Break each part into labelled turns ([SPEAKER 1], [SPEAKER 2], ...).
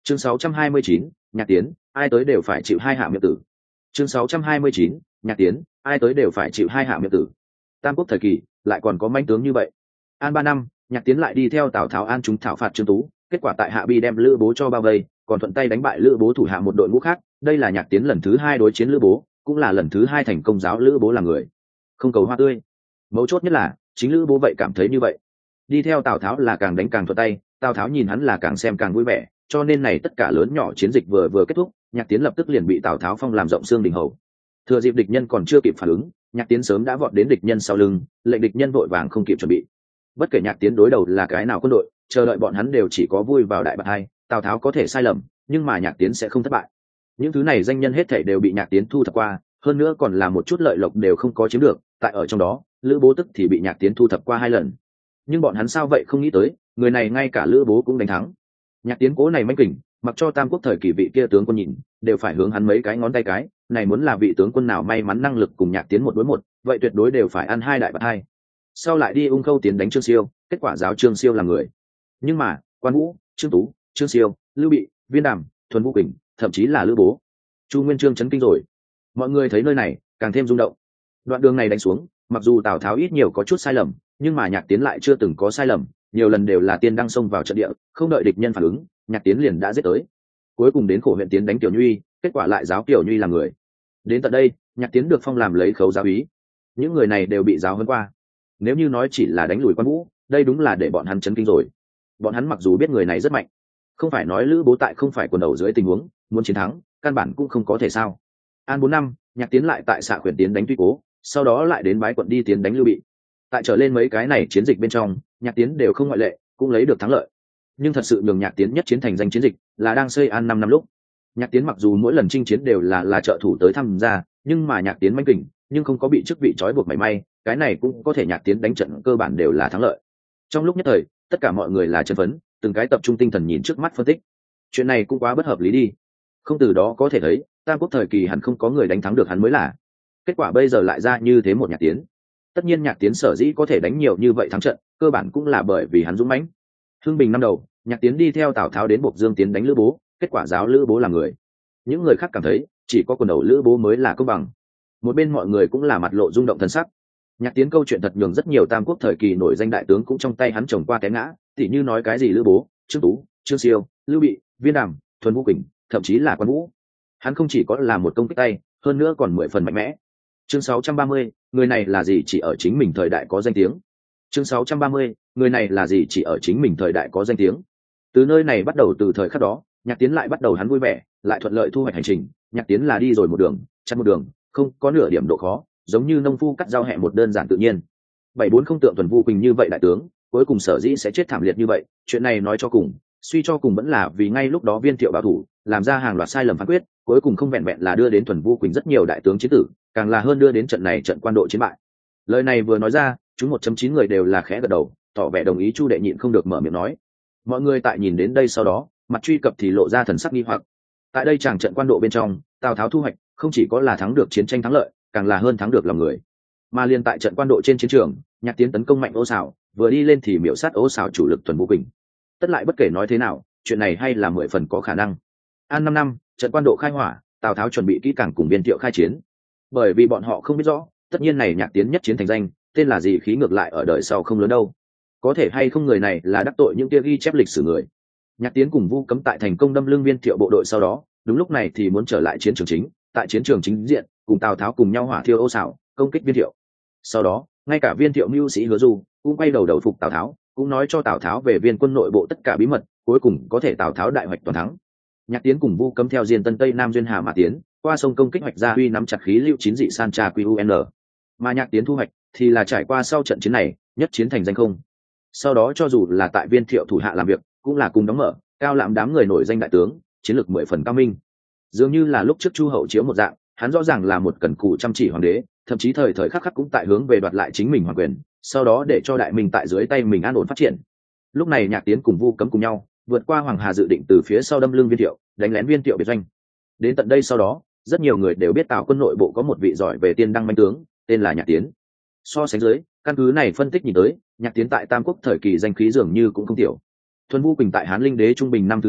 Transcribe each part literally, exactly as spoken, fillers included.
[SPEAKER 1] chương sáu trăm hai mươi chín, nhạc tiến, ai tới đều phải chịu hai hạ miệng tử. chương sáu trăm hai mươi chín, nhạc tiến, ai tới đều phải chịu hai hạ miệng tử. Tam quốc thời kỳ lại còn có manh tướng như vậy. An ba năm, nhạc tiến lại đi theo Tào Tháo an chúng thảo phạt Trương Tú, kết quả tại Hạ Bi đem Lữ Bố cho bao vây, còn thuận tay đánh bại Lữ Bố thủ hạ một đội ngũ khác. Đây là nhạc tiến lần thứ hai đối chiến Lữ Bố, cũng là lần thứ hai thành công giáo Lữ Bố là người không cầu hoa tươi. Mấu chốt nhất là chính Lữ Bố vậy cảm thấy như vậy, đi theo Tào Tháo là càng đánh càng thuận tay, Tào Tháo nhìn hắn là càng xem càng vui vẻ, cho nên này tất cả lớn nhỏ chiến dịch vừa vừa kết thúc, nhạc tiến lập tức liền bị Tào Tháo phong làm rộng xương đình hầu. Thừa dịp địch nhân còn chưa kịp phản ứng, nhạc tiến sớm đã vọt đến địch nhân sau lưng, lệnh địch nhân vội vàng không kịp chuẩn bị. Bất kể nhạc tiến đối đầu là cái nào quân đội, chờ đợi bọn hắn đều chỉ có vui vào đại bại hai. Tào Tháo có thể sai lầm, nhưng mà nhạc tiến sẽ không thất bại. Những thứ này danh nhân hết thảy đều bị nhạc tiến thu thập qua, hơn nữa còn là một chút lợi lộc đều không có chiếm được. Tại ở trong đó, Lữ Bố tức thì bị nhạc tiến thu thập qua hai lần, nhưng bọn hắn sao vậy không nghĩ tới, người này ngay cả Lữ Bố cũng đánh thắng. Nhạc tiến cố này manh kình, mặc cho Tam Quốc thời kỳ vị kia tướng quân nhìn đều phải hướng hắn mấy cái ngón tay cái. Này muốn là vị tướng quân nào may mắn năng lực cùng nhạc tiến một đối một, vậy tuyệt đối đều phải ăn hai đại bại hai. Sau lại đi Ung Khâu tiến đánh Trương Siêu, kết quả giáo Trương Siêu là người. Nhưng mà Quan Vũ, Trương Tú, Trương Siêu, Lưu Bị, Viên Đàm, Thuần Vũ Quỳnh, thậm chí là Lữ Bố, Chu Nguyên Chương chấn kinh rồi. Mọi người thấy nơi này càng thêm rung động. Đoạn đường này đánh xuống, mặc dù Tào Tháo ít nhiều có chút sai lầm, nhưng mà nhạc tiến lại chưa từng có sai lầm, nhiều lần đều là tiên đăng xông vào trận địa, không đợi địch nhân phản ứng, nhạc tiến liền đã giết tới. Cuối cùng đến Khổ huyện tiến đánh Tiểu Nhuy, kết quả lại giáo Tiểu Nhuy làm người. Đến tận đây, nhạc tiến được phong làm lấy khấu giáo úy. Những người này đều bị giáo huấn qua. Nếu như nói chỉ là đánh lùi Quan Vũ, đây đúng là để bọn hắn chấn kinh rồi. Bọn hắn mặc dù biết người này rất mạnh, không phải nói Lữ Bố tại không phải quần đầu dưới tình huống muốn chiến thắng, căn bản cũng không có thể sao. An bốn năm, nhạc tiến lại tại Xạ Khuyển tiến đánh Tuy Cố, sau đó lại đến Bái Quận đi tiến đánh Lưu Bị. Tại trở lên mấy cái này chiến dịch bên trong, nhạc tiến đều không ngoại lệ, cũng lấy được thắng lợi. Nhưng thật sự nhường nhạc tiến nhất chiến thành danh chiến dịch là đang xây An năm năm lúc. Nhạc tiến mặc dù mỗi lần chinh chiến đều là là trợ thủ tới tham gia, nhưng mà nhạc tiến manh kình, nhưng không có bị chức vị trói buộc mảy may, cái này cũng có thể nhạc tiến đánh trận cơ bản đều là thắng lợi. Trong lúc nhất thời, tất cả mọi người là chân phấn, từng cái tập trung tinh thần nhìn trước mắt phân tích. Chuyện này cũng quá bất hợp lý đi. Không từ đó có thể thấy, Tam Quốc thời kỳ hẳn không có người đánh thắng được hắn mới là. Kết quả bây giờ lại ra như thế một nhạc tiến. Tất nhiên nhạc tiến sở dĩ có thể đánh nhiều như vậy thắng trận, cơ bản cũng là bởi vì hắn dũng mãnh. Hưng Bình năm đầu, nhạc tiến đi theo Tào Tháo đến Bộc Dương tiến đánh Lữ Bố, kết quả giáo Lữ Bố là người. Những người khác cảm thấy chỉ có quần đầu Lữ Bố mới là công bằng. Một bên mọi người cũng là mặt lộ rung động thần sắc. Nhạc tiến câu chuyện thật nhường rất nhiều Tam Quốc thời kỳ nổi danh đại tướng cũng trong tay hắn trồng qua té ngã, tỉ như nói cái gì Lữ Bố, Trương Tú, Trương Siêu, Lưu Bị, Viên Đàm, Thuần Vũ Quỳnh, thậm chí là Quan Vũ. Hắn không chỉ có là một công kích tay, hơn nữa còn mười phần mạnh mẽ. Chương sáu trăm ba mươi, người này là gì chỉ ở chính mình thời đại có danh tiếng. Chương sáu trăm ba mươi, người này là gì chỉ ở chính mình thời đại có danh tiếng. Từ nơi này bắt đầu, từ thời khắc đó, nhạc tiến lại bắt đầu hắn vui vẻ, lại thuận lợi thu hoạch hành trình. Nhạc tiến là đi rồi một đường, chặt một đường, không có nửa điểm độ khó, giống như nông phu cắt rau hẹ một đơn giản tự nhiên. Bảy bốn không tượng Thuần Vũ Quỳnh như vậy đại tướng, cuối cùng sở dĩ sẽ chết thảm liệt như vậy, chuyện này nói cho cùng, suy cho cùng vẫn là vì ngay lúc đó Viên Thiệu bảo thủ, làm ra hàng loạt sai lầm phán quyết, cuối cùng không vẹn vẹn là đưa đến Thuần Vũ Quỳnh rất nhiều đại tướng chiến tử, càng là hơn đưa đến trận này trận quan độ chiến bại. Lời này vừa nói ra, chúng một chấm chín người đều là khẽ gật đầu, tỏ vẻ đồng ý. Chu Đệ nhịn không được mở miệng nói. Mọi người tại nhìn đến đây sau đó, mặt truy cập thì lộ ra thần sắc nghi hoặc. Tại đây chàng trận quan độ bên trong, Tào Tháo thu hoạch không chỉ có là thắng được chiến tranh thắng lợi, càng là hơn thắng được lòng người. Mà liên tại trận quan độ trên chiến trường, nhạc tiến tấn công mạnh Ô Sào, vừa đi lên thì miểu sát Ô Sào chủ lực Thuần Vũ Quỳnh. Tất lại bất kể nói thế nào, chuyện này hay là mười phần có khả năng. An năm năm, trận quan độ khai hỏa, Tào Tháo chuẩn bị kỹ càng cùng Viên Thiệu khai chiến. Bởi vì bọn họ không biết rõ, tất nhiên này nhạc tiến nhất chiến thành danh, tên là gì khí ngược lại ở đời sau không lớn đâu. Có thể hay không người này là đắc tội những kia ghi chép lịch sử người. Nhạc tiến cùng Vu Cấm tại thành công đâm lưng Viên Thiệu bộ đội sau đó, đúng lúc này thì muốn trở lại chiến trường chính, tại chiến trường chính diện, cùng Tào Tháo cùng nhau hỏa thiêu Ô Sào, công kích Viên Thiệu. Sau đó, ngay cả Viên Thiệu mưu sĩ Hứa Du cũng quay đầu đầu phục Tào Tháo, cũng nói cho Tào Tháo về viên quân nội bộ tất cả bí mật, cuối cùng có thể Tào Tháo đại hoạch toàn thắng. Nhạc tiến cùng Vu Cấm theo Diên Tân Tây Nam duyên Hà mà tiến, qua sông công kích hoạch ra uy nắm chặt khí lưu chín dị san tra qun. Mà nhạc tiến thu hoạch thì là trải qua sau trận chiến này, nhất chiến thành danh không. Sau đó cho dù là tại Viên Thiệu thủ hạ làm việc, cũng là cùng đóng mở, cao lãm đám người nổi danh đại tướng, chiến lược mười phần cao minh. Dường như là lúc trước Chu Hậu Chiếu một dạng, hắn rõ ràng là một cẩn cù chăm chỉ hoàng đế, thậm chí thời thời khắc khắc cũng tại hướng về đoạt lại chính mình hoàng quyền, sau đó để cho đại minh tại dưới tay mình an ổn phát triển. Lúc này nhạc tiến cùng Vu Cấm cùng nhau vượt qua Hoàng Hà, dự định từ phía sau đâm lưng Viên Thiệu, đánh lén Viên Thiệu biệt doanh. Đến tận đây sau đó, rất nhiều người đều biết Tào quân nội bộ có một vị giỏi về tiên đăng manh tướng, tên là Nhạc Tiến. So sánh dưới, căn cứ này phân tích nhìn tới, Nhạc Tiến tại Tam Quốc thời kỳ danh khí dường như cũng không tiểu. Thuần Vũ Quỳnh tại Hán Linh Đế trung bình năm thứ năm,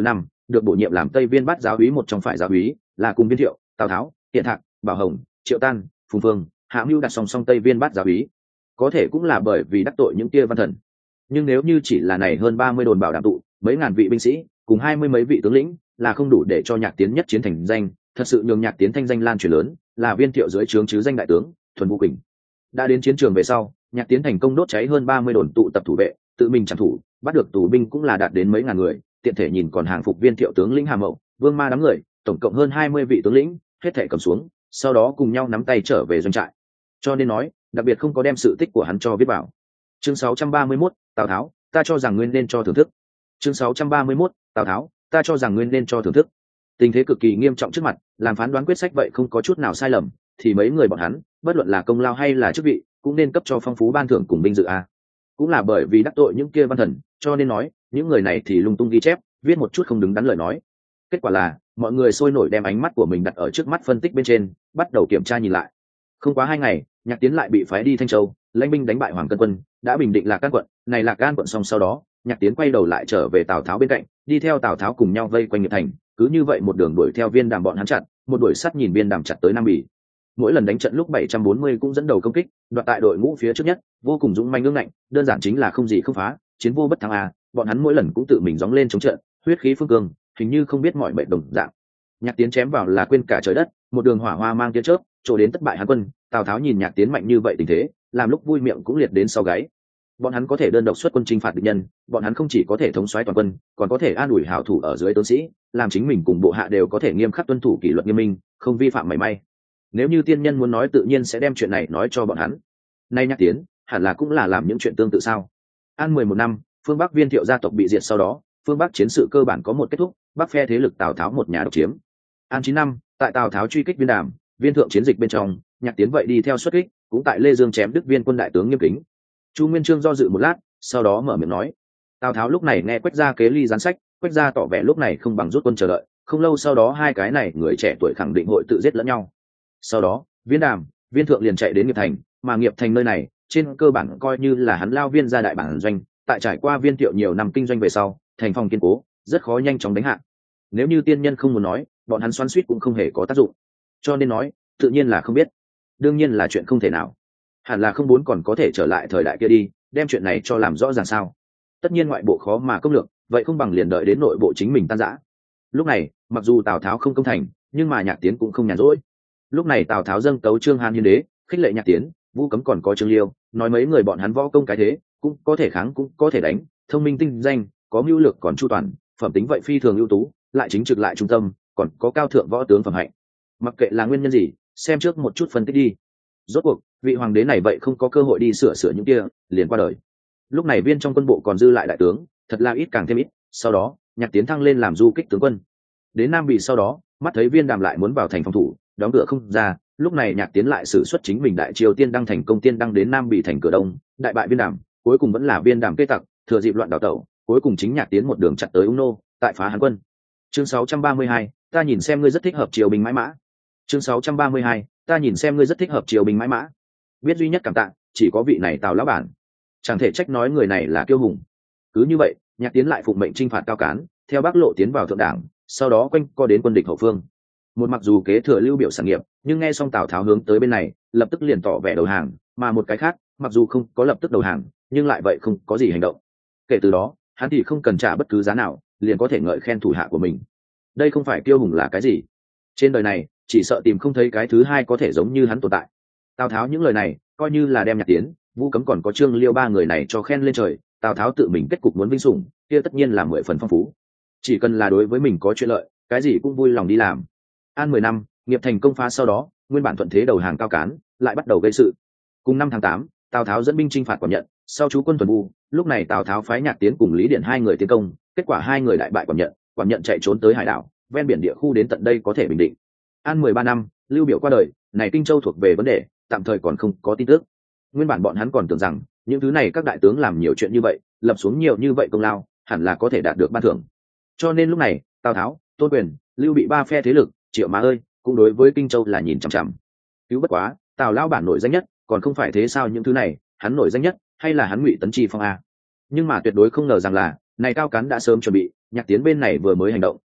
[SPEAKER 1] được bổ nhiệm làm tây viên bát giáo úy một trong phải giáo úy, là cùng viên thiệu, tào tháo, hiện thạc, bảo hồng, triệu tan, phùng phương, hạ mưu đặt song song tây viên bát giáo úy. Có thể cũng là bởi vì đắc tội những kia văn thần, nhưng nếu như chỉ là này hơn ba mươi đồn bảo đảm tụ, mấy ngàn vị binh sĩ cùng hai mươi mấy vị tướng lĩnh là không đủ để cho Nhạc Tiến nhất chiến thành danh. Thật sự nhường Nhạc Tiến thanh danh lan truyền lớn, là viên thiệu dưới trướng chứ danh đại tướng thuần vũ kình. Đã đến chiến trường về sau, Nhạc Tiến thành công đốt cháy hơn ba mươi đồn tụ tập thủ vệ, tự mình chẳng thủ, bắt được tù binh cũng là đạt đến mấy ngàn người, tiện thể nhìn còn hàng phục viên thiệu tướng lĩnh Hà Mậu, Vương Ma đám người, tổng cộng hơn hai mươi vị tướng lĩnh, hết thể cầm xuống, sau đó cùng nhau nắm tay trở về doanh trại. Cho nên nói, đặc biệt không có đem sự tích của hắn cho viết vào. Chương sáu trăm ba mươi mốt, Tào Tháo, ta cho rằng nguyên nên cho thưởng thức. Chương sáu trăm ba mươi mốt, Tào Tháo, ta cho rằng nguyên nên cho thưởng thức. Tình thế cực kỳ nghiêm trọng trước mặt, làm phán đoán quyết sách vậy không có chút nào sai lầm, thì mấy người bọn hắn, bất luận là công lao hay là chức vị, cũng nên cấp cho phong phú ban thưởng cùng binh dự a. Cũng là bởi vì đắc tội những kia văn thần, cho nên nói, những người này thì lung tung ghi chép, viết một chút không đứng đắn lời nói. Kết quả là, mọi người sôi nổi đem ánh mắt của mình đặt ở trước mắt phân tích bên trên, bắt đầu kiểm tra nhìn lại. Không quá hai ngày, Nhạc Tiến lại bị phái đi Thanh Châu, lãnh binh đánh bại Hoàng Cân quân, đã bình định Lạc Can quận, này Lạc Can quận xong sau đó, Nhạc Tiến quay đầu lại trở về Tào Tháo bên cạnh, đi theo Tào Tháo cùng nhau vây quanh Nghiệp Thành, cứ như vậy một đường đuổi theo Viên Đàm bọn hắn chặn, một đuổi sắt nhìn Viên Đàm chặt tới Nam Bỉ. Mỗi lần đánh trận lúc bảy trăm bốn mươi cũng dẫn đầu công kích, đoạt tại đội ngũ phía trước nhất, vô cùng dũng manh ương ngạnh, đơn giản chính là không gì không phá, chiến vô bất thắng à, bọn hắn mỗi lần cũng tự mình gióng lên chống trận, huyết khí phương cương, hình như không biết mọi mệnh đồng dạng. Nhạc Tiến chém vào là quên cả trời đất, một đường hỏa hoa mang tia chớp, chỗ đến tất bại Hán quân. Tào Tháo nhìn Nhạc Tiến mạnh như vậy tình thế, làm lúc vui miệng cũng liệt đến sau gáy. Bọn hắn có thể đơn độc xuất quân chinh phạt địch nhân, bọn hắn không chỉ có thể thống soái toàn quân, còn có thể an ủi hảo thủ ở dưới tướng sĩ, làm chính mình cùng bộ hạ đều có thể nghiêm khắc tuân thủ kỷ luật nghiêm minh, không vi phạm mảy may. Nếu như tiên nhân muốn nói tự nhiên sẽ đem chuyện này nói cho bọn hắn. Nay Nhạc Tiến, hẳn là cũng là làm những chuyện tương tự sao? An mười một năm, phương Bắc Viên Thiệu gia tộc bị diệt sau đó, phương Bắc chiến sự cơ bản có một kết thúc, Bắc phe thế lực Tào Tháo một nhà độc chiếm. An chín năm, tại Tào Tháo truy kích Viên Đàm, Viên Thượng chiến dịch bên trong, Nhạc Tiến vậy đi theo xuất kích, cũng tại Lê Dương chém Đức Viên quân đại tướng Nghiêm Kính. Chu Nguyên Chương do dự một lát, sau đó mở miệng nói: Tào Tháo lúc này nghe Quách gia kế ly gián sách, Quách gia tỏ vẻ lúc này không bằng rút quân chờ đợi, không lâu sau đó hai cái này người trẻ tuổi khẳng định hội tự giết lẫn nhau. Sau đó, Viên Đàm, Viên Thượng liền chạy đến Nghiệp Thành, mà Nghiệp Thành nơi này, trên cơ bản coi như là hắn lao Viên gia đại bản doanh, tại trải qua Viên Thiệu nhiều năm kinh doanh về sau, thành phòng kiên cố, rất khó nhanh chóng đánh hạ. Nếu như tiên nhân không muốn nói, bọn hắn xoắn xuýt cũng không hề có tác dụng. Cho nên nói, tự nhiên là không biết, đương nhiên là chuyện không thể nào. Hẳn là không muốn còn có thể trở lại thời đại kia đi, đem chuyện này cho làm rõ ràng sao. Tất nhiên ngoại bộ khó mà công lược, vậy không bằng liền đợi đến nội bộ chính mình tan rã. Lúc này, mặc dù Tào Tháo không công thành, nhưng mà Nhạc Tiến cũng không nhàn rỗi. Lúc này Tào Tháo dâng tấu Trương Hán Hiến đế, khích lệ Nhạc Tiến, Vu Cấm còn có Trương Liêu, nói mấy người bọn hắn võ công cái thế, cũng có thể kháng cũng có thể đánh, thông minh tinh danh, có mưu lược còn chu toàn, phẩm tính vậy phi thường ưu tú, lại chính trực lại trung tâm, còn có cao thượng võ tướng phẩm hạnh. Mặc kệ là nguyên nhân gì, xem trước một chút phân tích đi. Rốt cuộc, vị hoàng đế này vậy không có cơ hội đi sửa sửa những kia, liền qua đời. Lúc này viên trong quân bộ còn dư lại đại tướng, thật là ít càng thêm ít. Sau đó, Nhạc Tiến thăng lên làm du kích tướng quân. Đến Nam Bỉ sau đó, mắt thấy Viên Đàm lại muốn vào thành phòng thủ, đóng cửa không ra. Lúc này Nhạc Tiến lại sử xuất chính mình đại triều tiên đăng thành công tiên đăng đến Nam Bỉ thành cửa đông, đại bại Viên Đàm. Cuối cùng vẫn là Viên Đàm kê tặc, thừa dịp loạn đào tẩu, cuối cùng chính Nhạc Tiến một đường chặt tới Ung Nô, tại phá Hán quân. Chương sáu trăm ba mươi hai, ta nhìn xem ngươi rất thích hợp triều binh mãi mã. Chương sáu trăm ba mươi hai, ta nhìn xem ngươi rất thích hợp triều binh mãi mã. Biết duy nhất cảm tạ, chỉ có vị này Tào lão bản. Chẳng thể trách nói người này là kiêu hùng. Cứ như vậy, Nhạc Tiến lại phụng mệnh chinh phạt Cao Cán, theo Bắc Lộ tiến vào thượng đảng, sau đó quanh co đến quân địch hậu phương. Một mặc dù kế thừa Lưu Biểu sản nghiệp, nhưng nghe xong Tào Tháo hướng tới bên này, lập tức liền tỏ vẻ đầu hàng, mà một cái khác, mặc dù không có lập tức đầu hàng, nhưng lại vậy không có gì hành động. Kể từ đó, hắn thì không cần trả bất cứ giá nào, liền có thể ngợi khen thủ hạ của mình. Đây không phải kiêu hùng là cái gì? Trên đời này, chỉ sợ tìm không thấy cái thứ hai có thể giống như hắn tồn tại. Tào Tháo những lời này, coi như là đem Nhạc Tiến, Vu Cấm còn có Trương Liêu ba người này cho khen lên trời. Tào Tháo tự mình kết cục muốn vinh sủng, kia tất nhiên là mười phần phong phú. Chỉ cần là đối với mình có chuyện lợi, cái gì cũng vui lòng đi làm. An mười năm, Nghiệp Thành công phá sau đó, nguyên bản thuận thế đầu hàng Cao Cán, lại bắt đầu gây sự. Cùng năm tháng tám, Tào Tháo dẫn binh chinh phạt Quảng Nhận, sau chú quân tuần vu, lúc này Tào Tháo phái Nhạc Tiến cùng Lý Điển hai người tiến công, kết quả hai người đại bại Quảng Nhận, Quảng Nhận chạy trốn tới hải đảo, ven biển địa khu đến tận đây có thể bình định. An mười ba năm, Lưu Biểu qua đời, này Kinh Châu thuộc về vấn đề, tạm thời còn không có tin tức. Nguyên bản bọn hắn còn tưởng rằng, những thứ này các đại tướng làm nhiều chuyện như vậy, lập xuống nhiều như vậy công lao, hẳn là có thể đạt được ban thưởng. Cho nên lúc này, Tào Tháo, Tôn Quyền, Lưu Bị ba phe thế lực, Triệu Má ơi, cũng đối với Kinh Châu là nhìn chằm chằm. Cứu bất quá, Tào lão bản nổi danh nhất, còn không phải thế sao những thứ này, hắn nổi danh nhất, hay là hắn Ngụy Tấn Chi phong a. Nhưng mà tuyệt đối không ngờ rằng là, này Cao Cán đã sớm chuẩn bị, Nhạc Tiến bên này vừa mới hành động,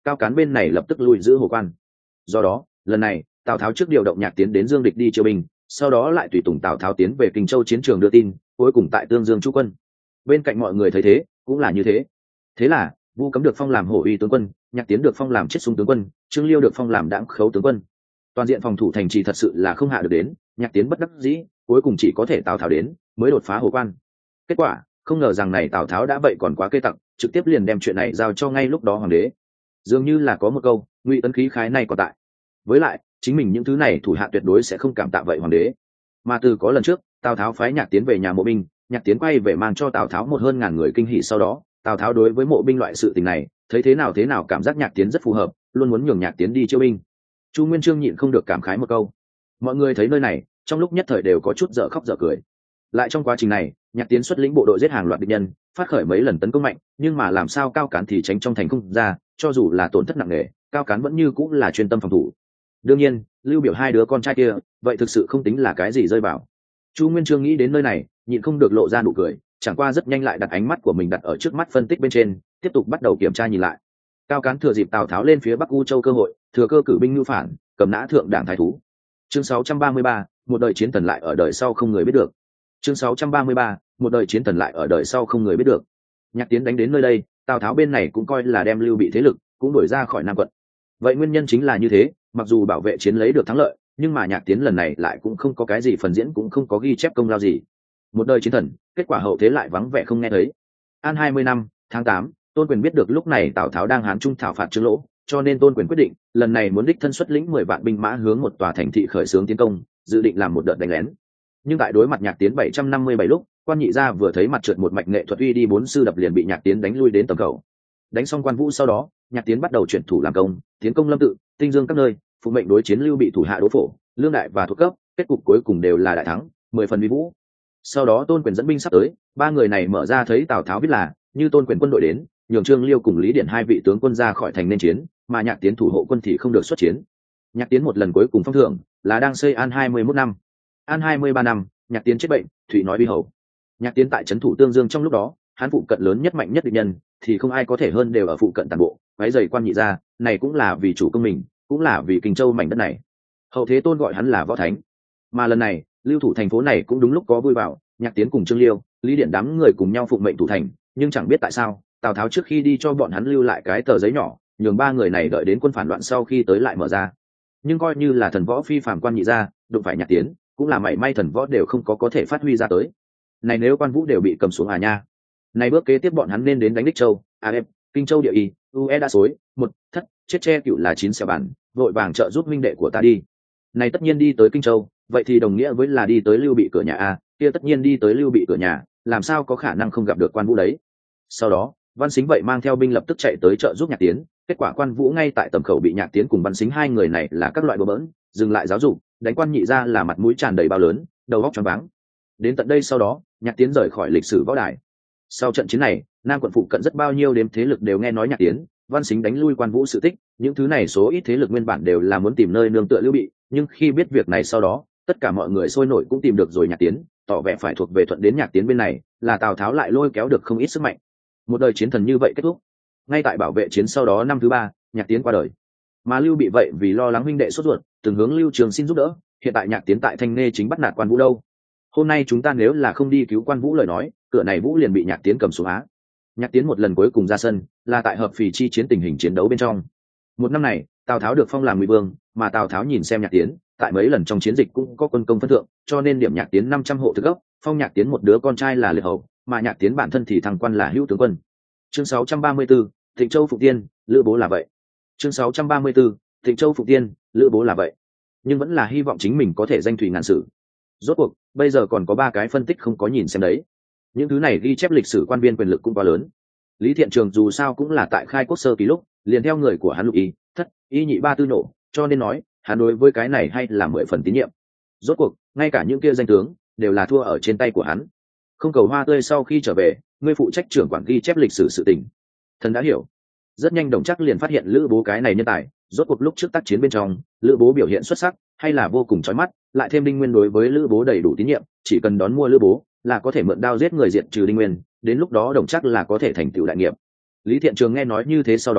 [SPEAKER 1] Cao Cán bên này lập tức lui giữ hồ quan. Do đó lần này Tào Tháo trước điều động Nhạc Tiến đến Dương Địch đi chiêu binh, sau đó lại tùy tùng Tào Tháo tiến về Kinh Châu chiến trường đưa tin, cuối cùng tại Tương Dương trú quân. Bên cạnh mọi người thấy thế cũng là như thế. Thế là Vu Cấm được phong làm hổ uy tướng quân, Nhạc Tiến được phong làm chết súng tướng quân, Trương Liêu được phong làm đãng khấu tướng quân. Toàn diện phòng thủ thành trì thật sự là không hạ được đến, Nhạc Tiến bất đắc dĩ, cuối cùng chỉ có thể Tào Tháo đến mới đột phá hồ quan. Kết quả không ngờ rằng này Tào Tháo đã vậy còn quá cây tặng, trực tiếp liền đem chuyện này giao cho ngay lúc đó hoàng đế. Dường như là có một câu ngụy tấn khí khái này còn tại, với lại chính mình những thứ này thủ hạ tuyệt đối sẽ không cảm tạ vậy hoàng đế. Mà từ có lần trước Tào Tháo phái Nhạc Tiến về nhà mộ binh, Nhạc Tiến quay về mang cho Tào Tháo một hơn ngàn người kinh hỉ, sau đó Tào Tháo đối với mộ binh loại sự tình này thấy thế nào thế nào cảm giác Nhạc Tiến rất phù hợp, luôn muốn nhường Nhạc Tiến đi chiêu binh. Chu Nguyên Chương nhịn không được cảm khái một câu. Mọi người thấy nơi này trong lúc nhất thời đều có chút dở khóc dở cười. Lại trong quá trình này Nhạc Tiến xuất lĩnh bộ đội giết hàng loạt địch nhân, phát khởi mấy lần tấn công mạnh, nhưng mà làm sao Cao Cán thì tránh trong thành không ra, cho dù là tổn thất nặng nề, Cao Cán vẫn như cũng là chuyên tâm phòng thủ. Đương nhiên Lưu Biểu hai đứa con trai kia vậy thực sự không tính là cái gì rơi vào. Chu Nguyên Chương nghĩ đến nơi này nhịn không được lộ ra nụ cười, chẳng qua rất nhanh lại đặt ánh mắt của mình đặt ở trước mắt phân tích bên trên, tiếp tục bắt đầu kiểm tra nhìn lại. Cao Cán thừa dịp Tào Tháo lên phía Bắc U Châu cơ hội, thừa cơ cử binh nhu phản, cầm nã thượng đảng thái thú. Chương sáu trăm ba mươi ba, một đời chiến thần lại ở đời sau không người biết được. Chương sáu trăm ba mươi ba, một đời chiến thần lại ở đời sau không người biết được. Nhạc Tiến đánh đến nơi đây, Tào Tháo bên này cũng coi là đem Lưu Bị thế lực cũng đuổi ra khỏi Nam quận. Vậy nguyên nhân chính là như thế, mặc dù bảo vệ chiến lấy được thắng lợi, nhưng mà Nhạc Tiến lần này lại cũng không có cái gì phần diễn, cũng không có ghi chép công lao gì. Một đời chiến thần, kết quả hậu thế lại vắng vẻ không nghe thấy. An hai mươi năm, tháng tám, Tôn Quyền biết được lúc này Tào Tháo đang hán trung thảo phạt Trương Lỗ, cho nên Tôn Quyền quyết định lần này muốn đích thân xuất lĩnh mười vạn binh mã hướng một tòa thành thị khởi xướng tiến công, dự định làm một đợt đánh lén. Nhưng tại đối mặt Nhạc Tiến bảy trăm năm mươi bảy lúc, Quan Nhị Gia vừa thấy mặt trượt một mạch nghệ thuật uy đi bốn sư đập liền bị Nhạc Tiến đánh lui đến tầm cầu. Đánh xong Quan Vũ sau đó, Nhạc Tiến bắt đầu chuyển thủ làm công, tiến công Lâm Tự, Tinh Dương các nơi, phụ mệnh đối chiến Lưu Bị thủ hạ Đỗ Phổ, Lương Đại và thuộc cấp, kết cục cuối cùng đều là đại thắng, mười phần uy vũ. Sau đó Tôn Quyền dẫn binh sắp tới, ba người này mở ra thấy Tào Tháo biết là như Tôn Quyền quân đội đến, nhường Trương Liêu cùng Lý Điển hai vị tướng quân ra khỏi thành nên chiến, mà Nhạc Tiến thủ hộ quân thì không được xuất chiến. Nhạc Tiến một lần cuối cùng phong thưởng là đang xây An hai mươi mốt năm. An hai mươi ba năm, Nhạc Tiến chết bệnh, Thụy nói bi hầu. Nhạc Tiến tại trấn thủ Tương Dương trong lúc đó, hắn phụ cận lớn nhất mạnh nhất địch nhân thì không ai có thể hơn đều ở phụ cận toàn bộ, váy dày Quan Nhị Gia, này cũng là vì chủ công mình, cũng là vì Kinh Châu mảnh đất này. Hậu thế tôn gọi hắn là Võ Thánh. Mà lần này, lưu thủ thành phố này cũng đúng lúc có vui vào, Nhạc Tiến cùng Trương Liêu, Lý Điển đám người cùng nhau phụng mệnh thủ thành, nhưng chẳng biết tại sao, Tào Tháo trước khi đi cho bọn hắn lưu lại cái tờ giấy nhỏ, nhường ba người này đợi đến quân phản loạn sau khi tới lại mở ra. Nhưng coi như là thần võ phi phàm Quan Nhị Gia, đụng phải Nhạc Tiến, cũng là mảy may thần võ đều không có có thể phát huy ra tới. Này nếu Quan Vũ đều bị cầm xuống à nha. Này bước kế tiếp bọn hắn nên đến đánh Đích Châu, a ép, Kinh Châu địa y, ue đa xối, một thất, chết che cựu là chín xẻo bản, vội vàng trợ giúp minh đệ của ta đi. Này tất nhiên đi tới Kinh Châu, vậy thì đồng nghĩa với là đi tới Lưu Bị cửa nhà a, kia tất nhiên đi tới Lưu Bị cửa nhà, làm sao có khả năng không gặp được Quan Vũ đấy. Sau đó, Văn Sính vậy mang theo binh lập tức chạy tới trợ giúp Nhạc Tiến, kết quả Quan Vũ ngay tại tầm khẩu bị Nhạc Tiến cùng Văn Sính hai người này là các loại bừa bỡn, dừng lại giáo dục, đánh Quan Nhị Gia là mặt mũi tràn đầy bao lớn, đầu óc choáng váng. Đến tận đây sau đó, Nhạc Tiến rời khỏi lịch sử võ đài. Sau trận chiến này, Nam quận phụ cận rất bao nhiêu đếm thế lực đều nghe nói Nhạc Tiến, Văn Sính đánh lui Quan Vũ sự tích, những thứ này số ít thế lực nguyên bản đều là muốn tìm nơi nương tựa Lưu Bị, nhưng khi biết việc này sau đó, tất cả mọi người sôi nổi cũng tìm được rồi Nhạc Tiến, tỏ vẻ phải thuộc về thuận đến Nhạc Tiến bên này, là Tào Tháo lại lôi kéo được không ít sức mạnh. Một đời chiến thần như vậy kết thúc. Ngay tại bảo vệ chiến sau đó năm thứ ba, Nhạc Tiến qua đời. Mà Lưu Bị vậy vì lo lắng huynh đệ sốt ruột, từng hướng Lưu Trường xin giúp đỡ, hiện tại Nhạc Tiến tại Thanh Nê chính bắt nạt Quan Vũ đâu. Hôm nay chúng ta nếu là không đi cứu Quan Vũ lời nói, cửa này Vũ liền bị Nhạc Tiến cầm xuống á. Nhạc Tiến một lần cuối cùng ra sân là tại Hợp Phì chi chiến tình hình chiến đấu bên trong. Một năm này, Tào Tháo được phong làm ngụy vương, mà Tào Tháo nhìn xem Nhạc Tiến, tại mấy lần trong chiến dịch cũng có quân công phân thượng, cho nên điểm Nhạc Tiến năm trăm hộ thực gốc, phong Nhạc Tiến một đứa con trai là liệt hầu, mà Nhạc Tiến bản thân thì thăng quan là hữu tướng quân. Chương sáu trăm ba mươi tư, Thịnh Châu Phục Tiên, Lữ Bố là vậy. Chương sáu trăm ba mươi tư, Thịnh Châu Phục Tiên, Lữ Bố là vậy. Nhưng vẫn là hy vọng chính mình có thể danh thủy ngàn sử. Rốt cuộc, bây giờ còn có ba cái phân tích không có nhìn xem đấy. Những thứ này ghi chép lịch sử quan biên quyền lực cũng quá lớn. Lý Thiện Trường dù sao cũng là tại khai quốc sơ kỳ lúc, liền theo người của hắn Lục Y, thất, y nhị ba tư nổ, cho nên nói, hắn đối với cái này hay là mười phần tín nhiệm. Rốt cuộc, ngay cả những kia danh tướng đều là thua ở trên tay của hắn. Không cầu hoa tươi sau khi trở về, ngươi phụ trách trưởng quản ghi chép lịch sử sự tình. Thần đã hiểu. Rất nhanh Đồng Trác liền phát hiện Lữ Bố cái này nhân tài, rốt cuộc lúc trước tác chiến bên trong, Lữ Bố biểu hiện xuất sắc, hay là vô cùng chói mắt, lại thêm Đinh Nguyên đối với Lữ Bố đầy đủ tín nhiệm, chỉ cần đón mua Lữ Bố, là có thể mượn đao giết người diệt trừ Đinh Nguyên, đến lúc đó Đồng Trác là có thể thành tựu đại nghiệp. Lý Thiện Trường nghe nói như thế sau đó,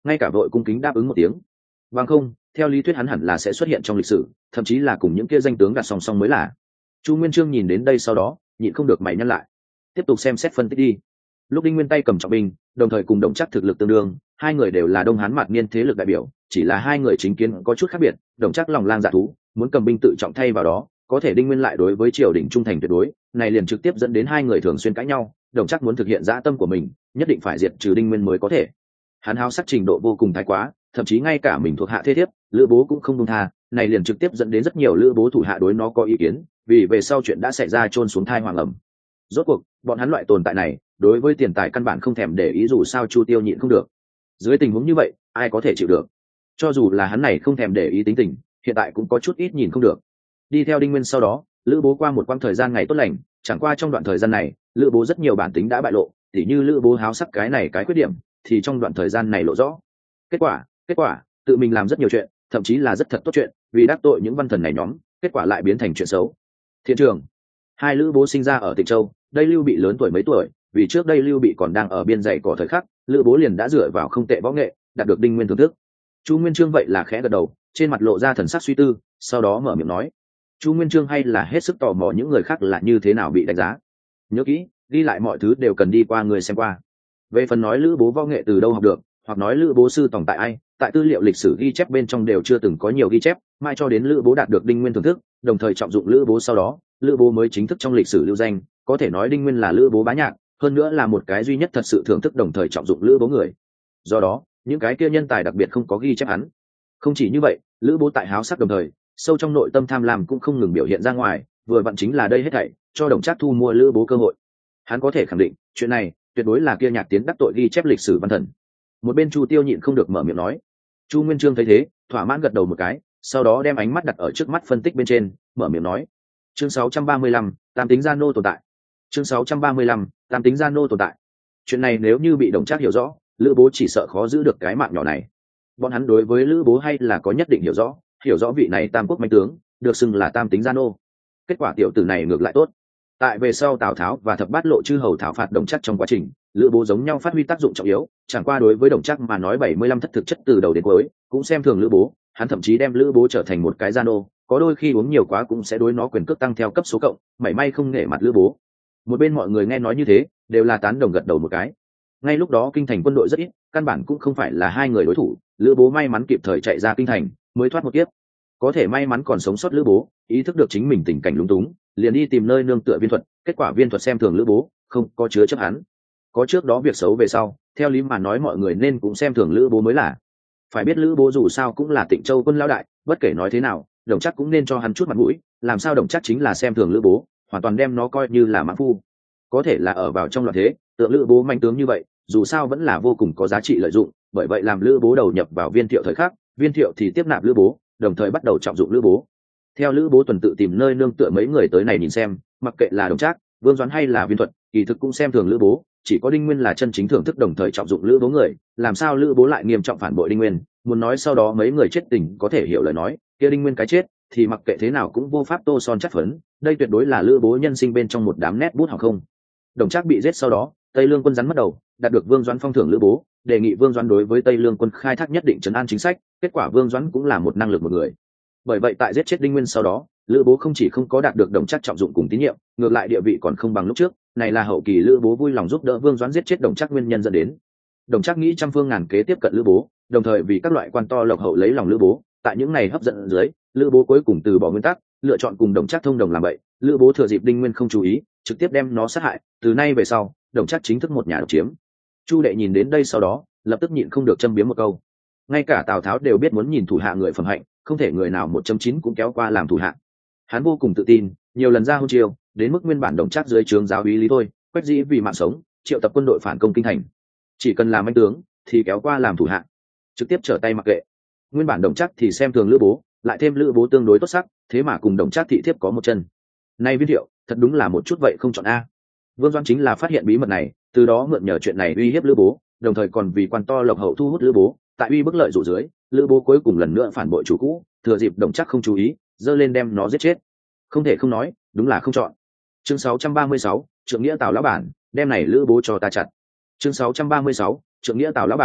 [SPEAKER 1] ngay cả vội cung kính đáp ứng một tiếng. Bằng không, theo lý thuyết hắn hẳn là sẽ xuất hiện trong lịch sử, thậm chí là cùng những kia danh tướng đặt song song mới là. Chu Nguyên Chương nhìn đến đây sau đó, nhịn không được mày nhăn lại. Tiếp tục xem xét phân tích đi. Lúc Đinh Nguyên tay cầm trọng binh, đồng thời cùng Đồng Trác thực lực tương đương, hai người đều là Đông Hán mạt niên thế lực đại biểu, chỉ là hai người chính kiến có chút khác biệt. Đồng Trác lòng lang dạ thú, muốn cầm binh tự trọng thay vào đó, có thể Đinh Nguyên lại đối với triều đình trung thành tuyệt đối, này liền trực tiếp dẫn đến hai người thường xuyên cãi nhau. Đồng Trác muốn thực hiện dã tâm của mình, nhất định phải diệt trừ Đinh Nguyên mới có thể. Hắn háo sắc trình độ vô cùng thái quá, thậm chí ngay cả mình thuộc hạ thế thiếp, Lữ Bố cũng không buông tha, này liền trực tiếp dẫn đến rất nhiều Lữ Bố thủ hạ đối nó có ý kiến, vì về sau chuyện đã xảy ra chôn xuống thai hoàng ẩm. Rốt cuộc, bọn hắn loại tồn tại này, đối với tiền tài căn bản không thèm để ý, dù sao Chu Tiêu nhịn không được. Dưới tình huống như vậy, ai có thể chịu được? Cho dù là hắn này không thèm để ý tính tình, hiện tại cũng có chút ít nhìn không được. Đi theo Đinh Nguyên sau đó, Lữ Bố qua một quãng thời gian ngày tốt lành, chẳng qua trong đoạn thời gian này, Lữ Bố rất nhiều bản tính đã bại lộ, tỉ như Lữ Bố háo sắc cái này cái khuyết điểm, thì trong đoạn thời gian này lộ rõ. Kết quả, kết quả, tự mình làm rất nhiều chuyện, thậm chí là rất thật tốt chuyện, vì đắc tội những văn thần này nhóm, kết quả lại biến thành chuyện xấu. Thiện trường, hai Lữ Bố sinh ra ở Tịnh Châu, đây Lưu Bị lớn tuổi mấy tuổi, vì trước đây Lưu Bị còn đang ở biên dạy cỏ thời khắc, Lữ Bố liền đã dựa vào không tệ võ nghệ, đạt được Đinh Nguyên thưởng thức. Chu Nguyên Chương vậy là khẽ gật đầu, trên mặt lộ ra thần sắc suy tư, sau đó mở miệng nói. Chu Nguyên Chương hay là hết sức tò mò những người khác là như thế nào bị đánh giá. Nhớ kỹ, ghi lại mọi thứ đều cần đi qua người xem qua. Về phần nói Lữ Bố võ nghệ từ đâu học được, hoặc nói Lữ Bố sư tòng tại ai, tại tư liệu lịch sử ghi chép bên trong đều chưa từng có nhiều ghi chép, mai cho đến Lữ Bố đạt được Đinh Nguyên thưởng thức, đồng thời trọng dụng Lữ Bố sau đó, Lữ Bố mới chính thức trong lịch sử lưu danh, có thể nói Đinh Nguyên là Lữ Bố bá nhạc, hơn nữa là một cái duy nhất thật sự thưởng thức đồng thời trọng dụng Lữ Bố người. Do đó, những cái kia nhân tài đặc biệt không có ghi chép hắn. Không chỉ như vậy, Lữ Bố tại háo sắc đồng thời, sâu trong nội tâm tham lam cũng không ngừng biểu hiện ra ngoài, vừa vặn chính là đây hết thảy cho Đồng Trác thu mua Lữ Bố cơ hội. Hắn có thể khẳng định, chuyện này tuyệt đối là kia Nhạc Tiến đắc tội ghi chép lịch sử văn thần. Một bên Chu Tiêu nhịn không được mở miệng nói. Chu Nguyên Chương thấy thế, thỏa mãn gật đầu một cái, sau đó đem ánh mắt đặt ở trước mắt phân tích bên trên, mở miệng nói. Chương sáu trăm ba mươi lăm, tam tính gian nô tồn tại. Chương sáu trăm ba mươi lăm, tam tính gian nô tồn tại. Chuyện này nếu như bị Đồng Trác hiểu rõ, Lữ Bố chỉ sợ khó giữ được cái mạng nhỏ này. Bọn hắn đối với Lữ Bố hay là có nhất định hiểu rõ, hiểu rõ vị này tam quốc mạnh tướng, được xưng là tam tính gian nô. Kết quả tiểu tử này ngược lại tốt. Tại về sau Tào Tháo và thập bát lộ chư hầu thảo phạt Đồng Trác trong quá trình, Lữ Bố giống nhau phát huy tác dụng trọng yếu, chẳng qua đối với Đồng Trác mà nói bảy mươi lăm thất thực chất từ đầu đến cuối, cũng xem thường Lữ Bố, hắn thậm chí đem Lữ Bố trở thành một cái gian nô, có đôi khi uống nhiều quá cũng sẽ đối nó quyền cước tăng theo cấp số cộng, mảy may không nể mặt Lữ Bố. Một bên mọi người nghe nói như thế, đều là tán đồng gật đầu một cái. Ngay lúc đó kinh thành quân đội rất ít, căn bản cũng không phải là hai người đối thủ, Lữ Bố may mắn kịp thời chạy ra kinh thành, mới thoát một kiếp. Có thể may mắn còn sống sót Lữ Bố, ý thức được chính mình tình cảnh lúng túng, liền đi tìm nơi nương tựa Viên Thuật, kết quả Viên Thuật xem thường Lữ Bố, không có chứa chấp hắn. Có trước đó việc xấu về sau, theo lý mà nói mọi người nên cũng xem thường Lữ Bố mới là. Phải biết Lữ Bố dù sao cũng là Tịnh Châu quân lão đại, bất kể nói thế nào, Đồng Trác cũng nên cho hắn chút mặt mũi, làm sao Đồng Trác chính là xem thường Lữ Bố, hoàn toàn đem nó coi như là mãng phu. Có thể là ở vào trong loạn thế, tượng Lữ Bố manh tướng như vậy, dù sao vẫn là vô cùng có giá trị lợi dụng, bởi vậy làm Lữ Bố đầu nhập vào Viên Thiệu thời khắc, Viên Thiệu thì tiếp nạp Lữ Bố, đồng thời bắt đầu trọng dụng Lữ Bố. Theo Lữ Bố tuần tự tìm nơi nương tựa mấy người tới này nhìn xem, mặc kệ là Đồng Trác, Vương Doãn hay là Viên Thuật, kỳ thực cũng xem thường Lữ Bố, chỉ có Đinh Nguyên là chân chính thưởng thức đồng thời trọng dụng Lữ Bố người, làm sao Lữ Bố lại nghiêm trọng phản bội Đinh Nguyên, muốn nói sau đó mấy người chết tình có thể hiểu lời nói, kia Đinh Nguyên cái chết thì mặc kệ thế nào cũng vô pháp tô son chất phấn, đây tuyệt đối là Lữ Bố nhân sinh bên trong một đám nét bút học không. Đồng Trác bị giết sau đó, Tây Lương quân rắn mất đầu, đạt được Vương Doãn phong thưởng Lữ Bố, đề nghị Vương Doãn đối với Tây Lương quân khai thác nhất định trấn an chính sách, kết quả Vương Doãn cũng là một năng lực một người. Bởi vậy tại giết chết Đinh Nguyên sau đó, Lữ Bố không chỉ không có đạt được Đồng Trác trọng dụng cùng tín nhiệm, ngược lại địa vị còn không bằng lúc trước, này là hậu kỳ Lữ Bố vui lòng giúp đỡ Vương Doãn giết chết Đồng Trác nguyên nhân dẫn đến. Đồng Trác nghĩ trăm phương ngàn kế tiếp cận Lữ Bố, đồng thời vì các loại quan to lộc hậu lấy lòng Lữ Bố, tại những này hấp dẫn dưới, Lữ Bố cuối cùng từ bỏ nguyên tắc, lựa chọn cùng Đồng Trác thông đồng làm vậy. Lữ Bố thừa dịp Đinh Nguyên không chú ý, trực tiếp đem nó sát hại, từ nay về sau, Đồng Trác chính thức một nhà độc chiếm. Chu Đệ nhìn đến đây sau đó, lập tức nhịn không được châm biếm một câu. Ngay cả Tào Tháo đều biết muốn nhìn thủ hạ người phẩm hạnh, không thể người nào một chấm chín cũng kéo qua làm thủ hạ. Hắn vô cùng tự tin, nhiều lần ra hôn chiêu, đến mức nguyên bản Đồng Trác dưới trướng giáo úy Lý thôi, Quách Dĩ vì mạng sống, triệu tập quân đội phản công kinh thành. Chỉ cần làm anh tướng, thì kéo qua làm thủ hạ, trực tiếp trở tay mặc kệ. Nguyên bản Đồng Trác thì xem thường Lữ Bố, lại thêm Lữ Bố tương đối tốt sắc, thế mà cùng Đồng Trác thị thiếp có một chân. Nay Viên Thiệu, thật đúng là một chút vậy không chọn a. Vương Doãn chính là phát hiện bí mật này, từ đó mượn nhờ chuyện này uy hiếp Lữ Bố, đồng thời còn vì quan to lộc hậu thu hút Lữ Bố, tại uy bức lợi dụ dưới, Lữ Bố cuối cùng lần nữa phản bội chủ cũ, thừa dịp Đồng Trác không chú ý, giơ lên đem nó giết chết. Không thể không nói, đúng là không chọn. Chương sáu trăm ba mươi sáu, Trượng nghĩa Tào lão bản, đem này Lữ Bố cho ta chặt. Chương sáu trăm ba mươi sáu, Trượng nghĩa Tào lão bản,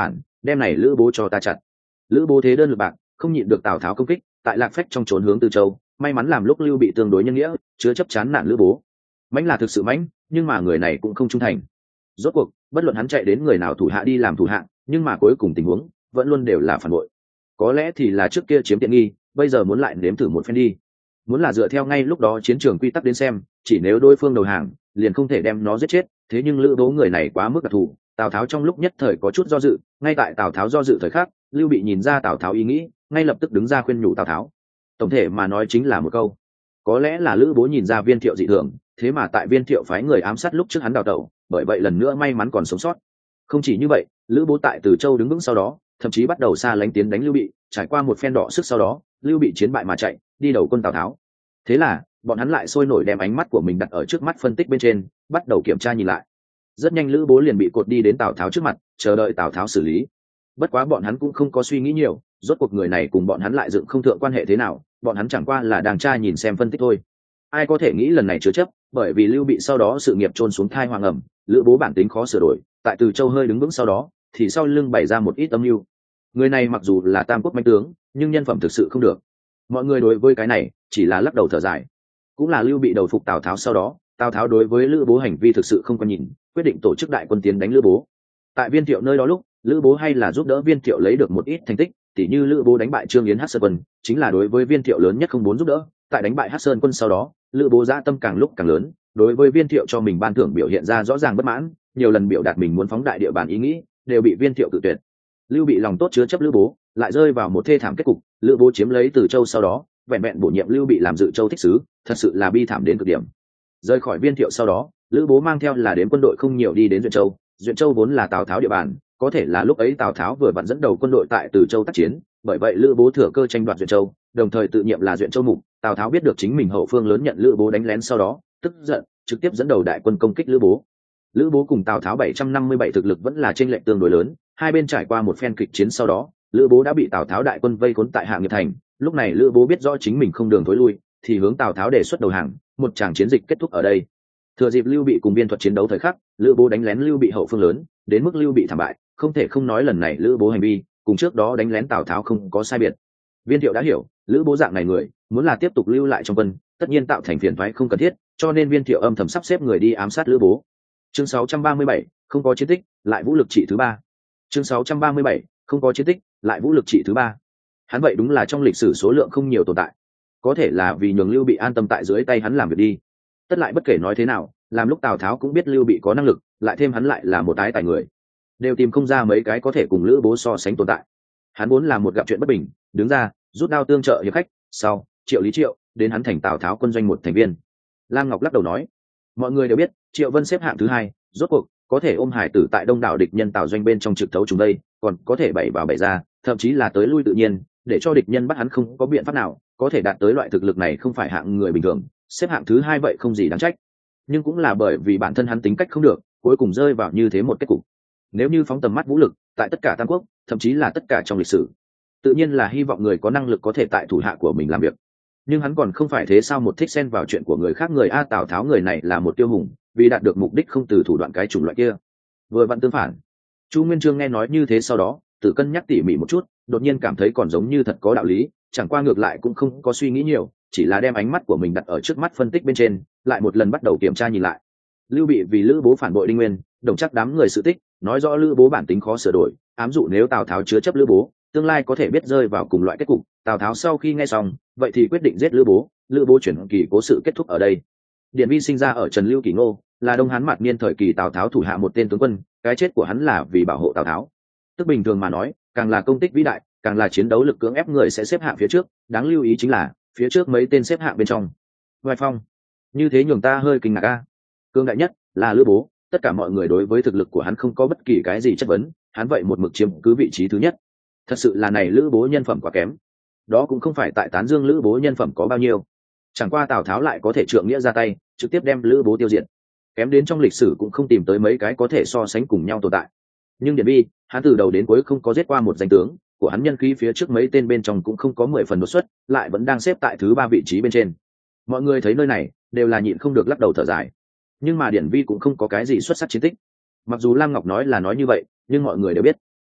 [SPEAKER 1] đem này lữ bố cho ta chặt. Lữ bố thế đơn lực bạc, không nhịn được Tào Tháo công kích, tại Lạc Phách trong trốn hướng Từ Châu, may mắn làm lúc Lưu Bị tương đối nhân nghĩa, chứa chấp chán nản lữ bố. Mãnh là thực sự mãnh, nhưng mà người này cũng không trung thành. Rốt cuộc, bất luận hắn chạy đến người nào thủ hạ đi làm thủ hạ, nhưng mà cuối cùng tình huống vẫn luôn đều là phản bội. Có lẽ thì là trước kia chiếm tiện nghi, bây giờ muốn lại nếm thử một phen đi. Muốn là dựa theo ngay lúc đó chiến trường quy tắc đến xem, chỉ nếu đối phương đầu hàng, liền không thể đem nó giết chết, thế nhưng lữ bố người này quá mức đặc thù. Tào Tháo trong lúc nhất thời có chút do dự, ngay tại Tào Tháo do dự thời khắc, Lưu Bị nhìn ra Tào Tháo ý nghĩ, ngay lập tức đứng ra khuyên nhủ Tào Tháo. Tổng thể mà nói chính là một câu, có lẽ là lữ bố nhìn ra Viên Thiệu dị thường, thế mà tại Viên Thiệu phái người ám sát lúc trước hắn đào tẩu, bởi vậy lần nữa may mắn còn sống sót. Không chỉ như vậy, lữ bố tại Từ Châu đứng vững sau đó, thậm chí bắt đầu xa lánh tiến đánh Lưu Bị, trải qua một phen đọ sức sau đó, Lưu Bị chiến bại mà chạy, đi đầu quân Tào Tháo. Thế là bọn hắn lại sôi nổi đem ánh mắt của mình đặt ở trước mắt phân tích bên trên, bắt đầu kiểm tra nhìn lại. Rất nhanh lữ bố liền bị cột đi đến Tào Tháo trước mặt, chờ đợi Tào Tháo xử lý. Bất quá bọn hắn cũng không có suy nghĩ nhiều, rốt cuộc người này cùng bọn hắn lại dựng không thượng quan hệ thế nào, bọn hắn chẳng qua là đang tra nhìn xem phân tích thôi. Ai có thể nghĩ lần này chứa chấp, bởi vì Lưu Bị sau đó sự nghiệp trôn xuống thai hoàng ẩm, lữ bố bản tính khó sửa đổi, tại Từ Châu hơi đứng vững sau đó, thì sau lưng bày ra một ít âm mưu. Người này mặc dù là tam quốc mãnh tướng, nhưng nhân phẩm thực sự không được. Mọi người đối với cái này chỉ là lắc đầu thở dài. Cũng là Lưu Bị đầu phục Tào Tháo sau đó, Tào Tháo đối với lữ bố hành vi thực sự không có nhìn, quyết định tổ chức đại quân tiến đánh lữ bố. Tại Viên Thiệu nơi đó lúc, lữ bố hay là giúp đỡ Viên Thiệu lấy được một ít thành tích, tỉ như lữ bố đánh bại Trương Yến Hắc Sơn quân, chính là đối với Viên Thiệu lớn nhất không muốn giúp đỡ. Tại đánh bại Hắc Sơn quân sau đó, lữ bố dã tâm càng lúc càng lớn, đối với Viên Thiệu cho mình ban thưởng biểu hiện ra rõ ràng bất mãn, nhiều lần biểu đạt mình muốn phóng đại địa bàn ý nghĩ, đều bị Viên Thiệu cự tuyệt. Lưu Bị lòng tốt chứa chấp lữ bố, lại rơi vào một thê thảm kết cục, lữ bố chiếm lấy Từ Châu sau đó, vẹn vẹn bổ nhiệm Lưu Bị làm Dự Châu thích sứ, thật sự là bi thảm đến cực điểm. Rời khỏi Viên Thiệu sau đó, lữ bố mang theo là đến quân đội không nhiều đi đến Duyện Châu. Duyện Châu vốn là Tào Tháo địa bàn, có thể là lúc ấy Tào Tháo vừa vặn dẫn đầu quân đội tại Từ Châu tác chiến, bởi vậy lữ bố thừa cơ tranh đoạt Duyện Châu, đồng thời tự nhiệm là Duyện Châu mục. Tào Tháo biết được chính mình hậu phương lớn nhận lữ bố đánh lén sau đó, tức giận, trực tiếp dẫn đầu đại quân công kích lữ bố. Lữ bố cùng Tào Tháo bảy trăm năm mươi bảy thực lực vẫn là chênh lệch tương đối lớn, hai bên trải qua một phen kịch chiến sau đó, lữ bố đã bị Tào Tháo đại quân vây khốn tại Hạ Nghiệp thành. Lúc này lữ bố biết rõ chính mình không đường thối lui, thì hướng Tào Tháo đề xuất đầu hàng, một tràng chiến dịch kết thúc ở đây. Thừa dịp Lưu Bị cùng Viên Thuật chiến đấu thời khắc, lữ bố đánh lén Lưu Bị hậu phương lớn, đến mức Lưu Bị thảm bại, không thể không nói lần này lữ bố hành vi cùng trước đó đánh lén Tào Tháo không có sai biệt. Viên Thiệu đã hiểu, lữ bố dạng này người muốn là tiếp tục lưu lại trong quân, tất nhiên tạo thành phiền toái không cần thiết, cho nên Viên Thiệu âm thầm sắp xếp người đi ám sát lữ bố. Chương sáu trăm ba mươi bảy, không có chiến tích, lại vũ lực trị thứ ba. Chương sáu trăm ba mươi bảy, không có chiến tích, lại vũ lực trị thứ ba. Hắn vậy đúng là trong lịch sử số lượng không nhiều tồn tại, có thể là vì nhường Lưu Bị an tâm tại dưới tay hắn làm việc đi. Tất lại bất kể nói thế nào, làm lúc Tào Tháo cũng biết Lưu Bị có năng lực, lại thêm hắn lại là một tái tài người, đều tìm không ra mấy cái có thể cùng lữ bố so sánh tồn tại. Hắn muốn làm một gặp chuyện bất bình, đứng ra rút đao tương trợ hiệp khách. Sau Triệu Lý Triệu đến hắn thành Tào Tháo quân doanh một thành viên. Lam Ngọc lắc đầu nói, mọi người đều biết Triệu Vân xếp hạng thứ hai, rốt cuộc có thể ôm hải tử tại đông đảo địch nhân Tào doanh bên trong trực thấu chúng đây, còn có thể bảy vào bảy ra, thậm chí là tới lui tự nhiên, để cho địch nhân bắt hắn không có biện pháp nào, có thể đạt tới loại thực lực này không phải hạng người bình thường, xếp hạng thứ hai vậy không gì đáng trách. Nhưng cũng là bởi vì bản thân hắn tính cách không được, cuối cùng rơi vào như thế một kết cục. Nếu như phóng tầm mắt vũ lực, tại tất cả tam quốc, thậm chí là tất cả trong lịch sử, tự nhiên là hy vọng người có năng lực có thể tại thủ hạ của mình làm việc. Nhưng hắn còn không phải thế sao một thích xen vào chuyện của người khác người a. Tào Tháo người này là một tiêu hùng, vì đạt được mục đích không từ thủ đoạn cái chủng loại kia. Vừa vặn tương phản. Chu Nguyên Chương nghe nói như thế sau đó, tự cân nhắc tỉ mỉ một chút, đột nhiên cảm thấy còn giống như thật có đạo lý, chẳng qua ngược lại cũng không có suy nghĩ nhiều, chỉ là đem ánh mắt của mình đặt ở trước mắt phân tích bên trên, lại một lần bắt đầu kiểm tra nhìn lại. Lưu Bị vì lữ bố phản bội Đinh Nguyên, đồng chắc đám người sự tích, nói rõ lữ bố bản tính khó sửa đổi, ám dụ nếu Tào Tháo chứa chấp lữ bố, tương lai có thể biết rơi vào cùng loại kết cục. Tào Tháo sau khi nghe xong, vậy thì quyết định giết lữ bố, lữ bố chuyển kỳ cố sự kết thúc ở đây. Điển Vi sinh ra ở Trần Lưu Kỷ Ngô, là Đông Hán mạt niên thời kỳ Tào Tháo thủ hạ một tên tướng quân, cái chết của hắn là vì bảo hộ Tào Tháo. Tức bình thường mà nói, càng là công tích vĩ đại, càng là chiến đấu lực cưỡng ép người sẽ xếp hạng phía trước, đáng lưu ý chính là phía trước mấy tên xếp hạng bên trong. Hoài Phong, như thế nhường ta hơi kinh ngạc a. Cương đại nhất là lữ bố, tất cả mọi người đối với thực lực của hắn không có bất kỳ cái gì chất vấn, hắn vậy một mực chiếm cứ vị trí thứ nhất. Thật sự là này lữ bố nhân phẩm quá kém. Đó cũng không phải tại tán dương lữ bố nhân phẩm có bao nhiêu, chẳng qua Tào Tháo lại có thể trượng nghĩa ra tay, trực tiếp đem lữ bố tiêu diệt, kém đến trong lịch sử cũng không tìm tới mấy cái có thể so sánh cùng nhau tồn tại. Nhưng Điển Vi, hắn từ đầu đến cuối không có giết qua một danh tướng của hắn, nhân khí phía trước mấy tên bên trong cũng không có mười phần đột xuất, lại vẫn đang xếp tại thứ ba vị trí bên trên. Mọi người thấy nơi này đều là nhịn không được lắc đầu thở dài. Nhưng mà Điển Vi cũng không có cái gì xuất sắc chiến tích. Mặc dù Lam Ngọc nói là nói như vậy, nhưng mọi người đều biết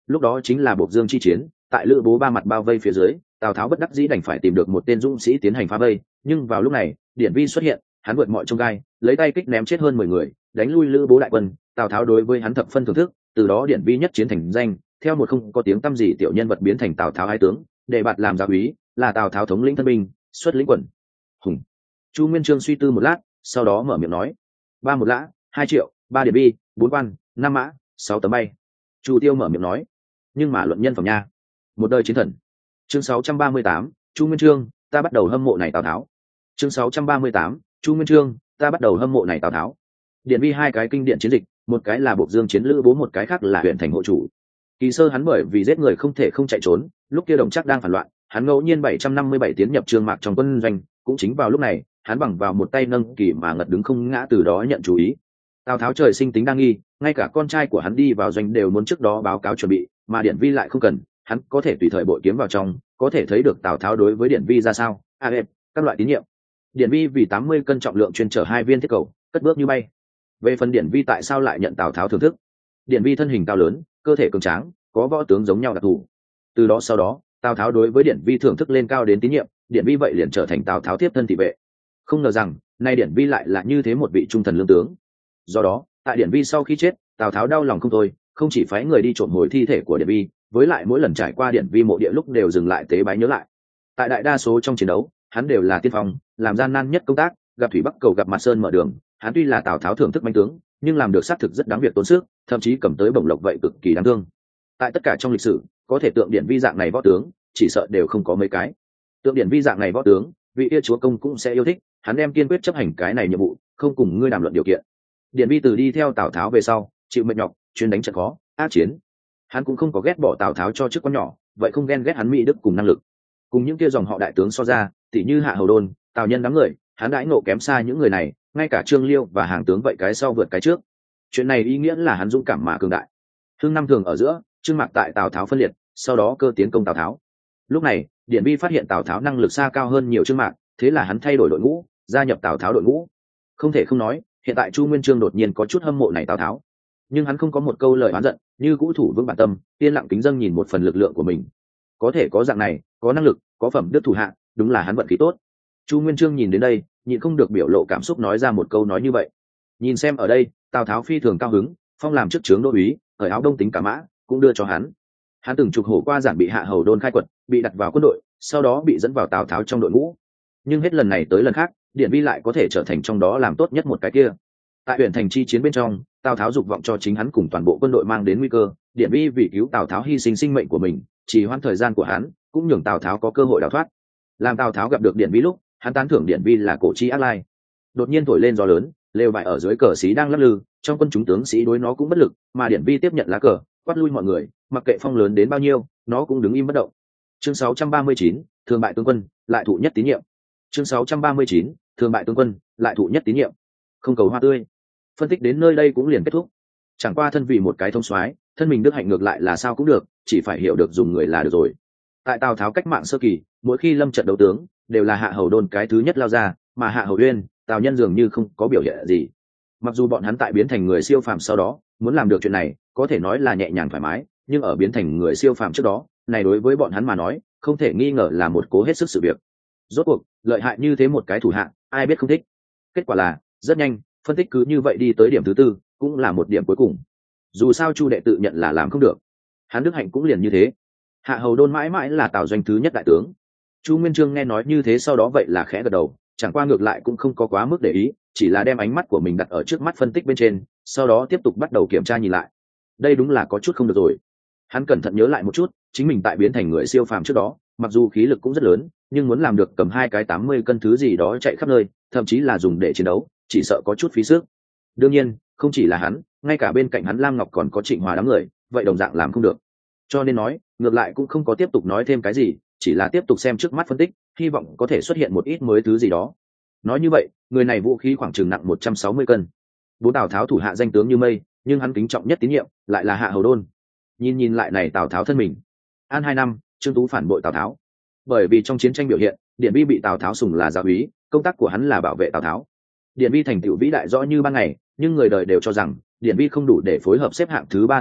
[SPEAKER 1] lúc đó chính là Bộc Dương chi chiến, tại Lữ Bố ba mặt bao vây phía dưới, Tào Tháo bất đắc dĩ đành phải tìm được một tên dũng sĩ tiến hành phá vây, nhưng vào lúc này Điển Vi xuất hiện, hắn vượt mọi chông gai, lấy tay kích ném chết hơn mười người, đánh lui Lữ Bố đại quân. Tào Tháo đối với hắn thập phân thưởng thức, từ đó Điển Vi nhất chiến thành danh, theo một không có tiếng tăm gì tiểu nhân vật biến thành Tào Tháo ái tướng, để bạt làm gia úy, là Tào Tháo thống lĩnh thân binh, xuất lĩnh quần hùng. Chu Nguyên Chương suy tư một lát, sau đó mở miệng nói: ba một lã, hai triệu, ba Điển Vi, bốn quan, năm mã, sáu tấm bay. Chu Tiêu mở miệng nói: nhưng mà luận nhân phẩm nha, một đời chiến thần. Chương sáu trăm ba mươi tám, Chu Nguyên Chương, ta bắt đầu hâm mộ này Tào Tháo. Chương sáu trăm ba mươi tám, Chu Nguyên Chương, ta bắt đầu hâm mộ này Tào Tháo. Điển Vi hai cái kinh điển chiến dịch, một cái là Bộc Dương chiến Lữ Bố, một cái khác là huyện thành hộ chủ. Kỳ sơ hắn bởi vì giết người không thể không chạy trốn, lúc kia Đồng Trác đang phản loạn, hắn ngẫu nhiên bảy trăm năm mươi bảy tiến nhập Trương Mạc trong quân doanh, cũng chính vào lúc này, hắn bằng vào một tay nâng kỳ mà ngật đứng không ngã, từ đó nhận chú ý. Tào Tháo trời sinh tính đa nghi, ngay cả con trai của hắn đi vào doanh đều muốn trước đó báo cáo chuẩn bị, mà Điển Vi lại không cần, hắn có thể tùy thời bội kiếm vào trong, có thể thấy được Tào Tháo đối với Điển Vi ra sao. A à, các loại tín nhiệm. Điển Vi vì tám mươi cân trọng lượng chuyên chở hai viên thiết cầu, cất bước như bay. Về phần Điển Vi tại sao lại nhận Tào Tháo thưởng thức, Điển Vi thân hình cao lớn, cơ thể cường tráng, có võ tướng giống nhau đặc thù. Từ đó sau đó, Tào Tháo đối với Điển Vi thưởng thức lên cao đến tín nhiệm, Điển Vi vậy liền trở thành Tào Tháo tiếp thân thị vệ. Không ngờ rằng, nay Điển Vi lại là như thế một vị trung thần lương tướng. Do đó, tại Điển Vi sau khi chết, Tào Tháo đau lòng không thôi, không chỉ phái người đi trộm hồi thi thể của Điển Vi, với lại mỗi lần trải qua Điển Vi mộ địa lúc đều dừng lại tế bái nhớ lại. Tại đại đa số trong chiến đấu, hắn đều là tiên phong, làm gian nan nhất công tác, gặp thủy bắc cầu gặp mặt sơn mở đường, hắn tuy là Tào Tháo thưởng thức binh tướng, nhưng làm được xác thực rất đáng việc tốn sức, thậm chí cầm tới bổng lộc vậy cực kỳ đáng thương. Tại tất cả trong lịch sử, có thể tượng Điển Vi dạng này võ tướng, chỉ sợ đều không có mấy cái. Tượng Điển Vi dạng này võ tướng, vị yêu chúa công cũng sẽ yêu thích, hắn đem kiên quyết chấp hành cái này nhiệm vụ, không cùng ngươi đàm luận điều kiện. Điển Vi từ đi theo Tào Tháo về sau, chịu mệt nhọc, chuyên đánh trận khó, ác chiến. Hắn cũng không có ghét bỏ Tào Tháo cho chức quan nhỏ, vậy không ghen ghét hắn mỹ đức cùng năng lực. Cùng những kia dòng họ đại tướng so ra, tỷ như Hạ Hầu Đôn, Tào Nhân đám người, hắn đãi nộ kém xa những người này, ngay cả Trương Liêu và hàng tướng vậy cái sau vượt cái trước. Chuyện này ý nghĩa là hắn dũng cảm mà cường đại. Hưng năm thường ở giữa, Trương Mạc tại Tào Tháo phân liệt, sau đó cơ tiến công Tào Tháo. Lúc này, Điển Vi phát hiện Tào Tháo năng lực xa cao hơn nhiều Trương Mạc, thế là hắn thay đổi đội ngũ, gia nhập Tào Tháo đội ngũ. Không thể không nói, hiện tại Chu Nguyên Chương đột nhiên có chút hâm mộ này Tào Tháo, nhưng hắn không có một câu lời oán giận, như cũ thủ vững bản tâm, yên lặng kính dâng nhìn một phần lực lượng của mình. Có thể có dạng này, có năng lực, có phẩm đức thủ hạ, đúng là hắn vận khí tốt. Chu Nguyên Chương nhìn đến đây, nhịn không được biểu lộ cảm xúc nói ra một câu nói như vậy. Nhìn xem ở đây, Tào Tháo phi thường cao hứng, phong làm chức trướng đô úy, ở áo đông tính cả mã, cũng đưa cho hắn. Hắn từng chục hổ qua giản bị Hạ Hầu Đôn khai quật, bị đặt vào quân đội, sau đó bị dẫn vào Tào Tháo trong đội ngũ. Nhưng hết lần này tới lần khác, Điển Vi lại có thể trở thành trong đó làm tốt nhất một cái kia. Tại huyện thành chi chiến bên trong, Tào Tháo dục vọng cho chính hắn cùng toàn bộ quân đội mang đến nguy cơ, Điển Vi vì cứu Tào Tháo hy sinh sinh mệnh của mình, chỉ hoãn thời gian của hắn, cũng nhường Tào Tháo có cơ hội đào thoát. Làm Tào Tháo gặp được Điển Vi lúc, hắn tán thưởng Điển Vi là cổ chi ác lai. Đột nhiên thổi lên gió lớn, lều vải ở dưới cờ xí đang lắc lư, trong quân chúng tướng sĩ đối nó cũng bất lực, mà Điển Vi tiếp nhận lá cờ, quát lui mọi người, mặc kệ phong lớn đến bao nhiêu, nó cũng đứng im bất động. Chương sáu trăm ba mươi chín, thường bại tướng quân, lại thụ nhất tín nhiệm. Chương sáu trăm ba mươi chín, thường bại tướng quân, lại thụ nhất tín nhiệm. Không cầu hoa tươi. Phân tích đến nơi đây cũng liền kết thúc. Chẳng qua thân vì một cái thông soái, thân mình đức hạnh ngược lại là sao cũng được, chỉ phải hiểu được dùng người là được rồi. Tại Tào Tháo cách mạng sơ kỳ, mỗi khi lâm trận đấu tướng, đều là Hạ Hầu Đôn cái thứ nhất lao ra, mà Hạ Hầu Uyên, Tào Nhân dường như không có biểu hiện gì. Mặc dù bọn hắn tại biến thành người siêu phàm sau đó, muốn làm được chuyện này, có thể nói là nhẹ nhàng thoải mái, nhưng ở biến thành người siêu phàm trước đó, này đối với bọn hắn mà nói, không thể nghi ngờ là một cố hết sức sự việc. Rốt cuộc, lợi hại như thế một cái thủ hạ, ai biết không thích. Kết quả là, rất nhanh, phân tích cứ như vậy đi tới điểm thứ tư, cũng là một điểm cuối cùng. Dù sao Chu đệ tự nhận là làm không được, hắn đức hạnh cũng liền như thế. Hạ Hầu Đôn mãi mãi là Tào doanh thứ nhất đại tướng. Chu Nguyên Chương nghe nói như thế sau đó vậy là khẽ gật đầu, chẳng qua ngược lại cũng không có quá mức để ý, chỉ là đem ánh mắt của mình đặt ở trước mắt phân tích bên trên, sau đó tiếp tục bắt đầu kiểm tra nhìn lại. Đây đúng là có chút không được rồi. Hắn cẩn thận nhớ lại một chút, chính mình tại biến thành người siêu phàm trước đó, mặc dù khí lực cũng rất lớn, nhưng muốn làm được cầm hai cái tám mươi cân thứ gì đó chạy khắp nơi, thậm chí là dùng để chiến đấu, chỉ sợ có chút phí sức. Đương nhiên, không chỉ là hắn, ngay cả bên cạnh hắn Lam Ngọc còn có Trịnh Hòa đám người, vậy đồng dạng làm không được. Cho nên nói, ngược lại cũng không có tiếp tục nói thêm cái gì, chỉ là tiếp tục xem trước mắt phân tích, hy vọng có thể xuất hiện một ít mới thứ gì đó. Nói như vậy, người này vũ khí khoảng chừng nặng một trăm sáu mươi cân. Bố Tào Tháo thủ hạ danh tướng như mây, nhưng hắn kính trọng nhất tín nhiệm lại là Hạ Hầu Đôn. Nhìn nhìn lại này Tào Tháo thân mình. An hai năm, Trương Tú phản bội Tào Tháo. Bởi vì trong chiến tranh biểu hiện, Điển Vi bị Tào Tháo sủng là giáo úy, công tác của hắn là bảo vệ Tào Tháo. Điển Vi thành tựu vĩ đại rõ như ban ngày, nhưng người đời đều cho rằng Điển Vi không đủ để phối hợp xếp hạng thứ ba thứ tự,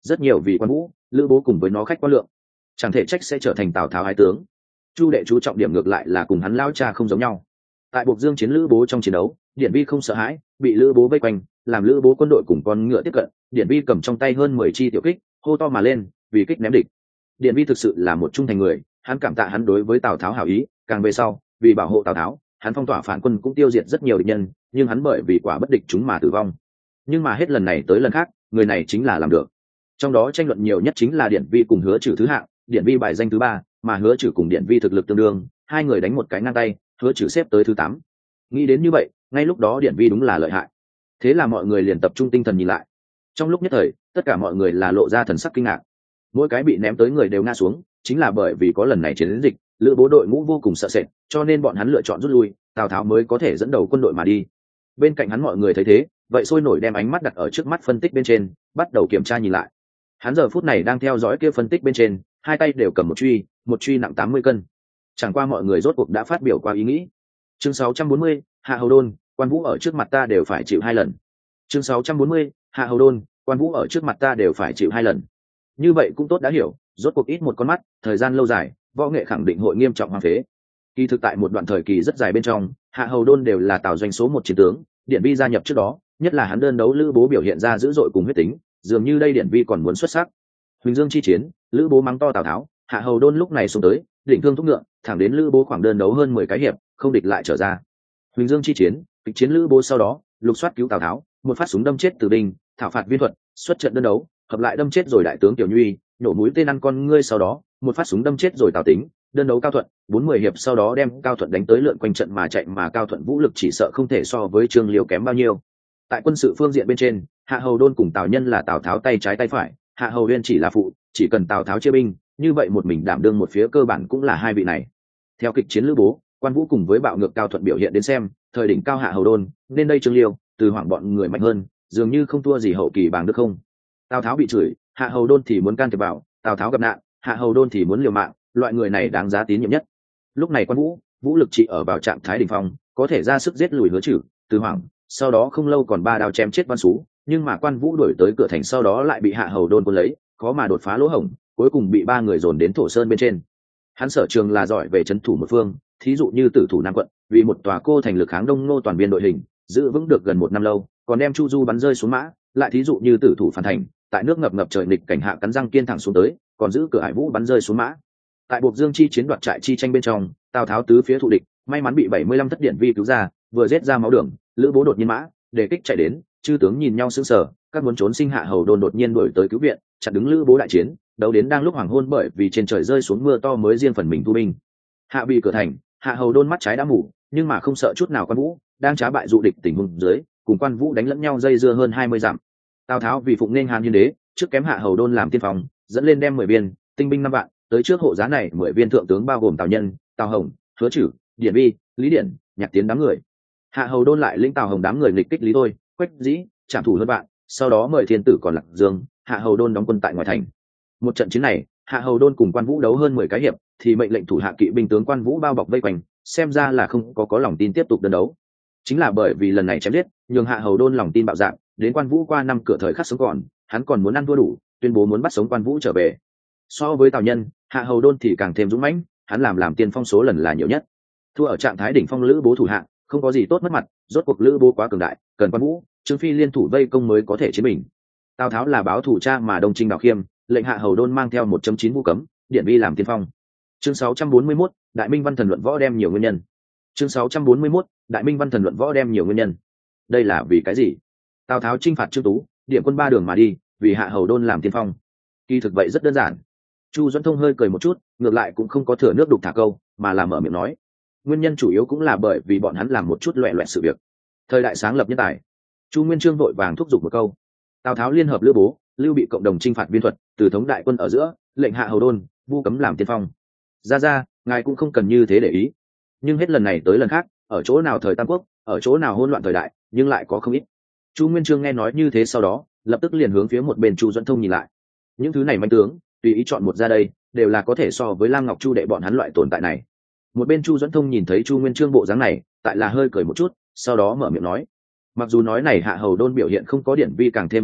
[SPEAKER 1] rất nhiều vì quan vũ lữ bố cùng với nó khách quan lượng, chẳng thể trách sẽ trở thành tào tháo ái tướng. Chu đệ chú trọng điểm ngược lại là cùng hắn lao cha không giống nhau. Tại buộc dương chiến lữ bố trong chiến đấu, Điển Vi không sợ hãi, bị lữ bố vây quanh, làm lữ bố quân đội cùng con ngựa tiếp cận, Điển Vi cầm trong tay hơn mười chi tiểu kích, hô to mà lên, vì kích ném địch. Điển Vi thực sự là một trung thành người, hắn cảm tạ hắn đối với Tào Tháo hảo ý, càng về sau, vì bảo hộ Tào Tháo, hắn phong tỏa phản quân cũng tiêu diệt rất nhiều địch nhân, nhưng hắn bởi vì quả bất địch chúng mà tử vong. Nhưng mà hết lần này tới lần khác, người này chính là làm được. Trong đó tranh luận nhiều nhất chính là Điển Vi cùng Hứa Trử thứ hạng, Điển Vi bài danh thứ ba, mà Hứa Trử cùng Điển Vi thực lực tương đương, hai người đánh một cái ngang tay, Hứa Trử xếp tới thứ tám. Nghĩ đến như vậy, ngay lúc đó Điển Vi đúng là lợi hại. Thế là mọi người liền tập trung tinh thần nhìn lại. Trong lúc nhất thời, tất cả mọi người là lộ ra thần sắc kinh ngạc. Mỗi cái bị ném tới người đều ngã xuống, chính là bởi vì có lần này chiến dịch, lữ bố đội ngũ vô cùng sợ sệt, cho nên bọn hắn lựa chọn rút lui, Tào Tháo mới có thể dẫn đầu quân đội mà đi. Bên cạnh hắn mọi người thấy thế, vậy sôi nổi đem ánh mắt đặt ở trước mắt phân tích bên trên, bắt đầu kiểm tra nhìn lại. Hắn giờ phút này đang theo dõi kia phân tích bên trên, hai tay đều cầm một truy, một truy nặng tám mươi cân. Chẳng qua mọi người rốt cuộc đã phát biểu qua ý nghĩ. Chương sáu trăm bốn mươi, Hạ Hầu Đôn, quan vũ ở trước mặt ta đều phải chịu hai lần. Chương sáu trăm bốn mươi, Hạ Hầu Đôn, quan vũ ở trước mặt ta đều phải chịu hai lần. Như vậy cũng tốt đã hiểu, rốt cuộc ít một con mắt, thời gian lâu dài, võ nghệ khẳng định hội nghiêm trọng hoang phế. Kỳ thực tại một đoạn thời kỳ rất dài bên trong, Hạ Hầu Đôn đều là Tào doanh số một chiến tướng, Điển Vi gia nhập trước đó, nhất là hắn đơn đấu lữ bố biểu hiện ra dữ dội cùng huyết tính, dường như đây Điển Vi còn muốn xuất sắc. Huỳnh Dương chi chiến, lữ bố mắng to Tào Tháo, Hạ Hầu Đôn lúc này xuống tới, định thương thúc ngựa, thẳng đến lữ bố khoảng đơn đấu hơn mười cái hiệp, không địch lại trở ra. Huỳnh Dương chi chiến, kịch chiến lữ bố sau đó, lục soát cứu Tào Tháo, một phát súng đâm chết Từ Binh, thảo phạt viên thuật, xuất trận đơn đấu, hợp lại đâm chết rồi đại tướng Tiểu Nhuy, nổ mũi tên ăn con ngươi sau đó, một phát súng đâm chết rồi Tào Tính, đơn đấu Cao Thuận, bốn mươi hiệp sau đó đem Cao Thuận đánh tới lượn quanh trận mà chạy, mà Cao Thuận vũ lực chỉ sợ không thể so với Trương Liêu kém bao nhiêu. Tại quân sự phương diện bên trên, Hạ Hầu Đôn cùng Tào Nhân là Tào Tháo tay trái tay phải, Hạ Hầu Uyên chỉ là phụ, chỉ cần Tào Tháo chia binh, như vậy một mình đảm đương một phía cơ bản cũng là hai vị này. Theo kịch chiến lữ bố, quan vũ cùng với bạo ngược Cao Thuận biểu hiện đến xem, thời đỉnh cao Hạ Hầu Đôn, nên đây Trương Liêu, từ hoảng bọn người mạnh hơn, dường như không thua gì hậu kỳ bằng được không. Tào Tháo bị chửi, Hạ Hầu Đôn thì muốn can thiệp vào, Tào Tháo gặp nạn, Hạ Hầu Đôn thì muốn liều mạng, loại người này đáng giá tín nhiệm nhất. Lúc này quan vũ, vũ lực trị ở vào trạng thái đỉnh phong, có thể ra sức giết lùi Hứa Trử, Từ Hoảng, sau đó không lâu còn ba đao chém chết Văn Sú, nhưng mà quan vũ đuổi tới cửa thành sau đó lại bị Hạ Hầu Đôn cuốn lấy, khó mà đột phá lỗ hổng, cuối cùng bị ba người dồn đến Thổ Sơn bên trên. Hắn sở trường là giỏi về trấn thủ một phương, thí dụ như Tử Thủ Nam quận, vì một tòa cô thành lực kháng Đông Ngô toàn biên đội hình, giữ vững được gần một năm lâu, còn đem Chu Du bắn rơi xuống mã, lại thí dụ như Tử Thủ Phản Thành, tại nước ngập ngập trời nghịch cảnh hạ cắn răng kiên thẳng xuống tới, còn giữ cửa Hải Vũ bắn rơi xuống mã. Tại buộc Dương chi chiến đoạt trại chi tranh bên trong, Tào Tháo tứ phía thụ địch, may mắn bị bảy mươi lăm thất Điển Vi cứu ra, vừa giết ra máu đường, lữ bố đột nhiên mã để kích chạy đến, chư tướng nhìn nhau sững sờ, các muốn trốn sinh Hạ Hầu Đôn đột nhiên đuổi tới cứu viện, chặn đứng lữ bố đại chiến, đấu đến đang lúc hoàng hôn bởi vì trên trời rơi xuống mưa to mới riêng phần mình thu binh. Hạ bị cửa thành, Hạ Hầu Đôn mắt trái đã mù, nhưng mà không sợ chút nào quan vũ, đang trá bại dụ địch tình huống dưới, cùng quan vũ đánh lẫn nhau dây dưa hơn hai mươi dặm. Tào Tháo vì phụng nên Hàn Hiên Đế, trước kém Hạ Hầu Đôn làm tiên phong, dẫn lên đem mười viên tinh binh năm vạn, tới trước hộ giá này mười viên thượng tướng bao gồm Tào Nhân, Tào Hồng, Hứa Trử, Điển Vi, Lý Điển, Nhạc Tiến đám người. Hạ Hầu Đôn lại lĩnh Tào Hồng đám người nghịch kích Lý Thôi, Quách Dĩ, trảm thủ hơn bạn, sau đó mời thiên tử còn Lạc Dương, Hạ Hầu Đôn đóng quân tại ngoài thành. Một trận chiến này, Hạ Hầu Đôn cùng quan vũ đấu hơn mười cái hiệp, thì mệnh lệnh thủ hạ kỵ binh tướng quan vũ bao bọc vây quanh, xem ra là không có có lòng tin tiếp tục đơn đấu. Chính là bởi vì lần này chém giết, nhường Hạ Hầu Đôn lòng tin bạo dạn, đến quan vũ qua năm cửa thời khắc sống còn, hắn còn muốn ăn thua đủ, tuyên bố muốn bắt sống quan vũ trở về. So với Tào Nhân, Hạ Hầu Đôn thì càng thêm dũng mãnh, hắn làm làm tiên phong số lần là nhiều nhất. Thua ở trạng thái đỉnh phong lữ bố thủ hạ, không có gì tốt mất mặt, rốt cuộc lữ bố quá cường đại, cần quan vũ, Trương Phi liên thủ vây công mới có thể chiến bình. Tào Tháo là báo thủ cha mà Đông Trinh Đào Khiêm, lệnh Hạ Hầu Đôn mang theo một trăm chín vu cấm, Điển Vi làm tiên phong. Chương sáu trăm bốn mươi mốt, Đại Minh Văn Thần luận võ đem nhiều nguyên nhân. Chương sáu trăm bốn mươi mốt, Đại Minh Văn Thần luận võ đem nhiều nguyên nhân. Đây là vì cái gì? Tào Tháo chinh phạt Trương Tú, điểm quân ba đường mà đi, vì Hạ Hầu Đôn làm tiên phong. Kỳ thực vậy rất đơn giản. Chu Duẫn Thông hơi cười một chút, ngược lại cũng không có thừa nước đục thả câu, mà là mở miệng nói, nguyên nhân chủ yếu cũng là bởi vì bọn hắn làm một chút loẹ loẹt sự việc. Thời đại sáng lập nhân tài. Chu Nguyên Chương vội vàng thúc giục một câu. Tào Tháo liên hợp Lữ Bố, Lưu Bị cộng đồng chinh phạt viên thuật, từ thống đại quân ở giữa, lệnh Hạ Hầu Đôn, vu cấm làm tiên phong. Ra ra, ngài cũng không cần như thế để ý. Nhưng hết lần này tới lần khác, ở chỗ nào thời Tam Quốc, ở chỗ nào hỗn loạn thời đại, nhưng lại có không ít. Chu Nguyên Chương nghe nói như thế sau đó, lập tức liền hướng phía một bên Chu Duẫn Thông nhìn lại. Những thứ này manh tướng, tùy ý chọn một ra đây, đều là có thể so với Lam Ngọc Chu đệ bọn hắn loại tồn tại này. Một bên Chu Duẫn Thông nhìn thấy Chu Nguyên Chương bộ dáng này, tại là hơi cười một chút, sau đó mở miệng nói, mặc dù nói này Hạ Hầu Đôn biểu hiện không có Điển Vi càng thêm chú mục,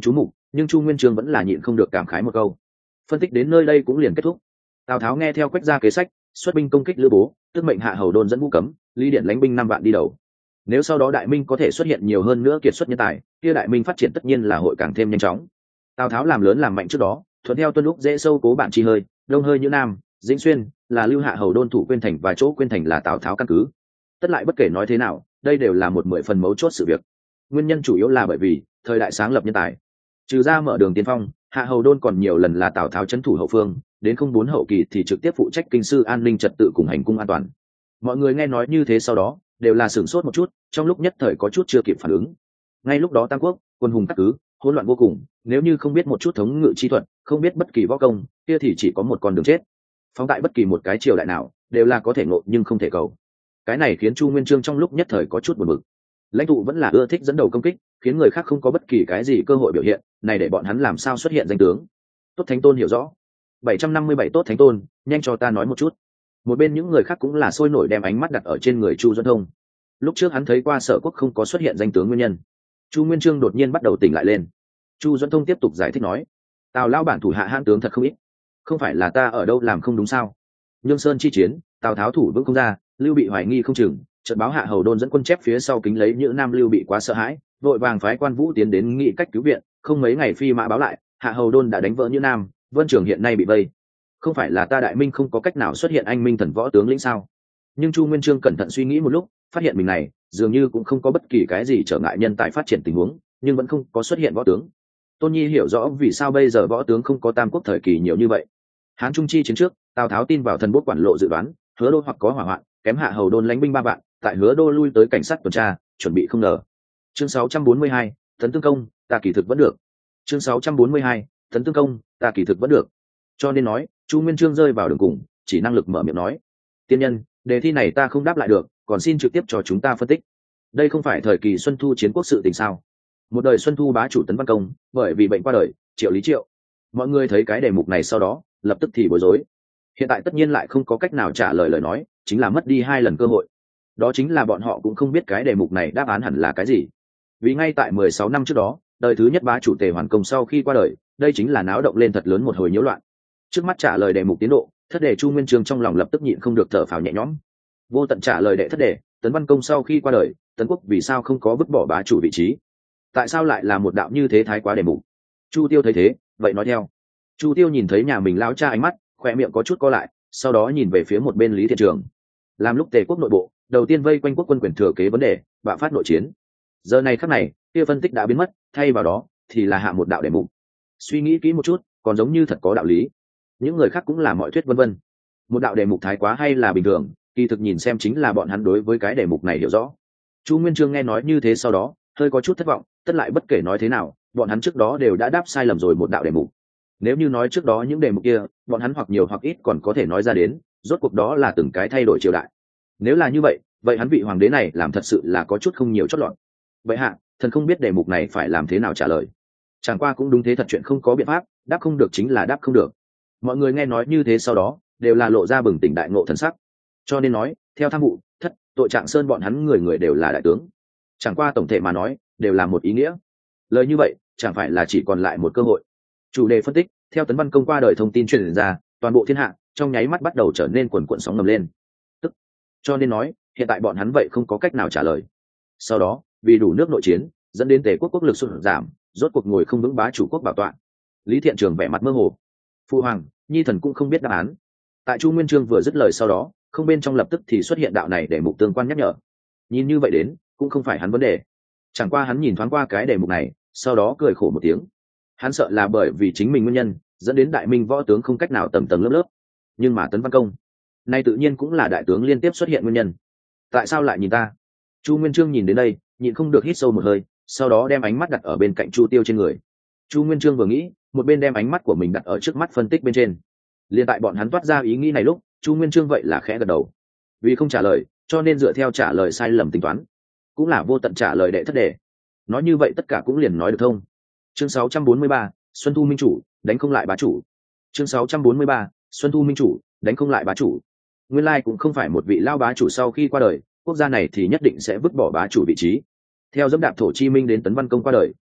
[SPEAKER 1] nhưng Chu Nguyên Chương vẫn là nhịn không được cảm khái một câu. Phân tích đến nơi đây cũng liền kết thúc. Tào Tháo nghe theo Quách gia kế sách, xuất binh công kích Lữ Bố, tức mệnh Hạ Hầu Đôn dẫn Vũ Cấm, Lý Điện lãnh binh năm vạn đi đầu. Nếu sau đó Đại Minh có thể xuất hiện nhiều hơn nữa kiệt xuất nhân tài, kia Đại Minh phát triển tất nhiên là hội càng thêm nhanh chóng. Tào Tháo làm lớn làm mạnh trước đó, thuận theo tuân lúc dễ sâu cố bản chi hơi, đông hơi như nam, Dĩnh Xuyên là lưu Hạ Hầu Đôn thủ Quyên Thành và chỗ Quyên Thành là Tào Tháo căn cứ. Tất lại bất kể nói thế nào, đây đều là một mười phần mấu chốt sự việc. Nguyên nhân chủ yếu là bởi vì thời đại sáng lập nhân tài, trừ ra mở đường tiên phong, Hạ Hầu Đôn còn nhiều lần là Tào Tháo trấn thủ hậu phương, đến không bốn hậu kỳ thì trực tiếp phụ trách kinh sư an ninh trật tự cùng hành cung an toàn. Mọi người nghe nói như thế sau đó đều là sửng sốt một chút, trong lúc nhất thời có chút chưa kịp phản ứng. Ngay lúc đó Tam Quốc quân hùng các cứ hỗn loạn vô cùng, nếu như không biết một chút thống ngự chi thuật, không biết bất kỳ võ công, kia thì chỉ có một con đường chết. Phóng tại bất kỳ một cái triều đại nào đều là có thể ngộ nhưng không thể cầu. Cái này khiến Chu Nguyên Chương trong lúc nhất thời có chút buồn bực. Lãnh tụ vẫn là ưa thích dẫn đầu công kích, khiến người khác không có bất kỳ cái gì cơ hội biểu hiện, này để bọn hắn làm sao xuất hiện danh tướng. Tốt Thánh Tôn hiểu rõ. bảy trăm năm mươi bảy Tốt Thánh Tôn, nhanh cho ta nói một chút. Một bên những người khác cũng là sôi nổi đem ánh mắt đặt ở trên người Chu Duẫn Thông. Lúc trước hắn thấy qua Sở Quốc không có xuất hiện danh tướng nguyên nhân. Chu Nguyên Chương đột nhiên bắt đầu tỉnh lại lên. Chu Duẫn Thông tiếp tục giải thích nói: Tào lão bản thủ hạ hãn tướng thật không ít, không phải là ta ở đâu làm không đúng sao? Nhương Sơn chi chiến, Tào Tháo thủ vững không ra, Lưu Bị hoài nghi không chừng, chợt báo Hạ Hầu Đôn dẫn quân chép phía sau kính lấy Nhữ Nam Lưu Bị quá sợ hãi, vội vàng phái Quan Vũ tiến đến nghị cách cứu viện, không mấy ngày phi mã báo lại, Hạ Hầu Đôn đã đánh vỡ Nhữ Nam, Vân Trường hiện nay bị vây. Không phải là ta Đại Minh không có cách nào xuất hiện anh minh thần võ tướng lĩnh sao? Nhưng Chu Nguyên Chương cẩn thận suy nghĩ một lúc, phát hiện mình này dường như cũng không có bất kỳ cái gì trở ngại nhân tài phát triển tình huống, nhưng vẫn không có xuất hiện võ tướng. Tôn Nhi hiểu rõ vì sao bây giờ võ tướng không có Tam Quốc thời kỳ nhiều như vậy. Hán Trung chi chiến trước, Tào Tháo tin vào thần bút quản lộ dự đoán, Hứa Đô hoặc có hỏa hoạn, kém Hạ Hầu Đôn lãnh binh ba vạn, tại Hứa Đô lui tới cảnh sát tuần tra, chuẩn bị không ngờ. Chương sáu trăm bốn mươi hai, tấn tương công, ta kỳ thực vẫn được. Chương sáu trăm bốn mươi hai, tấn tương công, ta kỳ thực vẫn được. Cho nên nói, Chu Nguyên Chương rơi vào đường cùng, chỉ năng lực mở miệng nói: Tiên nhân, đề thi này ta không đáp lại được, còn xin trực tiếp cho chúng ta phân tích. Đây không phải thời kỳ Xuân Thu chiến quốc sự tình sao? Một đời Xuân Thu bá chủ Tấn Văn Công, bởi vì bệnh qua đời, Triệu Lý Triệu. Mọi người thấy cái đề mục này sau đó, lập tức thì bối rối. Hiện tại tất nhiên lại không có cách nào trả lời lời nói, chính là mất đi hai lần cơ hội. Đó chính là bọn họ cũng không biết cái đề mục này đáp án hẳn là cái gì. Vì ngay tại mười sáu năm trước đó, đời thứ nhất bá chủ Tề Hoàn Công sau khi qua đời, đây chính là náo động lên thật lớn một hồi nhiễu loạn. Trước mắt trả lời đề mục tiến độ, thất đề Chu Nguyên Chương trong lòng lập tức nhịn không được thở phào nhẹ nhõm. Vô tận trả lời đệ thất đề, Tấn Văn Công sau khi qua đời, Tấn Quốc vì sao không có vứt bỏ bá chủ vị trí? Tại sao lại là một đạo như thế thái quá đề mục? Chu Tiêu thấy thế, vậy nói theo. Chu Tiêu nhìn thấy nhà mình lão cha ánh mắt, khoe miệng có chút co lại, sau đó nhìn về phía một bên Lý Thiện Trường. Làm lúc Tề quốc nội bộ, đầu tiên vây quanh quốc quân quyền thừa kế vấn đề, bạo phát nội chiến. Giờ này khắc này, kia phân tích đã biến mất, thay vào đó thì là hạ một đạo đề mục. Suy nghĩ kỹ một chút, còn giống như thật có đạo lý. Những người khác cũng là mọi thuyết vân vân. Một đạo đề mục thái quá hay là bình thường, kỳ thực nhìn xem chính là bọn hắn đối với cái đề mục này hiểu rõ. Chu Nguyên Chương nghe nói như thế sau đó, hơi có chút thất vọng, tất lại bất kể nói thế nào, bọn hắn trước đó đều đã đáp sai lầm rồi một đạo đề mục. Nếu như nói trước đó những đề mục kia, bọn hắn hoặc nhiều hoặc ít còn có thể nói ra đến, rốt cuộc đó là từng cái thay đổi triều đại. Nếu là như vậy, vậy hắn vị hoàng đế này làm thật sự là có chút không nhiều chót lọt. Vậy hạ, thần không biết đề mục này phải làm thế nào trả lời. Chẳng qua cũng đúng thế thật chuyện không có biện pháp, đáp không được chính là đáp không được. Mọi người nghe nói như thế sau đó, đều là lộ ra bừng tỉnh đại ngộ thần sắc. Cho nên nói, theo tham vụ, thất, tội trạng sơn bọn hắn người người đều là đại tướng. Chẳng qua tổng thể mà nói, đều là một ý nghĩa. Lời như vậy, chẳng phải là chỉ còn lại một cơ hội. Chủ đề phân tích, theo Tấn Văn Công qua đời thông tin truyền ra, toàn bộ thiên hạ trong nháy mắt bắt đầu trở nên quần quần sóng ngầm lên. Tức, cho nên nói, hiện tại bọn hắn vậy không có cách nào trả lời. Sau đó, vì đủ nước nội chiến, dẫn đến Tề quốc quốc lực sụt giảm, rốt cuộc ngồi không vững bá chủ quốc bảo tọa. Lý Thiện Trường vẻ mặt mơ hồ. Phu hoàng, nhi thần cũng không biết đáp án. Tại Chu Nguyên Chương vừa dứt lời sau đó, không bên trong lập tức thì xuất hiện đạo này để mục tương quan nhắc nhở. Nhìn như vậy đến, cũng không phải hắn vấn đề. Chẳng qua hắn nhìn thoáng qua cái đề mục này, sau đó cười khổ một tiếng. Hắn sợ là bởi vì chính mình nguyên nhân, dẫn đến Đại Minh võ tướng không cách nào tầm tầng lớp lớp. Nhưng mà Tấn Văn Công, nay tự nhiên cũng là đại tướng liên tiếp xuất hiện nguyên nhân. Tại sao lại nhìn ta? Chu Nguyên Chương nhìn đến đây, nhịn không được hít sâu một hơi, sau đó đem ánh mắt đặt ở bên cạnh Chu Tiêu trên người. Chu Nguyên Chương vừa nghĩ, một bên đem ánh mắt của mình đặt ở trước mắt phân tích bên trên. Liên tại bọn hắn toát ra ý nghĩ này lúc, Chu Nguyên Chương vậy là khẽ gật đầu. Vì không trả lời, cho nên dựa theo trả lời sai lầm tính toán, cũng là vô tận trả lời đệ thất đề. Nói như vậy tất cả cũng liền nói được thông. Chương sáu trăm bốn mươi ba, Xuân Thu Minh Chủ, đánh không lại bá chủ. Chương sáu trăm bốn mươi ba, Xuân Thu Minh Chủ, đánh không lại bá chủ. Nguyên lai cũng không phải một vị lao bá chủ sau khi qua đời, quốc gia này thì nhất định sẽ vứt bỏ bá chủ vị trí. Theo dẫm đạp Thổ Chi Minh đến Tấn Văn Công qua đời,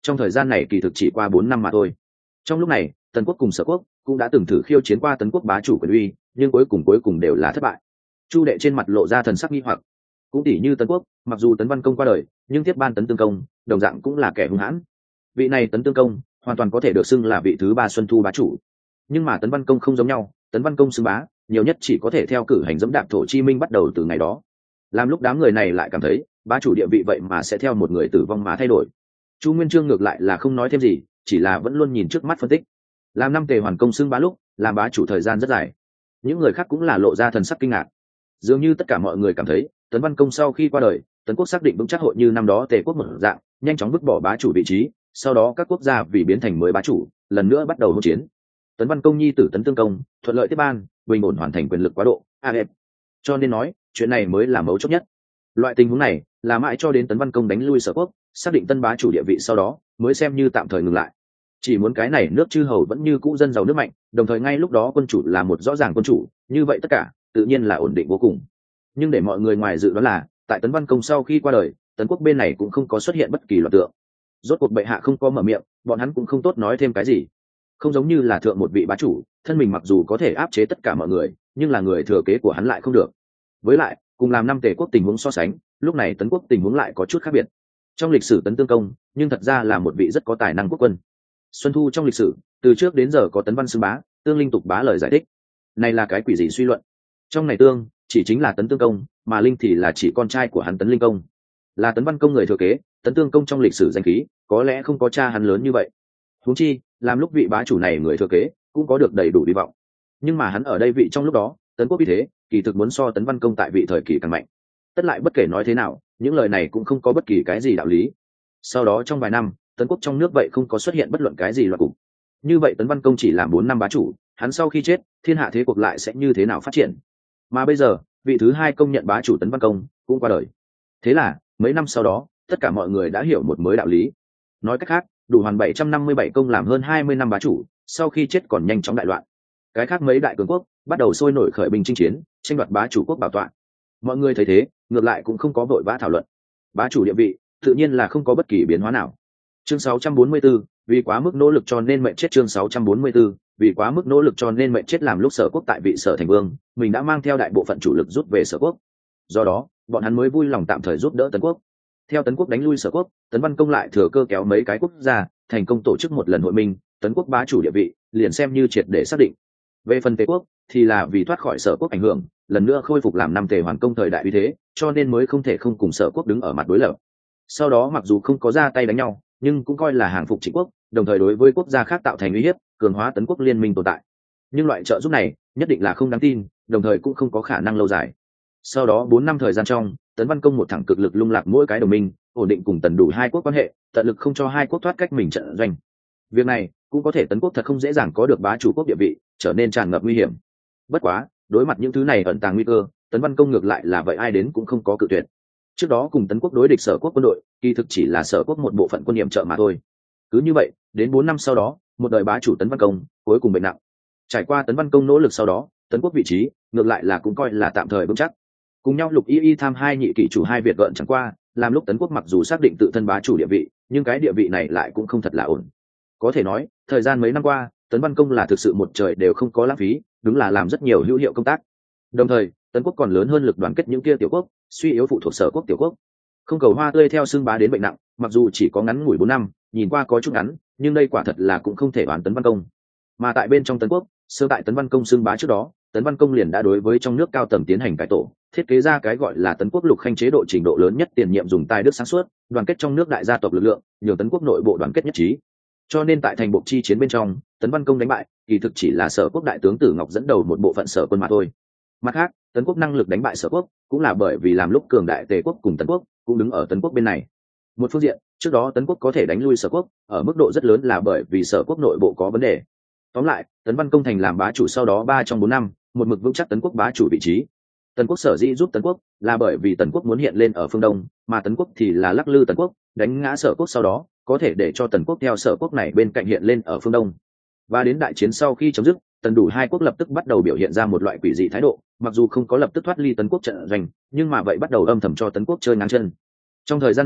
[SPEAKER 1] trong thời gian này kỳ thực chỉ qua bốn năm mà thôi. Trong lúc này Tần quốc cùng Sở quốc cũng đã từng thử khiêu chiến qua Tấn quốc bá chủ quyền uy, nhưng cuối cùng cuối cùng đều là thất bại. Chu Đệ trên mặt lộ ra thần sắc nghi hoặc. Cũng tỷ như Tấn quốc, mặc dù Tấn Văn Công qua đời, nhưng tiếp ban Tấn Tương Công đồng dạng cũng là kẻ hung hãn. Vị này Tấn Tương Công hoàn toàn có thể được xưng là vị thứ ba Xuân Thu bá chủ, nhưng mà Tấn Văn Công không giống nhau. Tấn Văn Công xưng bá nhiều nhất chỉ có thể theo cử hành dẫm đạp Thổ Chi Minh bắt đầu từ ngày đó. Làm lúc đám người này lại cảm thấy bá chủ địa vị vậy mà sẽ theo một người tử vong mà thay đổi. Chu Nguyên Chương ngược lại là không nói thêm gì, chỉ là vẫn luôn nhìn trước mắt phân tích. Làm năm Tề Hoàn Công xưng bá lúc, làm bá chủ thời gian rất dài. Những người khác cũng là lộ ra thần sắc kinh ngạc. Dường như tất cả mọi người cảm thấy Tấn Văn Công sau khi qua đời, Tấn quốc xác định vững chắc hội như năm đó Tề quốc một dạng, nhanh chóng vứt bỏ bá chủ vị trí, sau đó các quốc gia vì biến thành mới bá chủ, lần nữa bắt đầu hỗn chiến. Tấn Văn Công nhi tử Tấn Tương Công thuận lợi tiếp ban, bình ổn hoàn thành quyền lực quá độ, a ép. Cho nên nói, chuyện này mới là mấu chốt nhất. Loại tình huống này là mãi cho đến Tấn Văn Công đánh lui Sở quốc, xác định tân bá chủ địa vị sau đó, mới xem như tạm thời ngừng lại. Chỉ muốn cái này nước chư hầu vẫn như cũ dân giàu nước mạnh, đồng thời ngay lúc đó quân chủ là một rõ ràng quân chủ, như vậy tất cả tự nhiên là ổn định vô cùng. Nhưng để mọi người ngoài dự đoán là, tại Tấn Văn Công sau khi qua đời, Tấn quốc bên này cũng không có xuất hiện bất kỳ loạn tượng. Rốt cuộc bệ hạ không có mở miệng, bọn hắn cũng không tốt nói thêm cái gì. Không giống như là thượng một vị bá chủ, thân mình mặc dù có thể áp chế tất cả mọi người, nhưng là người thừa kế của hắn lại không được. Với lại, cùng làm năm Tề quốc tình huống so sánh, lúc này Tấn quốc tình huống lại có chút khác biệt. Trong lịch sử Tấn Tương Công, nhưng thật ra là một vị rất có tài năng quốc quân. Xuân Thu trong lịch sử, từ trước đến giờ có Tấn Văn xưng bá, Tương Linh tục bá lời giải thích. Này là cái quỷ gì suy luận? Trong này Tương chỉ chính là Tấn Tương Công, mà Linh thì là chỉ con trai của hắn Tấn Linh Công. Là Tấn Văn Công người thừa kế, Tấn Tương Công trong lịch sử danh khí, có lẽ không có cha hắn lớn như vậy. Huống chi, làm lúc vị bá chủ này người thừa kế, cũng có được đầy đủ hy vọng. Nhưng mà hắn ở đây vị trong lúc đó, Tấn quốc vì thế, kỳ thực muốn so Tấn Văn Công tại vị thời kỳ càng mạnh. Tất lại bất kể nói thế nào, những lời này cũng không có bất kỳ cái gì đạo lý. Sau đó trong vài năm, Tấn quốc trong nước vậy không có xuất hiện bất luận cái gì loạn cục. Như vậy Tấn Văn Công chỉ làm bốn năm bá chủ, hắn sau khi chết, thiên hạ thế cuộc lại sẽ như thế nào phát triển? Mà bây giờ, vị thứ hai công nhận bá chủ Tấn Văn Công cũng qua đời. Thế là, mấy năm sau đó, tất cả mọi người đã hiểu một mới đạo lý. Nói cách khác, đủ hoàn bảy trăm năm mươi bảy công làm hơn hai mươi năm bá chủ, sau khi chết còn nhanh chóng đại loạn. Cái khác mấy đại cường quốc bắt đầu sôi nổi khởi binh chinh chiến, tranh đoạt bá chủ quốc bảo tọa. Mọi người thấy thế, ngược lại cũng không có vội vã thảo luận. Bá chủ địa vị, tự nhiên là không có bất kỳ biến hóa nào. Chương sáu trăm bốn mươi 44, vì quá mức nỗ lực cho nên mệnh chết. Chương sáu trăm bốn mươi 44, vì quá mức nỗ lực cho nên mệnh chết. Làm lúc Sở quốc tại vị Sở thành vương, mình đã mang theo đại bộ phận chủ lực rút về Sở quốc. Do đó, bọn hắn mới vui lòng tạm thời giúp đỡ Tấn quốc. Theo Tấn quốc đánh lui Sở quốc, Tấn Văn Công lại thừa cơ kéo mấy cái quốc gia, thành công tổ chức một lần hội minh, Tấn quốc bá chủ địa vị liền xem như triệt để xác định. Về phần Tề quốc thì là vì thoát khỏi Sở quốc ảnh hưởng, lần nữa khôi phục làm năm Tề Hoàn Công thời đại uy thế, cho nên mới không thể không cùng Sở quốc đứng ở mặt đối lập. Sau đó mặc dù không có ra tay đánh nhau, nhưng cũng coi là hàng phục Trịnh quốc, đồng thời đối với quốc gia khác tạo thành uy hiếp, cường hóa Tấn quốc liên minh tồn tại. Nhưng loại trợ giúp này nhất định là không đáng tin, đồng thời cũng không có khả năng lâu dài. Sau đó bốn năm thời gian trong, Tấn Văn Công một thẳng cực lực lung lạc mỗi cái đồng minh, ổn định cùng Tần đủ hai quốc quan hệ, tận lực không cho hai quốc thoát cách mình trận doanh. Việc này cũng có thể Tấn quốc thật không dễ dàng có được bá chủ quốc địa vị, trở nên tràn ngập nguy hiểm. Bất quá, đối mặt những thứ này ẩn tàng nguy cơ, Tấn Văn Công ngược lại là vậy ai đến cũng không có cự tuyệt. Trước đó cùng Tấn quốc đối địch Sở quốc quân đội, kỳ thực chỉ là Sở quốc một bộ phận quân nhiệm trợ mà thôi. Cứ như vậy, đến bốn năm sau đó, một đời bá chủ Tấn Văn Công cuối cùng bệnh nặng. Trải qua Tấn Văn Công nỗ lực sau đó, Tấn quốc vị trí ngược lại là cũng coi là tạm thời vững chắc. Cùng nhau Lục Y Y tham hai nhị kỷ chủ hai Việt gợn chẳng qua, làm lúc Tấn quốc mặc dù xác định tự thân bá chủ địa vị, nhưng cái địa vị này lại cũng không thật là ổn. Có thể nói, thời gian mấy năm qua, Tấn Văn Công là thực sự một trời đều không có lãng phí, đúng là làm rất nhiều hữu hiệu công tác. Đồng thời, Tấn quốc còn lớn hơn lực đoàn kết những kia tiểu quốc, suy yếu phụ thuộc Sở quốc tiểu quốc. Không cầu hoa tươi theo xương bá đến bệnh nặng, mặc dù chỉ có ngắn ngủi bốn năm, nhìn qua có chút ngắn, nhưng đây quả thật là cũng không thể đoán Tấn Văn Công. Mà tại bên trong Tấn quốc, sơ tại Tấn Văn Công xương bá trước đó, Tấn Văn Công liền đã đối với trong nước cao tầng tiến hành cải tổ, thiết kế ra cái gọi là Tấn quốc lục khanh chế độ, trình độ lớn nhất tiền nhiệm dùng tài đức sáng suốt, đoàn kết trong nước đại gia tộc lực lượng, nhường Tấn quốc nội bộ đoàn kết nhất trí. Cho nên tại thành bộ chi chiến bên trong, Tấn Văn Công đánh bại, kỳ thực chỉ là Sở quốc đại tướng Tử Ngọc dẫn đầu một bộ phận Sở quân mà thôi. Mặt khác, Tấn quốc năng lực đánh bại Sở quốc, cũng là bởi vì làm lúc cường đại Tề quốc cùng Tấn quốc cũng đứng ở Tấn quốc bên này. Một phương diện, trước đó Tấn quốc có thể đánh lui Sở quốc, ở mức độ rất lớn là bởi vì Sở quốc nội bộ có vấn đề. Tóm lại, Tấn Văn Công thành làm bá chủ sau đó ba trong bốn năm, một mực vững chắc Tấn quốc bá chủ vị trí. Tần quốc sở dĩ giúp Tấn quốc là bởi vì Tần quốc muốn hiện lên ở phương Đông, mà Tấn quốc thì là lắc lư Tần quốc, đánh ngã Sở quốc sau đó, có thể để cho Tần quốc theo Sở quốc này bên cạnh hiện lên ở phương Đông. Và đến đại chiến sau khi chấm dứt, Tần đủ hai quốc lập tức bắt đầu biểu hiện ra một loại quỷ dị thái độ, mặc dù không có lập tức thoát ly Tấn quốc trận doanh, nhưng mà vậy bắt đầu âm thầm cho Tấn quốc chơi ngang chân. Trong thời gian này,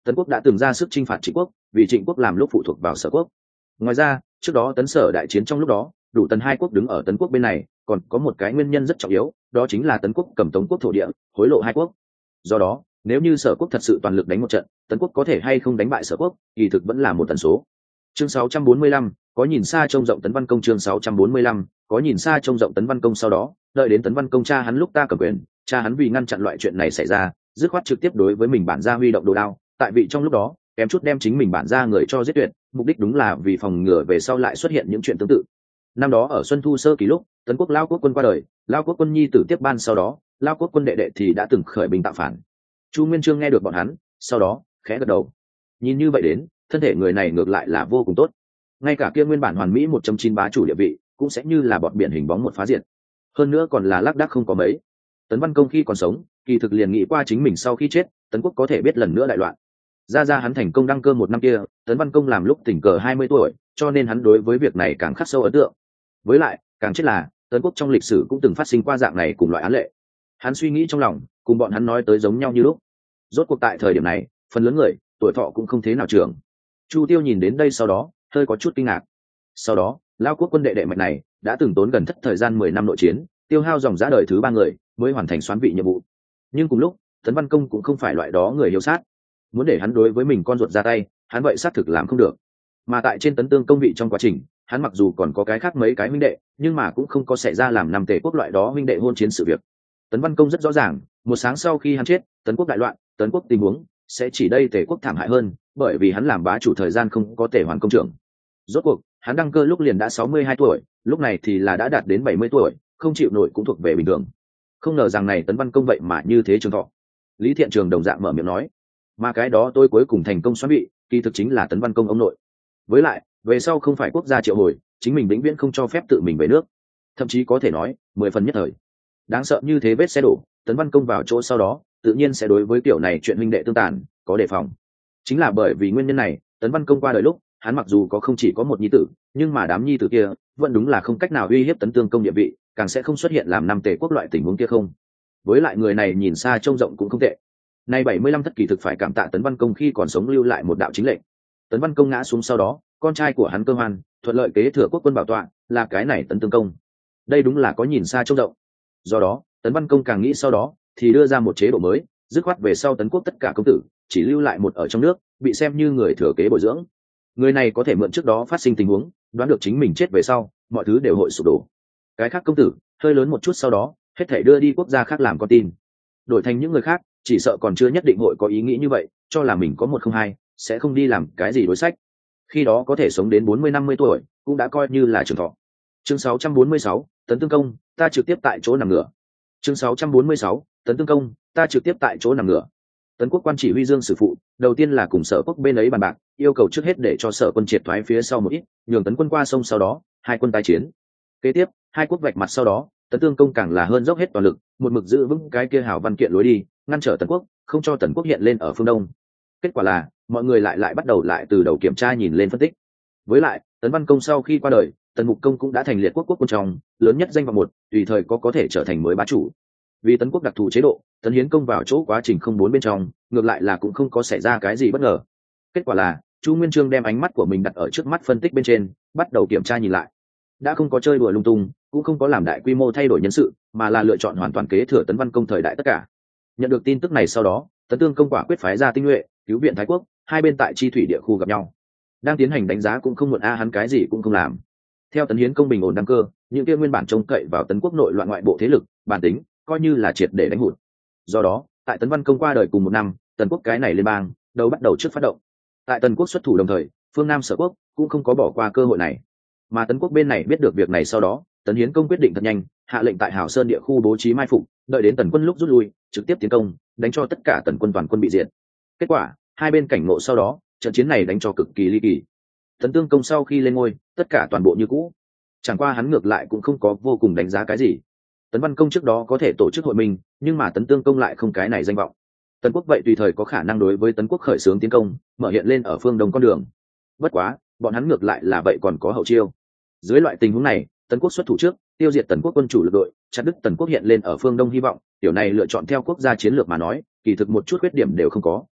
[SPEAKER 1] Tấn quốc đã từng ra sức chinh phạt Trịnh quốc, vì Trịnh quốc làm lúc phụ thuộc vào Sở quốc. Ngoài ra, trước đó Tấn Sở đại chiến trong lúc đó, đủ Tấn hai quốc đứng ở Tấn quốc bên này, còn có một cái nguyên nhân rất trọng yếu, đó chính là Tấn quốc cầm Tống quốc thổ địa, hối lộ hai quốc. Do đó, nếu như Sở quốc thật sự toàn lực đánh một trận, Tấn quốc có thể hay không đánh bại Sở quốc, kỳ thực vẫn là một tần số. Chương sáu trăm bốn mươi lăm, có nhìn xa trông rộng Tấn Văn Công. Chương sáu trăm bốn mươi lăm, có nhìn xa trông rộng Tấn Văn Công. Sau đó, đợi đến Tấn Văn Công cha hắn lúc ta cầm quyền, cha hắn vì ngăn chặn loại chuyện này xảy ra, dứt khoát trực tiếp đối với mình bản gia huy động đồ đao, tại vị trong lúc đó, kém chút đem chính mình bản gia người cho giết tuyệt, mục đích đúng là vì phòng ngừa về sau lại xuất hiện những chuyện tương tự. Năm đó ở Xuân Thu sơ kỳ lúc, Tấn quốc Lao quốc quân qua đời, Lao quốc quân nhi tử tiếp ban sau đó, Lao quốc quân đệ đệ thì đã từng khởi binh tạo phản. Chu Nguyên Chương nghe được bọn hắn, sau đó khẽ gật đầu. Nhìn như vậy đến, thân thể người này ngược lại là vô cùng tốt. Ngay cả kia nguyên bản hoàn mỹ một trăm chín bá chủ địa vị, cũng sẽ như là bọt biển hình bóng một phá diệt. Hơn nữa còn là lác đác không có mấy. Tấn Văn Công khi còn sống, kỳ thực liền nghĩ qua chính mình sau khi chết, Tấn quốc có thể biết lần nữa đại loạn. Ra ra hắn thành công đăng cơ một năm kia, Tấn Văn Công làm lúc tình cờ hai mươi tuổi, cho nên hắn đối với việc này càng khắc sâu ấn tượng. Với lại, càng chết là, Tấn quốc trong lịch sử cũng từng phát sinh qua dạng này cùng loại án lệ. Hắn suy nghĩ trong lòng, cùng bọn hắn nói tới giống nhau như lúc. Rốt cuộc tại thời điểm này, phần lớn người, tuổi thọ cũng không thế nào trưởng. Chu Tiêu nhìn đến đây sau đó, hơi có chút kinh ngạc. Sau đó, Lao quốc quân đệ đệ mạch này đã từng tốn gần thất thời gian mười năm nội chiến, tiêu hao dòng dã đời thứ ba người mới hoàn thành soán vị nhiệm vụ. Nhưng cùng lúc, Tấn Văn Công cũng không phải loại đó người hiếu sát. Muốn để hắn đối với mình con ruột ra tay, hắn vậy xác thực làm không được. Mà tại trên Tấn Tương công vị trong quá trình, hắn mặc dù còn có cái khác mấy cái huynh đệ, nhưng mà cũng không có xảy ra làm nằm Tề quốc loại đó huynh đệ hôn chiến sự việc. Tấn Văn Công rất rõ ràng, một sáng sau khi hắn chết, Tấn quốc đại loạn, Tấn quốc tình huống sẽ chỉ đây Tề quốc thảm hại hơn, bởi vì hắn làm bá chủ thời gian không có Tề Hoàn công trưởng. Rốt cuộc, hắn đăng cơ lúc liền đã sáu mươi hai tuổi, lúc này thì là đã đạt đến bảy mươi tuổi, không chịu nổi cũng thuộc về bình thường. Không ngờ rằng này Tấn Văn Công vậy mà như thế trường thọ. Lý Thiện Trường đồng dạng mở miệng nói, mà cái đó tôi cuối cùng thành công xoán vị, kỳ thực chính là Tấn Văn Công ông nội. Với lại, về sau không phải quốc gia triệu hồi, chính mình vĩnh viễn không cho phép tự mình về nước, thậm chí có thể nói mười phần nhất thời. Đáng sợ như thế vết xe đổ, Tấn Văn Công vào chỗ sau đó, tự nhiên sẽ đối với kiểu này chuyện huynh đệ tương tàn có đề phòng. Chính là bởi vì nguyên nhân này, Tấn Văn Công qua đời lúc, hắn mặc dù có không chỉ có một nhi tử, nhưng mà đám nhi tử kia vẫn đúng là không cách nào uy hiếp Tấn Tương công địa vị, càng sẽ không xuất hiện làm năm Tề quốc loại tình huống kia không. Với lại người này nhìn xa trông rộng cũng không tệ. Nay bảy mươi lăm thất kỳ thực phải cảm tạ Tấn Văn Công khi còn sống lưu lại một đạo chính lệnh. Tấn Văn Công ngã xuống sau đó, con trai của hắn Cơ Hoan thuận lợi kế thừa quốc quân bảo tọa, là cái này Tấn Tương công. Đây đúng là có nhìn xa trông rộng. Do đó, Tấn Văn Công càng nghĩ sau đó, thì đưa ra một chế độ mới, dứt khoát về sau Tấn quốc tất cả công tử chỉ lưu lại một ở trong nước, bị xem như người thừa kế bồi dưỡng. Người này có thể mượn trước đó phát sinh tình huống, đoán được chính mình chết về sau, mọi thứ đều hội sụp đổ. Cái khác công tử hơi lớn một chút sau đó, hết thể đưa đi quốc gia khác làm con tin. Đổi thành những người khác, chỉ sợ còn chưa nhất định hội có ý nghĩ như vậy, cho là mình có một không hai, sẽ không đi làm cái gì đối sách. Khi đó có thể sống đến bốn mươi năm mươi tuổi, cũng đã coi như là trường thọ. Chương sáu trăm bốn mươi sáu, Tấn Tương công, ta trực tiếp tại chỗ nằm ngửa. Chương sáu trăm bốn mươi sáu, Tấn Tương công, ta trực tiếp tại chỗ nằm ngửa. Tấn quốc quan chỉ huy Dương Sử Phụ, đầu tiên là cùng Sở quốc bên ấy bàn bạc, yêu cầu trước hết để cho Sở quân triệt thoái phía sau một ít, nhường Tấn quân qua sông, sau đó hai quân tái chiến. Kế tiếp, hai quốc vạch mặt sau đó, Tấn Tương công càng là hơn dốc hết toàn lực, một mực giữ vững cái kia hào văn kiện lối đi, ngăn trở Tần quốc, không cho Tần quốc hiện lên ở phương đông. Kết quả là, mọi người lại lại bắt đầu lại từ đầu kiểm tra nhìn lên phân tích. Với lại, Tấn Văn Công sau khi qua đời, Tần Mục Công cũng đã thành liệt quốc quốc quân trong, lớn nhất danh vọng một, tùy thời có có thể trở thành mới bá chủ. Vì Tấn quốc đặc thù chế độ, Tấn Hiến công vào chỗ quá trình không bốn bên trong, ngược lại là cũng không có xảy ra cái gì bất ngờ. Kết quả là, Chu Nguyên Chương đem ánh mắt của mình đặt ở trước mắt phân tích bên trên, bắt đầu kiểm tra nhìn lại. Đã không có chơi đùa lung tung, cũng không có làm đại quy mô thay đổi nhân sự, mà là lựa chọn hoàn toàn kế thừa Tấn Văn Công thời đại tất cả. Nhận được tin tức này sau đó, Tấn Tương công quả quyết phái ra tinh nhuệ, cứu viện Thái quốc, hai bên tại chi thủy địa khu gặp nhau. Đang tiến hành đánh giá cũng không muộn a, hắn cái gì cũng không làm. Theo Tấn Hiến công bình ổn đăng cơ, những kia nguyên bản trông cậy vào Tấn quốc nội loạn ngoại bộ thế lực, bản tính coi như là triệt để đánh hụt. Do đó, tại Tấn Văn Công qua đời cùng một năm, Tần quốc cái này liên bang đầu bắt đầu trước phát động. Tại Tần quốc xuất thủ đồng thời, phương Nam Sở quốc cũng không có bỏ qua cơ hội này. Mà Tấn quốc bên này biết được việc này sau đó, Tấn Hiến công quyết định thật nhanh, hạ lệnh tại Hảo Sơn địa khu bố trí mai phục, đợi đến Tần quân lúc rút lui, trực tiếp tiến công, đánh cho tất cả Tần quân toàn quân bị diệt. Kết quả, hai bên cảnh ngộ sau đó, trận chiến này đánh cho cực kỳ ly kỳ. Tấn Tương công sau khi lên ngôi, tất cả toàn bộ như cũ. Chẳng qua hắn ngược lại cũng không có vô cùng đánh giá cái gì. Tấn Văn Công trước đó có thể tổ chức hội minh, nhưng mà Tấn Tương công lại không cái này danh vọng. Tần quốc vậy tùy thời có khả năng đối với Tấn quốc khởi xướng tiến công, mở hiện lên ở phương đông con đường. Bất quá, bọn hắn ngược lại là vậy còn có hậu chiêu. Dưới loại tình huống này, Tấn quốc xuất thủ trước, tiêu diệt Tần quốc quân chủ lực đội, chặt đứt Tần quốc hiện lên ở phương đông hy vọng, điều này lựa chọn theo quốc gia chiến lược mà nói, kỳ thực một chút khuyết điểm đều không có.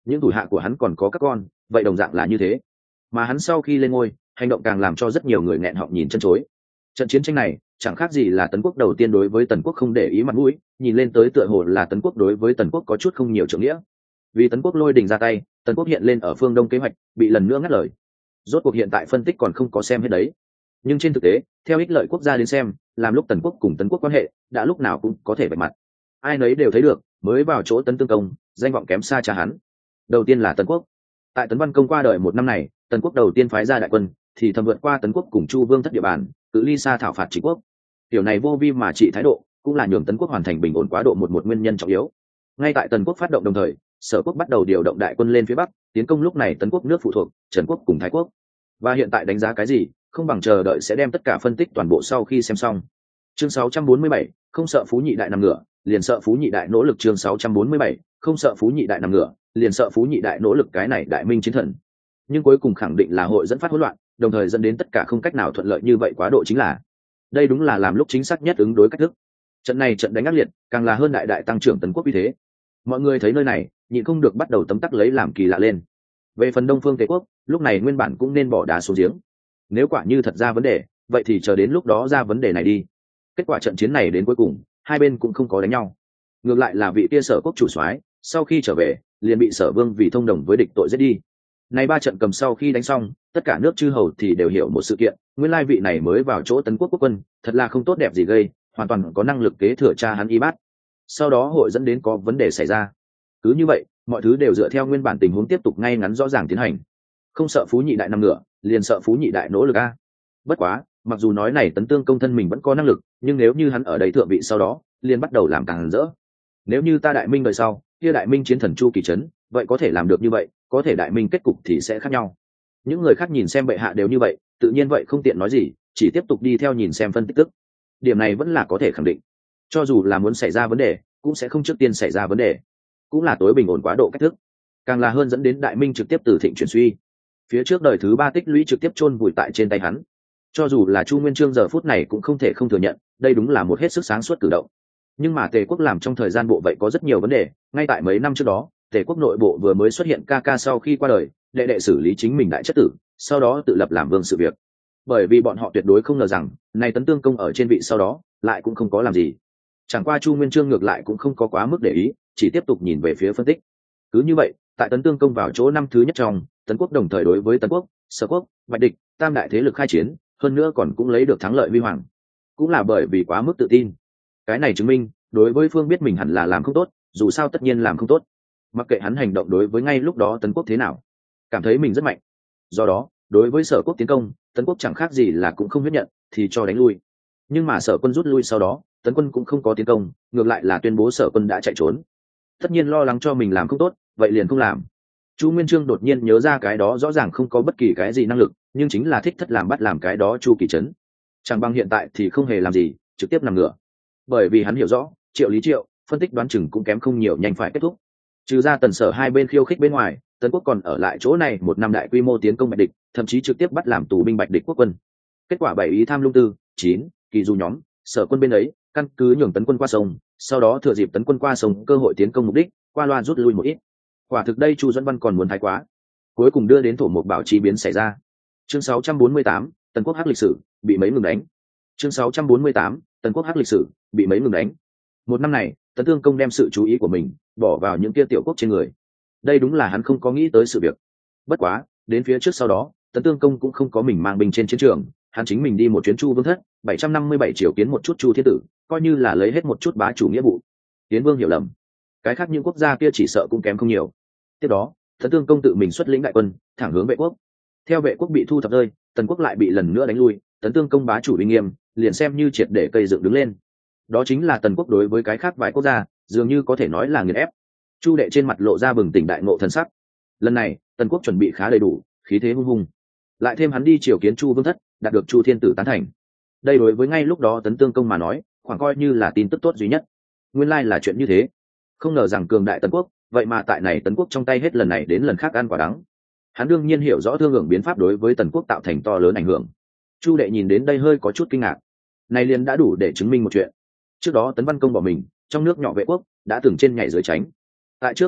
[SPEAKER 1] những thủ hạ của hắn còn có các con, vậy đồng dạng là như thế. Mà hắn sau khi lên ngôi, hành động càng làm cho rất nhiều người nghẹn họng nhìn chân chối. Trận chiến tranh này chẳng khác gì là Tấn quốc đầu tiên đối với Tần quốc không để ý mặt mũi, nhìn lên tới tựa hồ là Tấn quốc đối với Tần quốc có chút không nhiều trưởng nghĩa. Vì Tấn quốc lôi đình ra tay, Tần quốc hiện lên ở phương Đông kế hoạch bị lần nữa ngắt lời. Rốt cuộc hiện tại phân tích còn không có xem hết đấy, nhưng trên thực tế theo ích lợi quốc gia đến xem, làm lúc Tần quốc cùng Tấn quốc quan hệ đã lúc nào cũng có thể vạch mặt. Ai nấy đều thấy được, mới vào chỗ Tấn Tương Công danh vọng kém xa cha hắn. Đầu tiên là Tần quốc. Tại Tấn Văn Công qua đời một năm này, Tần quốc đầu tiên phái ra đại quân thì thâm vượt qua Tấn quốc cùng Chu Vương thất địa bàn, cự ly xa thảo phạt Trịnh quốc. Tiểu này vô vi mà trị thái độ, cũng là nhường Tấn quốc hoàn thành bình ổn quá độ một một nguyên nhân trọng yếu. Ngay tại Tần quốc phát động đồng thời, Sở quốc bắt đầu điều động đại quân lên phía bắc, tiến công lúc này Tấn quốc nước phụ thuộc Trần quốc cùng Thái quốc. Và hiện tại đánh giá cái gì, không bằng chờ đợi sẽ đem tất cả phân tích toàn bộ sau khi xem xong. Chương sáu trăm bốn mươi bảy, không sợ Phú Nhị đại nằm ngửa, liền sợ Phú Nhị đại nỗ lực. Chương sáu trăm bốn mươi bảy, không sợ Phú Nhị đại nằm ngửa, liền sợ Phú Nhị đại nỗ lực. Cái này đại minh chiến thần, nhưng cuối cùng khẳng định là hội dẫn phát hỗn loạn, đồng thời dẫn đến tất cả không cách nào thuận lợi như vậy quá độ chính là. Đây đúng là làm lúc chính xác nhất ứng đối cách thức. Trận này trận đánh ác liệt, càng là hơn đại đại tăng trưởng Tần quốc uy thế. Mọi người thấy nơi này, nhịn không được bắt đầu tấm tắc lấy làm kỳ lạ lên. Về phần Đông Phương Tề quốc, lúc này nguyên bản cũng nên bỏ đá xuống giếng. Nếu quả như thật ra vấn đề, vậy thì chờ đến lúc đó ra vấn đề này đi. Kết quả trận chiến này đến cuối cùng, hai bên cũng không có đánh nhau. Ngược lại là vị kia Sở quốc chủ soái, sau khi trở về, liền bị Sở Vương vì thông đồng với địch tội giết đi. Nay ba trận cầm sau khi đánh xong, tất cả nước chư hầu thì đều hiểu một sự kiện, nguyên lai vị này mới vào chỗ Tấn quốc quốc quân, thật là không tốt đẹp gì gây, hoàn toàn có năng lực kế thừa cha hắn Y Bát. Sau đó hội dẫn đến có vấn đề xảy ra. Cứ như vậy, mọi thứ đều dựa theo nguyên bản tình huống tiếp tục ngay ngắn rõ ràng tiến hành. Không sợ Phú Nhị đại nằm ngửa, liền sợ Phú Nhị đại nỗ lực a. Bất quá, mặc dù nói này Tấn Tương Công thân mình vẫn có năng lực, nhưng nếu như hắn ở đây thượng vị sau đó, liền bắt đầu làm càng rỡ. Nếu như ta đại minh đời sau, kia đại minh chiến thần Chu Kỳ Trấn, vậy có thể làm được như vậy, có thể đại minh kết cục thì sẽ khác nhau. Những người khác nhìn xem bệ hạ đều như vậy, tự nhiên vậy không tiện nói gì, chỉ tiếp tục đi theo nhìn xem phân tích tức. Điểm này vẫn là có thể khẳng định. Cho dù là muốn xảy ra vấn đề, cũng sẽ không trước tiên xảy ra vấn đề. Cũng là tối bình ổn quá độ cách thức. Càng là hơn dẫn đến đại minh trực tiếp từ thịnh chuyển suy. Phía trước đời thứ ba tích lũy trực tiếp chôn vùi tại trên tay hắn. Cho dù là Chu Nguyên Chương giờ phút này cũng không thể không thừa nhận, đây đúng là một hết sức sáng suốt cử động. Nhưng mà Tề quốc làm trong thời gian bộ vậy có rất nhiều vấn đề, ngay tại mấy năm trước đó, Tề quốc nội bộ vừa mới xuất hiện ca ca sau khi qua đời, đệ đệ xử lý chính mình đại chất tử, sau đó tự lập làm vương sự việc. Bởi vì bọn họ tuyệt đối không ngờ rằng, này Tấn Tương Công ở trên vị sau đó, lại cũng không có làm gì. Chẳng qua Chu Nguyên Chương ngược lại cũng không có quá mức để ý, chỉ tiếp tục nhìn về phía phân tích. Cứ như vậy, tại Tấn Tương Công vào chỗ năm thứ nhất trong, Tấn quốc đồng thời đối với Tấn quốc, Sở quốc, Bạch địch, tam đại thế lực khai chiến, hơn nữa còn cũng lấy được thắng lợi huy hoàng. Cũng là bởi vì quá mức tự tin. Cái này chứng minh, đối với phương biết mình hẳn là làm không tốt, dù sao tất nhiên làm không tốt. Mặc kệ hắn hành động đối với ngay lúc đó Tấn quốc thế nào, cảm thấy mình rất mạnh. Do đó, đối với Sở quốc tiến công, Tấn quốc chẳng khác gì là cũng không huyết nhận, thì cho đánh lui. Nhưng mà Sở quân rút lui sau đó, Tấn quân cũng không có tiến công, ngược lại là tuyên bố Sở quân đã chạy trốn. Tất nhiên lo lắng cho mình làm không tốt, vậy liền không làm. Chu Nguyên Chương đột nhiên nhớ ra cái đó rõ ràng không có bất kỳ cái gì năng lực, nhưng chính là thích thất làm bắt làm cái đó Chu Kỳ Trấn. Chẳng bằng hiện tại thì không hề làm gì, trực tiếp nằm ngửa. Bởi vì hắn hiểu rõ, Triệu Lý Triệu, phân tích đoán chừng cũng kém không nhiều, nhanh phải kết thúc. Trừ ra Tần Sở hai bên khiêu khích bên ngoài, Tấn quốc còn ở lại chỗ này một năm đại quy mô tiến công Bạch địch, thậm chí trực tiếp bắt làm tù binh Bạch địch quốc quân. Kết quả bảy ý tham lung tư, chín, kỳ du nhóm, Sở quân bên ấy, căn cứ nhường Tấn quân qua sông, sau đó thừa dịp Tấn quân qua sông cơ hội tiến công mục đích, qua loa rút lui một ít. Quả thực đây Chu Duẫn Văn còn muốn thái quá, cuối cùng đưa đến thổ mục bảo chi biến xảy ra. Chương sáu trăm bốn mươi tám, Tần quốc hắc lịch sử, bị mấy ngừng đánh. Chương sáu trăm bốn mươi tám, Tần quốc hắc lịch sử, bị mấy ngừng đánh. Một năm này, Tấn Tương Công đem sự chú ý của mình bỏ vào những kia tiểu quốc trên người. Đây đúng là hắn không có nghĩ tới sự việc. Bất quá, đến phía trước sau đó, Tấn Tương Công cũng không có mình mang binh trên chiến trường, hắn chính mình đi một chuyến Chu Vương thất, bảy trăm năm mươi bảy triều kiến một chút Chu Thiên tử, coi như là lấy hết một chút bá chủ nghĩa vụ. Tiến Vương hiểu lầm, cái khác những quốc gia kia chỉ sợ cũng kém không nhiều. Tiếp đó, Tấn Tương Công tự mình xuất lĩnh đại quân, thẳng hướng Vệ quốc. Theo Vệ quốc bị thu thập rơi, Tần quốc lại bị lần nữa đánh lui, Tấn Tương Công bá chủ uy nghiêm, liền xem như triệt để cây dựng đứng lên. Đó chính là Tần quốc đối với cái khác vài quốc gia, dường như có thể nói là nghiền ép. Chu đệ trên mặt lộ ra bừng tỉnh đại ngộ thần sắc. Lần này, Tần quốc chuẩn bị khá đầy đủ, khí thế hung hùng. Lại thêm hắn đi triều kiến Chu Vương thất, đạt được Chu Thiên tử tán thành. Đây đối với ngay lúc đó Tấn Tương Công mà nói, khoảng coi như là tin tức tốt duy nhất. Nguyên lai là chuyện như thế. Không ngờ rằng cường đại Tần quốc, vậy mà tại này Tấn quốc trong tay hết lần này đến lần khác ăn quả đắng. Hắn đương nhiên hiểu rõ thương hưởng biến pháp đối với Tần quốc tạo thành to lớn ảnh hưởng. Chu đệ nhìn đến đây hơi có chút kinh ngạc. Này liền đã đủ để chứng minh một chuyện. Trước đó Tấn Văn Công bỏ mình, trong nước nhỏ Vệ quốc đã từng trên nhảy dưới tránh. Tại trước biến pháp,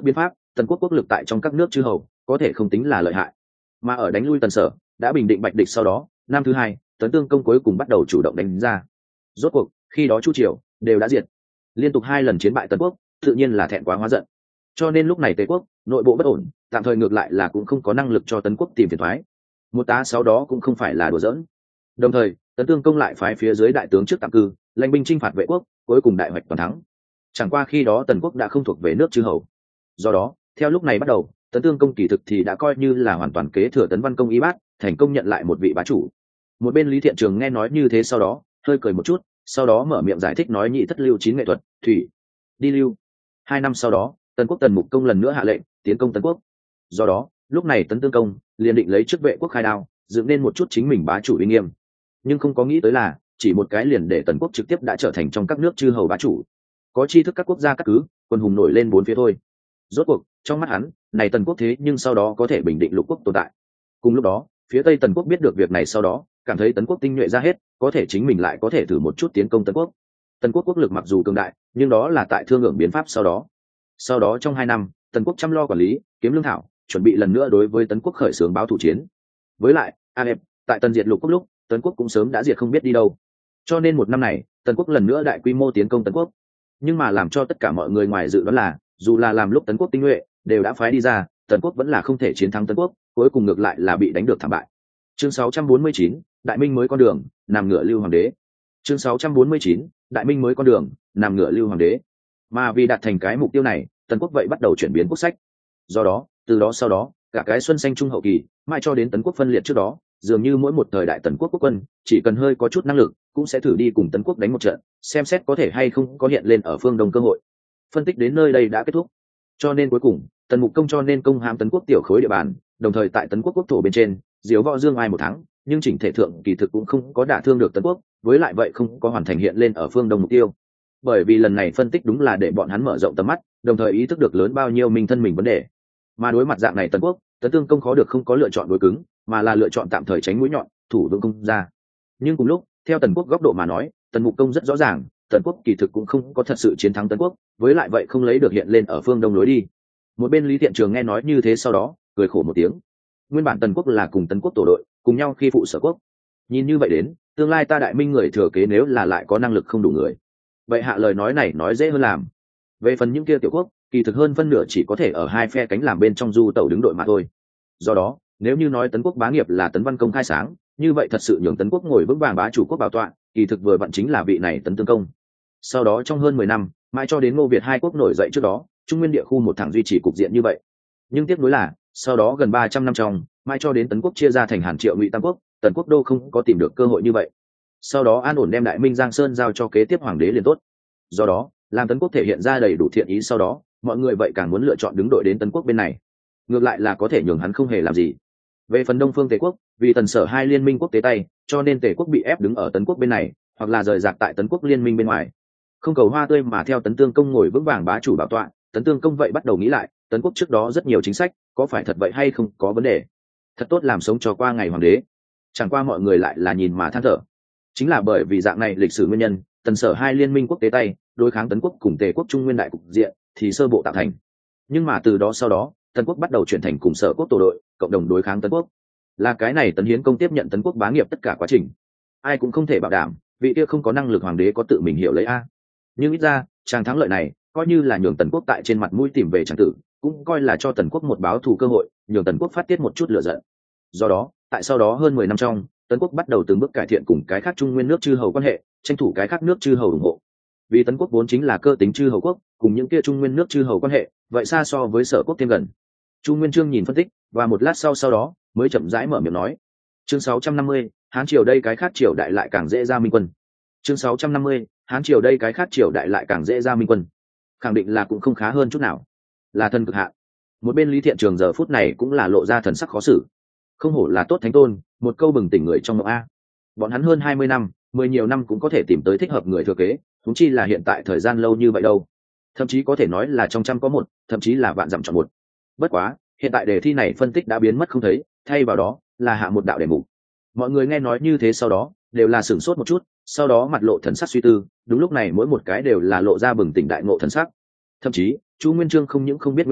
[SPEAKER 1] tần quốc quốc lực tại trong các nước chư hầu có thể không tính là lợi hại, mà ở đánh lui tần sở, đã bình định bạch địch sau đó, năm thứ hai tấn tương công cuối cùng bắt đầu chủ động đánh ra. Rốt cuộc khi đó chu triều đều đã diệt, liên tục hai lần chiến bại tần quốc tự nhiên là thẹn quá hóa giận, cho nên lúc này tề quốc nội bộ bất ổn, tạm thời ngược lại là cũng không có năng lực cho tấn quốc tìm phiền thoái. Một tá sáu đó cũng không phải là đùa giỡn. Đồng thời tấn tương công lại phái phía dưới đại tướng trước tạm cư lãnh binh chinh phạt vệ quốc, cuối cùng đại hoạch toàn thắng. Chẳng qua khi đó tần quốc đã không thuộc về nước chư hầu, do đó theo lúc này bắt đầu, tấn tương công kỳ thực thì đã coi như là hoàn toàn kế thừa tấn văn công y bát, thành công nhận lại một vị bá chủ. Một bên Lý Thiện Trường nghe nói như thế sau đó hơi cười một chút, sau đó mở miệng giải thích nói nhị thất lưu chín nghệ thuật thủy đi lưu. Hai năm sau đó tần quốc tần mục công lần nữa hạ lệnh tiến công tấn quốc, do đó lúc này tấn tương công liền định lấy chức vệ quốc khai đao, dựng nên một chút chính mình bá chủ uy nghiêm, nhưng không có nghĩ tới là chỉ một cái liền để tần quốc trực tiếp đã trở thành trong các nước chư hầu bá chủ, có tri thức các quốc gia các cứ quân hùng nổi lên bốn phía thôi. Rốt cuộc trong mắt hắn này tần quốc thế nhưng sau đó có thể bình định lục quốc tồn tại. Cùng lúc đó phía tây tần quốc biết được việc này sau đó cảm thấy tấn quốc tinh nhuệ ra hết, có thể chính mình lại có thể thử một chút tiến công tần quốc. Tần quốc quốc lực mặc dù cường đại, nhưng đó là tại thương hưởng biến pháp sau đó. Sau đó trong hai năm tần quốc chăm lo quản lý kiếm lương thảo, chuẩn bị lần nữa đối với tấn quốc khởi xướng báo thủ chiến. Với lại a ép tại tần diệt lục quốc lúc tấn quốc cũng sớm đã diệt không biết đi đâu, cho nên một năm này tần quốc lần nữa đại quy mô tiến công tấn quốc. Nhưng mà làm cho tất cả mọi người ngoài dự đoán là, dù là làm lúc tấn quốc tinh nhuệ đều đã phái đi ra, tần quốc vẫn là không thể chiến thắng tấn quốc, cuối cùng ngược lại là bị đánh được thảm bại. Chương sáu trăm bốn mươi chín, đại minh mới con đường, nằm ngựa lưu hoàng đế. Chương sáu trăm bốn mươi chín, đại minh mới con đường, nằm ngựa lưu hoàng đế. Mà vì đạt thành cái mục tiêu này, tần quốc vậy bắt đầu chuyển biến quốc sách. Do đó từ đó sau đó cả cái xuân xanh trung hậu kỳ mai cho đến tấn quốc phân liệt trước đó, dường như mỗi một thời đại tần quốc quốc quân chỉ cần hơi có chút năng lực cũng sẽ thử đi cùng tấn quốc đánh một trận, xem xét có thể hay không có hiện lên ở phương đông cơ hội. Phân tích đến nơi đây đã kết thúc, cho nên cuối cùng tần mục công cho nên công hãm tấn quốc tiểu khối địa bàn, đồng thời tại tấn quốc quốc thổ bên trên diếu võ dương ai một tháng, nhưng chỉnh thể thượng kỳ thực cũng không có đả thương được tấn quốc, với lại vậy không có hoàn thành hiện lên ở phương đông mục tiêu. Bởi vì lần này phân tích đúng là để bọn hắn mở rộng tầm mắt, đồng thời ý thức được lớn bao nhiêu mình thân mình vấn đề. Mà đối mặt dạng này tấn quốc, tấn tương công khó được không có lựa chọn đối cứng, mà là lựa chọn tạm thời tránh mũi nhọn, thủ vững công ra. Nhưng cùng lúc theo tần quốc góc độ mà nói, tần mục công rất rõ ràng tần quốc kỳ thực cũng không có thật sự chiến thắng tần quốc, với lại vậy không lấy được hiện lên ở phương đông lối đi. Một bên Lý Thiện Trường nghe nói như thế sau đó cười khổ một tiếng. Nguyên bản tần quốc là cùng tần quốc tổ đội cùng nhau khi phụ sở quốc, nhìn như vậy đến tương lai ta đại minh người thừa kế nếu là lại có năng lực không đủ người, vậy hạ lời nói này nói dễ hơn làm. Về phần những kia tiểu quốc kỳ thực hơn phân nửa chỉ có thể ở hai phe cánh làm bên trong du tàu đứng đội mà thôi. Do đó nếu như nói tấn quốc bá nghiệp là tấn văn công khai sáng, như vậy thật sự nhường tấn quốc ngồi vững vàng bá chủ quốc bảo tọa kỳ thực vừa vặn chính là vị này tấn tương công. Sau đó trong hơn mười năm mãi cho đến Ngô Việt hai quốc nổi dậy trước đó, Trung Nguyên địa khu một thẳng duy trì cục diện như vậy. Nhưng tiếc nuối là sau đó gần ba trăm năm trong, mãi cho đến tấn quốc chia ra thành Hàn Triệu Ngụy Tam quốc, tần quốc đô không có tìm được cơ hội như vậy. Sau đó an ổn đem đại minh Giang Sơn giao cho kế tiếp hoàng đế liền tốt. Do đó làm tấn quốc thể hiện ra đầy đủ thiện ý sau đó, mọi người vậy càng muốn lựa chọn đứng đội đến tấn quốc bên này, ngược lại là có thể nhường hắn không hề làm gì. Về phần đông phương Tề quốc, vì tần sở hai liên minh quốc tế tay, cho nên Tề quốc bị ép đứng ở tấn quốc bên này, hoặc là rời rạc tại tấn quốc liên minh bên ngoài. Không cầu hoa tươi mà theo tấn tương công ngồi vững vàng bá chủ bảo tọa, tấn tương công vậy bắt đầu nghĩ lại tấn quốc trước đó rất nhiều chính sách có phải thật vậy hay không có vấn đề, thật tốt làm sống cho qua ngày hoàng đế. Chẳng qua mọi người lại là nhìn mà than thở, chính là bởi vì dạng này lịch sử nguyên nhân, tần sở hai liên minh quốc tế tay đối kháng tấn quốc cùng Tề quốc Trung Nguyên đại cục diện thì sơ bộ tạo thành. Nhưng mà từ đó sau đó tần quốc bắt đầu chuyển thành cùng sở quốc tổ đội cộng đồng đối kháng tấn quốc, là cái này tấn hiến công tiếp nhận tấn quốc bá nghiệp tất cả quá trình. Ai cũng không thể bảo đảm vị kia không có năng lực hoàng đế có tự mình hiểu lấy a, nhưng ít ra tràng thắng lợi này coi như là nhường tần quốc tại trên mặt mũi tìm về tràng tử, cũng coi là cho tần quốc một báo thù cơ hội, nhường tần quốc phát tiết một chút lửa giận. Do đó tại sau đó hơn mười năm trong, tần quốc bắt đầu từng bước cải thiện cùng cái khác Trung Nguyên nước chư hầu quan hệ, tranh thủ cái khác nước chư hầu ủng hộ. Vì tấn quốc vốn chính là cơ tính chư hầu quốc, cùng những kia Trung Nguyên nước chư hầu quan hệ vậy xa so với sở quốc thêm gần. Chu Nguyên Chương nhìn phân tích và một lát sau sau đó mới chậm rãi mở miệng nói. Chương sáu trăm năm mươi, Hán triều đây cái khác triều đại lại càng dễ ra minh quân. Chương sáu trăm năm mươi, Hán triều đây cái khác triều đại lại càng dễ ra minh quân. Khẳng định là cũng không khá hơn chút nào, là thân cực hạn. Một bên Lý Thiện Trường giờ phút này cũng là lộ ra thần sắc khó xử. Không hổ là tốt thánh tôn, một câu bừng tỉnh người trong mộng a. Bọn hắn hơn hai mươi năm, mười nhiều năm cũng có thể tìm tới thích hợp người thừa kế, huống chi là hiện tại thời gian lâu như vậy đâu. Thậm chí có thể nói là trong trăm có một, thậm chí là vạn dặm chọn một. Bất quá, hiện tại đề thi này phân tích đã biến mất không thấy, thay vào đó là hạ một đạo đề mục. Mọi người nghe nói như thế sau đó đều là sửng sốt một chút, sau đó mặt lộ thần sắc suy tư. Đúng lúc này mỗi một cái đều là lộ ra bừng tỉnh đại ngộ thần sắc. Thậm chí Chu Nguyên Chương không những không biết nguyên nhân,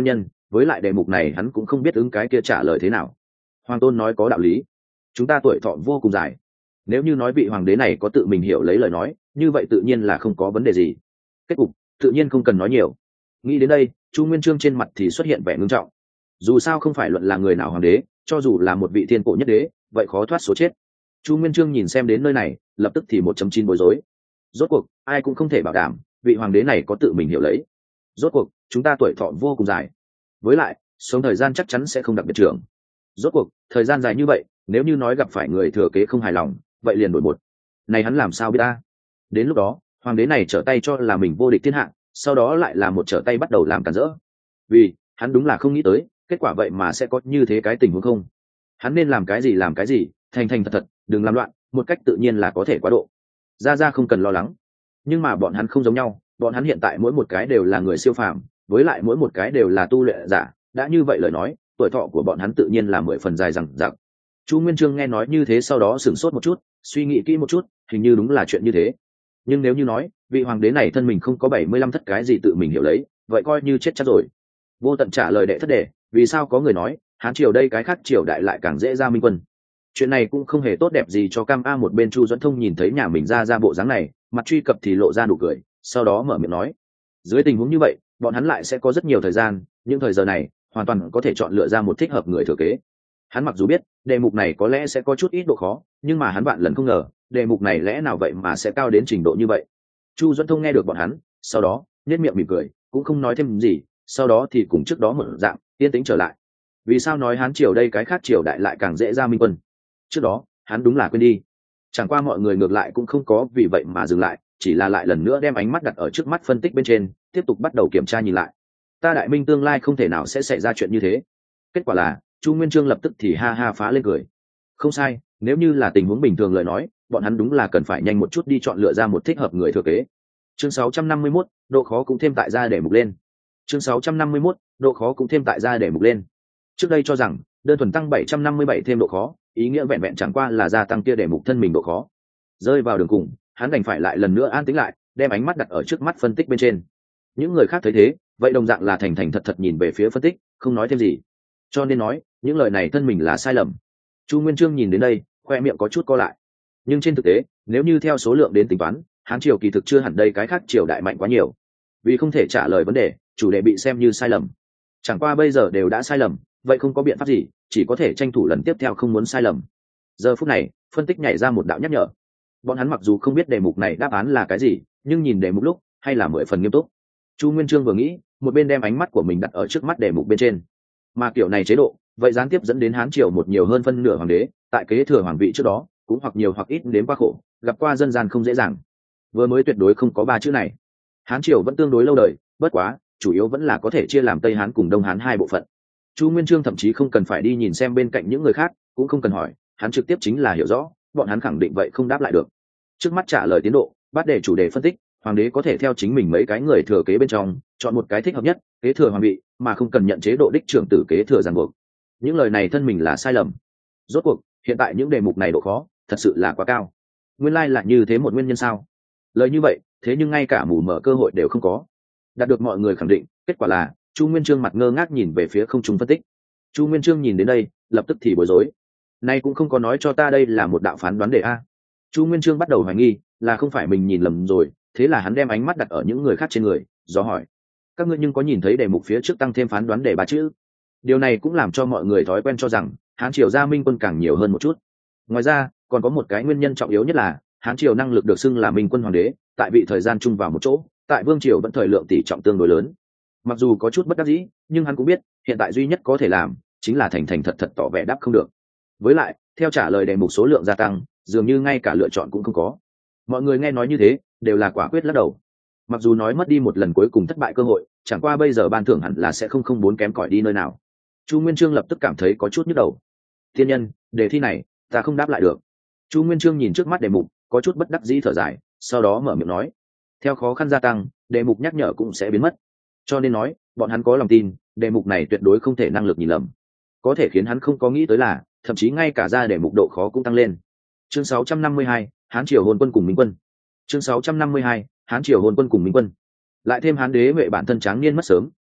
[SPEAKER 1] với lại đề mục này hắn cũng không biết ứng cái kia trả lời thế nào. Hoàng tôn nói có đạo lý, chúng ta tuổi thọ vô cùng dài, nếu như nói vị hoàng đế này có tự mình hiểu lấy lời nói, như vậy tự nhiên là không có vấn đề gì. Kết cục tự nhiên không cần nói nhiều. Nghĩ đến đây, Chu Nguyên Chương trên mặt thì xuất hiện vẻ ngưng trọng. Dù sao không phải luận là người nào hoàng đế, cho dù là một vị thiên cổ nhất đế, vậy khó thoát số chết. Chu Nguyên Chương nhìn xem đến nơi này, lập tức thì một chấm chín bối rối. Rốt cuộc ai cũng không thể bảo đảm vị hoàng đế này có tự mình hiểu lấy. Rốt cuộc chúng ta tuổi thọ vô cùng dài, với lại sống thời gian chắc chắn sẽ không đặc biệt trưởng. Rốt cuộc thời gian dài như vậy, nếu như nói gặp phải người thừa kế không hài lòng, vậy liền đổi một. Này hắn làm sao biết ta? Đến lúc đó hoàng đế này trở tay cho là mình vô địch thiên hạ, sau đó lại là một trở tay bắt đầu làm cản rỡ. Vì hắn đúng là không nghĩ tới kết quả vậy mà sẽ có như thế cái tình huống không. Hắn nên làm cái gì làm cái gì, thành thành thật thật, đừng làm loạn, một cách tự nhiên là có thể quá độ. Ra ra không cần lo lắng. Nhưng mà bọn hắn không giống nhau, bọn hắn hiện tại mỗi một cái đều là người siêu phàm, với lại mỗi một cái đều là tu luyện giả, đã như vậy lời nói, tuổi thọ của bọn hắn tự nhiên là mười phần dài dằng dặc. Chu Nguyên Chương nghe nói như thế sau đó sửng sốt một chút, suy nghĩ kỹ một chút, hình như đúng là chuyện như thế. Nhưng nếu như nói vị hoàng đế này thân mình không có bảy mươi lăm thất cái gì tự mình hiểu lấy, vậy coi như chết chắc rồi. Vô Tận trả lời đệ thất đề, vì sao có người nói Hán triều đây cái khác triều đại lại càng dễ ra minh quân. Chuyện này cũng không hề tốt đẹp gì cho Cam A. Một bên Chu Duẫn Thông nhìn thấy nhà mình ra ra bộ dáng này, mặt truy cập thì lộ ra nụ cười, sau đó mở miệng nói, dưới tình huống như vậy bọn hắn lại sẽ có rất nhiều thời gian, những thời giờ này hoàn toàn có thể chọn lựa ra một thích hợp người thừa kế. Hắn mặc dù biết đề mục này có lẽ sẽ có chút ít độ khó, nhưng mà hắn vạn lần không ngờ đề mục này lẽ nào vậy mà sẽ cao đến trình độ như vậy. Chu Duẫn Thông nghe được bọn hắn, sau đó nhếch miệng mỉm cười, cũng không nói thêm gì, sau đó thì cùng trước đó một dạng yên tĩnh trở lại. Vì sao nói Hán triều đây cái khác triều đại lại càng dễ ra minh quân? Trước đó hắn đúng là quên đi. Chẳng qua mọi người ngược lại cũng không có vì vậy mà dừng lại, chỉ là lại lần nữa đem ánh mắt đặt ở trước mắt phân tích bên trên, tiếp tục bắt đầu kiểm tra nhìn lại. Ta đại minh tương lai không thể nào sẽ xảy ra chuyện như thế. Kết quả là Chu Nguyên Chương lập tức thì ha ha phá lên cười. Không sai, nếu như là tình huống bình thường lời nói, bọn hắn đúng là cần phải nhanh một chút đi chọn lựa ra một thích hợp người thừa kế. Chương sáu trăm năm mươi mốt, độ khó cũng thêm tại ra để mục lên. Chương sáu trăm năm mươi mốt, độ khó cũng thêm tại ra để mục lên. Trước đây cho rằng đơn thuần tăng bảy trăm năm mươi bảy thêm độ khó, ý nghĩa vẹn vẹn chẳng qua là gia tăng kia để mục thân mình độ khó. Rơi vào đường cùng, hắn đành phải lại lần nữa an tĩnh lại, đem ánh mắt đặt ở trước mắt phân tích bên trên. Những người khác thấy thế, vậy đồng dạng là thành thành thật thật nhìn về phía phân tích, không nói thêm gì. Cho nên nói những lời này thân mình là sai lầm. Chu Nguyên Chương nhìn đến đây, khoe miệng có chút co lại. Nhưng trên thực tế, nếu như theo số lượng đến tính toán, Hán triều kỳ thực chưa hẳn đây cái khác triều đại mạnh quá nhiều. Vì không thể trả lời vấn đề, chủ đề bị xem như sai lầm. Chẳng qua bây giờ đều đã sai lầm, vậy không có biện pháp gì, chỉ có thể tranh thủ lần tiếp theo không muốn sai lầm. Giờ phút này phân tích nhảy ra một đạo nhắc nhở. Bọn hắn mặc dù không biết đề mục này đáp án là cái gì, nhưng nhìn đề mục lúc hay là mười phần nghiêm túc. Chu Nguyên Chương vừa nghĩ, một bên đem ánh mắt của mình đặt ở trước mắt đề mục bên trên. Mà kiểu này chế độ vậy gián tiếp dẫn đến Hán triều một nhiều hơn phân nửa hoàng đế tại kế thừa hoàng vị trước đó cũng hoặc nhiều hoặc ít đến quá khổ, gặp qua dân gian không dễ dàng. Vừa mới tuyệt đối không có ba chữ này. Hán triều vẫn tương đối lâu đời, bất quá chủ yếu vẫn là có thể chia làm Tây Hán cùng Đông Hán hai bộ phận. Chu Nguyên Chương thậm chí không cần phải đi nhìn xem bên cạnh những người khác, cũng không cần hỏi, hắn trực tiếp chính là hiểu rõ, bọn hắn khẳng định vậy không đáp lại được. Trước mắt trả lời tiến độ, bắt đề chủ đề phân tích, hoàng đế có thể theo chính mình mấy cái người thừa kế bên trong chọn một cái thích hợp nhất kế thừa hoàng vị, mà không cần nhận chế độ đích trưởng tử kế thừa ràng buộc. Những lời này thân mình là sai lầm. Rốt cuộc hiện tại những đề mục này độ khó thật sự là quá cao. Nguyên lai là như thế một nguyên nhân sao? Lời như vậy, thế nhưng ngay cả mù mở cơ hội đều không có. Đạt được mọi người khẳng định, kết quả là Chu Nguyên Chương mặt ngơ ngác nhìn về phía không trung phân tích. Chu Nguyên Chương nhìn đến đây, lập tức thì bối rối. Nay cũng không có nói cho ta đây là một đạo phán đoán đề a. Chu Nguyên Chương bắt đầu hoài nghi, là không phải mình nhìn lầm rồi, thế là hắn đem ánh mắt đặt ở những người khác trên người, do hỏi: các ngươi nhưng có nhìn thấy đề mục phía trước tăng thêm phán đoán đề ba chữ? Điều này cũng làm cho mọi người thói quen cho rằng Hán triều gia minh quân càng nhiều hơn một chút. Ngoài ra, còn có một cái nguyên nhân trọng yếu nhất là Hán triều năng lực được xưng là minh quân hoàng đế, tại vị thời gian chung vào một chỗ, tại vương triều vẫn thời lượng tỷ trọng tương đối lớn. Mặc dù có chút bất đắc dĩ, nhưng hắn cũng biết hiện tại duy nhất có thể làm chính là thành thành thật thật tỏ vẻ đáp không được. Với lại theo trả lời đề mục số lượng gia tăng, dường như ngay cả lựa chọn cũng không có. Mọi người nghe nói như thế đều là quả quyết lắc đầu. Mặc dù nói mất đi một lần cuối cùng thất bại cơ hội, chẳng qua bây giờ ban thưởng hẳn là sẽ không không bốn kém cỏi đi nơi nào. Chu Nguyên Chương lập tức cảm thấy có chút nhức đầu. Thiên nhân, đề thi này ta không đáp lại được. Chu Nguyên Chương nhìn trước mắt đề mục, có chút bất đắc dĩ thở dài, sau đó mở miệng nói: theo khó khăn gia tăng, đề mục nhắc nhở cũng sẽ biến mất. Cho nên nói, bọn hắn có lòng tin, đề mục này tuyệt đối không thể năng lực nhìn lầm. Có thể khiến hắn không có nghĩ tới là, thậm chí ngay cả ra đề mục độ khó cũng tăng lên. Chương sáu trăm năm mươi hai, Hán triều hôn quân cùng minh quân. Chương sáu trăm năm mươi hai, Hán triều hôn quân cùng minh quân. Lại thêm Hán đế vệ bản thân tráng niên mất sớm,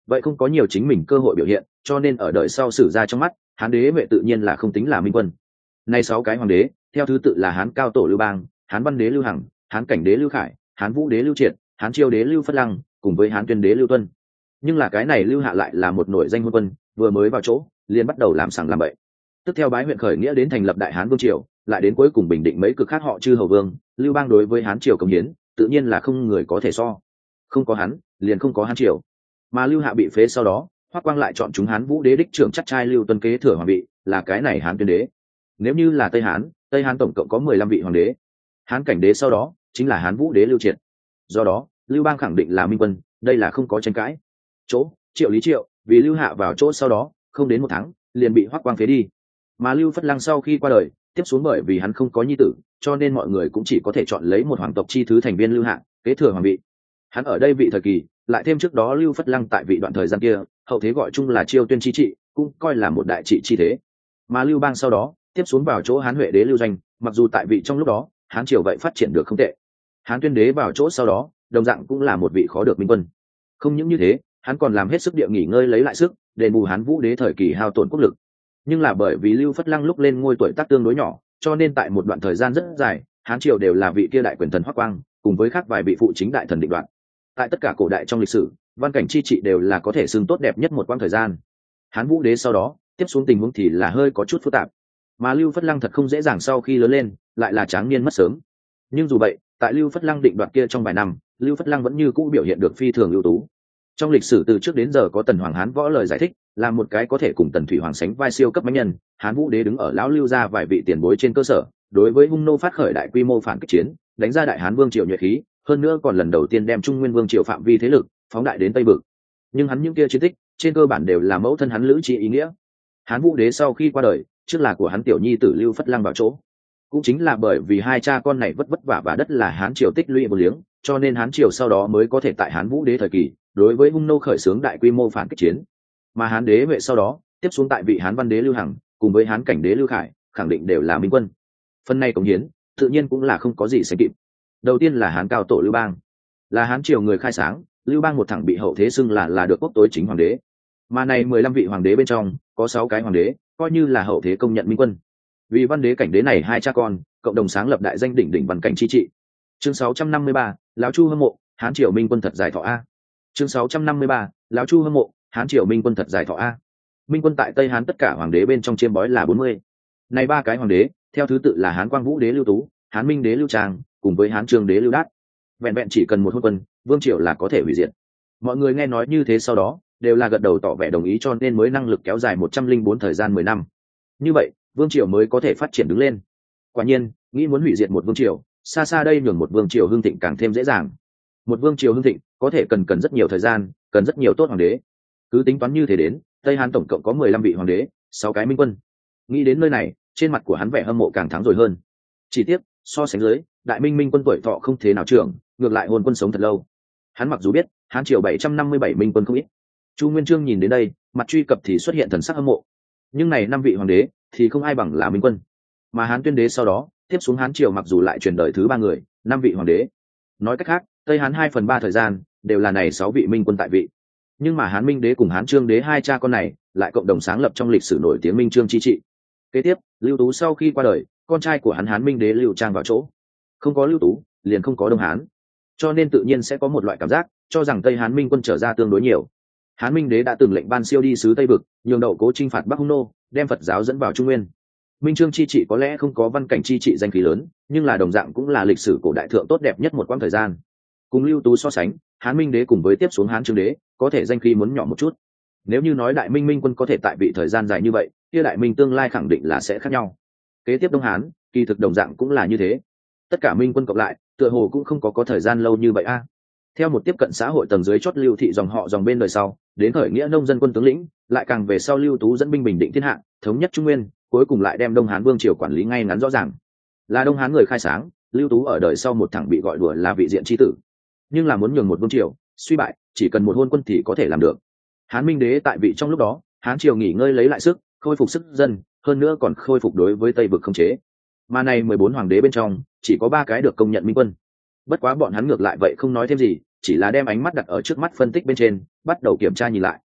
[SPEAKER 1] vậy không có nhiều chính mình cơ hội biểu hiện, cho nên ở đời sau sử gia trong mắt hán đế huệ tự nhiên là không tính là minh quân. Nay sáu cái hoàng đế theo thứ tự là hán cao tổ Lưu Bang, hán văn đế Lưu Hằng, hán cảnh đế Lưu Khải, hán vũ đế Lưu Triệt, hán chiêu đế Lưu Phất Lăng cùng với hán tuyên đế Lưu Tuân. Nhưng là cái này Lưu Hạ lại là một nổi danh hôn quân, vừa mới vào chỗ liền bắt đầu làm sằng làm bậy. Tức theo bái huyện khởi nghĩa đến thành lập đại hán vương triều, lại đến cuối cùng bình định mấy cực khác họ chư hầu vương, Lưu Bang đối với hán triều công hiến tự nhiên là không người có thể so. Không có hắn liền không có hán triều. Mà Lưu Hạ bị phế sau đó, Hoắc Quang lại chọn chúng hán vũ đế đích trưởng chắc trai Lưu Tuân kế thừa hoàng vị, là cái này hán tuyên đế. Nếu như là Tây Hán, Tây Hán tổng cộng có mười lăm vị hoàng đế. Hán cảnh đế sau đó chính là hán vũ đế Lưu Triệt. Do đó Lưu Bang khẳng định là minh quân, đây là không có tranh cãi. Chỗ Triệu Lý Triệu vì Lưu Hạ vào chỗ sau đó không đến một tháng liền bị Hoắc Quang phế đi. Mà Lưu Phất Lăng sau khi qua đời tiếp xuống bởi vì hắn không có nhi tử, cho nên mọi người cũng chỉ có thể chọn lấy một hoàng tộc chi thứ thành viên Lưu Hạ kế thừa hoàng vị. Hắn ở đây vị thời kỳ lại thêm trước đó Lưu Phất Lăng tại vị đoạn thời gian kia hậu thế gọi chung là Chiêu Tuyên chi trị, cũng coi là một đại trị chi thế. Mà Lưu Bang sau đó tiếp xuống vào chỗ hán huệ đế Lưu Doanh, mặc dù tại vị trong lúc đó hán triều vậy phát triển được không tệ. Hán Tuyên đế vào chỗ sau đó đồng dạng cũng là một vị khó được minh quân. Không những như thế, hắn còn làm hết sức địa nghỉ ngơi lấy lại sức, đền bù hán vũ đế thời kỳ hao tổn quốc lực. Nhưng là bởi vì Lưu Phất Lăng lúc lên ngôi tuổi tác tương đối nhỏ, cho nên tại một đoạn thời gian rất dài hán triều đều là vị kia đại quyền thần Hoắc Quang cùng với khác vài vị phụ chính đại thần định đoạt. Tại tất cả cổ đại trong lịch sử, văn cảnh chi trị đều là có thể xưng tốt đẹp nhất một quãng thời gian. Hán vũ đế sau đó tiếp xuống tình huống thì là hơi có chút phức tạp. Mà Lưu Phất Lăng thật không dễ dàng sau khi lớn lên lại là tráng niên mất sớm. Nhưng dù vậy tại Lưu Phất Lăng định đoạt kia trong vài năm, Lưu Phất Lăng vẫn như cũ biểu hiện được phi thường ưu tú. Trong lịch sử từ trước đến giờ có Tần Hoàng Hán Võ lời giải thích, là một cái có thể cùng Tần Thủy Hoàng sánh vai siêu cấp mạnh nhân. Hán vũ đế đứng ở lão Lưu gia vài vị tiền bối trên cơ sở, đối với hung nô phát khởi đại quy mô phản kích chiến, đánh ra đại hán vương triều nhuệ khí, hơn nữa còn lần đầu tiên đem Trung Nguyên vương triều phạm vi thế lực phóng đại đến Tây Vực. Nhưng hắn những kia chiến tích trên cơ bản đều là mẫu thân hắn Lữ Trị ý nghĩa. Hán vũ đế sau khi qua đời, trước là của hắn tiểu nhi tử Lưu Phất Lăng vào chỗ. Cũng chính là bởi vì hai cha con này vất vất vả và đất là hán triều tích lũy một liếng, cho nên hán triều sau đó mới có thể tại hán vũ đế thời kỳ đối với hung nô khởi xướng đại quy mô phản kích chiến. Mà hán đế huệ sau đó tiếp xuống tại vị hán văn đế Lưu Hằng cùng với hán cảnh đế Lưu Khải khẳng định đều là minh quân. Phần này cống hiến tự nhiên cũng là không có gì sánh kịp. Đầu tiên là hán cao tổ Lưu Bang, là hán triều người khai sáng. Lưu Bang một thẳng bị hậu thế xưng là là được quốc tối chính hoàng đế. Mà này mười lăm vị hoàng đế bên trong có sáu cái hoàng đế coi như là hậu thế công nhận minh quân. Vì văn đế cảnh đế này hai cha con cộng đồng sáng lập đại danh đỉnh đỉnh văn cảnh chi trị. Chương sáu trăm năm mươi ba, lão Chu hâm mộ, hán triều minh quân thật dài thọ a. Chương sáu trăm năm mươi ba, lão Chu hâm mộ, hán triều minh quân thật dài thọ a. Minh quân tại Tây Hán tất cả hoàng đế bên trong chiêm bói là bốn mươi. Này ba cái hoàng đế theo thứ tự là hán Quang Vũ đế Lưu Tú, hán Minh đế Lưu Tràng cùng với hán Trương đế Lưu Đát. Vẹn vẹn chỉ cần một hôn quân, vương triều là có thể hủy diệt. Mọi người nghe nói như thế sau đó đều là gật đầu tỏ vẻ đồng ý, cho nên mới năng lực kéo dài một trăm linh bốn thời gian mười năm. Như vậy vương triều mới có thể phát triển đứng lên. Quả nhiên nghĩ muốn hủy diệt một vương triều, xa xa đây nhường một vương triều hưng thịnh càng thêm dễ dàng. Một vương triều hưng thịnh có thể cần cần rất nhiều thời gian, cần rất nhiều tốt hoàng đế. Cứ tính toán như thế đến, Tây Hán tổng cộng có mười lăm vị hoàng đế, sáu cái minh quân. Nghĩ đến nơi này, trên mặt của hắn vẻ hâm mộ càng thắng rồi hơn. Chỉ tiếc so sánh dưới, đại minh minh quân tuổi thọ không thế nào trưởng, ngược lại hồn quân sống thật lâu. Hắn mặc dù biết hán triều bảy trăm năm mươi bảy minh quân không ít. Chu Nguyên Chương nhìn đến đây, mặt truy cập thì xuất hiện thần sắc hâm mộ. Nhưng này năm vị hoàng đế thì không ai bằng là minh quân. Mà hán Tuyên đế sau đó tiếp xuống hán triều mặc dù lại truyền đời thứ ba người, năm vị hoàng đế. Nói cách khác, Tây Hán hai phần ba thời gian đều là này sáu vị minh quân tại vị. Nhưng mà hán Minh đế cùng hán Trương đế hai cha con này lại cộng đồng sáng lập trong lịch sử nổi tiếng Minh Trương chi trị. Kế tiếp, Lưu Tú sau khi qua đời, con trai của hắn hán Minh đế Lưu Trang vào chỗ. Không có Lưu Tú, liền không có Đông Hán. Cho nên tự nhiên sẽ có một loại cảm giác cho rằng Tây Hán minh quân trở ra tương đối nhiều. Hán Minh đế đã từng lệnh ban siêu đi sứ Tây Vực, nhường Đậu Cố chinh phạt Bắc Hung nô, đem Phật giáo dẫn vào Trung Nguyên. Minh Trương chi trị có lẽ không có văn cảnh chi trị danh khí lớn, nhưng là đồng dạng cũng là lịch sử cổ đại thượng tốt đẹp nhất một quãng thời gian. Cùng Lưu Tú so sánh, Hán Minh đế cùng với tiếp xuống Hán Trương đế, có thể danh khí muốn nhỏ một chút. Nếu như nói Đại Minh minh quân có thể tại vị thời gian dài như vậy, kia Đại Minh tương lai khẳng định là sẽ khác nhau. Kế tiếp Đông Hán, kỳ thực đồng dạng cũng là như thế. Tất cả minh quân cộng lại, tựa hồ cũng không có có thời gian lâu như vậy a. Theo một tiếp cận xã hội tầng dưới chót Lưu thị dòng họ dòng bên đời sau, đến khởi nghĩa nông dân quân tướng lĩnh, lại càng về sau Lưu Tú dẫn binh bình định thiên hạ, thống nhất Trung Nguyên, cuối cùng lại đem Đông Hán vương triều quản lý ngay ngắn rõ ràng. Là Đông Hán người khai sáng, Lưu Tú ở đời sau một thằng bị gọi đùa là vị diện chi tử. Nhưng là muốn nhường một vương triều suy bại, chỉ cần một hôn quân thì có thể làm được. Hán Minh đế tại vị trong lúc đó, Hán triều nghỉ ngơi lấy lại sức, khôi phục sức dân, hơn nữa còn khôi phục đối với Tây vực khống chế. Mà này mười bốn hoàng đế bên trong, chỉ có ba cái được công nhận minh quân. Bất quá bọn hắn ngược lại vậy không nói thêm gì, chỉ là đem ánh mắt đặt ở trước mắt phân tích bên trên, bắt đầu kiểm tra nhìn lại.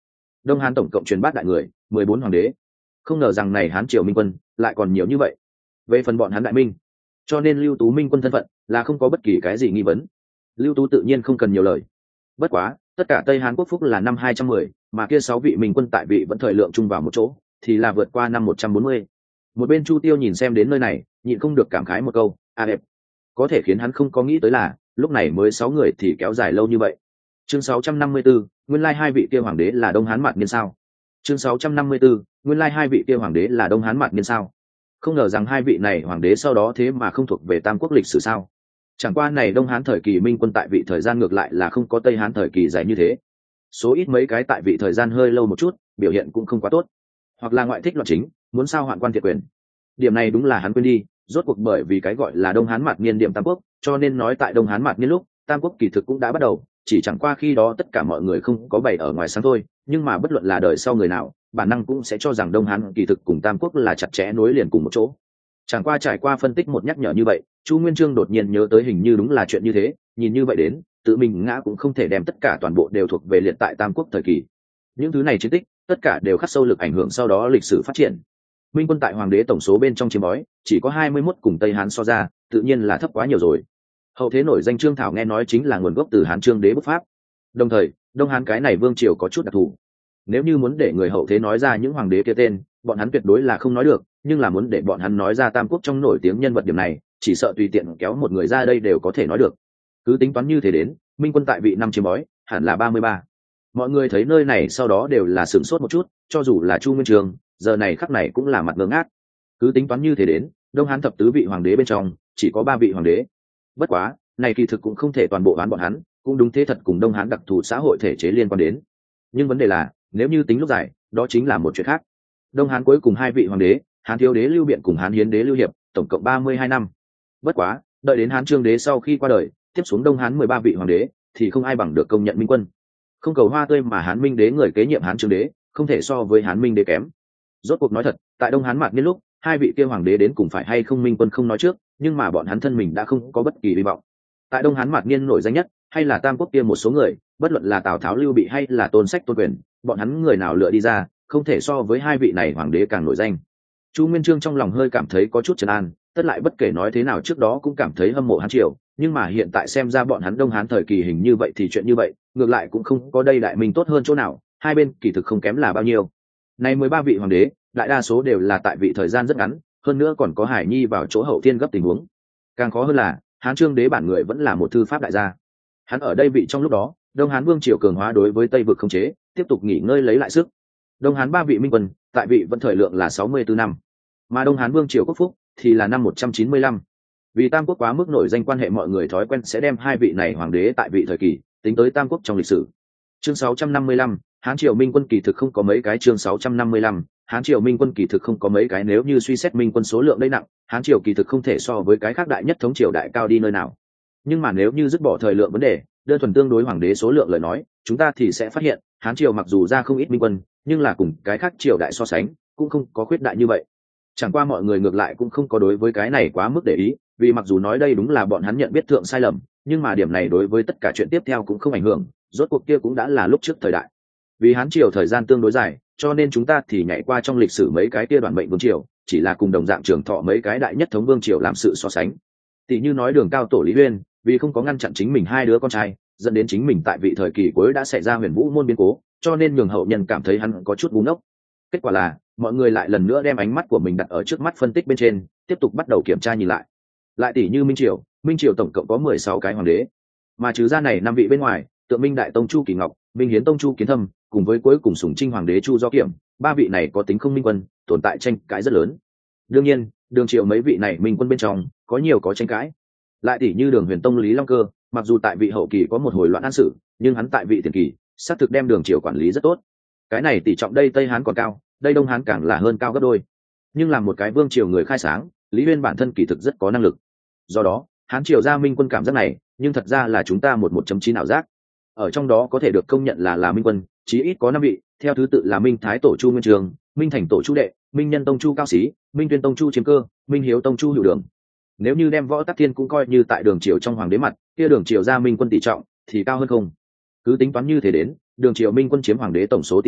[SPEAKER 1] Đông Hán tổng cộng truyền bát đại người, mười bốn hoàng đế. Không ngờ rằng này Hán triều minh quân lại còn nhiều như vậy. Về phần bọn hắn đại minh, cho nên Lưu Tú minh quân thân phận là không có bất kỳ cái gì nghi vấn. Lưu Tú tự nhiên không cần nhiều lời. Bất quá, tất cả Tây Hán quốc phúc là năm hai trăm mười, mà kia sáu vị minh quân tại vị vẫn thời lượng chung vào một chỗ, thì là vượt qua năm một trăm bốn mươi. Một bên Chu Tiêu nhìn xem đến nơi này, nhịn không được cảm khái một câu, "A đẹp." Có thể khiến hắn không có nghĩ tới là, lúc này mới sáu người thì kéo dài lâu như vậy. Chương sáu trăm năm mươi tư, nguyên lai hai vị kia hoàng đế là Đông Hán Mạt Niên sao? Chương sáu trăm năm mươi tư, nguyên lai hai vị kia hoàng đế là Đông Hán Mạt Niên sao? Không ngờ rằng hai vị này hoàng đế sau đó thế mà không thuộc về Tam Quốc lịch sử sao? Chẳng qua này Đông Hán thời kỳ minh quân tại vị thời gian ngược lại là không có Tây Hán thời kỳ dài như thế. Số ít mấy cái tại vị thời gian hơi lâu một chút, biểu hiện cũng không quá tốt, hoặc là ngoại thích loạn chính, muốn sao hoạn quan thiệt quyền. Điểm này đúng là hắn quên đi, rốt cuộc bởi vì cái gọi là Đông Hán Mạt Niên điểm Tam Quốc, cho nên nói tại Đông Hán Mạt Niên lúc, Tam Quốc kỳ thực cũng đã bắt đầu, chỉ chẳng qua khi đó tất cả mọi người không có bày ở ngoài sáng thôi, nhưng mà bất luận là đời sau người nào, bản năng cũng sẽ cho rằng Đông Hán kỳ thực cùng Tam Quốc là chặt chẽ nối liền cùng một chỗ. Chẳng qua trải qua phân tích một nhắc nhở như vậy, Chu Nguyên Chương đột nhiên nhớ tới hình như đúng là chuyện như thế, nhìn như vậy đến, tự mình ngã cũng không thể đem tất cả toàn bộ đều thuộc về liệt tại Tam Quốc thời kỳ. Những thứ này chiến tích, tất cả đều khắc sâu lực ảnh hưởng sau đó lịch sử phát triển. Minh quân tại hoàng đế tổng số bên trong chiếm bói, chỉ có hai mươi mốt cùng Tây Hán so ra, tự nhiên là thấp quá nhiều rồi. Hậu thế nổi danh Trương Thảo nghe nói chính là nguồn gốc từ Hán Trương đế bút pháp. Đồng thời, Đông Hán cái này vương triều có chút đặc thù. Nếu như muốn để người hậu thế nói ra những hoàng đế kia tên, bọn hắn tuyệt đối là không nói được, nhưng là muốn để bọn hắn nói ra Tam Quốc trong nổi tiếng nhân vật điểm này, chỉ sợ tùy tiện kéo một người ra đây đều có thể nói được. Cứ tính toán như thế đến, Minh quân tại vị năm chiếm bói, hẳn là ba mươi ba. Mọi người thấy nơi này sau đó đều là sửng sốt một chút, cho dù là Chu Nguyên Chương, giờ này khắc này cũng là mặt ngơ ngác. Cứ tính toán như thế đến, Đông Hán thập tứ vị hoàng đế bên trong, chỉ có ba vị hoàng đế. Bất quá, này kỳ thực cũng không thể toàn bộ đoán bọn hắn, cũng đúng thế thật cùng Đông Hán đặc thù xã hội thể chế liên quan đến. Nhưng vấn đề là, nếu như tính lúc dài, đó chính là một chuyện khác. Đông Hán cuối cùng hai vị hoàng đế, Hán Thiếu đế Lưu Biện cùng Hán Hiến đế Lưu Hiệp, tổng cộng ba mươi hai năm. Bất quá, đợi đến Hán Trương đế sau khi qua đời, tiếp xuống Đông Hán mười ba vị hoàng đế, thì không ai bằng được công nhận minh quân. Không cầu hoa tươi mà Hán Minh đế người kế nhiệm Hán Trương đế, không thể so với Hán Minh đế kém. Rốt cuộc nói thật, tại Đông Hán Mạt Niên lúc, hai vị kia hoàng đế đến cùng phải hay không minh quân không nói trước, nhưng mà bọn hắn thân mình đã không có bất kỳ hy vọng. Tại Đông Hán Mạt Niên nổi danh nhất, hay là Tam Quốc kia một số người, bất luận là Tào Tháo Lưu Bị hay là Tôn Sách Tôn Quyền, bọn hắn người nào lựa đi ra, không thể so với hai vị này hoàng đế càng nổi danh. Chu Nguyên Chương trong lòng hơi cảm thấy có chút trấn an, tất lại bất kể nói thế nào trước đó cũng cảm thấy hâm mộ Hán triều, nhưng mà hiện tại xem ra bọn hắn Đông Hán thời kỳ hình như vậy thì chuyện như vậy, ngược lại cũng không có đây đại minh tốt hơn chỗ nào, hai bên kỳ thực không kém là bao nhiêu. Này mười ba vị hoàng đế, đại đa số đều là tại vị thời gian rất ngắn, hơn nữa còn có Hải Nhi vào chỗ hậu thiên gấp tình huống. Càng khó hơn là, Hán Trương đế bản người vẫn là một thư pháp đại gia. Hắn ở đây vị trong lúc đó, Đông Hán vương triều cường hóa đối với Tây vực không chế, tiếp tục nghỉ ngơi lấy lại sức. Đông Hán ba vị minh quân, tại vị vẫn thời lượng là sáu mươi tư năm, mà Đông Hán vương triều quốc phúc thì là năm một trăm chín mươi lăm. Vì Tam Quốc quá mức nổi danh quan hệ, mọi người thói quen sẽ đem hai vị này hoàng đế tại vị thời kỳ tính tới Tam Quốc trong lịch sử. Chương sáu trăm năm mươi lăm, Hán triều minh quân kỳ thực không có mấy cái. Chương sáu trăm năm mươi lăm, Hán triều minh quân kỳ thực không có mấy cái. Nếu như suy xét minh quân số lượng đây nặng, Hán triều kỳ thực không thể so với cái khác đại nhất thống triều đại cao đi nơi nào. Nhưng mà nếu như dứt bỏ thời lượng vấn đề, đơn thuần tương đối hoàng đế số lượng lời nói, chúng ta thì sẽ phát hiện Hán triều mặc dù ra không ít minh quân, nhưng là cùng cái khác triều đại so sánh cũng không có khuyết đại như vậy. Chẳng qua mọi người ngược lại cũng không có đối với cái này quá mức để ý, vì mặc dù nói đây đúng là bọn hắn nhận biết thượng sai lầm, nhưng mà điểm này đối với tất cả chuyện tiếp theo cũng không ảnh hưởng, rốt cuộc kia cũng đã là lúc trước thời đại. Vì Hán triều thời gian tương đối dài, cho nên chúng ta thì nhảy qua trong lịch sử mấy cái kia đoạn mệnh vương triều, chỉ là cùng đồng dạng trường thọ mấy cái đại nhất thống vương triều làm sự so sánh. Tỷ như nói Đường Cao tổ Lý Uyên, vì không có ngăn chặn chính mình hai đứa con trai, dẫn đến chính mình tại vị thời kỳ cuối đã xảy ra huyền vũ môn biến cố, cho nên nhường hậu nhân cảm thấy hắn có chút ngu ngốc. Kết quả là mọi người lại lần nữa đem ánh mắt của mình đặt ở trước mắt phân tích bên trên, tiếp tục bắt đầu kiểm tra nhìn lại. Lại tỷ như Minh triều, Minh triều tổng cộng có mười sáu cái hoàng đế, mà trừ ra này năm vị bên ngoài, Tượng Minh đại tông Chu Kỳ Ngọc, Minh Hiến tông Chu Kiến Thâm, cùng với cuối cùng Sủng Trinh hoàng đế Chu Do Kiểm, ba vị này có tính không minh quân, tồn tại tranh cãi rất lớn. Đương nhiên, Đường triều mấy vị này minh quân bên trong có nhiều có tranh cãi. Lại tỷ như Đường Huyền tông Lý Long Cơ, mặc dù tại vị hậu kỳ có một hồi loạn an sự, nhưng hắn tại vị tiền kỳ xác thực đem Đường triều quản lý rất tốt. Cái này tỷ trọng đây Tây Hán còn cao, đây Đông Hán càng là hơn cao gấp đôi. Nhưng làm một cái vương triều người khai sáng, Lý Uyên bản thân kỳ thực rất có năng lực. Do đó, Hán triều gia minh quân cảm giác này, nhưng thật ra là chúng ta một một chấm chín ảo giác. Ở trong đó có thể được công nhận là là minh quân, chí ít có năm vị, theo thứ tự là Minh Thái tổ Chu Nguyên Trường, Minh Thành tổ Chu Đệ, Minh Nhân tông Chu Cao Xí, Minh Tuyên tông Chu Chiếm Cơ, Minh Hiếu tông Chu Hữu Đường. Nếu như đem Võ Tắc Thiên cũng coi như tại Đường triều trong hoàng đế mặt, kia Đường triều gia minh quân tỷ trọng thì cao hơn không. Cứ tính toán như thế đến, Đường triều minh quân chiếm hoàng đế tổng số tỷ trọng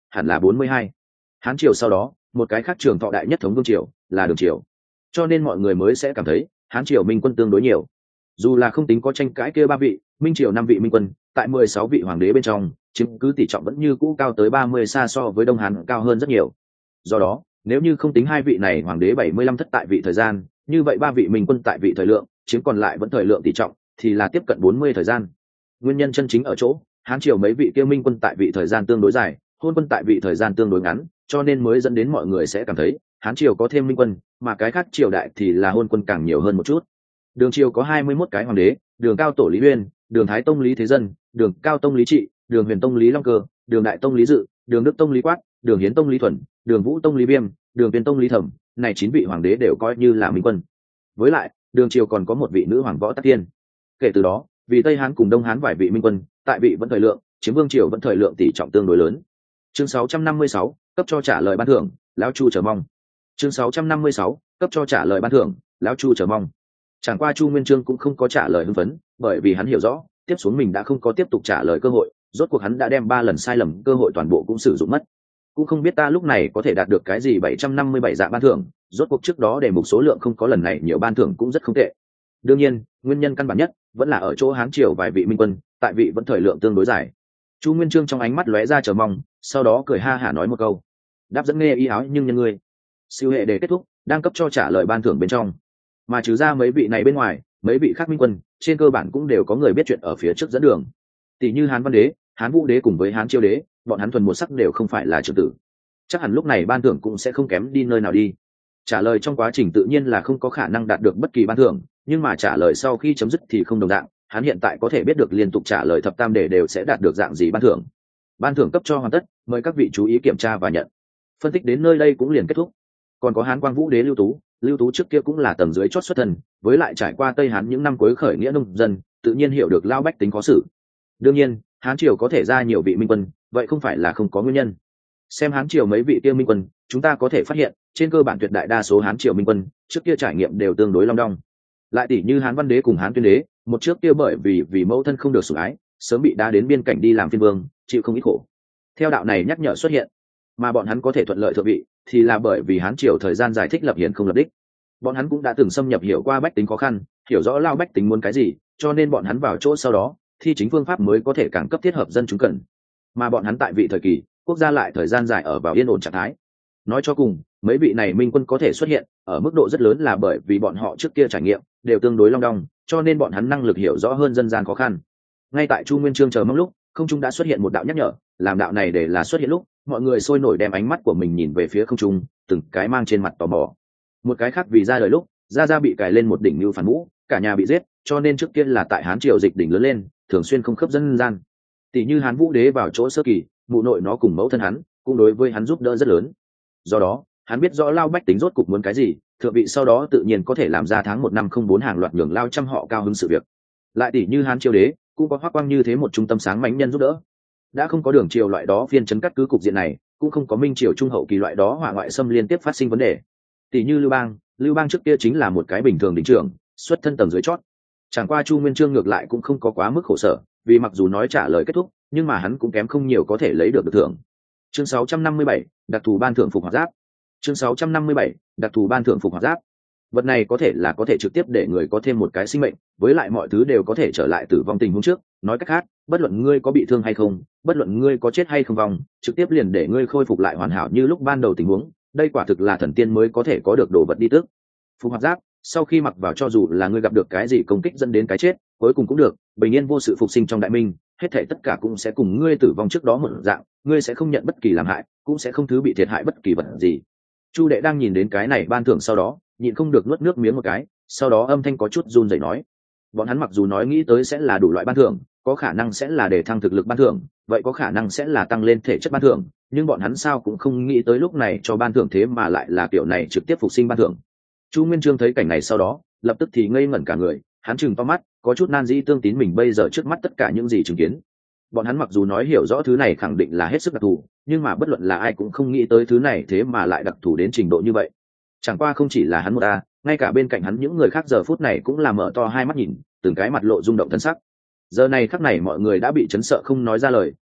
[SPEAKER 1] hẳn là bốn mươi hai. Hán triều sau đó một cái khác trường thọ đại nhất thống vương triều là đường triều, cho nên mọi người mới sẽ cảm thấy hán triều minh quân tương đối nhiều. Dù là không tính có tranh cãi kia ba vị minh triều năm vị minh quân, tại mười sáu vị hoàng đế bên trong chiếm cứ tỷ trọng vẫn như cũ cao tới ba mươi, xa so với đông hán cao hơn rất nhiều. Do đó nếu như không tính hai vị này hoàng đế bảy mươi lăm thất tại vị thời gian, như vậy ba vị minh quân tại vị thời lượng chiếm còn lại vẫn thời lượng tỷ trọng thì là tiếp cận bốn mươi thời gian. Nguyên nhân chân chính ở chỗ hán triều mấy vị kia minh quân tại vị thời gian tương đối dài, hôn quân tại vị thời gian tương đối ngắn, cho nên mới dẫn đến mọi người sẽ cảm thấy hán triều có thêm minh quân, mà cái khác triều đại thì là hôn quân càng nhiều hơn một chút. Đường triều có hai mươi mốt cái hoàng đế: đường cao tổ Lý Uyên, đường thái tông Lý Thế Dân, đường cao tông Lý Trị, đường huyền tông Lý Long Cơ, đường đại tông Lý Dự, đường đức tông Lý Quát, đường hiến tông Lý Thuần, đường vũ tông Lý Viêm, đường tuyên tông Lý Thẩm. Này chín vị hoàng đế đều coi như là minh quân. Với lại đường triều còn có một vị nữ hoàng Võ Tắc Thiên. Kể từ đó vì Tây Hán cùng Đông Hán vài vị minh quân tại vị vẫn thời lượng chiếm vương triều vẫn thời lượng tỷ trọng tương đối lớn. Chương sáu trăm năm mươi sáu, cấp cho trả lời ban thưởng, lão Chu chờ mong. Chương sáu trăm năm mươi sáu, cấp cho trả lời ban thưởng, lão Chu chờ mong. Chẳng qua Chu Nguyên Chương cũng không có trả lời hưng phấn, bởi vì hắn hiểu rõ tiếp xuống mình đã không có tiếp tục trả lời cơ hội, rốt cuộc hắn đã đem ba lần sai lầm cơ hội toàn bộ cũng sử dụng mất. Cũng không biết ta lúc này có thể đạt được cái gì bảy trăm năm mươi bảy dạng ban thưởng, rốt cuộc trước đó đề mục số lượng không có lần này nhiều ban thưởng cũng rất không tệ. Đương nhiên nguyên nhân căn bản nhất vẫn là ở chỗ hán triều vài vị minh quân tại vị vẫn thời lượng tương đối dài. Chu Nguyên Chương trong ánh mắt lóe ra chờ mong, sau đó cười ha hả nói một câu: đáp dẫn nghe ý áo nhưng nhân ngươi. Siêu hệ để kết thúc, đang cấp cho trả lời ban thưởng bên trong. Mà trừ ra mấy vị này bên ngoài, mấy vị khác minh quân trên cơ bản cũng đều có người biết chuyện ở phía trước dẫn đường. Tỷ như Hán Văn Đế, Hán Vũ Đế cùng với Hán Chiêu Đế, bọn hắn thuần một sắc đều không phải là trưởng tử, chắc hẳn lúc này ban thưởng cũng sẽ không kém đi nơi nào đi. Trả lời trong quá trình tự nhiên là không có khả năng đạt được bất kỳ ban thưởng, nhưng mà trả lời sau khi chấm dứt thì không đồng dạng. Hắn hiện tại có thể biết được liên tục trả lời thập tam đề đều sẽ đạt được dạng gì ban thưởng. Ban thưởng cấp cho hoàn tất, mời các vị chú ý kiểm tra và nhận. Phân tích đến nơi đây cũng liền kết thúc. Còn có Hán Quang Vũ Đế Lưu Tú, Lưu Tú trước kia cũng là tầng dưới chót xuất thân, với lại trải qua Tây Hán những năm cuối khởi nghĩa nông dân, tự nhiên hiểu được lao bách tính khó xử. Đương nhiên Hán triều có thể ra nhiều vị minh quân, vậy không phải là không có nguyên nhân. Xem Hán triều mấy vị kia minh quân, chúng ta có thể phát hiện trên cơ bản tuyệt đại đa số Hán triều minh quân trước kia trải nghiệm đều tương đối long đong. Lại tỷ như Hán Văn Đế cùng Hán Tuyên Đế, một trước kia bởi vì vì mẫu thân không được sủng ái, sớm bị đá đến biên cảnh đi làm phiên vương, chịu không ít khổ. Theo đạo này nhắc nhở xuất hiện, mà bọn hắn có thể thuận lợi thượng vị thì là bởi vì Hán triều thời gian dài thích lập hiển không lập đích. Bọn hắn cũng đã từng xâm nhập hiểu qua bách tính khó khăn, hiểu rõ lao bách tính muốn cái gì, cho nên bọn hắn vào chỗ sau đó thi chính phương pháp mới có thể càng cấp thiết hợp dân chúng cần. Mà bọn hắn tại vị thời kỳ quốc gia lại thời gian dài ở vào yên ổn trạng thái. Nói cho cùng mấy vị này minh quân có thể xuất hiện ở mức độ rất lớn là bởi vì bọn họ trước kia trải nghiệm đều tương đối long đong, cho nên bọn hắn năng lực hiểu rõ hơn dân gian khó khăn. Ngay tại Chu Nguyên Chương chờ mong lúc, không trung đã xuất hiện một đạo nhắc nhở, làm đạo này để là xuất hiện lúc mọi người sôi nổi đem ánh mắt của mình nhìn về phía không trung, từng cái mang trên mặt tò mò. Một cái khác vì ra đời lúc gia gia bị cài lên một đỉnh mưu phản mũ, cả nhà bị giết, cho nên trước kia là tại Hán triều dịch đỉnh lớn lên, thường xuyên không khớp dân gian. Tỷ như Hán Vũ Đế vào chỗ sơ kỳ, mụ nội nó cùng mẫu thân hắn cũng đối với hắn giúp đỡ rất lớn. Do đó hắn biết rõ lao bách tính rốt cục muốn cái gì, thượng vị sau đó tự nhiên có thể làm ra tháng một năm không bốn hàng loạt nhường lao trăm họ cao hứng sự việc. Lại tỷ như Hán Chiêu Đế cũng có Hoắc Quang như thế một trung tâm sáng mãnh nhân giúp đỡ. Đã không có Đường triều loại đó phiên chấn cắt cứ cục diện này, cũng không có Minh triều trung hậu kỳ loại đó hỏa ngoại xâm liên tiếp phát sinh vấn đề. Tỷ như Lưu Bang, Lưu Bang trước kia chính là một cái bình thường đỉnh trưởng, xuất thân tầng dưới chót. Chẳng qua Chu Nguyên Chương ngược lại cũng không có quá mức khổ sở, vì mặc dù nói trả lời kết thúc, nhưng mà hắn cũng kém không nhiều có thể lấy được được thưởng. Chương sáu trăm năm mươi bảy, đặc thù ban thưởng phục hoạt giáp. Chương sáu trăm năm mươi bảy, đặc thù ban thưởng phục hoạt giáp. Vật này có thể là có thể trực tiếp để người có thêm một cái sinh mệnh, với lại mọi thứ đều có thể trở lại tử vong tình huống trước. Nói cách khác, bất luận ngươi có bị thương hay không, bất luận ngươi có chết hay không vong, trực tiếp liền để ngươi khôi phục lại hoàn hảo như lúc ban đầu tình huống. Đây quả thực là thần tiên mới có thể có được đồ vật đi tước. Phục hoạt giáp, sau khi mặc vào cho dù là ngươi gặp được cái gì công kích dẫn đến cái chết, cuối cùng cũng được bình yên vô sự phục sinh trong đại minh, hết thảy tất cả cũng sẽ cùng ngươi tử vong trước đó một dạng, ngươi sẽ không nhận bất kỳ làm hại, cũng sẽ không thứ bị thiệt hại bất kỳ vật gì. Chu Đệ đang nhìn đến cái này ban thưởng sau đó, nhịn không được nuốt nước miếng một cái, sau đó âm thanh có chút run rẩy nói: bọn hắn mặc dù nói nghĩ tới sẽ là đủ loại ban thưởng, có khả năng sẽ là để thăng thực lực ban thưởng, vậy có khả năng sẽ là tăng lên thể chất ban thưởng, nhưng bọn hắn sao cũng không nghĩ tới lúc này cho ban thưởng thế mà lại là kiểu này trực tiếp phục sinh ban thưởng. Chu Nguyên Chương thấy cảnh này sau đó, lập tức thì ngây ngẩn cả người, hắn trừng to mắt, có chút nan dĩ tương tín mình bây giờ trước mắt tất cả những gì chứng kiến. Bọn hắn mặc dù nói hiểu rõ thứ này khẳng định là hết sức đặc thù, nhưng mà bất luận là ai cũng không nghĩ tới thứ này thế mà lại đặc thù đến trình độ như vậy. Chẳng qua không chỉ là hắn một ta, ngay cả bên cạnh hắn những người khác giờ phút này cũng là mở to hai mắt nhìn, từng cái mặt lộ rung động thân sắc. Giờ này khắc này mọi người đã bị chấn sợ không nói ra lời,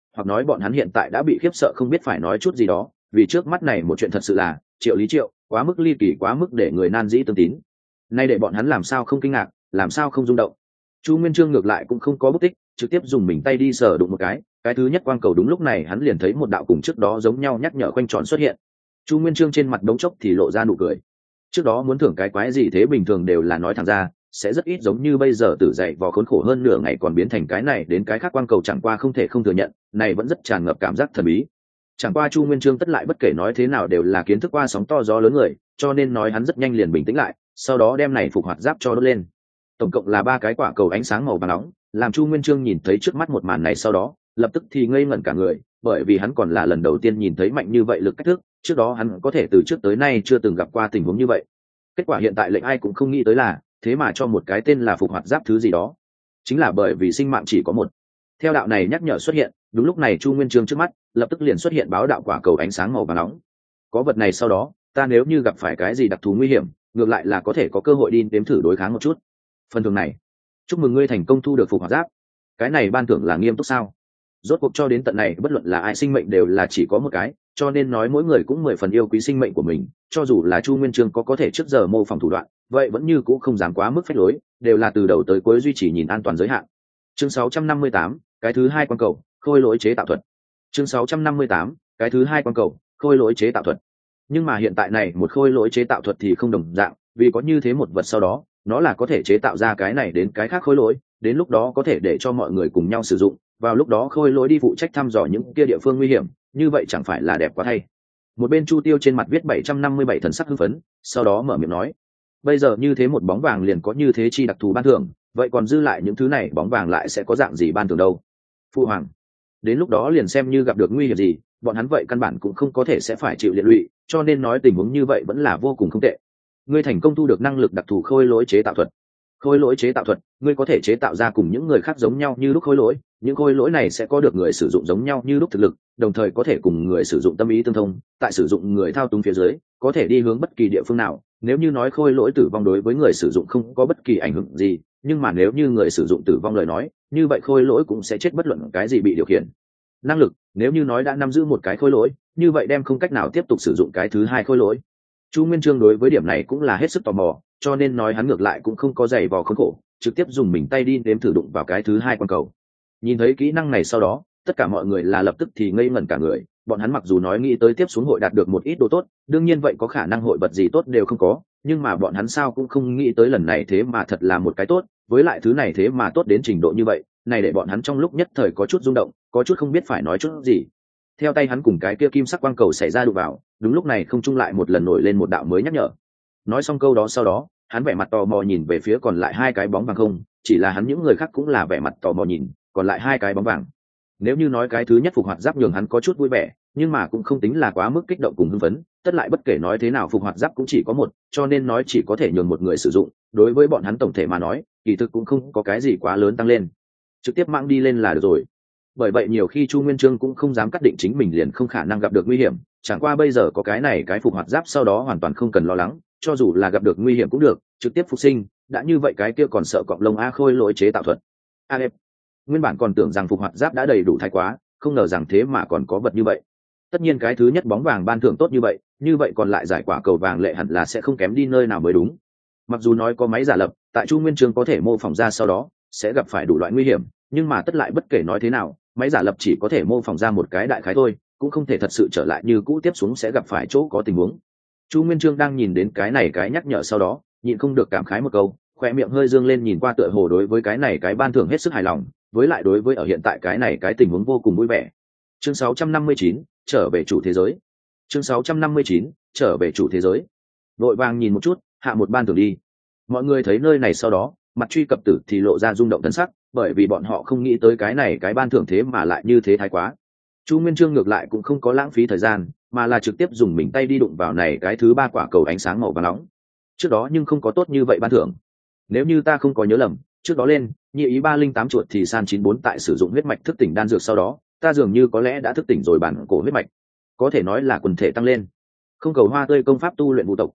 [SPEAKER 1] hoặc nói bọn hắn hiện tại đã bị khiếp sợ không biết phải nói chút gì đó, vì trước mắt này một chuyện thật sự là triệu lý triệu quá mức ly kỳ, quá mức để người nan dĩ tương tín. Nay để bọn hắn làm sao không kinh ngạc, làm sao không rung động. Chu Nguyên Chương ngược lại cũng không có bất tích, trực tiếp dùng mình tay đi sờ đụng một cái, cái thứ nhất quang cầu đúng lúc này hắn liền thấy một đạo cùng trước đó giống nhau nhắc nhở quanh tròn xuất hiện. Chu Nguyên Chương trên mặt đống chốc thì lộ ra nụ cười. Trước đó muốn thưởng cái quái gì thế bình thường đều là nói thẳng ra, sẽ rất ít giống như bây giờ tử dậy vò khốn khổ hơn nửa ngày còn biến thành cái này đến cái khác quang cầu, chẳng qua không thể không thừa nhận, này vẫn rất tràn ngập cảm giác thần bí. Chẳng qua Chu Nguyên Chương tất lại bất kể nói thế nào đều là kiến thức qua sóng to gió lớn người, cho nên nói hắn rất nhanh liền bình tĩnh lại, sau đó đem này phục hoạt giáp cho đốt lên. Tổng cộng là ba cái quả cầu ánh sáng màu vàng nóng, làm Chu Nguyên Chương nhìn thấy trước mắt một màn này sau đó, lập tức thì ngây ngẩn cả người, bởi vì hắn còn là lần đầu tiên nhìn thấy mạnh như vậy lực cách thức, trước đó hắn có thể từ trước tới nay chưa từng gặp qua tình huống như vậy. Kết quả hiện tại lệnh ai cũng không nghĩ tới là, thế mà cho một cái tên là phục hoạt giáp thứ gì đó, chính là bởi vì sinh mạng chỉ có một. Theo đạo này nhắc nhở xuất hiện, đúng lúc này Chu Nguyên Chương trước mắt lập tức liền xuất hiện báo đạo quả cầu ánh sáng màu vàng nóng. Có vật này sau đó, ta nếu như gặp phải cái gì đặc thù nguy hiểm, ngược lại là có thể có cơ hội đi đếm thử đối kháng một chút. Phần thưởng này, chúc mừng ngươi thành công thu được phục hoạt giáp. Cái này ban thưởng là nghiêm túc sao? Rốt cuộc cho đến tận này bất luận là ai sinh mệnh đều là chỉ có một cái, cho nên nói mỗi người cũng mười phần yêu quý sinh mệnh của mình, cho dù là Chu Nguyên Chương có có thể trước giờ mô phỏng thủ đoạn, vậy vẫn như cũng không dám quá mức phách lối, đều là từ đầu tới cuối duy trì nhìn an toàn giới hạn. Chương sáu trăm năm mươi tám, cái thứ hai quan cầu, khôi lỗi chế tạo thuật. Chương sáu trăm năm mươi tám, cái thứ hai quan cầu, khôi lỗi chế tạo thuật. Nhưng mà hiện tại này một khôi lỗi chế tạo thuật thì không đồng dạng, vì có như thế một vật sau đó, nó là có thể chế tạo ra cái này đến cái khác khôi lỗi, đến lúc đó có thể để cho mọi người cùng nhau sử dụng, vào lúc đó khôi lỗi đi phụ trách thăm dò những kia địa phương nguy hiểm, như vậy chẳng phải là đẹp quá thay. Một bên Chu Tiêu trên mặt viết bảy trăm năm mươi bảy thần sắc hưng phấn, sau đó mở miệng nói: bây giờ như thế một bóng vàng liền có như thế chi đặc thù ban thưởng, vậy còn dư lại những thứ này bóng vàng lại sẽ có dạng gì ban thưởng đâu? Phu hoàng, đến lúc đó liền xem như gặp được nguy hiểm gì, bọn hắn vậy căn bản cũng không có thể sẽ phải chịu liệt lụy, cho nên nói tình huống như vậy vẫn là vô cùng không tệ. Ngươi thành công thu được năng lực đặc thù khôi lỗi chế tạo thuật. Khôi lỗi chế tạo thuật, ngươi có thể chế tạo ra cùng những người khác giống nhau như lúc khôi lỗi, những khôi lỗi này sẽ có được người sử dụng giống nhau như lúc thực lực, đồng thời có thể cùng người sử dụng tâm ý tương thông, tại sử dụng người thao túng phía dưới, có thể đi hướng bất kỳ địa phương nào. Nếu như nói khôi lỗi tử vong đối với người sử dụng không có bất kỳ ảnh hưởng gì, nhưng mà nếu như người sử dụng tử vong lời nói, như vậy khôi lỗi cũng sẽ chết bất luận cái gì bị điều khiển. Năng lực, nếu như nói đã nắm giữ một cái khôi lỗi, như vậy đem không cách nào tiếp tục sử dụng cái thứ hai khôi lỗi. Chu Nguyên Chương đối với điểm này cũng là hết sức tò mò, cho nên nói hắn ngược lại cũng không có giày vò khốn khổ, trực tiếp dùng mình tay đi đếm thử đụng vào cái thứ hai quan cầu. Nhìn thấy kỹ năng này sau đó, tất cả mọi người là lập tức thì ngây ngẩn cả người, bọn hắn mặc dù nói nghĩ tới tiếp xuống hội đạt được một ít đồ tốt, đương nhiên vậy có khả năng hội vật gì tốt đều không có, nhưng mà bọn hắn sao cũng không nghĩ tới lần này thế mà thật là một cái tốt, với lại thứ này thế mà tốt đến trình độ như vậy, này để bọn hắn trong lúc nhất thời có chút rung động, có chút không biết phải nói chút gì. Theo tay hắn cùng cái kia kim sắc quang cầu xảy ra đụng vào, đúng lúc này không trung lại một lần nổi lên một đạo mới nhắc nhở. Nói xong câu đó sau đó, hắn vẻ mặt tò mò nhìn về phía còn lại hai cái bóng vàng không, chỉ là hắn những người khác cũng là vẻ mặt tò mò nhìn, còn lại hai cái bóng vàng. Nếu như nói cái thứ nhất phục hoạt giáp nhường hắn có chút vui vẻ, nhưng mà cũng không tính là quá mức kích động cùng hưng phấn, tất lại bất kể nói thế nào phục hoạt giáp cũng chỉ có một, cho nên nói chỉ có thể nhường một người sử dụng, đối với bọn hắn tổng thể mà nói, kỳ thực cũng không có cái gì quá lớn tăng lên. Trực tiếp mang đi lên là được rồi. Bởi vậy nhiều khi Chu Nguyên Chương cũng không dám cắt định chính mình liền không khả năng gặp được nguy hiểm, chẳng qua bây giờ có cái này cái phục hoạt giáp sau đó hoàn toàn không cần lo lắng, cho dù là gặp được nguy hiểm cũng được, trực tiếp phục sinh, đã như vậy cái kia còn sợ cọng lông a khôi lỗi chế tạo thuật. A đẹp. Nguyên bản còn tưởng rằng phục hoạt giáp đã đầy đủ thái quá, không ngờ rằng thế mà còn có vật như vậy. Tất nhiên cái thứ nhất bóng vàng ban thưởng tốt như vậy, như vậy còn lại giải quả cầu vàng lệ hẳn là sẽ không kém đi nơi nào mới đúng. Mặc dù nói có máy giả lập, tại Chu Nguyên Chương có thể mô phỏng ra sau đó sẽ gặp phải đủ loại nguy hiểm, nhưng mà tất lại bất kể nói thế nào, máy giả lập chỉ có thể mô phỏng ra một cái đại khái thôi, cũng không thể thật sự trở lại như cũ tiếp xuống sẽ gặp phải chỗ có tình huống. Chu Nguyên Chương đang nhìn đến cái này cái nhắc nhở sau đó, nhịn không được cảm khái một câu, khoe miệng hơi dương lên nhìn qua tựa hồ đối với cái này cái ban thưởng hết sức hài lòng, với lại đối với ở hiện tại cái này cái tình huống vô cùng vui vẻ. Chương sáu trăm năm mươi chín, trở về chủ thế giới. Chương sáu trăm năm mươi chín, trở về chủ thế giới. Vội vàng nhìn một chút, hạ một ban thưởng đi. Mọi người thấy nơi này sau đó, mặt truy cập tử thì lộ ra rung động thần sắc, bởi vì bọn họ không nghĩ tới cái này cái ban thưởng thế mà lại như thế thái quá. Chu Nguyên Chương ngược lại cũng không có lãng phí thời gian, mà là trực tiếp dùng mình tay đi đụng vào này cái thứ ba quả cầu ánh sáng màu vàng nóng. Trước đó nhưng không có tốt như vậy ban thưởng. Nếu như ta không có nhớ lầm, trước đó lên, nhị ý ba linh tám chuột thì san chín bốn tại sử dụng huyết mạch thức tỉnh đan dược sau đó, ta dường như có lẽ đã thức tỉnh rồi bản cổ huyết mạch. Có thể nói là quần thể tăng lên. Không cầu hoa tươi công pháp tu luyện vũ tộc,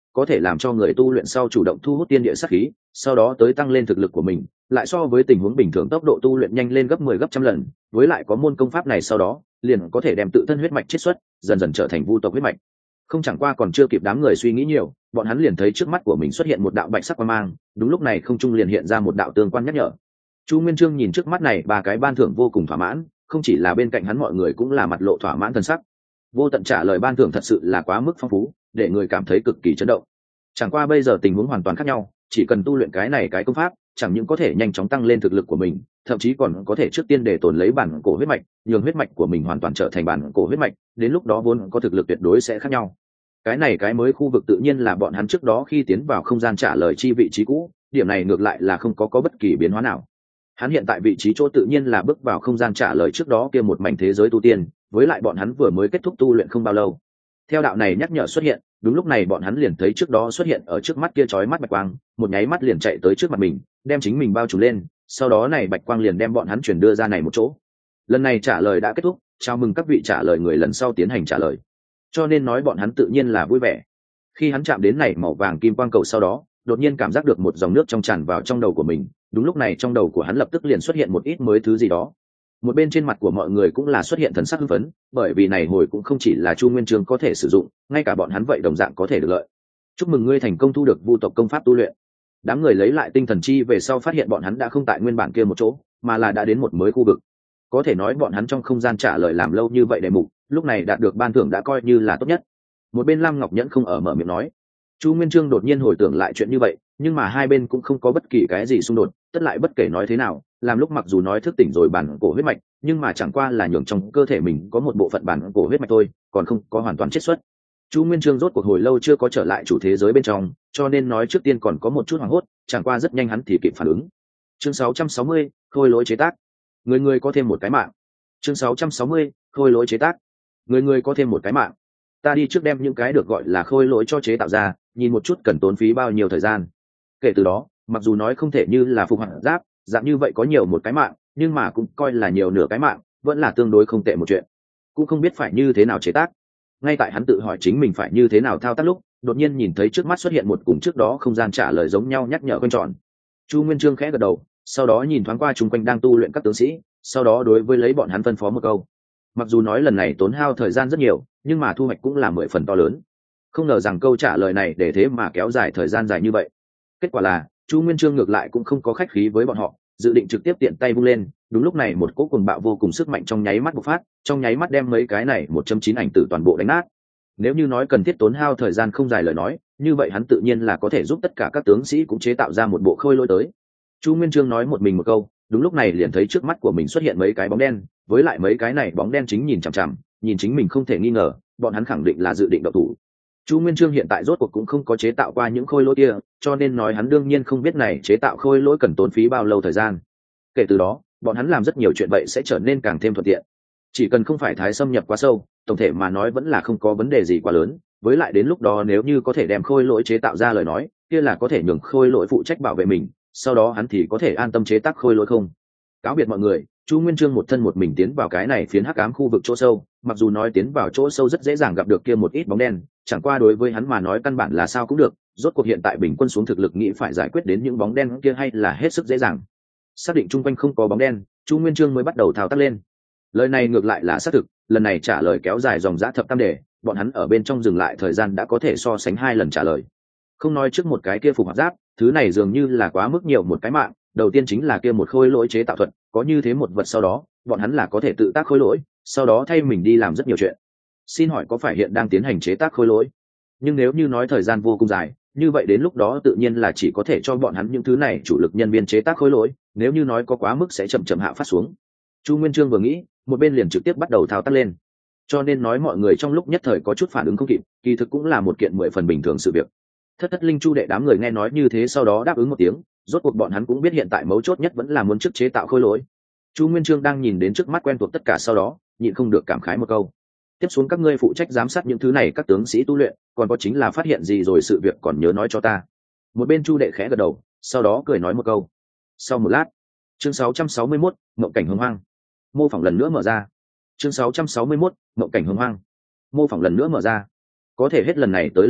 [SPEAKER 1] có thể làm cho người tu luyện sau chủ động thu hút tiên địa sát khí, sau đó tới tăng lên thực lực của mình, lại so với tình huống bình thường tốc độ tu luyện nhanh lên gấp mười gấp trăm lần, với lại có môn công pháp này sau đó, liền có thể đem tự thân huyết mạch chiết xuất, dần dần trở thành vu tộc huyết mạch. Không chẳng qua còn chưa kịp đám người suy nghĩ nhiều, bọn hắn liền thấy trước mắt của mình xuất hiện một đạo bạch sắc quang mang, đúng lúc này không trung liền hiện ra một đạo tương quan nhắc nhở. Chu Nguyên Chương nhìn trước mắt này ba cái ban thưởng vô cùng thỏa mãn, không chỉ là bên cạnh hắn mọi người cũng là mặt lộ thỏa mãn thần sắc. Vô Tận trả lời ban thưởng thật sự là quá mức phong phú, để người cảm thấy cực kỳ chấn động. Chẳng qua bây giờ tình huống hoàn toàn khác nhau, chỉ cần tu luyện cái này cái công pháp, chẳng những có thể nhanh chóng tăng lên thực lực của mình, thậm chí còn có thể trước tiên để tồn lấy bản cổ huyết mạch, nhường huyết mạch của mình hoàn toàn trở thành bản cổ huyết mạch, đến lúc đó vốn có thực lực tuyệt đối sẽ khác nhau. Cái này cái mới khu vực tự nhiên là bọn hắn trước đó khi tiến vào không gian trả lời chi vị trí cũ, điểm này ngược lại là không có có bất kỳ biến hóa nào. Hắn hiện tại vị trí chỗ tự nhiên là bước vào không gian trả lời trước đó kia một mảnh thế giới tu tiên, với lại bọn hắn vừa mới kết thúc tu luyện không bao lâu. Theo đạo này nhắc nhở xuất hiện, đúng lúc này bọn hắn liền thấy trước đó xuất hiện ở trước mắt kia chói mắt bạch quang, một nháy mắt liền chạy tới trước mặt mình, đem chính mình bao trùm lên, sau đó này bạch quang liền đem bọn hắn chuyển đưa ra này một chỗ. Lần này trả lời đã kết thúc, chào mừng các vị trả lời người lần sau tiến hành trả lời. Cho nên nói bọn hắn tự nhiên là vui vẻ. Khi hắn chạm đến này màu vàng kim quang cầu sau đó, đột nhiên cảm giác được một dòng nước trong tràn vào trong đầu của mình, đúng lúc này trong đầu của hắn lập tức liền xuất hiện một ít mới thứ gì đó. Một bên trên mặt của mọi người cũng là xuất hiện thần sắc hưng phấn, bởi vì này hồi cũng không chỉ là Chu Nguyên Chương có thể sử dụng, ngay cả bọn hắn vậy đồng dạng có thể được lợi. Chúc mừng ngươi thành công thu được vu tộc công pháp tu luyện. Đám người lấy lại tinh thần chi về sau phát hiện bọn hắn đã không tại nguyên bản kia một chỗ, mà là đã đến một mới khu vực. Có thể nói bọn hắn trong không gian trả lời làm lâu như vậy đề mục, lúc này đạt được ban thưởng đã coi như là tốt nhất. Một bên Lam Ngọc Nhẫn không ở mở miệng nói. Chu Nguyên Chương đột nhiên hồi tưởng lại chuyện như vậy, nhưng mà hai bên cũng không có bất kỳ cái gì xung đột, tất lại bất kể nói thế nào, làm lúc mặc dù nói thức tỉnh rồi bản cổ huyết mạch, nhưng mà chẳng qua là nhường trong cơ thể mình có một bộ phận bản cổ huyết mạch thôi, còn không có hoàn toàn chiết xuất. Chu Nguyên Chương rốt cuộc hồi lâu chưa có trở lại chủ thế giới bên trong, cho nên nói trước tiên còn có một chút hoảng hốt, chẳng qua rất nhanh hắn thì kịp phản ứng. Chương sáu trăm sáu mươi, khôi lỗi chế tác. Người người có thêm một cái mạng. Chương sáu trăm sáu mươi, khôi lỗi chế tác. Người người có thêm một cái mạng. Ta đi trước đem những cái được gọi là khôi lỗi cho chế tạo ra, nhìn một chút cần tốn phí bao nhiêu thời gian. Kể từ đó, mặc dù nói không thể như là phục hoạt giáp, dạng như vậy có nhiều một cái mạng, nhưng mà cũng coi là nhiều nửa cái mạng, vẫn là tương đối không tệ một chuyện. Cũng không biết phải như thế nào chế tác. Ngay tại hắn tự hỏi chính mình phải như thế nào thao tác lúc, đột nhiên nhìn thấy trước mắt xuất hiện một cùng trước đó không gian trả lời giống nhau nhắc nhở quanh tròn. Chu Nguyên Chương khẽ gật đầu, sau đó nhìn thoáng qua chung quanh đang tu luyện các tướng sĩ, sau đó đối với lấy bọn hắn phân phó một câu. Mặc dù nói lần này tốn hao thời gian rất nhiều, nhưng mà thu hoạch cũng là mười phần to lớn. Không ngờ rằng câu trả lời này để thế mà kéo dài thời gian dài như vậy. Kết quả là Chu Nguyên Chương ngược lại cũng không có khách khí với bọn họ, dự định trực tiếp tiện tay vung lên. Đúng lúc này một cỗ cuồng bạo vô cùng sức mạnh trong nháy mắt bộc phát, trong nháy mắt đem mấy cái này một chấm chín ảnh tử toàn bộ đánh nát. Nếu như nói cần thiết tốn hao thời gian không dài lời nói, như vậy hắn tự nhiên là có thể giúp tất cả các tướng sĩ cũng chế tạo ra một bộ khôi lỗi tới. Chu Nguyên Chương nói một mình một câu, đúng lúc này liền thấy trước mắt của mình xuất hiện mấy cái bóng đen, với lại mấy cái này bóng đen chính nhìn chằm chằm, nhìn chính mình không thể nghi ngờ, bọn hắn khẳng định là dự định động thủ. Chu Nguyên Chương hiện tại rốt cuộc cũng không có chế tạo qua những khôi lỗi kia, cho nên nói hắn đương nhiên không biết này chế tạo khôi lỗi cần tốn phí bao lâu thời gian. Kể từ đó, bọn hắn làm rất nhiều chuyện vậy sẽ trở nên càng thêm thuận tiện. Chỉ cần không phải thái xâm nhập quá sâu, tổng thể mà nói vẫn là không có vấn đề gì quá lớn, với lại đến lúc đó nếu như có thể đem khôi lỗi chế tạo ra lời nói, kia là có thể nhường khôi lỗi phụ trách bảo vệ mình, sau đó hắn thì có thể an tâm chế tác khôi lỗi không. Cáo biệt mọi người, Chu Nguyên Chương một thân một mình tiến vào cái này phiến hắc ám khu vực chỗ sâu, mặc dù nói tiến vào chỗ sâu rất dễ dàng gặp được kia một ít bóng đen, chẳng qua đối với hắn mà nói căn bản là sao cũng được, rốt cuộc hiện tại bình quân xuống thực lực nghĩ phải giải quyết đến những bóng đen kia hay là hết sức dễ dàng. Xác định chung quanh không có bóng đen, Chu Nguyên Chương mới bắt đầu thao tác lên. Lời này ngược lại là xác thực, lần này trả lời kéo dài dòng dã thập tam đề, bọn hắn ở bên trong dừng lại thời gian đã có thể so sánh hai lần trả lời. Không nói trước một cái kia phục hoạt giáp, thứ này dường như là quá mức nhiều một cái mạng, đầu tiên chính là kia một khôi lỗi chế tạo thuật, có như thế một vật sau đó, bọn hắn là có thể tự tác khôi lỗi, sau đó thay mình đi làm rất nhiều chuyện. Xin hỏi có phải hiện đang tiến hành chế tác khôi lỗi? Nhưng nếu như nói thời gian vô cùng dài, như vậy đến lúc đó tự nhiên là chỉ có thể cho bọn hắn những thứ này chủ lực nhân viên chế tác khôi lỗi, nếu như nói có quá mức sẽ chậm chậm hạ phát xuống. Chu Nguyên Chương vừa nghĩ, một bên liền trực tiếp bắt đầu thao tác lên. Cho nên nói mọi người trong lúc nhất thời có chút phản ứng không kịp, kỳ thực cũng là một kiện mười phần bình thường sự việc. Thất Thất Linh Chu đệ đám người nghe nói như thế sau đó đáp ứng một tiếng, rốt cuộc bọn hắn cũng biết hiện tại mấu chốt nhất vẫn là muốn trước chế tạo khôi lỗi. Chu Nguyên Chương đang nhìn đến trước mắt quen thuộc tất cả sau đó, nhịn không được cảm khái một câu. Tiếp xuống các ngươi phụ trách giám sát những thứ này các tướng sĩ tu luyện, còn có chính là phát hiện gì rồi sự việc còn nhớ nói cho ta. Một bên Chu đệ khẽ gật đầu, sau đó cười nói một câu. Sau một lát, chương sáu trăm sáu mươi mốt, mộng cảnh hồng hoang. Mô phỏng lần nữa mở ra. Chương sáu trăm sáu mươi mốt, mộng cảnh hồng hoang. Mô phỏng lần nữa mở ra. Có thể hết lần này tới lần khác,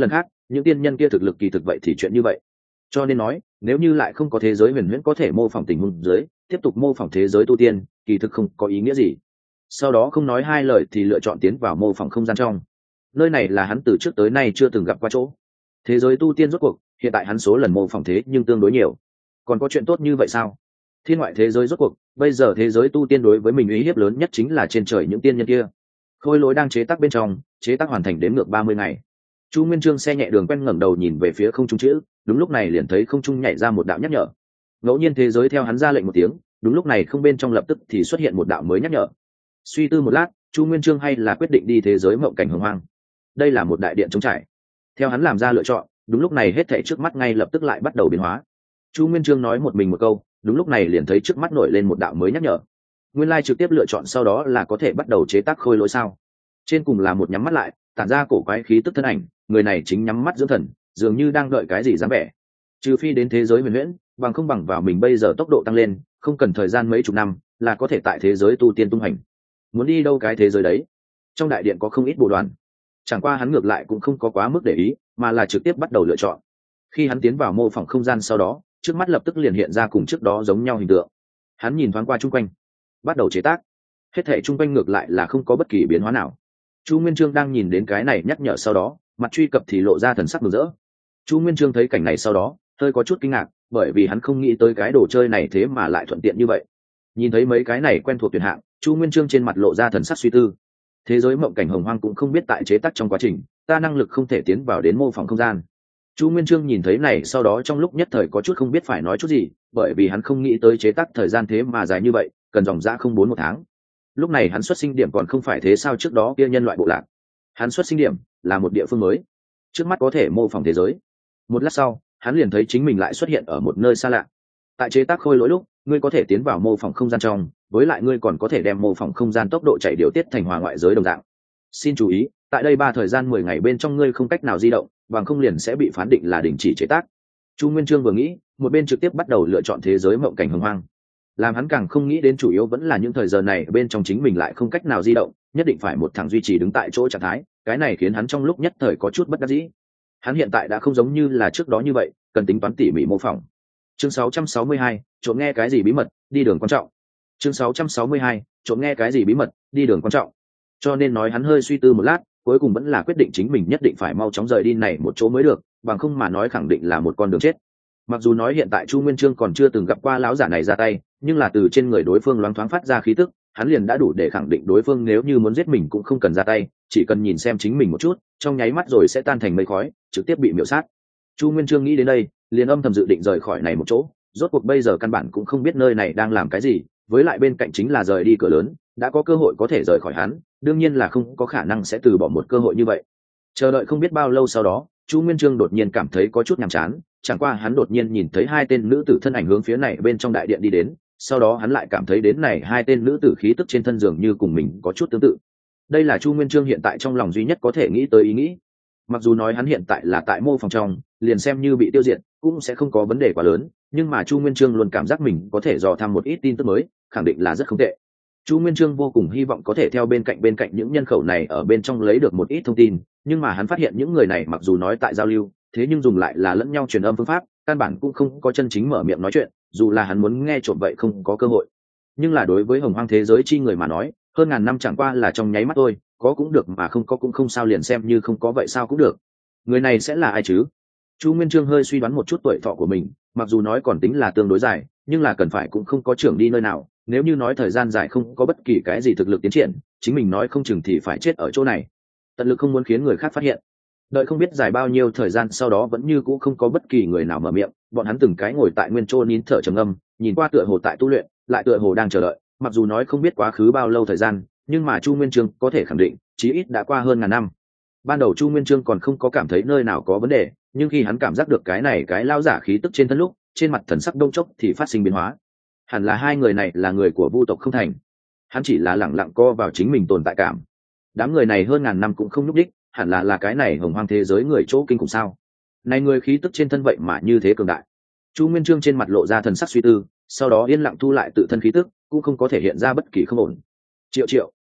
[SPEAKER 1] những tiên nhân kia thực lực kỳ thực vậy thì chuyện như vậy. Cho nên nói, nếu như lại không có thế giới huyền huyễn có thể mô phỏng tình huống dưới, tiếp tục mô phỏng thế giới tu tiên, kỳ thực không có ý nghĩa gì. Sau đó không nói hai lời thì lựa chọn tiến vào mô phỏng không gian trong. Nơi này là hắn từ trước tới nay chưa từng gặp qua chỗ. Thế giới tu tiên rốt cuộc, hiện tại hắn số lần mô phỏng thế nhưng tương đối nhiều. Còn có chuyện tốt như vậy sao? Thiên ngoại thế giới rốt cuộc, bây giờ thế giới tu tiên đối với mình uy hiếp lớn nhất chính là trên trời những tiên nhân kia. Khôi lỗi đang chế tác bên trong, chế tác hoàn thành đến ngược ba mươi ngày. Chu Nguyên Chương xe nhẹ đường quen ngẩng đầu nhìn về phía không trung chữ, đúng lúc này liền thấy không trung nhảy ra một đạo nhắc nhở. Ngẫu nhiên thế giới theo hắn ra lệnh một tiếng, đúng lúc này không bên trong lập tức thì xuất hiện một đạo mới nhắc nhở. Suy tư một lát, Chu Nguyên Chương hay là quyết định đi thế giới mộng cảnh hồng hoang. Đây là một đại điện trống trải. Theo hắn làm ra lựa chọn, đúng lúc này hết thảy trước mắt ngay lập tức lại bắt đầu biến hóa. Chu Nguyên Chương nói một mình một câu, đúng lúc này liền thấy trước mắt nổi lên một đạo mới nhắc nhở. Nguyên lai trực tiếp lựa chọn sau đó là có thể bắt đầu chế tác khôi lỗi sao? Trên cùng là một nhắm mắt lại, tản ra cổ quái khí tức thân ảnh, người này chính nhắm mắt dưỡng thần, dường như đang đợi cái gì dám vẻ. Trừ phi đến thế giới huyền huyễn, bằng không bằng vào mình bây giờ tốc độ tăng lên, không cần thời gian mấy chục năm, là có thể tại thế giới tu tiên tung hành. Muốn đi đâu cái thế giới đấy? Trong đại điện có không ít bộ đoàn. Chẳng qua hắn ngược lại cũng không có quá mức để ý, mà là trực tiếp bắt đầu lựa chọn. Khi hắn tiến vào mô phỏng không gian sau đó, trước mắt lập tức liền hiện ra cùng trước đó giống nhau hình tượng. Hắn nhìn thoáng qua chung quanh, bắt đầu chế tác. Hết thảy chung quanh ngược lại là không có bất kỳ biến hóa nào. Chu Nguyên Chương đang nhìn đến cái này nhắc nhở sau đó, mặt truy cập thì lộ ra thần sắc mừng rỡ. Chu Nguyên Chương thấy cảnh này sau đó, hơi có chút kinh ngạc, bởi vì hắn không nghĩ tới cái đồ chơi này thế mà lại thuận tiện như vậy. Nhìn thấy mấy cái này quen thuộc tuyệt hạng, Chu Nguyên Chương trên mặt lộ ra thần sắc suy tư. Thế giới mộng cảnh hồng hoang cũng không biết tại chế tác trong quá trình, ta năng lực không thể tiến vào đến mô phỏng không gian. Chu Nguyên Chương nhìn thấy này sau đó trong lúc nhất thời có chút không biết phải nói chút gì, bởi vì hắn không nghĩ tới chế tác thời gian thế mà dài như vậy, cần dòng dã không bốn một tháng. Lúc này hắn xuất sinh điểm còn không phải thế sao trước đó kia nhân loại bộ lạc. Hắn xuất sinh điểm là một địa phương mới, trước mắt có thể mô phỏng thế giới. Một lát sau, hắn liền thấy chính mình lại xuất hiện ở một nơi xa lạ. Tại chế tác khôi lỗi lúc, ngươi có thể tiến vào mô phỏng không gian trong, với lại ngươi còn có thể đem mô phỏng không gian tốc độ chạy điều tiết thành hòa ngoại giới đồng dạng. Xin chú ý, tại đây ba thời gian mười ngày bên trong ngươi không cách nào di động, bằng không liền sẽ bị phán định là đình chỉ chế tác. Chu Nguyên Chương vừa nghĩ, một bên trực tiếp bắt đầu lựa chọn thế giới mộng cảnh hồng hoang. Làm hắn càng không nghĩ đến chủ yếu vẫn là những thời giờ này bên trong chính mình lại không cách nào di động, nhất định phải một thằng duy trì đứng tại chỗ trạng thái, cái này khiến hắn trong lúc nhất thời có chút bất đắc dĩ. Hắn hiện tại đã không giống như là trước đó như vậy, cần tính toán tỉ mỉ mô phỏng. Chương sáu trăm sáu mươi hai, trộm nghe cái gì bí mật, đi đường quan trọng. Chương sáu trăm sáu mươi hai, trộm nghe cái gì bí mật, đi đường quan trọng. Cho nên nói hắn hơi suy tư một lát, cuối cùng vẫn là quyết định chính mình nhất định phải mau chóng rời đi này một chỗ mới được, bằng không mà nói khẳng định là một con đường chết. Mặc dù nói hiện tại Chu Nguyên Chương còn chưa từng gặp qua lão giả này ra tay, nhưng là từ trên người đối phương loáng thoáng phát ra khí tức, hắn liền đã đủ để khẳng định đối phương nếu như muốn giết mình cũng không cần ra tay, chỉ cần nhìn xem chính mình một chút, trong nháy mắt rồi sẽ tan thành mây khói, trực tiếp bị miểu sát. Chu Nguyên Chương nghĩ đến đây, liền âm thầm dự định rời khỏi này một chỗ, rốt cuộc bây giờ căn bản cũng không biết nơi này đang làm cái gì, với lại bên cạnh chính là rời đi cửa lớn, đã có cơ hội có thể rời khỏi hắn, đương nhiên là không có khả năng sẽ từ bỏ một cơ hội như vậy. Chờ đợi không biết bao lâu sau đó, Chu Nguyên Chương đột nhiên cảm thấy có chút nhàm chán, chẳng qua hắn đột nhiên nhìn thấy hai tên nữ tử thân ảnh hướng phía này bên trong đại điện đi đến, sau đó hắn lại cảm thấy đến này hai tên nữ tử khí tức trên thân dường như cùng mình có chút tương tự. Đây là Chu Nguyên Chương hiện tại trong lòng duy nhất có thể nghĩ tới ý nghĩ. Mặc dù nói hắn hiện tại là tại mô phòng trong, liền xem như bị tiêu diệt cũng sẽ không có vấn đề quá lớn, nhưng mà Chu Nguyên Chương luôn cảm giác mình có thể dò thăm một ít tin tức mới, khẳng định là rất không tệ. Chu Nguyên Chương vô cùng hy vọng có thể theo bên cạnh bên cạnh những nhân khẩu này ở bên trong lấy được một ít thông tin, nhưng mà hắn phát hiện những người này mặc dù nói tại giao lưu, thế nhưng dùng lại là lẫn nhau truyền âm phương pháp, căn bản cũng không có chân chính mở miệng nói chuyện, dù là hắn muốn nghe trộm vậy không có cơ hội. Nhưng là đối với hồng hoang thế giới chi người mà nói, hơn ngàn năm chẳng qua là trong nháy mắt thôi, có cũng được mà không có cũng không sao, liền xem như không có vậy sao cũng được. Người này sẽ là ai chứ? Chu Nguyên Chương hơi suy đoán một chút tuổi thọ của mình, mặc dù nói còn tính là tương đối dài, nhưng là cần phải cũng không có trưởng đi nơi nào, nếu như nói thời gian dài không có bất kỳ cái gì thực lực tiến triển, chính mình nói không chừng thì phải chết ở chỗ này. Tận lực không muốn khiến người khác phát hiện. Đợi không biết dài bao nhiêu thời gian sau đó vẫn như cũ không có bất kỳ người nào mở miệng, bọn hắn từng cái ngồi tại nguyên chỗ nín thở trầm ngâm, nhìn qua tựa hồ tại tu luyện, lại tựa hồ đang chờ đợi, mặc dù nói không biết quá khứ bao lâu thời gian, nhưng mà Chu Nguyên Chương có thể khẳng định, chí ít đã qua hơn ngàn năm. Ban đầu Chu Nguyên Chương còn không có cảm thấy nơi nào có vấn đề, nhưng khi hắn cảm giác được cái này cái lao giả khí tức trên thân lúc, trên mặt thần sắc đông chốc thì phát sinh biến hóa. Hẳn là hai người này là người của Vu tộc không thành. Hắn chỉ là lẳng lặng co vào chính mình tồn tại cảm. Đám người này hơn ngàn năm cũng không nhúc đích, hẳn là là cái này hồng hoang thế giới người chỗ kinh khủng sao? Này người khí tức trên thân vậy mà như thế cường đại. Chu Nguyên Chương trên mặt lộ ra thần sắc suy tư, sau đó yên lặng thu lại tự thân khí tức, cũng không có thể hiện ra bất kỳ không ổn. Triệu Triệu,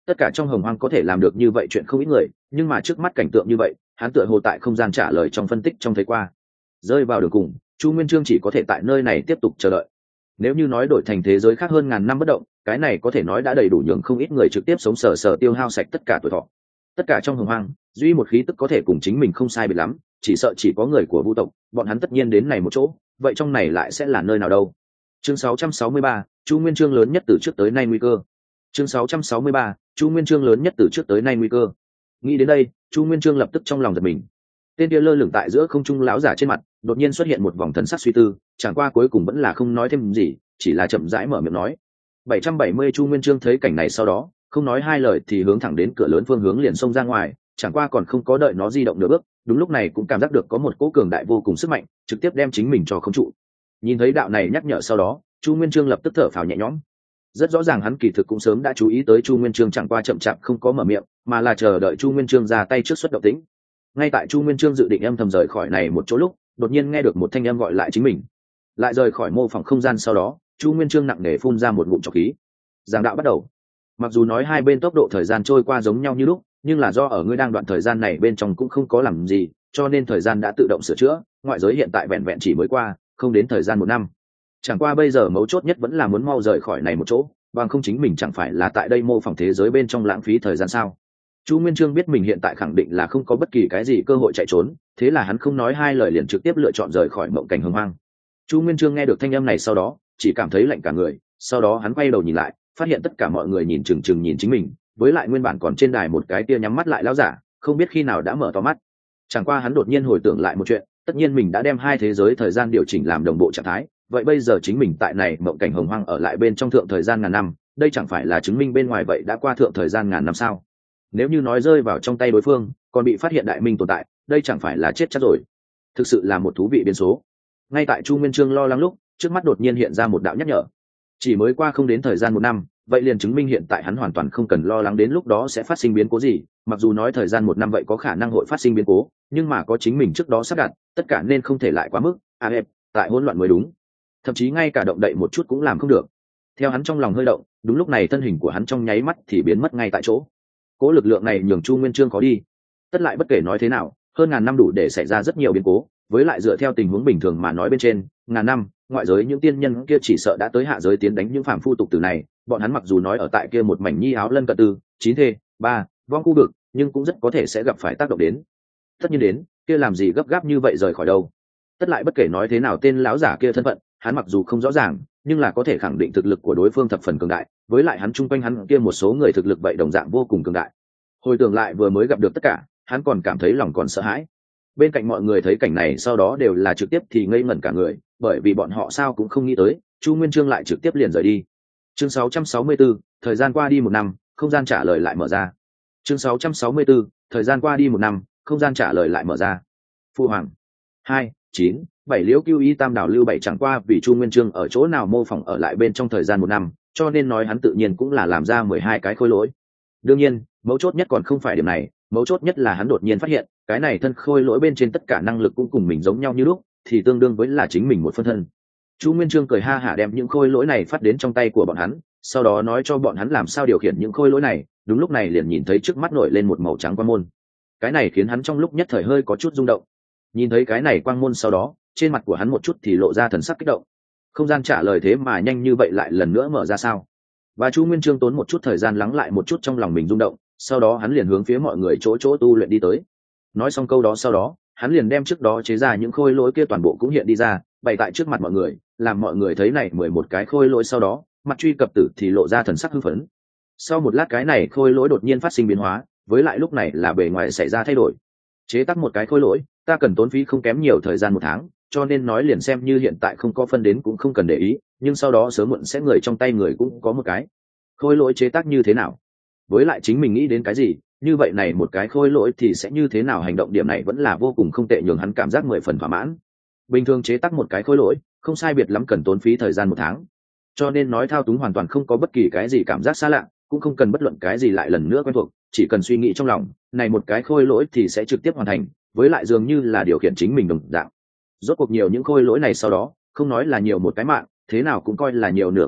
[SPEAKER 1] Tất cả trong hồng hoang có thể làm được như vậy chuyện không ít người, nhưng mà trước mắt cảnh tượng như vậy, hắn tựa hồ tại không gian trả lời trong phân tích trong thấy qua. Rơi vào đường cùng, Chu Nguyên Chương chỉ có thể tại nơi này tiếp tục chờ đợi. Nếu như nói đổi thành thế giới khác hơn ngàn năm bất động, cái này có thể nói đã đầy đủ nhường không ít người trực tiếp sống sờ sờ tiêu hao sạch tất cả tuổi thọ. Tất cả trong hồng hoang, duy một khí tức có thể cùng chính mình không sai biệt lắm, chỉ sợ chỉ có người của Vu tộc, bọn hắn tất nhiên đến này một chỗ, vậy trong này lại sẽ là nơi nào đâu? Chương sáu trăm sáu mươi ba, Chu Nguyên Chương lớn nhất từ trước tới nay nguy cơ. Chương sáu trăm sáu mươi ba, Chu Nguyên Chương lớn nhất từ trước tới nay nguy cơ. Nghĩ đến đây, Chu Nguyên Chương lập tức trong lòng giật mình. Tên kia lơ lửng tại giữa không trung lão giả trên mặt, đột nhiên xuất hiện một vòng thần sắc suy tư, chẳng qua cuối cùng vẫn là không nói thêm gì, chỉ là chậm rãi mở miệng nói. bảy trăm bảy mươi Chu Nguyên Chương thấy cảnh này sau đó, không nói hai lời thì hướng thẳng đến cửa lớn phương hướng liền xông ra ngoài, chẳng qua còn không có đợi nó di động nửa bước, đúng lúc này cũng cảm giác được có một cỗ cường đại vô cùng sức mạnh, trực tiếp đem chính mình cho không trụ. Nhìn thấy đạo này nhắc nhở sau đó, Chu Nguyên Chương lập tức thở phào nhẹ nhõm. Rất rõ ràng hắn kỳ thực cũng sớm đã chú ý tới Chu Nguyên Chương chẳng qua chậm chạp không có mở miệng, mà là chờ đợi Chu Nguyên Chương ra tay trước xuất động tĩnh. Ngay tại Chu Nguyên Chương dự định âm thầm rời khỏi này một chỗ lúc, đột nhiên nghe được một thanh âm gọi lại chính mình. Lại rời khỏi mô phỏng không gian sau đó, Chu Nguyên Chương nặng nề phun ra một ngụm trọc khí. Giảng đạo bắt đầu. Mặc dù nói hai bên tốc độ thời gian trôi qua giống nhau như lúc, nhưng là do ở ngươi đang đoạn thời gian này bên trong cũng không có làm gì, cho nên thời gian đã tự động sửa chữa, ngoại giới hiện tại vẹn vẹn chỉ mới qua, không đến thời gian một năm. Chẳng qua bây giờ mấu chốt nhất vẫn là muốn mau rời khỏi này một chỗ, bằng không chính mình chẳng phải là tại đây mô phỏng thế giới bên trong lãng phí thời gian sao? Chu Nguyên Chương biết mình hiện tại khẳng định là không có bất kỳ cái gì cơ hội chạy trốn, thế là hắn không nói hai lời liền trực tiếp lựa chọn rời khỏi mộng cảnh hồng hoang. Chu Nguyên Chương nghe được thanh âm này sau đó, chỉ cảm thấy lạnh cả người, sau đó hắn quay đầu nhìn lại, phát hiện tất cả mọi người nhìn chừng chừng nhìn chính mình, với lại nguyên bản còn trên đài một cái kia nhắm mắt lại lão giả, không biết khi nào đã mở to mắt. Chẳng qua hắn đột nhiên hồi tưởng lại một chuyện, tất nhiên mình đã đem hai thế giới thời gian điều chỉnh làm đồng bộ trạng thái, vậy bây giờ chính mình tại này mộng cảnh hồng hoang ở lại bên trong thượng thời gian ngàn năm, đây chẳng phải là chứng minh bên ngoài vậy đã qua thượng thời gian ngàn năm sao? Nếu như nói rơi vào trong tay đối phương, còn bị phát hiện đại minh tồn tại, đây chẳng phải là chết chắc rồi. Thực sự là một thú vị biến số. Ngay tại Chu Nguyên Chương lo lắng lúc, trước mắt đột nhiên hiện ra một đạo nhắc nhở. Chỉ mới qua không đến thời gian một năm, vậy liền chứng minh hiện tại hắn hoàn toàn không cần lo lắng đến lúc đó sẽ phát sinh biến cố gì. Mặc dù nói thời gian một năm vậy có khả năng hội phát sinh biến cố, nhưng mà có chính mình trước đó sắp đặt, tất cả nên không thể lại quá mức à ép tại hỗn loạn mới đúng. Thậm chí ngay cả động đậy một chút cũng làm không được. Theo hắn trong lòng hơi động, đúng lúc này thân hình của hắn trong nháy mắt thì biến mất ngay tại chỗ. Cố lực lượng này nhường Chu Nguyên Chương có đi. Tất lại bất kể nói thế nào, hơn ngàn năm đủ để xảy ra rất nhiều biến cố, với lại dựa theo tình huống bình thường mà nói bên trên, ngàn năm, ngoại giới những tiên nhân kia chỉ sợ đã tới hạ giới tiến đánh những phàm phu tục tử này, bọn hắn mặc dù nói ở tại kia một mảnh nhi áo lân cận tư, chín thê, ba, vong khu vực, nhưng cũng rất có thể sẽ gặp phải tác động đến. Tất nhiên đến, kia làm gì gấp gáp như vậy rời khỏi đâu. Tất lại bất kể nói thế nào tên lão giả kia thân phận, hắn mặc dù không rõ ràng, nhưng là có thể khẳng định thực lực của đối phương thập phần cường đại, với lại hắn chung quanh hắn kia một số người thực lực vậy đồng dạng vô cùng cường đại. Hồi tưởng lại vừa mới gặp được tất cả, hắn còn cảm thấy lòng còn sợ hãi. Bên cạnh mọi người thấy cảnh này sau đó đều là trực tiếp thì ngây ngẩn cả người, bởi vì bọn họ sao cũng không nghĩ tới, Chu Nguyên Chương lại trực tiếp liền rời đi. Chương sáu trăm sáu mươi tư, thời gian qua đi một năm, không gian trả lời lại mở ra. Chương sáu trăm sáu mươi tư, thời gian qua đi một năm, không gian trả lời lại mở ra. Phu hoàng. hai, chín, bảy Liễu Cưu Y Tam Đảo Lưu Bảy chẳng qua vì Chu Nguyên Chương ở chỗ nào mô phỏng ở lại bên trong thời gian một năm, cho nên nói hắn tự nhiên cũng là làm ra mười hai cái khối lỗi. Đương nhiên, mấu chốt nhất còn không phải điểm này, mấu chốt nhất là hắn đột nhiên phát hiện, cái này thân khôi lỗi bên trên tất cả năng lực cũng cùng mình giống nhau như lúc, thì tương đương với là chính mình một phân thân. Chu Nguyên Chương cười ha hả đem những khôi lỗi này phát đến trong tay của bọn hắn, sau đó nói cho bọn hắn làm sao điều khiển những khôi lỗi này, đúng lúc này liền nhìn thấy trước mắt nổi lên một màu trắng quang môn. Cái này khiến hắn trong lúc nhất thời hơi có chút rung động. Nhìn thấy cái này quang môn sau đó, trên mặt của hắn một chút thì lộ ra thần sắc kích động. Không gian trả lời thế mà nhanh như vậy lại lần nữa mở ra sao? Và Chu Nguyên Chương tốn một chút thời gian lắng lại một chút trong lòng mình rung động, sau đó hắn liền hướng phía mọi người chỗ chỗ tu luyện đi tới. Nói xong câu đó sau đó, hắn liền đem trước đó chế ra những khôi lỗi kia toàn bộ cũng hiện đi ra, bày tại trước mặt mọi người, làm mọi người thấy này mười một cái khôi lỗi sau đó, mặt truy cập tử thì lộ ra thần sắc hưng phấn. Sau một lát cái này khôi lỗi đột nhiên phát sinh biến hóa, với lại lúc này là bề ngoài xảy ra thay đổi. Chế tác một cái khôi lỗi, ta cần tốn phí không kém nhiều thời gian một tháng, cho nên nói liền xem như hiện tại không có phân đến cũng không cần để ý, nhưng sau đó sớm muộn sẽ người trong tay người cũng có một cái. Khôi lỗi chế tác như thế nào? Với lại chính mình nghĩ đến cái gì, như vậy này một cái khôi lỗi thì sẽ như thế nào, hành động điểm này vẫn là vô cùng không tệ, nhường hắn cảm giác mười phần thỏa mãn. Bình thường chế tác một cái khôi lỗi, không sai biệt lắm cần tốn phí thời gian một tháng. Cho nên nói thao túng hoàn toàn không có bất kỳ cái gì cảm giác xa lạ, cũng không cần bất luận cái gì lại lần nữa quen thuộc, chỉ cần suy nghĩ trong lòng, này một cái khôi lỗi thì sẽ trực tiếp hoàn thành, với lại dường như là điều khiển chính mình đồng dạng. Rốt cuộc nhiều những khôi lỗi này sau đó, không nói là nhiều một cái mạng, thế nào cũng coi là nhiều nửa cái mạng,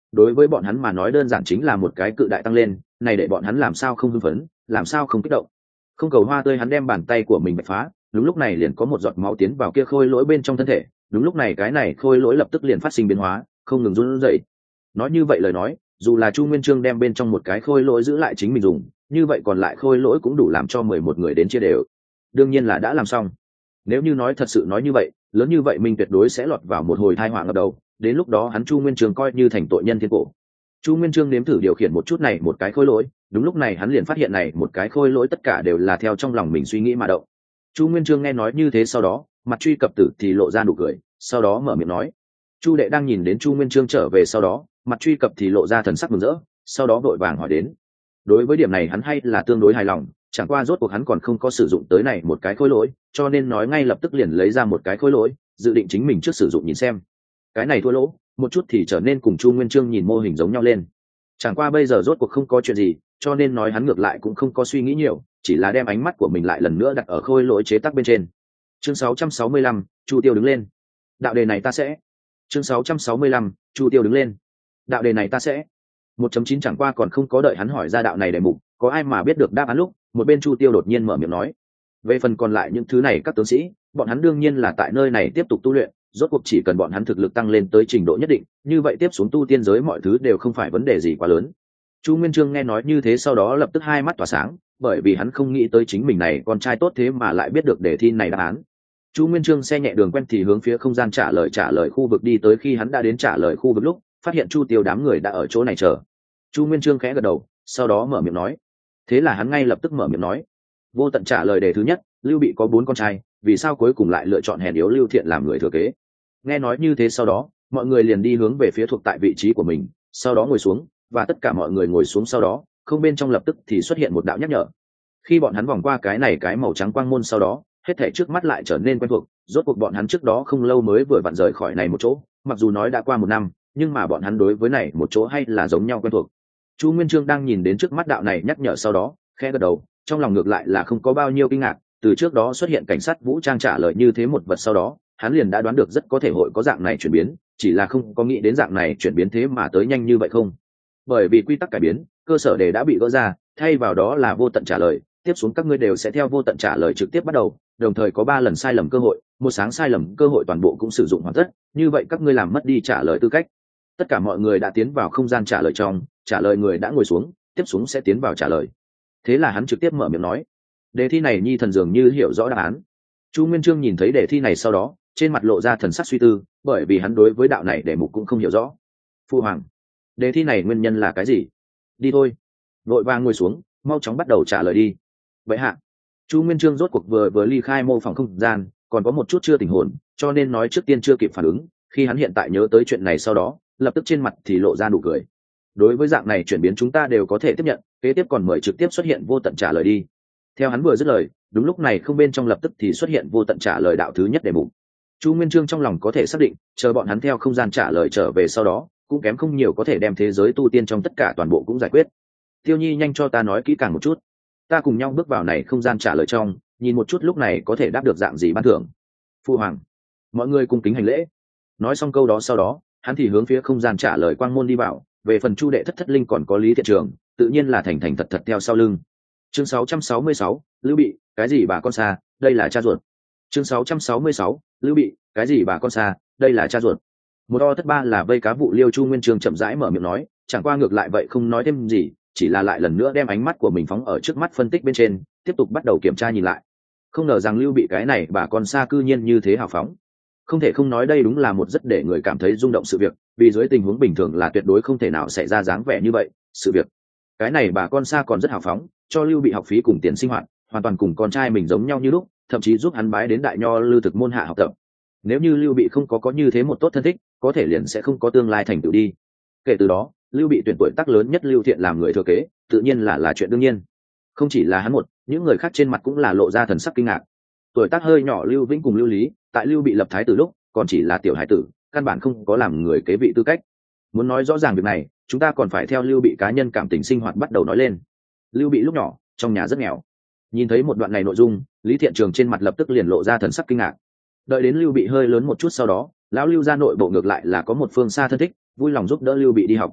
[SPEAKER 1] đối với bọn hắn mà nói đơn giản chính là một cái cự đại tăng lên, này để bọn hắn làm sao không hưng phấn, làm sao không kích động. Không cầu hoa tươi hắn đem bàn tay của mình bạch phá, đúng lúc này liền có một giọt máu tiến vào kia khôi lỗi bên trong thân thể, đúng lúc này cái này khôi lỗi lập tức liền phát sinh biến hóa, không ngừng run rẩy. Nói như vậy lời nói, dù là Chu Nguyên Chương đem bên trong một cái khôi lỗi giữ lại chính mình dùng, như vậy còn lại khôi lỗi cũng đủ làm cho mười một người đến chia đều. Đương nhiên là đã làm xong. Nếu như nói thật sự nói như vậy, lớn như vậy mình tuyệt đối sẽ lọt vào một hồi tai họa ngập đầu, đến lúc đó hắn Chu Nguyên Chương coi như thành tội nhân thiên cổ. Chu Nguyên Chương nếm thử điều khiển một chút này một cái khôi lỗi, đúng lúc này hắn liền phát hiện này một cái khôi lỗi tất cả đều là theo trong lòng mình suy nghĩ mà động. Chu Nguyên Chương nghe nói như thế sau đó, mặt truy cập tử thì lộ ra nụ cười, sau đó mở miệng nói. Chu đệ đang nhìn đến Chu Nguyên Chương trở về sau đó, mặt truy cập thì lộ ra thần sắc mừng rỡ, sau đó vội vàng hỏi đến. Đối với điểm này hắn hay là tương đối hài lòng, chẳng qua rốt cuộc hắn còn không có sử dụng tới này một cái khôi lỗi, cho nên nói ngay lập tức liền lấy ra một cái khôi lỗi, dự định chính mình trước sử dụng nhìn xem. Cái này thua lỗ, một chút thì trở nên cùng Chu Nguyên Chương nhìn mô hình giống nhau lên. Chẳng qua bây giờ rốt cuộc không có chuyện gì, cho nên nói hắn ngược lại cũng không có suy nghĩ nhiều, chỉ là đem ánh mắt của mình lại lần nữa đặt ở khôi lỗi chế tác bên trên. Chương sáu trăm sáu mươi lăm, Chu Tiêu đứng lên. Đạo đề này ta sẽ. Chương sáu trăm sáu mươi lăm, Chu Tiêu đứng lên. Đạo đề này ta sẽ. một chấm chín chẳng qua còn không có đợi hắn hỏi ra đạo này đề mục, có ai mà biết được đáp án lúc, một bên Chu Tiêu đột nhiên mở miệng nói. Về phần còn lại những thứ này các tướng sĩ, bọn hắn đương nhiên là tại nơi này tiếp tục tu luyện, rốt cuộc chỉ cần bọn hắn thực lực tăng lên tới trình độ nhất định, như vậy tiếp xuống tu tiên giới mọi thứ đều không phải vấn đề gì quá lớn. Chu Nguyên Chương nghe nói như thế sau đó lập tức hai mắt tỏa sáng, bởi vì hắn không nghĩ tới chính mình này con trai tốt thế mà lại biết được đề thi này đáp án. Chu Nguyên Chương xe nhẹ đường quen thì hướng phía không gian trả lời trả lời khu vực đi tới, khi hắn đã đến trả lời khu vực lúc, phát hiện Chu Tiêu đám người đã ở chỗ này chờ. Chu Nguyên Chương khẽ gật đầu, sau đó mở miệng nói. Thế là hắn ngay lập tức mở miệng nói. Vô Tận trả lời đề thứ nhất, Lưu Bị có bốn con trai, vì sao cuối cùng lại lựa chọn hèn yếu Lưu Thiện làm người thừa kế? Nghe nói như thế sau đó, mọi người liền đi hướng về phía thuộc tại vị trí của mình, sau đó ngồi xuống, và tất cả mọi người ngồi xuống sau đó, không bên trong lập tức thì xuất hiện một đạo nhắc nhở. Khi bọn hắn vòng qua cái này cái màu trắng quang môn sau đó, hết thảy trước mắt lại trở nên quen thuộc, rốt cuộc bọn hắn trước đó không lâu mới vừa vặn rời khỏi này một chỗ, mặc dù nói đã qua một năm, nhưng mà bọn hắn đối với này một chỗ hay là giống nhau quen thuộc. Chu Nguyên Chương đang nhìn đến trước mắt đạo này nhắc nhở sau đó, khẽ gật đầu, trong lòng ngược lại là không có bao nhiêu kinh ngạc, từ trước đó xuất hiện cảnh sát vũ trang trả lời như thế một vật sau đó, hắn liền đã đoán được rất có thể hội có dạng này chuyển biến, chỉ là không có nghĩ đến dạng này chuyển biến thế mà tới nhanh như vậy không. Bởi vì quy tắc cải biến, cơ sở đề đã bị gỡ ra, thay vào đó là vô tận trả lời, tiếp xuống các ngươi đều sẽ theo vô tận trả lời trực tiếp bắt đầu, đồng thời có ba lần sai lầm cơ hội, một sáng sai lầm cơ hội toàn bộ cũng sử dụng hoàn tất, như vậy các ngươi làm mất đi trả lời tư cách. Tất cả mọi người đã tiến vào không gian trả lời trong, trả lời người đã ngồi xuống, tiếp xuống sẽ tiến vào trả lời. Thế là hắn trực tiếp mở miệng nói. Đề thi này Nhi thần dường như hiểu rõ đáp án. Chu Nguyên Chương nhìn thấy đề thi này sau đó, trên mặt lộ ra thần sắc suy tư, bởi vì hắn đối với đạo này đề mục cũng không hiểu rõ. Phu hoàng, đề thi này nguyên nhân là cái gì? Đi thôi. Vội vàng ngồi xuống, mau chóng bắt đầu trả lời đi. Vậy hạ. Chu Nguyên Chương rốt cuộc vừa vừa ly khai mô phỏng không gian, còn có một chút chưa tỉnh hồn, cho nên nói trước tiên chưa kịp phản ứng, khi hắn hiện tại nhớ tới chuyện này sau đó, lập tức trên mặt thì lộ ra nụ cười. Đối với dạng này chuyển biến chúng ta đều có thể tiếp nhận, kế tiếp còn mời trực tiếp xuất hiện vô tận trả lời đi. Theo hắn vừa dứt lời, đúng lúc này không bên trong lập tức thì xuất hiện vô tận trả lời đạo thứ nhất đề mục. Chu Nguyên Chương trong lòng có thể xác định, chờ bọn hắn theo không gian trả lời trở về sau đó, cũng kém không nhiều có thể đem thế giới tu tiên trong tất cả toàn bộ cũng giải quyết. Tiêu Nhi nhanh cho ta nói kỹ càng một chút, ta cùng nhau bước vào này không gian trả lời trong, nhìn một chút lúc này có thể đáp được dạng gì ban thưởng. Phu hoàng, mọi người cung kính hành lễ. Nói xong câu đó sau đó, hắn thì hướng phía không gian trả lời quang môn đi vào. Về phần Chu đệ thất thất linh còn có Lý Thiện Trường, tự nhiên là thành thành thật thật theo sau lưng. Chương sáu trăm sáu mươi sáu, Lưu Bị, cái gì bà con xa, đây là cha ruột. Chương sáu trăm sáu mươi sáu, Lưu Bị, cái gì bà con xa, đây là cha ruột. Một đo thất ba là vây cá vụ Liêu. Chu Nguyên Chương chậm rãi mở miệng nói, chẳng qua ngược lại vậy không nói thêm gì, chỉ là lại lần nữa đem ánh mắt của mình phóng ở trước mắt phân tích bên trên, tiếp tục bắt đầu kiểm tra nhìn lại. Không ngờ rằng Lưu Bị cái này bà con xa cư nhiên như thế hào phóng. Không thể không nói đây đúng là một rất để người cảm thấy rung động sự việc, vì dưới tình huống bình thường là tuyệt đối không thể nào xảy ra dáng vẻ như vậy. Sự việc cái này bà con xa còn rất hào phóng, cho Lưu Bị học phí cùng tiền sinh hoạt, hoàn toàn cùng con trai mình giống nhau như lúc, thậm chí giúp hắn bái đến đại nho Lư Thực môn hạ học tập. Nếu như Lưu Bị không có có như thế một tốt thân thích, có thể liền sẽ không có tương lai thành tựu đi. Kể từ đó, Lưu Bị tuyển tuổi tác lớn nhất Lưu Thiện làm người thừa kế, tự nhiên là là chuyện đương nhiên. Không chỉ là hắn một, những người khác trên mặt cũng là lộ ra thần sắc kinh ngạc. Tuổi tác hơi nhỏ Lưu Vĩnh cùng Lưu Lý, tại Lưu Bị lập thái tử lúc, còn chỉ là tiểu hải tử, căn bản không có làm người kế vị tư cách. Muốn nói rõ ràng việc này, chúng ta còn phải theo Lưu Bị cá nhân cảm tình sinh hoạt bắt đầu nói lên. Lưu Bị lúc nhỏ, trong nhà rất nghèo. Nhìn thấy một đoạn này nội dung, Lý Thiện Trường trên mặt lập tức liền lộ ra thần sắc kinh ngạc. Đợi đến Lưu Bị hơi lớn một chút sau đó, lão Lưu gia nội bộ ngược lại là có một phương xa thân thích, vui lòng giúp đỡ Lưu Bị đi học.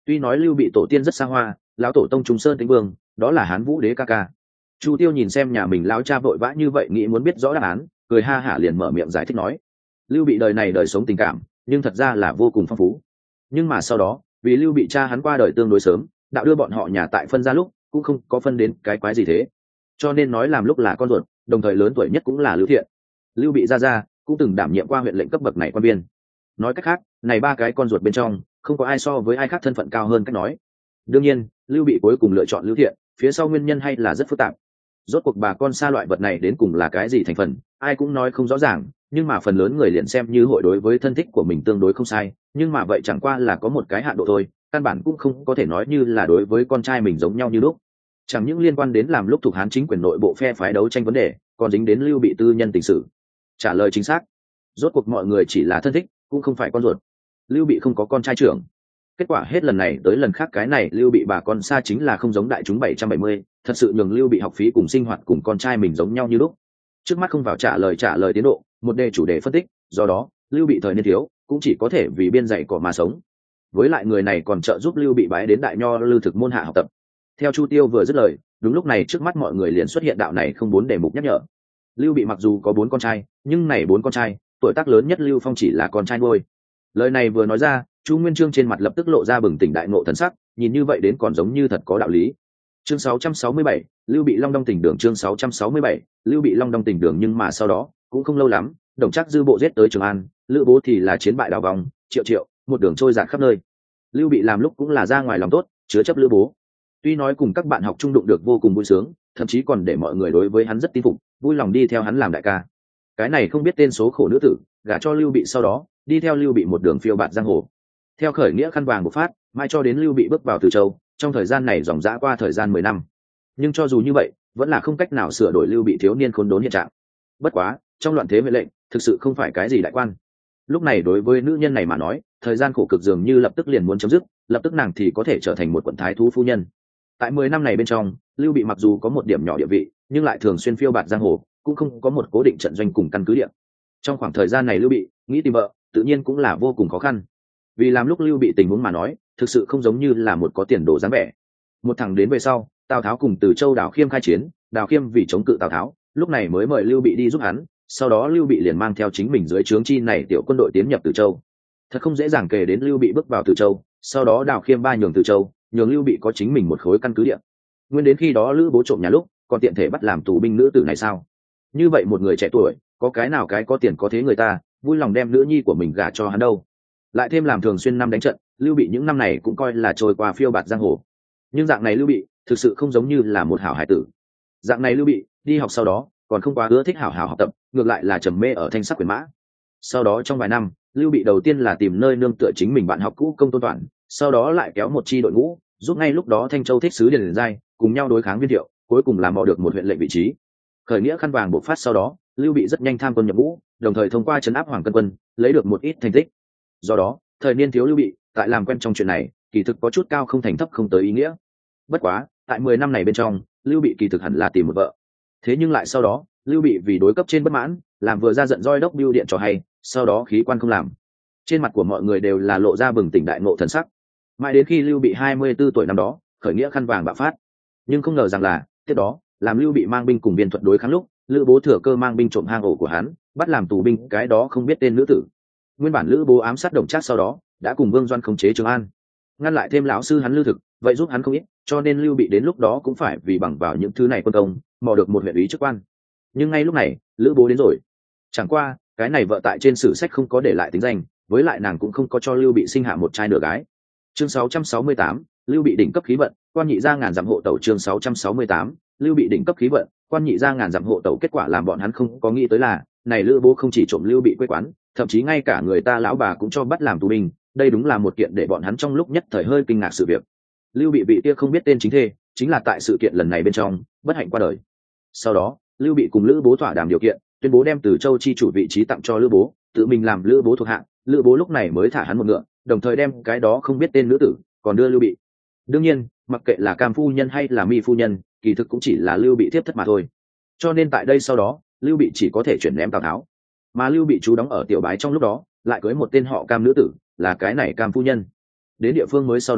[SPEAKER 1] Tuy nói lưu bị tổ tiên rất xa hoa, lão tổ tông Trung Sơn Tĩnh Vương, đó là Hán Vũ Đế ca ca. Chu Tiêu nhìn xem nhà mình lão cha vội vã như vậy, nghĩ muốn biết rõ đáp án, cười ha hả liền mở miệng giải thích nói: lưu bị đời này đời sống tình cảm nhưng thật ra là vô cùng phong phú, nhưng mà sau đó vì lưu bị cha hắn qua đời tương đối sớm, đạo đưa bọn họ nhà tại phân ra lúc cũng không có phân đến cái quái gì thế, cho nên nói làm lúc là con ruột, đồng thời lớn tuổi nhất cũng là Lưu Thiện. Lưu bị ra ra cũng từng đảm nhiệm qua huyện lệnh cấp bậc này quan viên. Nói cách khác, này ba cái con ruột bên trong không có ai so với ai khác thân phận cao hơn cách nói. Đương nhiên, Lưu bị cuối cùng lựa chọn Lưu Thiện, phía sau nguyên nhân hay là rất phức tạp. Rốt cuộc bà con xa loại vật này đến cùng là cái gì thành phần, ai cũng nói không rõ ràng, nhưng mà phần lớn người liền xem như hội đối với thân thích của mình tương đối không sai, nhưng mà vậy chẳng qua là có một cái hạn độ thôi, căn bản cũng không có thể nói như là đối với con trai mình giống nhau như lúc. Chẳng những liên quan đến làm lúc thuộc Hán chính quyền nội bộ phe phái đấu tranh vấn đề, còn dính đến Lưu bị tư nhân tình sự. Trả lời chính xác, rốt cuộc mọi người chỉ là thân thích, cũng không phải con ruột. Lưu bị không có con trai trưởng. Kết quả hết lần này tới lần khác, cái này Lưu bị bà con xa chính là không giống đại chúng bảy trăm bảy mươi, thật sự nhường Lưu bị học phí cùng sinh hoạt cùng con trai mình giống nhau như lúc. Trước mắt không vào trả lời trả lời tiến độ, một đề chủ đề phân tích, do đó Lưu bị thời niên thiếu cũng chỉ có thể vì biên dạy cỏ mà sống. Với lại người này còn trợ giúp Lưu bị bái đến đại nho Lư Thực môn hạ học tập. Theo Chu Tiêu vừa dứt lời, đúng lúc này trước mắt mọi người liền xuất hiện đạo này không bốn đề mục nhắc nhở. Lưu bị mặc dù có bốn con trai, nhưng này bốn con trai, tuổi tác lớn nhất Lưu Phong chỉ là con trai nuôi. Lời này vừa nói ra, Chu Nguyên Chương trên mặt lập tức lộ ra bừng tỉnh đại ngộ thần sắc, nhìn như vậy đến còn giống như thật có đạo lý. Chương sáu trăm sáu mươi bảy, Lưu bị Long Đong tỉnh đường. Chương sáu trăm sáu mươi bảy, Lưu bị Long Đong tỉnh đường. Nhưng mà sau đó cũng không lâu lắm, Đồng Trác dư bộ giết tới Trường An, Lữ Bố thì là chiến bại đào vòng, triệu triệu một đường trôi dạt khắp nơi. Lưu bị làm lúc cũng là ra ngoài lòng tốt, chứa chấp Lữ Bố. Tuy nói cùng các bạn học trung đụng được vô cùng vui sướng, thậm chí còn để mọi người đối với hắn rất tin phục, vui lòng đi theo hắn làm đại ca. Cái này không biết tên số khổ nữ tử, gả cho Lưu bị sau đó, đi theo Lưu bị một đường phiêu bạt giang hồ. Theo khởi nghĩa khăn vàng bộc phát, mai cho đến Lưu bị bước vào Từ Châu, trong thời gian này dòng dã qua thời gian mười năm. Nhưng cho dù như vậy, vẫn là không cách nào sửa đổi Lưu bị thiếu niên khốn đốn hiện trạng. Bất quá, trong loạn thế mệnh lệnh, thực sự không phải cái gì đại quan. Lúc này đối với nữ nhân này mà nói, thời gian khổ cực dường như lập tức liền muốn chấm dứt, lập tức nàng thì có thể trở thành một quận thái thú phu nhân. Tại mười năm này bên trong, Lưu bị mặc dù có một điểm nhỏ địa vị, nhưng lại thường xuyên phiêu bạt giang hồ, cũng không có một cố định trận doanh cùng căn cứ địa. Trong khoảng thời gian này Lưu bị nghĩ tìm vợ, tự nhiên cũng là vô cùng khó khăn. Vì làm lúc Lưu bị tình huống mà nói, thực sự không giống như là một có tiền đồ dáng vẻ. Một thằng đến về sau, Tào Tháo cùng Từ Châu Đào Khiêm khai chiến, Đào Khiêm vì chống cự Tào Tháo, lúc này mới mời Lưu bị đi giúp hắn, sau đó Lưu bị liền mang theo chính mình dưới trướng chi này tiểu quân đội tiến nhập Từ Châu. Thật không dễ dàng kể đến Lưu bị bước vào Từ Châu, sau đó Đào Khiêm ba nhường Từ Châu, nhường Lưu bị có chính mình một khối căn cứ địa. Nguyên đến khi đó Lữ Bố trộm nhà lúc, còn tiện thể bắt làm tù binh nữ tử này sao? Như vậy một người trẻ tuổi, có cái nào cái có tiền có thế người ta vui lòng đem nữ nhi của mình gả cho hắn đâu? Lại thêm làm thường xuyên năm đánh trận, Lưu bị những năm này cũng coi là trôi qua phiêu bạt giang hồ. Nhưng dạng này Lưu bị thực sự không giống như là một hảo hải tử. Dạng này Lưu bị đi học sau đó còn không quá ưa thích hảo hảo học tập, ngược lại là trầm mê ở thanh sắc quyền mã. Sau đó trong vài năm, Lưu bị đầu tiên là tìm nơi nương tựa chính mình bạn học cũ Công Tôn Toản, sau đó lại kéo một chi đội ngũ, giúp ngay lúc đó Thanh Châu thích sứ Điền Giai cùng nhau đối kháng Viên Thiệu, cuối cùng làm mò được một huyện lệnh vị trí. Khởi nghĩa khăn vàng bộc phát sau đó, Lưu bị rất nhanh tham quân nhập ngũ, đồng thời thông qua trấn áp Hoàng Cân quân, lấy được một ít thành tích. Do đó, thời niên thiếu Lưu bị tại làm quen trong chuyện này, kỳ thực có chút cao không thành thấp không tới ý nghĩa. Bất quá, tại mười năm này bên trong, Lưu bị kỳ thực hẳn là tìm một vợ. Thế nhưng lại sau đó, Lưu bị vì đối cấp trên bất mãn, làm vừa ra giận roi đốc bưu điện cho hay, sau đó khí quan không làm. Trên mặt của mọi người đều là lộ ra bừng tỉnh đại ngộ thần sắc. Mãi đến khi Lưu bị hai mươi tư tuổi năm đó, khởi nghĩa khăn vàng bạo phát. Nhưng không ngờ rằng là, tiếp đó, làm Lưu bị mang binh cùng Viên Thuật đối kháng lúc, Lữ Bố thừa cơ mang binh trộm hang ổ của hắn, bắt làm tù binh cái đó không biết tên nữ tử. Nguyên bản Lữ Bố ám sát Đồng Trác sau đó, đã cùng Vương Doan khống chế Trường An, ngăn lại thêm lão sư hắn Lư Thực, vậy giúp hắn không ít, cho nên Lưu bị đến lúc đó cũng phải vì bằng vào những thứ này quân công, mò được một huyện úy chức quan. Nhưng ngay lúc này, Lữ Bố đến rồi. Chẳng qua, cái này vợ tại trên sử sách không có để lại tính danh, với lại nàng cũng không có cho Lưu bị sinh hạ một trai nửa gái. Chương sáu trăm sáu mươi tám, Lưu bị đỉnh cấp khí vận, quan nhị ra ngàn dặm hộ tẩu. Chương sáu trăm sáu mươi tám, Lưu bị đỉnh cấp khí vận, quan nhị ra ngàn dặm hộ tẩu. Kết quả làm bọn hắn không có nghĩ tới là, này Lữ Bố không chỉ trộm Lưu bị quê quán, thậm chí ngay cả người ta lão bà cũng cho bắt làm tù binh. Đây đúng là một kiện để bọn hắn trong lúc nhất thời hơi kinh ngạc sự việc. Lưu bị vị kia không biết tên chính thê, chính là tại sự kiện lần này bên trong bất hạnh qua đời. Sau đó, Lưu bị cùng Lữ Bố thỏa đàm điều kiện, tuyên bố đem Từ Châu chi chủ vị trí tặng cho Lữ Bố, tự mình làm Lữ Bố thuộc hạ. Lữ Bố lúc này mới thả hắn một ngựa, đồng thời đem cái đó không biết tên nữ tử còn đưa Lưu bị. Đương nhiên, mặc kệ là Cam phu nhân hay là Mi phu nhân, kỳ thực cũng chỉ là Lưu bị tiếp thất mà thôi. Cho nên tại đây sau đó, Lưu bị chỉ có thể chuyển ném Tào Tháo. Mà Lưu bị trú đóng ở Tiểu Bái trong lúc đó, lại cưới một tên họ Cam nữ tử, là cái này Cam phu nhân. Đến địa phương mới sau đó,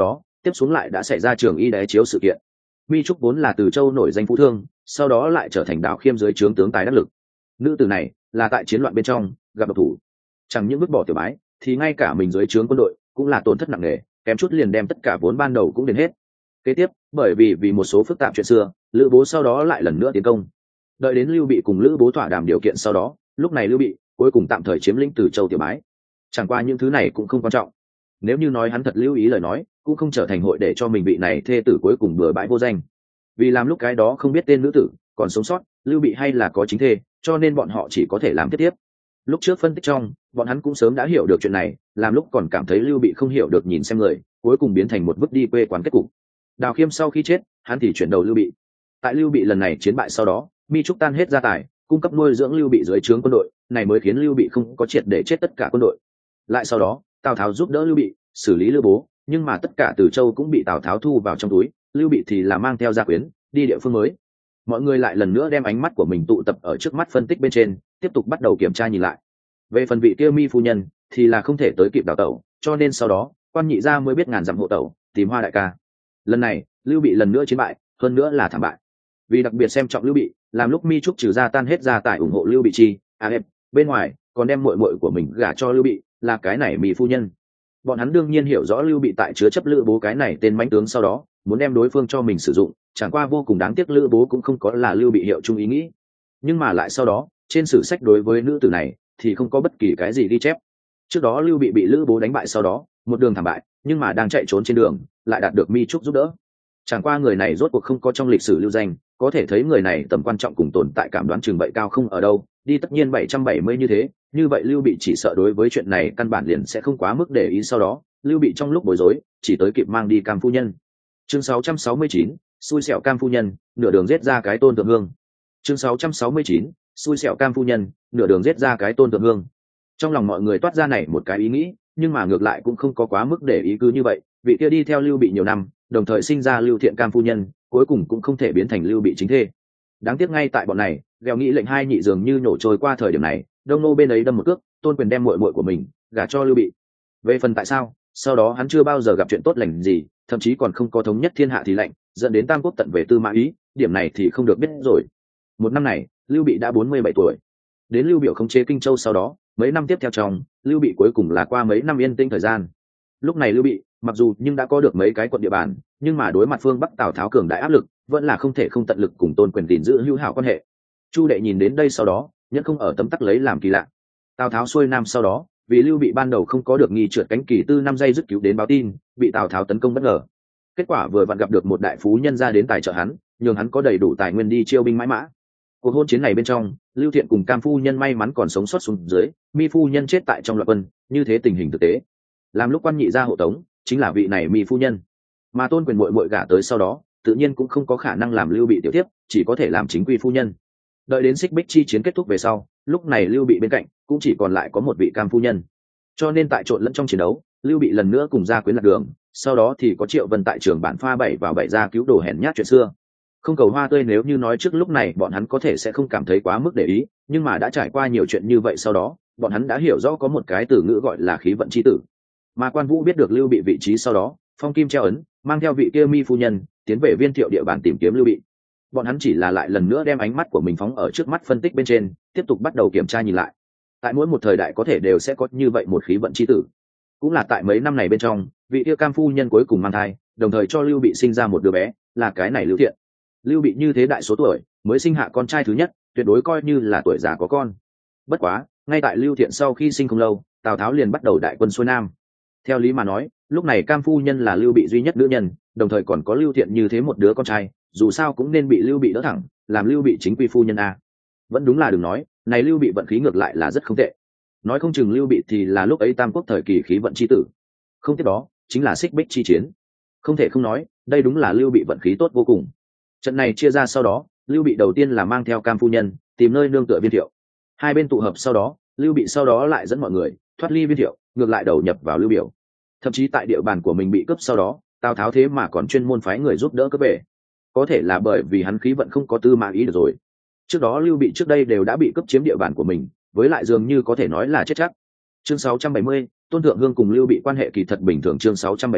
[SPEAKER 1] tiếp xuống lại đã xảy ra trường y đế chiếu sự kiện. Mi trúc vốn là từ châu nổi danh phú thương, sau đó lại trở thành Đào Khiêm dưới trướng tướng tài đắc lực. Nữ tử này là tại chiến loạn bên trong gặp độc thủ, chẳng những vứt bỏ tiểu bái, thì ngay cả mình dưới trướng quân đội cũng là tổn thất nặng nề, kém chút liền đem tất cả vốn ban đầu cũng đến hết. Kế tiếp, bởi vì vì một số phức tạp chuyện xưa, Lữ Bố sau đó lại lần nữa tiến công. Đợi đến Lưu Bị cùng Lữ Bố thỏa đàm điều kiện sau đó, lúc này Lưu Bị cuối cùng tạm thời chiếm lĩnh Từ Châu tiểu bái. Chẳng qua những thứ này cũng không quan trọng. Nếu như nói hắn thật lưu ý lời nói, cũng không trở thành hội để cho mình bị này thê tử cuối cùng bừa bãi vô danh. Vì làm lúc cái đó không biết tên nữ tử còn sống sót, Lưu Bị hay là có chính thê, cho nên bọn họ chỉ có thể làm tiếp tiếp. Lúc trước phân tích trong, bọn hắn cũng sớm đã hiểu được chuyện này, làm lúc còn cảm thấy Lưu Bị không hiểu được nhìn xem người, cuối cùng biến thành một vứt đi quê quán kết cục. Đào Khiêm sau khi chết, hắn thì chuyển đầu Lưu Bị. Tại Lưu Bị lần này chiến bại sau đó, Mi trúc tan hết gia tài, cung cấp nuôi dưỡng Lưu Bị dưới trướng quân đội, này mới khiến Lưu Bị không có triệt để chết tất cả quân đội. Lại sau đó, Tào Tháo giúp đỡ Lưu Bị xử lý Lữ Bố, nhưng mà tất cả Từ Châu cũng bị Tào Tháo thu vào trong túi, Lưu Bị thì là mang theo gia quyến đi địa phương mới. Mọi người lại lần nữa đem ánh mắt của mình tụ tập ở trước mắt phân tích bên trên, tiếp tục bắt đầu kiểm tra nhìn lại. Về phần vị kia Mi phu nhân thì là không thể tới kịp đào tẩu, cho nên sau đó quan nhị gia mới biết ngàn dặm hộ tẩu tìm Hoa đại ca. Lần này Lưu Bị lần nữa chiến bại, hơn nữa là thảm bại. Vì đặc biệt xem trọng Lưu Bị, làm lúc Mi trúc trừ ra tan hết gia tài ủng hộ Lưu Bị chi à em bên ngoài còn đem muội muội của mình gả cho Lưu Bị, là cái này Mi phu nhân. Bọn hắn đương nhiên hiểu rõ Lưu Bị tại chứa chấp Lữ Bố cái này tên mãnh tướng sau đó muốn đem đối phương cho mình sử dụng, chẳng qua vô cùng đáng tiếc Lữ Bố cũng không có là Lưu Bị hiệu chung ý nghĩ. Nhưng mà lại sau đó trên sử sách đối với nữ tử này thì không có bất kỳ cái gì ghi chép. Trước đó Lưu Bị bị Lữ Bố đánh bại sau đó một đường thảm bại, nhưng mà đang chạy trốn trên đường lại đạt được Mi trúc giúp đỡ. Chẳng qua người này rốt cuộc không có trong lịch sử lưu danh, có thể thấy người này tầm quan trọng cùng tồn tại cảm đoán trường bậy cao không ở đâu, đi tất nhiên bảy trăm bảy mươi như thế, như vậy Lưu Bị chỉ sợ đối với chuyện này căn bản liền sẽ không quá mức để ý. Sau đó Lưu Bị trong lúc bối rối chỉ tới kịp mang đi Cam phu nhân. Chương sáu trăm sáu mươi chín, xui xẻo Cam phu nhân, nửa đường giết ra cái Tôn Thượng Hương. Chương sáu trăm sáu mươi chín, xui xẻo Cam phu nhân, nửa đường giết ra cái Tôn Thượng Hương. Trong lòng mọi người toát ra này một cái ý nghĩ, nhưng mà ngược lại cũng không có quá mức để ý. Cứ như vậy, vị kia đi theo Lưu Bị nhiều năm, đồng thời sinh ra Lưu Thiện Cam phu nhân, cuối cùng cũng không thể biến thành Lưu Bị chính thê. Đáng tiếc ngay tại bọn này gheo nghĩ lệnh hai nhị dường như nổ trôi qua thời điểm này, Đông Nô bên ấy đâm một cước, Tôn Quyền đem muội muội của mình gả cho Lưu Bị. Về phần tại sao, sau đó hắn chưa bao giờ gặp chuyện tốt lành gì, thậm chí còn không có thống nhất thiên hạ thì lạnh, dẫn đến Tam Quốc tận về Tư Mã Ý, điểm này thì không được biết rồi. Một năm này, Lưu Bị đã bốn mươi bảy tuổi. Đến Lưu Biểu khống chế Kinh Châu sau đó, mấy năm tiếp theo trong, Lưu Bị cuối cùng là qua mấy năm yên tĩnh thời gian. Lúc này Lưu Bị, mặc dù nhưng đã có được mấy cái quận địa bàn, nhưng mà đối mặt phương Bắc Tào Tháo cường đại áp lực, vẫn là không thể không tận lực cùng Tôn Quyền gìn giữ hữu hảo quan hệ. Chu Đệ nhìn đến đây sau đó, nhẫn không ở tấm tắc lấy làm kỳ lạ. Tào Tháo xuôi nam sau đó, vì Lưu Bị ban đầu không có được nghi trượt cánh kỳ tư năm giây dứt cứu đến báo tin, bị Tào Tháo tấn công bất ngờ. Kết quả vừa vặn gặp được một đại phú nhân ra đến tài trợ hắn, nhường hắn có đầy đủ tài nguyên đi chiêu binh mãi mã. Cuộc hôn chiến này bên trong, Lưu Thiện cùng Cam phu nhân may mắn còn sống sót xuống dưới, Mi phu nhân chết tại trong loạn quân, như thế tình hình thực tế. Làm lúc quan nhị gia hộ tống, chính là vị này Mi phu nhân. Mà Tôn Quyền muội muội gả tới sau đó, tự nhiên cũng không có khả năng làm Lưu Bị tiểu tiếp, chỉ có thể làm chính quy phu nhân. Đợi đến Xích Bích chi chiến kết thúc về sau, lúc này Lưu Bị bên cạnh cũng chỉ còn lại có một vị Cam phu nhân. Cho nên tại trộn lẫn trong chiến đấu, Lưu Bị lần nữa cùng gia quyến lạc đường, sau đó thì có Triệu Vân tại trường bản pha bảy vào bảy ra cứu đồ hèn nhát chuyện xưa. Không cầu hoa tươi, nếu như nói trước lúc này bọn hắn có thể sẽ không cảm thấy quá mức để ý, nhưng mà đã trải qua nhiều chuyện như vậy sau đó, bọn hắn đã hiểu rõ có một cái từ ngữ gọi là khí vận chi tử. Mà Quan Vũ biết được Lưu Bị vị trí sau đó, phong kim treo ấn, mang theo vị kia Mi phu nhân tiến về Viên Thiệu địa bàn tìm kiếm Lưu Bị. Bọn hắn chỉ là lại lần nữa đem ánh mắt của mình phóng ở trước mắt phân tích bên trên, tiếp tục bắt đầu kiểm tra nhìn lại. Tại mỗi một thời đại có thể đều sẽ có như vậy một khí vận chi tử. Cũng là tại mấy năm này bên trong, vị kia Cam phu nhân cuối cùng mang thai, đồng thời cho Lưu Bị sinh ra một đứa bé, là cái này Lưu Thiện. Lưu Bị như thế đại số tuổi mới sinh hạ con trai thứ nhất, tuyệt đối coi như là tuổi già có con. Bất quá, ngay tại Lưu Thiện sau khi sinh không lâu, Tào Tháo liền bắt đầu đại quân xuôi nam. Theo lý mà nói, lúc này Cam phu nhân là Lưu Bị duy nhất nữ nhân, đồng thời còn có Lưu Thiện như thế một đứa con trai, dù sao cũng nên bị Lưu Bị đỡ thẳng, làm Lưu Bị chính quy phu nhân a. Vẫn đúng là đừng nói, này Lưu Bị vận khí ngược lại là rất không tệ. Nói không chừng Lưu Bị thì là lúc ấy Tam Quốc thời kỳ khí vận chi tử. Không tiếp đó, chính là Xích Bích chi chiến. Không thể không nói, đây đúng là Lưu Bị vận khí tốt vô cùng. Trận này chia ra sau đó, Lưu Bị đầu tiên là mang theo Cam phu nhân tìm nơi nương tựa Viên Thiệu. Hai bên tụ hợp sau đó, Lưu Bị sau đó lại dẫn mọi người thoát ly Viên Thiệu, ngược lại đầu nhập vào Lưu Biểu. Thậm chí tại địa bàn của mình bị cướp sau đó, Tào Tháo thế mà còn chuyên môn phái người giúp đỡ cướp về. Có thể là bởi vì hắn khí vận không có Tư Mã Ý được rồi. Trước đó Lưu Bị trước đây đều đã bị cướp chiếm địa bàn của mình, với lại dường như có thể nói là chết chắc. Chương sáu trăm bảy mươi, Tôn Thượng Hương cùng Lưu Bị quan hệ kỳ thật bình thường. Chương sáu trăm bảy mươi,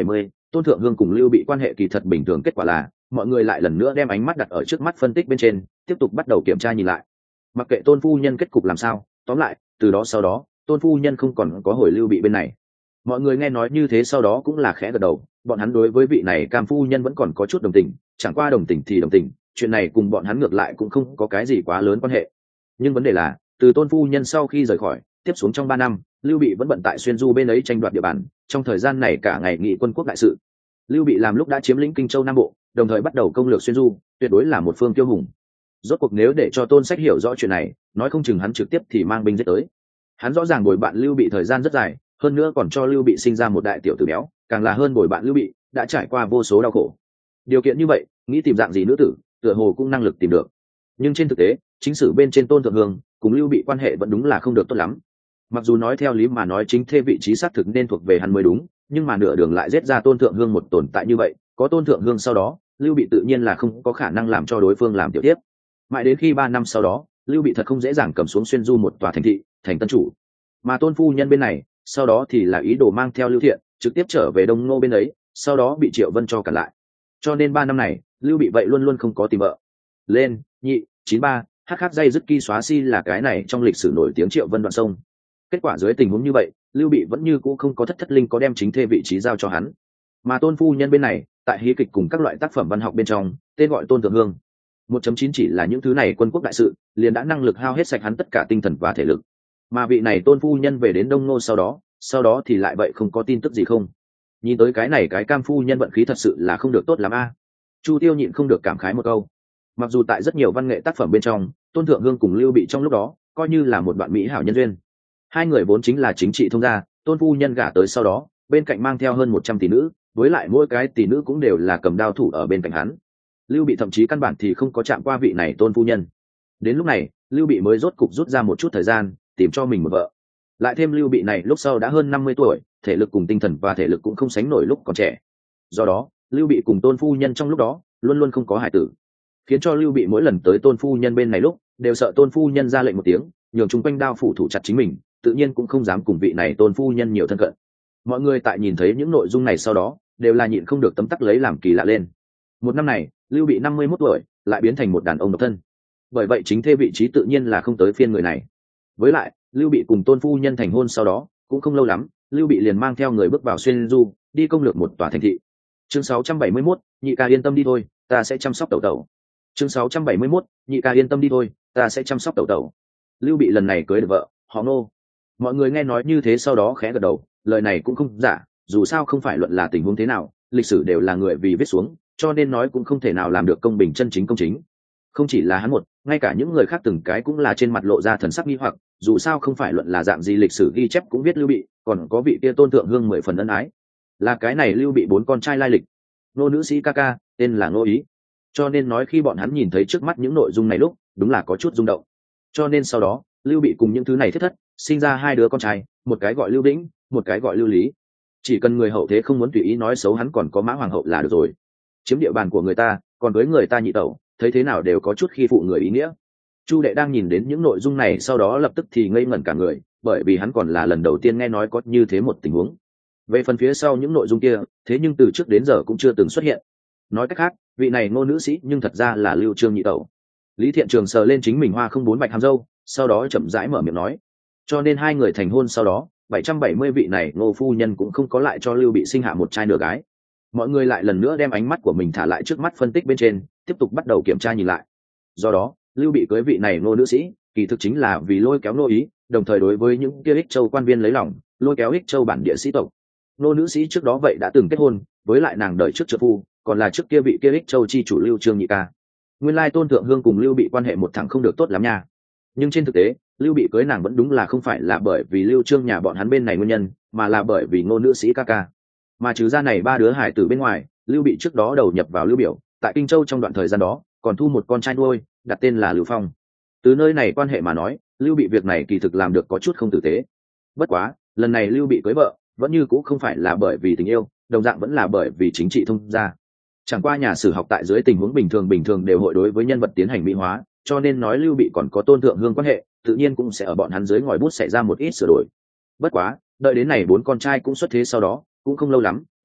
[SPEAKER 1] tôn thượng hương cùng lưu bị quan hệ kỳ thật bình thường, kết quả là mọi người lại lần nữa đem ánh mắt đặt ở trước mắt phân tích bên trên, tiếp tục bắt đầu kiểm tra nhìn lại. Mặc kệ tôn phu nhân kết cục làm sao, tóm lại từ đó sau đó tôn phu nhân không còn có hồi lưu bị bên này. Mọi người nghe nói như thế sau đó cũng là khẽ gật đầu, bọn hắn đối với vị này cam phu nhân vẫn còn có chút đồng tình, chẳng qua đồng tình thì đồng tình, chuyện này cùng bọn hắn ngược lại cũng không có cái gì quá lớn quan hệ. Nhưng vấn đề là từ tôn phu nhân sau khi rời khỏi, tiếp xuống trong ba năm lưu bị vẫn bận tại xuyên du bên ấy tranh đoạt địa bàn, trong thời gian này cả ngày nghị quân quốc đại sự. Lưu bị làm lúc đã chiếm lĩnh Kinh Châu Nam Bộ, đồng thời bắt đầu công lược xuyên du, tuyệt đối là một phương tiêu hùng. Rốt cuộc nếu để cho tôn sách hiểu rõ chuyện này, nói không chừng hắn trực tiếp thì mang binh giết tới. Hắn rõ ràng bồi bạn lưu bị thời gian rất dài, hơn nữa còn cho lưu bị sinh ra một đại tiểu tử béo, càng là hơn bồi bạn lưu bị đã trải qua vô số đau khổ. Điều kiện như vậy, nghĩ tìm dạng gì nữ tử, tựa hồ cũng năng lực tìm được. Nhưng trên thực tế, chính sử bên trên tôn thượng hương cùng lưu bị quan hệ vẫn đúng là không được tốt lắm. Mặc dù nói theo lý mà nói chính thê vị trí xác thực nên thuộc về hắn mới đúng, nhưng mà nửa đường lại giết ra tôn thượng hương một tồn tại như vậy, có tôn thượng hương sau đó lưu bị tự nhiên là không có khả năng làm cho đối phương làm tiểu tiếp. Mãi đến khi ba năm sau đó, lưu bị thật không dễ dàng cầm xuống xuyên du một tòa thành thị, thành tân chủ. Mà tôn phu nhân bên này sau đó thì là ý đồ mang theo lưu thiện trực tiếp trở về đông ngô bên ấy, sau đó bị triệu vân cho cản lại. Cho nên ba năm này lưu bị vậy luôn luôn không có tìm vợ. Lên nhị chín ba hắc hắc dây dứt ki xóa si là cái này trong lịch sử nổi tiếng triệu vân đoạn sông. Kết quả dưới tình huống như vậy, lưu bị vẫn như cũ không có thất thất linh có đem chính thê vị trí giao cho hắn. Mà tôn phu nhân bên này tại hí kịch cùng các loại tác phẩm văn học bên trong tên gọi tôn thượng hương. một chấm chín chỉ là những thứ này quân quốc đại sự liền đã năng lực hao hết sạch hắn tất cả tinh thần và thể lực. Mà vị này tôn phu nhân về đến đông nô sau đó sau đó thì lại vậy không có tin tức gì không. Nhìn tới cái này cái cam phu nhân vận khí thật sự là không được tốt lắm a. Chu Tiêu nhịn không được cảm khái một câu. Mặc dù tại rất nhiều văn nghệ tác phẩm bên trong tôn thượng hương cùng lưu bị trong lúc đó coi như là một đoạn mỹ hảo nhân duyên, hai người vốn chính là chính trị thông gia, tôn phu nhân gả tới sau đó bên cạnh mang theo hơn một trăm tỷ nữ, với lại mỗi cái tỷ nữ cũng đều là cầm đao thủ ở bên cạnh hắn. Lưu bị thậm chí căn bản thì không có chạm qua vị này tôn phu nhân. Đến lúc này lưu bị mới rốt cục rút ra một chút thời gian tìm cho mình một vợ. Lại thêm lưu bị này lúc sau đã hơn năm mươi tuổi, thể lực cùng tinh thần và thể lực cũng không sánh nổi lúc còn trẻ. Do đó lưu bị cùng tôn phu nhân trong lúc đó luôn luôn không có hài tử, khiến cho lưu bị mỗi lần tới tôn phu nhân bên này lúc đều sợ tôn phu nhân ra lệnh một tiếng nhường chung quanh đao phủ thủ chặt chính mình, tự nhiên cũng không dám cùng vị này tôn phu nhân nhiều thân cận. Mọi người tại nhìn thấy những nội dung này sau đó đều là nhịn không được tấm tắc lấy làm kỳ lạ lên. Một năm này lưu bị năm mươi mốt tuổi lại biến thành một đàn ông độc thân, bởi vậy chính thê vị trí tự nhiên là không tới phiên người này. Với lại lưu bị cùng tôn phu nhân thành hôn sau đó cũng không lâu lắm, lưu bị liền mang theo người bước vào xuyên du đi công lược một tòa thành thị. Chương sáu trăm bảy mươi mốt, nhị ca yên tâm đi thôi, ta sẽ chăm sóc tẩu tẩu. Chương sáu trăm bảy mươi mốt, nhị ca yên tâm đi thôi, ta sẽ chăm sóc tẩu tẩu. Lưu bị lần này cưới được vợ họ Ngô. Mọi người nghe nói như thế sau đó khẽ gật đầu, lời này cũng không giả, dù sao không phải luận là tình huống thế nào, lịch sử đều là người vì viết xuống, cho nên nói cũng không thể nào làm được công bình chân chính công chính. Không chỉ là hắn một, ngay cả những người khác từng cái cũng là trên mặt lộ ra thần sắc nghi hoặc, dù sao không phải luận là dạng gì lịch sử ghi chép cũng biết lưu bị còn có vị kia tôn thượng hương mười phần ân ái. Là cái này lưu bị bốn con trai lai lịch. Nô nữ sĩ ca ca tên là Ngô Ý. Cho nên nói khi bọn hắn nhìn thấy trước mắt những nội dung này lúc đúng là có chút rung động. Cho nên sau đó lưu bị cùng những thứ này thiết thất sinh ra hai đứa con trai, một cái gọi Lưu Vĩnh, một cái gọi Lưu Lý. Chỉ cần người hậu thế không muốn tùy ý nói xấu hắn còn có Mã Hoàng hậu là được rồi. Chiếm địa bàn của người ta còn với người ta nhị tẩu, thấy thế nào đều có chút khi phụ người ý nghĩa. Chu Đệ đang nhìn đến những nội dung này sau đó lập tức thì ngây ngẩn cả người, bởi vì hắn còn là lần đầu tiên nghe nói có như thế một tình huống. Về phần phía sau những nội dung kia, thế nhưng từ trước đến giờ cũng chưa từng xuất hiện. Nói cách khác, vị này Ngô nữ sĩ nhưng thật ra là Lưu Trương nhị tẩu. Lý Thiện Trường sờ lên chính mình hoa không bốn bạch hàm dâu, sau đó chậm rãi mở miệng nói. Cho nên hai người thành hôn sau đó, bảy trăm bảy mươi vị này Ngô phu nhân cũng không có lại cho Lưu bị sinh hạ một trai nửa gái. Mọi người lại lần nữa đem ánh mắt của mình thả lại trước mắt phân tích bên trên, tiếp tục bắt đầu kiểm tra nhìn lại. Do đó, Lưu bị cưới vị này Ngô nữ sĩ, kỳ thực chính là vì lôi kéo Ngô Ý, đồng thời đối với những kia Ích Châu quan viên lấy lòng, lôi kéo Ích Châu bản địa sĩ tộc. Ngô nữ sĩ trước đó vậy đã từng kết hôn, với lại nàng đợi trước trợ phu, còn là trước kia vị kia Ích Châu chi chủ Lưu Trương nhị ca. Nguyên lai tôn thượng hương cùng Lưu bị quan hệ một thằng không được tốt lắm nha. Nhưng trên thực tế, Lưu bị cưới nàng vẫn đúng là không phải là bởi vì Lưu Trương nhà bọn hắn bên này nguyên nhân, mà là bởi vì Ngô nữ sĩ ca ca. Mà trừ ra này ba đứa hải tử bên ngoài, Lưu bị trước đó đầu nhập vào Lưu Biểu, tại Kinh Châu trong đoạn thời gian đó, còn thu một con trai nuôi, đặt tên là Lưu Phong. Từ nơi này quan hệ mà nói, Lưu bị việc này kỳ thực làm được có chút không tử tế. Bất quá, lần này Lưu bị cưới vợ, vẫn như cũng không phải là bởi vì tình yêu, đồng dạng vẫn là bởi vì chính trị thông gia. Chẳng qua nhà sử học tại dưới tình huống bình thường bình thường đều hội đối với nhân vật tiến hành mỹ hóa, cho nên nói Lưu bị còn có tôn thượng hương quan hệ, tự nhiên cũng sẽ ở bọn hắn dưới ngòi bút xảy ra một ít sửa đổi. Bất quá, đợi đến này bốn con trai cũng xuất thế sau đó, cũng không lâu lắm,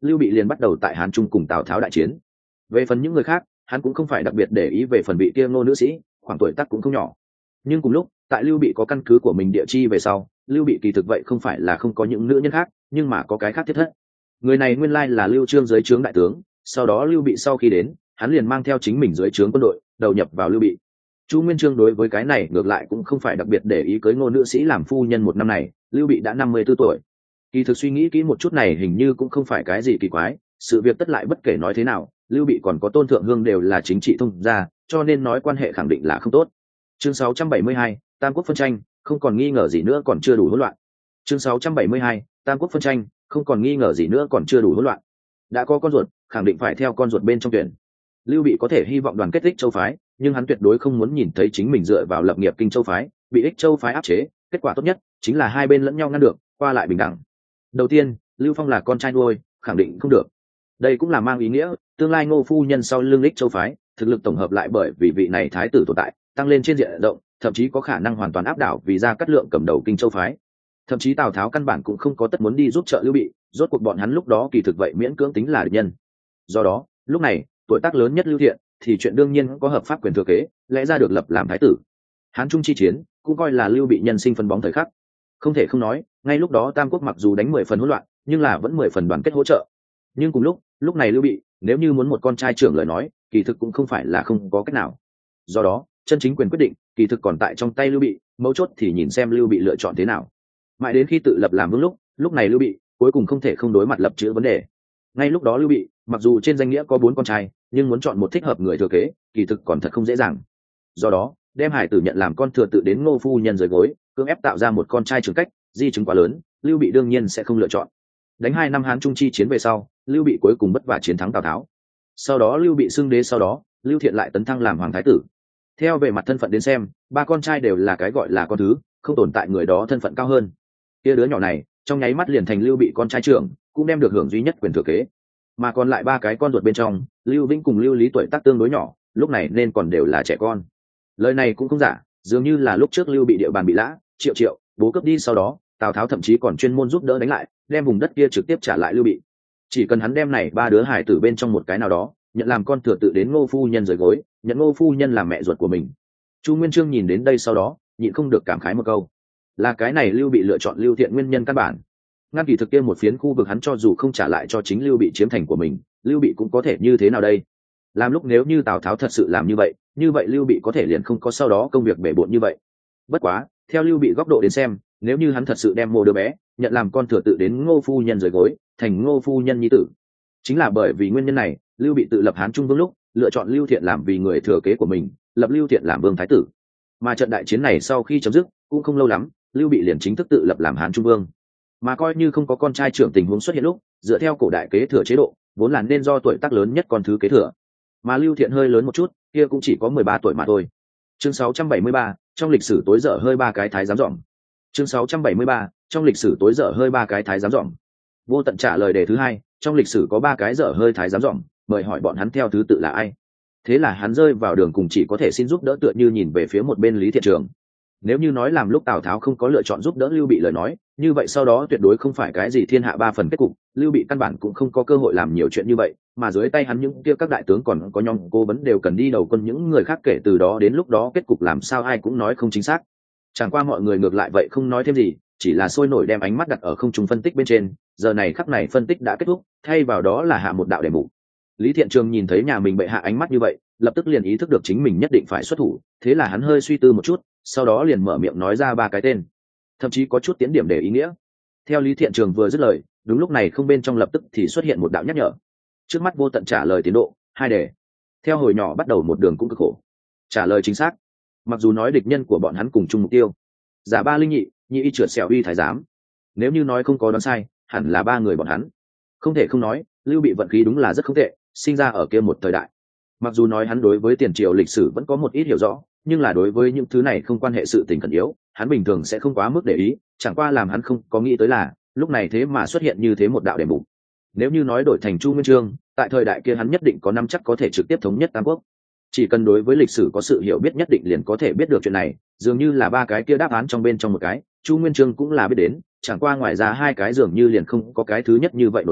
[SPEAKER 1] lưu bị liền bắt đầu tại hán trung cùng tào tháo đại chiến. Về phần những người khác, hắn cũng không phải đặc biệt để ý về phần vị kia ngô nữ sĩ, khoảng tuổi tác cũng không nhỏ. Nhưng cùng lúc, tại lưu bị có căn cứ của mình địa chi về sau, lưu bị kỳ thực vậy không phải là không có những nữ nhân khác, nhưng mà có cái khác thiết thất. Người này nguyên lai là Lưu Trương dưới trướng đại tướng, sau đó lưu bị sau khi đến, hắn liền mang theo chính mình dưới trướng quân đội đầu nhập vào lưu bị. Chu Nguyên Chương đối với cái này ngược lại cũng không phải đặc biệt để ý cưới ngô nữ sĩ làm phu nhân. Một năm này lưu bị đã năm mươi tư tuổi. Kỳ thực suy nghĩ kỹ một chút này hình như cũng không phải cái gì kỳ quái, sự việc tất lại bất kể nói thế nào, lưu bị còn có Tôn Thượng Hương đều là chính trị thông gia, cho nên nói quan hệ khẳng định là không tốt. Chương sáu trăm bảy mươi hai, Tam Quốc phân tranh, không còn nghi ngờ gì nữa còn chưa đủ hỗn loạn. Chương sáu trăm bảy mươi hai, Tam Quốc phân tranh, không còn nghi ngờ gì nữa còn chưa đủ hỗn loạn. Đã có con ruột, khẳng định phải theo con ruột bên trong tuyển. Lưu Bị có thể hy vọng đoàn kết Ích Châu phái, nhưng hắn tuyệt đối không muốn nhìn thấy chính mình dựa vào lập nghiệp Kinh Châu phái, bị Ích Châu phái áp chế. Kết quả tốt nhất chính là hai bên lẫn nhau ngăn được, qua lại bình đẳng. Đầu tiên, Lưu Phong là con trai nuôi, khẳng định không được. Đây cũng là mang ý nghĩa, tương lai Ngô phu nhân sau lưng Ích Châu phái, thực lực tổng hợp lại bởi vì vị này thái tử tồn tại, tăng lên trên diện rộng, thậm chí có khả năng hoàn toàn áp đảo vì ra cắt lượng cầm đầu Kinh Châu phái. Thậm chí Tào Tháo căn bản cũng không có tất muốn đi giúp trợ Lưu Bị, rốt cuộc bọn hắn lúc đó kỳ thực vậy miễn cưỡng tính là địch nhân. Do đó, lúc này, tuổi tác lớn nhất Lưu Thiện thì chuyện đương nhiên có hợp pháp quyền thừa kế, lẽ ra được lập làm thái tử. Hán Trung chi chiến cũng coi là Lưu Bị nhân sinh phân bóng thời khắc. Không thể không nói, ngay lúc đó Tam Quốc mặc dù đánh mười phần hỗn loạn, nhưng là vẫn mười phần đoàn kết hỗ trợ. Nhưng cùng lúc, lúc này Lưu Bị, nếu như muốn một con trai trưởng lời nói, kỳ thực cũng không phải là không có cách nào. Do đó, chân chính quyền quyết định, kỳ thực còn tại trong tay Lưu Bị, mấu chốt thì nhìn xem Lưu Bị lựa chọn thế nào. Mãi đến khi tự lập làm vương lúc, lúc này Lưu Bị cuối cùng không thể không đối mặt lập chữ vấn đề. Ngay lúc đó Lưu Bị, mặc dù trên danh nghĩa có bốn con trai, nhưng muốn chọn một thích hợp người thừa kế, kỳ thực còn thật không dễ dàng. Do đó, đem hải tử nhận làm con thừa tự đến Ngô phu nhân dưới gối, cưỡng ép tạo ra một con trai trưởng cách, di chứng quá lớn, Lưu Bị đương nhiên sẽ không lựa chọn. Đánh hai năm Hán Trung chi chiến về sau, Lưu Bị cuối cùng bất vả chiến thắng Tào Tháo. Sau đó Lưu Bị xưng đế, sau đó Lưu Thiện lại tấn thăng làm hoàng thái tử. Theo về mặt thân phận đến xem, ba con trai đều là cái gọi là con thứ, không tồn tại người đó thân phận cao hơn. Kia đứa nhỏ này trong nháy mắt liền thành Lưu Bị con trai trưởng, cũng đem được hưởng duy nhất quyền thừa kế. Mà còn lại ba cái con ruột bên trong, Lưu Vĩnh cùng Lưu Lý tuổi tác tương đối nhỏ, lúc này nên còn đều là trẻ con. Lời này cũng không giả, dường như là lúc trước Lưu Bị địa bàn bị lã triệu triệu bố cướp đi, sau đó Tào Tháo thậm chí còn chuyên môn giúp đỡ đánh lại, đem vùng đất kia trực tiếp trả lại Lưu Bị. Chỉ cần hắn đem này ba đứa hải tử bên trong một cái nào đó nhận làm con thừa tự đến Ngô phu nhân dưới gối, nhận Ngô phu nhân làm mẹ ruột của mình. Chu Nguyên Chương nhìn đến đây sau đó nhịn không được cảm khái một câu, là cái này Lưu Bị lựa chọn Lưu Thiện nguyên nhân căn bản. Ngăn kỳ thực kia một phiến khu vực hắn cho dù không trả lại cho chính Lưu Bị chiếm thành của mình, Lưu Bị cũng có thể như thế nào đây? Làm lúc nếu như Tào Tháo thật sự làm như vậy, như vậy Lưu Bị có thể liền không có sau đó công việc bể bộn như vậy. Bất quá, theo Lưu Bị góc độ đến xem, nếu như hắn thật sự đem mô đứa bé nhận làm con thừa tự đến Ngô phu nhân dưới gối, thành Ngô phu nhân nhi tử, chính là bởi vì nguyên nhân này, Lưu Bị tự lập Hán Trung vương lúc lựa chọn Lưu Thiện làm vì người thừa kế của mình, lập Lưu Thiện làm vương thái tử. Mà trận đại chiến này sau khi chấm dứt, cũng không lâu lắm, Lưu Bị liền chính thức tự lập làm Hán Trung vương. Mà coi như không có con trai trưởng tình huống xuất hiện lúc, dựa theo cổ đại kế thừa chế độ, vốn là nên do tuổi tác lớn nhất con thứ kế thừa. Mà Lưu Thiện hơi lớn một chút, kia cũng chỉ có mười ba tuổi mà thôi. Chương sáu trăm bảy mươi ba, trong lịch sử tối dở hơi ba cái thái giám dọn. Chương sáu trăm bảy mươi ba, trong lịch sử tối dở hơi ba cái thái giám dọn. Vô Tận trả lời đề thứ hai, trong lịch sử có ba cái dở hơi thái giám dọn, mời hỏi bọn hắn theo thứ tự là ai? Thế là hắn rơi vào đường cùng, chỉ có thể xin giúp đỡ, tựa như nhìn về phía một bên Lý Thiện Trường. Nếu như nói làm lúc Tào Tháo không có lựa chọn giúp đỡ Lưu Bị lời nói, như vậy sau đó tuyệt đối không phải cái gì thiên hạ ba phần kết cục, Lưu Bị căn bản cũng không có cơ hội làm nhiều chuyện như vậy, mà dưới tay hắn những kia các đại tướng còn có nhóm cố vấn đều cần đi đầu quân những người khác, kể từ đó đến lúc đó kết cục làm sao ai cũng nói không chính xác. Chẳng qua mọi người ngược lại vậy không nói thêm gì, chỉ là sôi nổi đem ánh mắt đặt ở không trung phân tích bên trên, giờ này khắc này phân tích đã kết thúc, thay vào đó là hạ một đạo đề mục. Lý Thiện Trường nhìn thấy nhà mình bệ hạ ánh mắt như vậy, lập tức liền ý thức được chính mình nhất định phải xuất thủ, thế là hắn hơi suy tư một chút, sau đó liền mở miệng nói ra ba cái tên, thậm chí có chút tiến điểm để ý nghĩa. Theo Lý Thiện Trường vừa dứt lời, đúng lúc này không bên trong lập tức thì xuất hiện một đạo nhắc nhở. Trước mắt Vô Tận trả lời tiến độ hai đề, theo hồi nhỏ bắt đầu một đường cũng cực khổ. Trả lời chính xác. Mặc dù nói địch nhân của bọn hắn cùng chung mục tiêu, giả ba linh nhị, nhị y trượt xẻo uy thái giám. Nếu như nói không có đoán sai, hẳn là ba người bọn hắn. Không thể không nói, Lưu Bị vận khí đúng là rất không tệ, sinh ra ở kia một thời đại. Mặc dù nói hắn đối với tiền triều lịch sử vẫn có một ít hiểu rõ, nhưng là đối với những thứ này không quan hệ sự tình khẩn yếu, hắn bình thường sẽ không quá mức để ý, chẳng qua làm hắn không có nghĩ tới là lúc này thế mà xuất hiện như thế một đạo đề mục. Nếu như nói đổi thành Chu Nguyên Chương, tại thời đại kia hắn nhất định có năm chắc có thể trực tiếp thống nhất Tam Quốc. Chỉ cần đối với lịch sử có sự hiểu biết nhất định liền có thể biết được chuyện này, dường như là ba cái kia đáp án trong bên trong một cái, Chu Nguyên Chương cũng là biết đến, chẳng qua ngoài ra hai cái dường như liền không có cái thứ nhất như vậy nổi danh,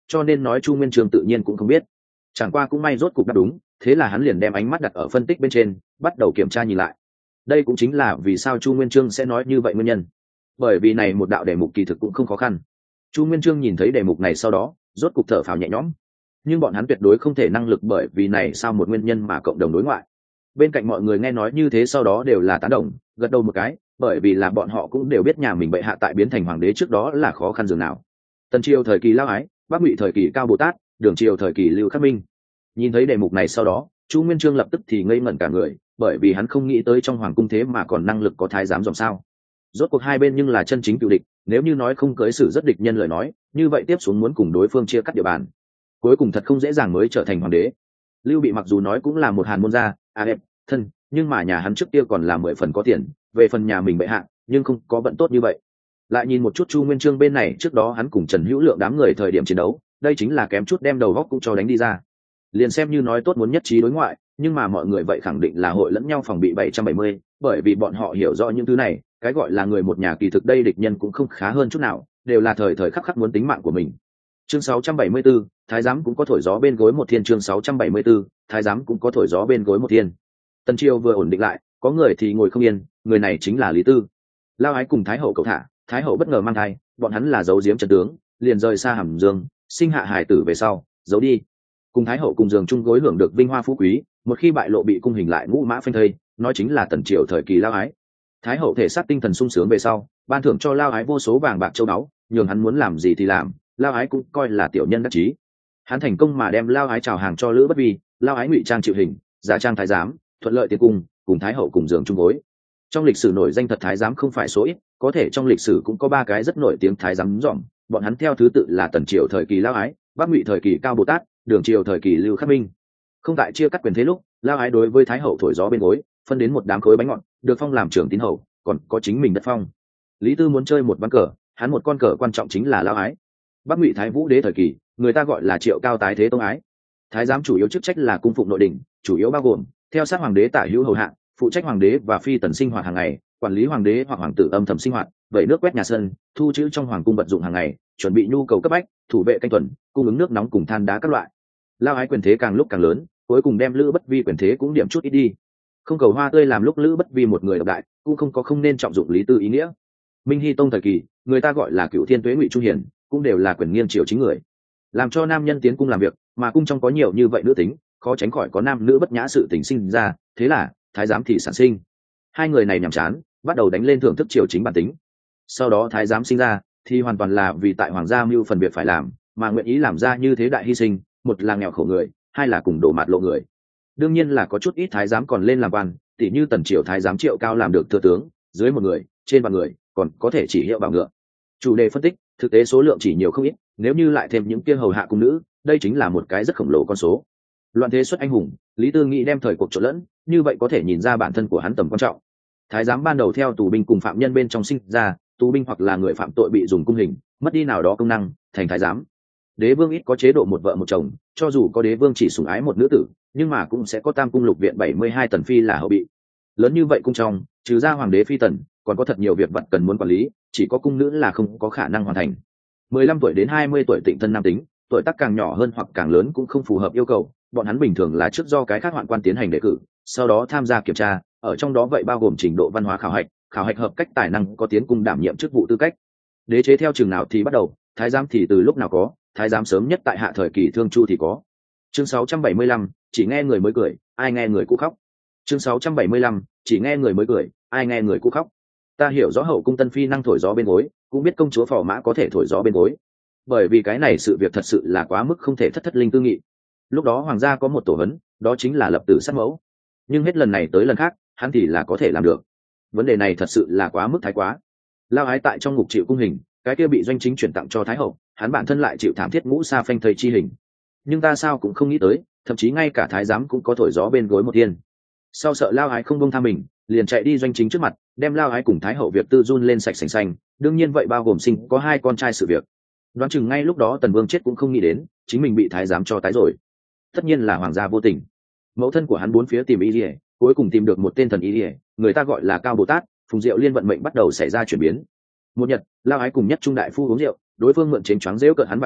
[SPEAKER 1] cho nên nói Chu Nguyên Chương tự nhiên cũng không biết. Chẳng qua cũng may rốt cục đáp đúng, thế là hắn liền đem ánh mắt đặt ở phân tích bên trên, bắt đầu kiểm tra nhìn lại. Đây cũng chính là vì sao Chu Nguyên Chương sẽ nói như vậy nguyên nhân. Bởi vì này một đạo đề mục kỳ thực cũng không khó khăn. Chu Nguyên Chương nhìn thấy đề mục này sau đó, rốt cục thở phào nhẹ nhõm. Nhưng bọn hắn tuyệt đối không thể năng lực bởi vì này sao một nguyên nhân mà cộng đồng đối ngoại. Bên cạnh mọi người nghe nói như thế sau đó đều là tán đồng, gật đầu một cái, bởi vì là bọn họ cũng đều biết nhà mình bệ hạ tại biến thành hoàng đế trước đó là khó khăn dường nào. Tần triều thời kỳ Lao Ái, Bắc Ngụy thời kỳ Cao Bồ Tát, Đường triều thời kỳ Lưu Khắc Minh. Nhìn thấy đề mục này sau đó, Chu Nguyên Chương lập tức thì ngây ngẩn cả người, bởi vì hắn không nghĩ tới trong hoàng cung thế mà còn năng lực có thái giám dòng sao. Rốt cuộc hai bên nhưng là chân chính cựu địch, nếu như nói không cưới xử rất địch nhân lời nói, như vậy tiếp xuống muốn cùng đối phương chia cắt địa bàn, cuối cùng thật không dễ dàng mới trở thành hoàng đế. Lưu Bị mặc dù nói cũng là một hàn môn gia, à đẹp, thân, nhưng mà nhà hắn trước kia còn là mười phần có tiền, về phần nhà mình bệ hạ, nhưng không có vận tốt như vậy. Lại nhìn một chút Chu Nguyên Chương bên này, trước đó hắn cùng Trần Hữu Lượng đám người thời điểm chiến đấu, đây chính là kém chút đem đầu góc cũng cho đánh đi ra. Liền xem như nói tốt muốn nhất trí đối ngoại, nhưng mà mọi người vậy khẳng định là hội lẫn nhau phòng bị bảy trăm bảy mươi, bởi vì bọn họ hiểu rõ những thứ này, cái gọi là người một nhà kỳ thực đây địch nhân cũng không khá hơn chút nào, đều là thời thời khắc khắc muốn tính mạng của mình. Chương sáu trăm bảy mươi 74, thái giám cũng có thổi gió bên gối một thiên. Chương sáu trăm bảy mươi 74, thái giám cũng có thổi gió bên gối một thiên. Tần triều vừa ổn định lại, có người thì ngồi không yên, người này chính là Lý Tư. Lao Ái cùng thái hậu cậu thả, thái hậu bất ngờ mang thai, bọn hắn là giấu giếm chân tướng, liền rời xa Hàm Dương, sinh hạ hài tử về sau, giấu đi. Cùng thái hậu cùng giường chung gối hưởng được vinh hoa phú quý, một khi bại lộ bị cung hình lại ngũ mã phanh thây, nói chính là tần triều thời kỳ Lao Ái. Thái hậu thể xác tinh thần sung sướng về sau, ban thưởng cho Lao Ái vô số vàng bạc châu báu, nhường hắn muốn làm gì thì làm, Lao Ái cũng coi là tiểu nhân đắc chí. Hắn thành công mà đem Lao Ái chào hàng cho Lữ Bất Vi, Lao Ái ngụy trang chịu hình, giả trang thái giám, thuận lợi tiến cung, cùng thái hậu cùng giường chung gối. Trong lịch sử nổi danh thật thái giám không phải số ít, có thể trong lịch sử cũng có ba cái rất nổi tiếng thái giám dòm, bọn hắn theo thứ tự là tần triều thời kỳ Lao Ái, Bắc Ngụy thời kỳ Cao Bồ Tát, Đường triều thời kỳ Lưu Khắc Minh. Không tại chia cắt quyền thế lúc, Lao Ái đối với thái hậu thổi gió bên gối, phân đến một đám khối bánh ngọt, được phong làm trưởng tín hầu, còn có chính mình đất phong. Lý Tư muốn chơi một ván cờ, hắn một con cờ quan trọng chính là Lao Ái. Bắc Ngụy Thái Vũ đế thời kỳ, người ta gọi là Triệu Cao tái thế tông ái. Thái giám chủ yếu chức trách là cung phụng nội đình, chủ yếu bao gồm theo sát hoàng đế tả hữu hầu hạ, phụ trách hoàng đế và phi tần sinh hoạt hàng ngày, quản lý hoàng đế hoặc hoàng tử âm thầm sinh hoạt, vẩy nước quét nhà sân, thu trữ trong hoàng cung vật dụng hàng ngày, chuẩn bị nhu cầu cấp bách, thủ vệ canh tuần, cung ứng nước nóng cùng than đá các loại. Lao Ái quyền thế càng lúc càng lớn, cuối cùng đem Lữ Bất Vi quyền thế cũng điểm chút ít đi. Không cầu hoa tươi làm lúc Lữ Bất Vi một người độc đại, cũng không có không nên trọng dụng Lý Tư ý nghĩa. Minh Hy tông thời kỳ, người ta gọi là Cửu Thiên Tuế Ngụy Trung Hiền, cũng đều là quyền nghiêng triều chính người, làm cho nam nhân tiến cung làm việc, mà cung trong có nhiều như vậy nữ tính, khó tránh khỏi có nam nữ bất nhã sự tình sinh ra, thế là thái giám thì sản sinh. Hai người này nhàm chán, bắt đầu đánh lên thưởng thức triều chính bản tính. Sau đó thái giám sinh ra, thì hoàn toàn là vì tại hoàng gia mưu phần việc phải làm, mà nguyện ý làm ra như thế đại hy sinh, một là nghèo khổ người, hai là cùng đổ mạt lộ người. Đương nhiên là có chút ít thái giám còn lên làm quan, tỷ như tần triều thái giám Triệu Cao làm được thừa tướng, dưới một người, trên vạn người, còn có thể chỉ hiệu bảo ngựa. Chủ đề phân tích, thực tế số lượng chỉ nhiều không ít, nếu như lại thêm những kia hầu hạ cung nữ, đây chính là một cái rất khổng lồ con số. Loạn thế xuất anh hùng, Lý Tư nghĩ đem thời cuộc trộn lẫn, như vậy có thể nhìn ra bản thân của hắn tầm quan trọng. Thái giám ban đầu theo tù binh cùng phạm nhân bên trong sinh ra, tù binh hoặc là người phạm tội bị dùng cung hình, mất đi nào đó công năng, thành thái giám. Đế vương ít có chế độ một vợ một chồng, cho dù có đế vương chỉ sủng ái một nữ tử, nhưng mà cũng sẽ có tam cung lục viện bảy mươi hai tần phi là hậu bị. Lớn như vậy cung trong, trừ ra hoàng đế phi tần, còn có thật nhiều việc vật cần muốn quản lý, chỉ có cung nữ là không có khả năng hoàn thành. mười lăm tuổi đến hai mươi tuổi tịnh thân nam tính, tuổi tác càng nhỏ hơn hoặc càng lớn cũng không phù hợp yêu cầu, bọn hắn bình thường là trước do cái khác hoạn quan tiến hành đề cử, sau đó tham gia kiểm tra, ở trong đó vậy bao gồm trình độ văn hóa khảo hạch, khảo hạch hợp cách tài năng có tiến cung đảm nhiệm chức vụ tư cách. Đế chế theo chừng nào thì bắt đầu, thái giám thì từ lúc nào có, thái giám sớm nhất tại hạ thời kỳ Thương Chu thì có. Chương sáu trăm bảy mươi lăm, chỉ nghe người mới cười, ai nghe người cũ khóc. Chương sáu trăm bảy mươi lăm, chỉ nghe người mới cười, ai nghe người cũ khóc. Ta hiểu rõ hậu cung tân phi năng thổi gió bên gối, cũng biết công chúa phò mã có thể thổi gió bên gối, bởi vì cái này sự việc thật sự là quá mức không thể thất thất linh tư nghị. Lúc đó hoàng gia có một tổ hấn, đó chính là lập tử sát mẫu, nhưng hết lần này tới lần khác hắn thì là có thể làm được. Vấn đề này thật sự là quá mức thái quá. Lao Ái tại trong ngục chịu cung hình, cái kia bị doanh chính chuyển tặng cho thái hậu, hắn bản thân lại chịu thảm thiết ngũ sa phanh thây chi hình. Nhưng ta sao cũng không nghĩ tới, thậm chí ngay cả thái giám cũng có thổi gió bên gối một thiên. Sau sợ Lao Ái không buông tha mình, liền chạy đi doanh chính trước mặt, đem Lao Ái cùng thái hậu việc tư run lên sạch sành xanh. Đương nhiên vậy bao gồm sinh có hai con trai sự việc. Đoán chừng ngay lúc đó Tần Vương chết cũng không nghĩ đến, chính mình bị thái giám cho tái rồi. Tất nhiên là hoàng gia vô tình. Mẫu thân của hắn bốn phía tìm y lìa, cuối cùng tìm được một tên thần y lìa, người ta gọi là Cao Bồ Tát. Phùng Diệu Liên vận mệnh bắt đầu xảy ra chuyển biến. Một nhật, Lao Ái cùng Nhất Trung đại phu uống rượu, đối phương mượn chén choáng rêu cợt hắn vài câu,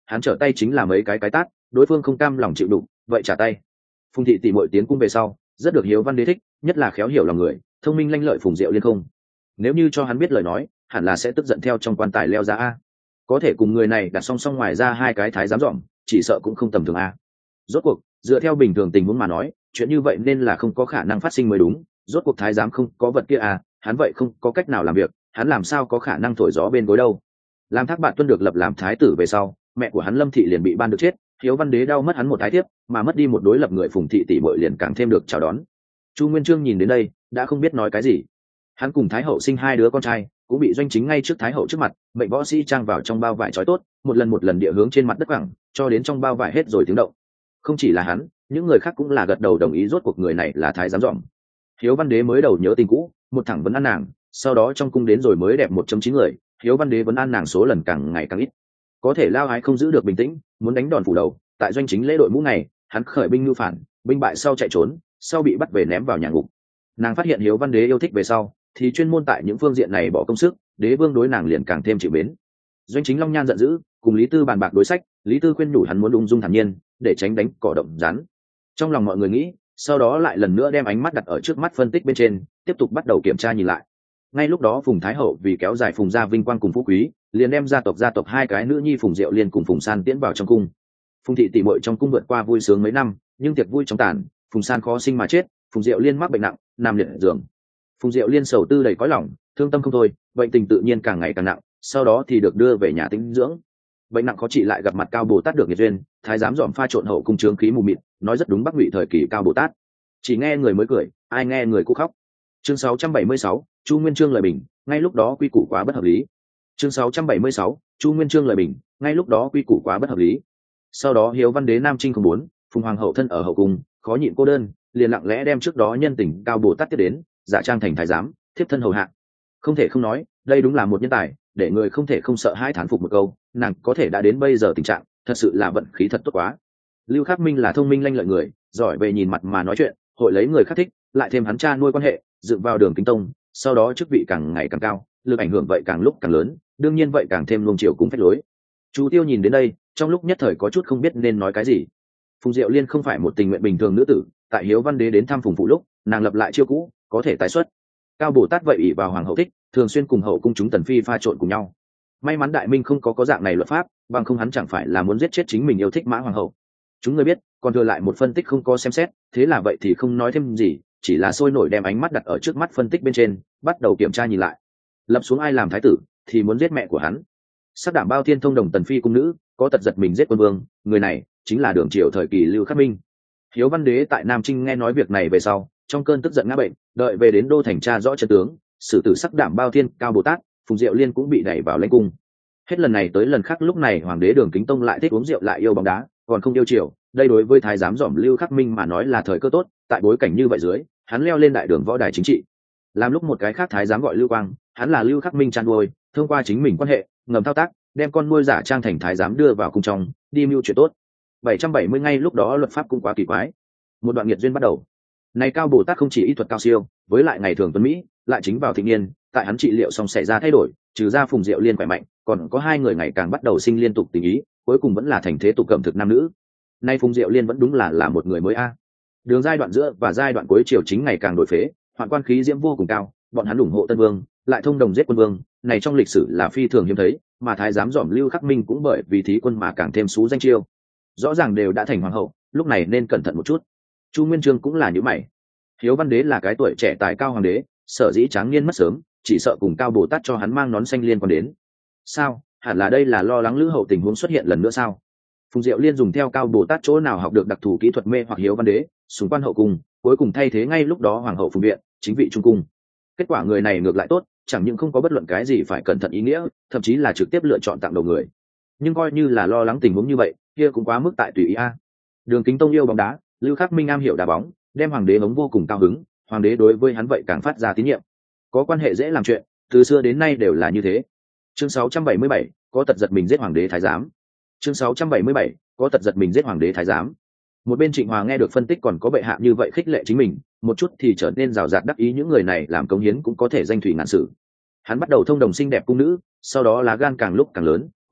[SPEAKER 1] hắn trở tay chính là mấy cái cái tát, đối phương không cam lòng chịu đựng, vậy trả tay. Phùng thị tỷ muội tiến cung về sau rất được Hiếu Văn Đế thích, nhất là khéo hiểu lòng người, thông minh lanh lợi Phùng Diệu Liên không. Nếu như cho hắn biết lời nói, hẳn là sẽ tức giận theo trong quan tài leo ra a. Có thể cùng người này đặt song song ngoài ra hai cái thái giám dọn, chỉ sợ cũng không tầm thường a. Rốt cuộc, dựa theo bình thường tình huống mà nói, chuyện như vậy nên là không có khả năng phát sinh mới đúng. Rốt cuộc thái giám không có vật kia à, hắn vậy không có cách nào làm việc, hắn làm sao có khả năng thổi gió bên gối đâu. Làm Thác Bạt Tuân được lập làm thái tử về sau, mẹ của hắn Lâm thị liền bị ban được chết, Hiếu Văn Đế đau mất hắn một thái thiếp, mà mất đi một đối lập người Phùng thị tỷ muội liền càng thêm được chào đón. Chu Nguyên Chương nhìn đến đây, đã không biết nói cái gì. Hắn cùng thái hậu sinh hai đứa con trai, cũng bị doanh chính ngay trước thái hậu trước mặt, mệnh võ sĩ trang vào trong bao vải trói tốt, một lần một lần địa hướng trên mặt đất quẳng, cho đến trong bao vải hết rồi tiếng động. Không chỉ là hắn, những người khác cũng là gật đầu đồng ý, rốt cuộc người này là thái giám dọn. Hiếu Văn Đế mới đầu nhớ tình cũ, một thẳng vấn an nàng, sau đó trong cung đến rồi mới đẹp một chín người, Hiếu Văn Đế vấn an nàng số lần càng ngày càng ít. Có thể Lao Ái không giữ được bình tĩnh, muốn đánh đòn phủ đầu, tại doanh chính lễ đội mũ ngày, hắn khởi binh ngưu phản, binh bại sau chạy trốn, sau bị bắt về ném vào nhà ngục. Nàng phát hiện Hiếu Văn Đế yêu thích về sau, thì chuyên môn tại những phương diện này bỏ công sức, đế vương đối nàng liền càng thêm chịu mến. Doanh chính Long Nhan giận dữ, cùng Lý Tư bàn bạc đối sách, Lý Tư khuyên nhủ hắn muốn ung dung thản nhiên, để tránh đánh cỏ động rắn. Trong lòng mọi người nghĩ, sau đó lại lần nữa đem ánh mắt đặt ở trước mắt phân tích bên trên, tiếp tục bắt đầu kiểm tra nhìn lại. Ngay lúc đó Phùng Thái Hậu vì kéo dài Phùng gia vinh quang cùng phú quý, liền đem gia tộc gia tộc hai cái nữ nhi Phùng Diệu Liên cùng Phùng San tiễn vào trong cung. Phùng thị tỷ muội trong cung vượt qua vui sướng mấy năm, nhưng tiệc vui trong tàn, Phùng San khó sinh mà chết, Phùng Diệu Liên mắc bệnh nặng, nằm liệt giường. Phùng Diệu Liên sầu tư đầy cõi lòng, thương tâm không thôi, bệnh tình tự nhiên càng ngày càng nặng, sau đó thì được đưa về nhà tĩnh dưỡng. Bệnh nặng khó trị lại gặp mặt Cao Bồ Tát được nhiệt duyên, thái giám dòm pha trộn hậu cung trướng khí mù mịt, nói rất đúng Bắc Ngụy thời kỳ Cao Bồ Tát. Chỉ nghe người mới cười, ai nghe người cũng khóc. Chương sáu trăm bảy mươi sáu, Chu Nguyên Chương lời bình, ngay lúc đó quy củ quá bất hợp lý. Chương sáu trăm bảy mươi sáu, Chu Nguyên Chương lời bình, ngay lúc đó quy củ quá bất hợp lý. Sau đó Hiếu Văn Đế Nam Trinh không muốn, Phùng Hoàng hậu thân ở hậu cung, khó nhịn cô đơn, liền lặng lẽ đem trước đó nhân tình Cao Bồ Tát tiếp đến, giả trang thành thái giám, thiếp thân hầu hạ. Không thể không nói, đây đúng là một nhân tài, để người không thể không sợ hãi thán phục một câu, nàng có thể đã đến bây giờ tình trạng, thật sự là vận khí thật tốt quá. Lưu Khắc Minh là thông minh lanh lợi người, giỏi về nhìn mặt mà nói chuyện, hội lấy người khác thích, lại thêm hắn cha nuôi quan hệ, dựng vào Đường Kính Tông, sau đó chức vị càng ngày càng cao, lực ảnh hưởng vậy càng lúc càng lớn, đương nhiên vậy càng thêm luồng chiều cũng phách lối. Chu Tiêu nhìn đến đây, trong lúc nhất thời có chút không biết nên nói cái gì. Phùng Diệu Liên không phải một tình nguyện bình thường nữ tử, tại Hiếu Văn Đế đến thăm Phùng phụ lúc, nàng lập lại chiêu cũ, có thể tái xuất. Cao Bồ Tát vậy ỷ vào hoàng hậu thích, thường xuyên cùng hậu cung chúng tần phi pha trộn cùng nhau. May mắn Đại Minh không có có dạng này luật pháp, bằng không hắn chẳng phải là muốn giết chết chính mình yêu thích Mã hoàng hậu. Chúng người biết, còn thừa lại một phân tích không có xem xét, thế là vậy thì không nói thêm gì, chỉ là sôi nổi đem ánh mắt đặt ở trước mắt phân tích bên trên, bắt đầu kiểm tra nhìn lại. Lập xuống ai làm thái tử, thì muốn giết mẹ của hắn. Sắc đảm bao thiên thông đồng tần phi cung nữ, có tật giật mình giết quân vương, người này chính là Đường Triều thời kỳ Lưu Khắc Minh. Hiếu Văn Đế tại Nam Trinh nghe nói việc này về sau, trong cơn tức giận ngã bệnh, đợi về đến đô thành tra rõ chân tướng, xử tử sắc đảm bao thiên Cao Bồ Tát, Phùng Diệu Liên cũng bị đẩy vào lãnh cung. Hết lần này tới lần khác lúc này hoàng đế Đường Kính Tông lại thích uống rượu lại yêu bóng đá, còn không yêu triều, đây đối với thái giám dòm Lưu Khắc Minh mà nói là thời cơ tốt, tại bối cảnh như vậy dưới, hắn leo lên đại đường võ đài chính trị. Làm lúc một cái khác thái giám gọi Lưu Quang, hắn là Lưu Khắc Minh chăn nuôi, thông qua chính mình quan hệ, ngầm thao tác, đem con nuôi giả trang thành thái giám đưa vào cung trong, đi mưu chuyện tốt. bảy trăm bảy mươi ngay lúc đó luật pháp cũng quá kỳ quái. Một đoạn nghiệt duyên bắt đầu. Này Cao Bồ Tát không chỉ y thuật cao siêu, với lại ngày thường tuấn mỹ, lại chính vào thịnh niên, tại hắn trị liệu xong xảy ra thay đổi, trừ ra Phùng Diệu Liên khỏe mạnh, còn có hai người ngày càng bắt đầu sinh liên tục tình ý, cuối cùng vẫn là thành thế tục cẩm thực nam nữ. Nay Phùng Diệu Liên vẫn đúng là là một người mới a. Đường giai đoạn giữa và giai đoạn cuối triều chính ngày càng đổi phế, hoạn quan khí diễm vô cùng cao, bọn hắn ủng hộ Tân Vương, lại thông đồng giết quân vương, này trong lịch sử là phi thường hiếm thấy, mà thái giám dòm Lưu Khắc Minh cũng bởi vì thí quân mà càng thêm xú danh chiêu. Rõ ràng đều đã thành hoàng hậu, lúc này nên cẩn thận một chút. Chu Nguyên Chương cũng là như mày. Hiếu Văn Đế là cái tuổi trẻ tài cao hoàng đế, sở dĩ tráng niên mất sớm, chỉ sợ cùng Cao Bồ Tát cho hắn mang nón xanh liên quan đến. Sao? Hẳn là đây là lo lắng Lữ hậu tình huống xuất hiện lần nữa sao? Phùng Diệu Liên dùng theo Cao Bồ Tát chỗ nào học được đặc thù kỹ thuật mê hoặc Hiếu Văn Đế, sùng quan hậu cung, cuối cùng thay thế ngay lúc đó hoàng hậu Phùng Điện, chính vị trung cung. Kết quả người này ngược lại tốt, chẳng những không có bất luận cái gì phải cẩn thận ý nghĩa, thậm chí là trực tiếp lựa chọn tặng đầu người. Nhưng coi như là lo lắng tình huống như vậy, kia cũng quá mức tại tùy ý a. Đường Kính Tông yêu bóng đá, Lưu Khắc Minh am hiểu đá bóng, đem hoàng đế hống vô cùng cao hứng, hoàng đế đối với hắn vậy càng phát ra tín nhiệm. Có quan hệ dễ làm chuyện, từ xưa đến nay đều là như thế. Chương sáu trăm bảy mươi bảy, có tật giật mình giết hoàng đế thái giám. Chương sáu trăm bảy mươi bảy, có tật giật mình giết hoàng đế thái giám. Một bên Trịnh Hòa nghe được phân tích còn có bệ hạ như vậy khích lệ chính mình, một chút thì trở nên rào rạt đắc ý những người này làm cống hiến cũng có thể danh thủy ngàn sử. Hắn bắt đầu thông đồng xinh đẹp cung nữ, sau đó lá gan càng lúc càng lớn,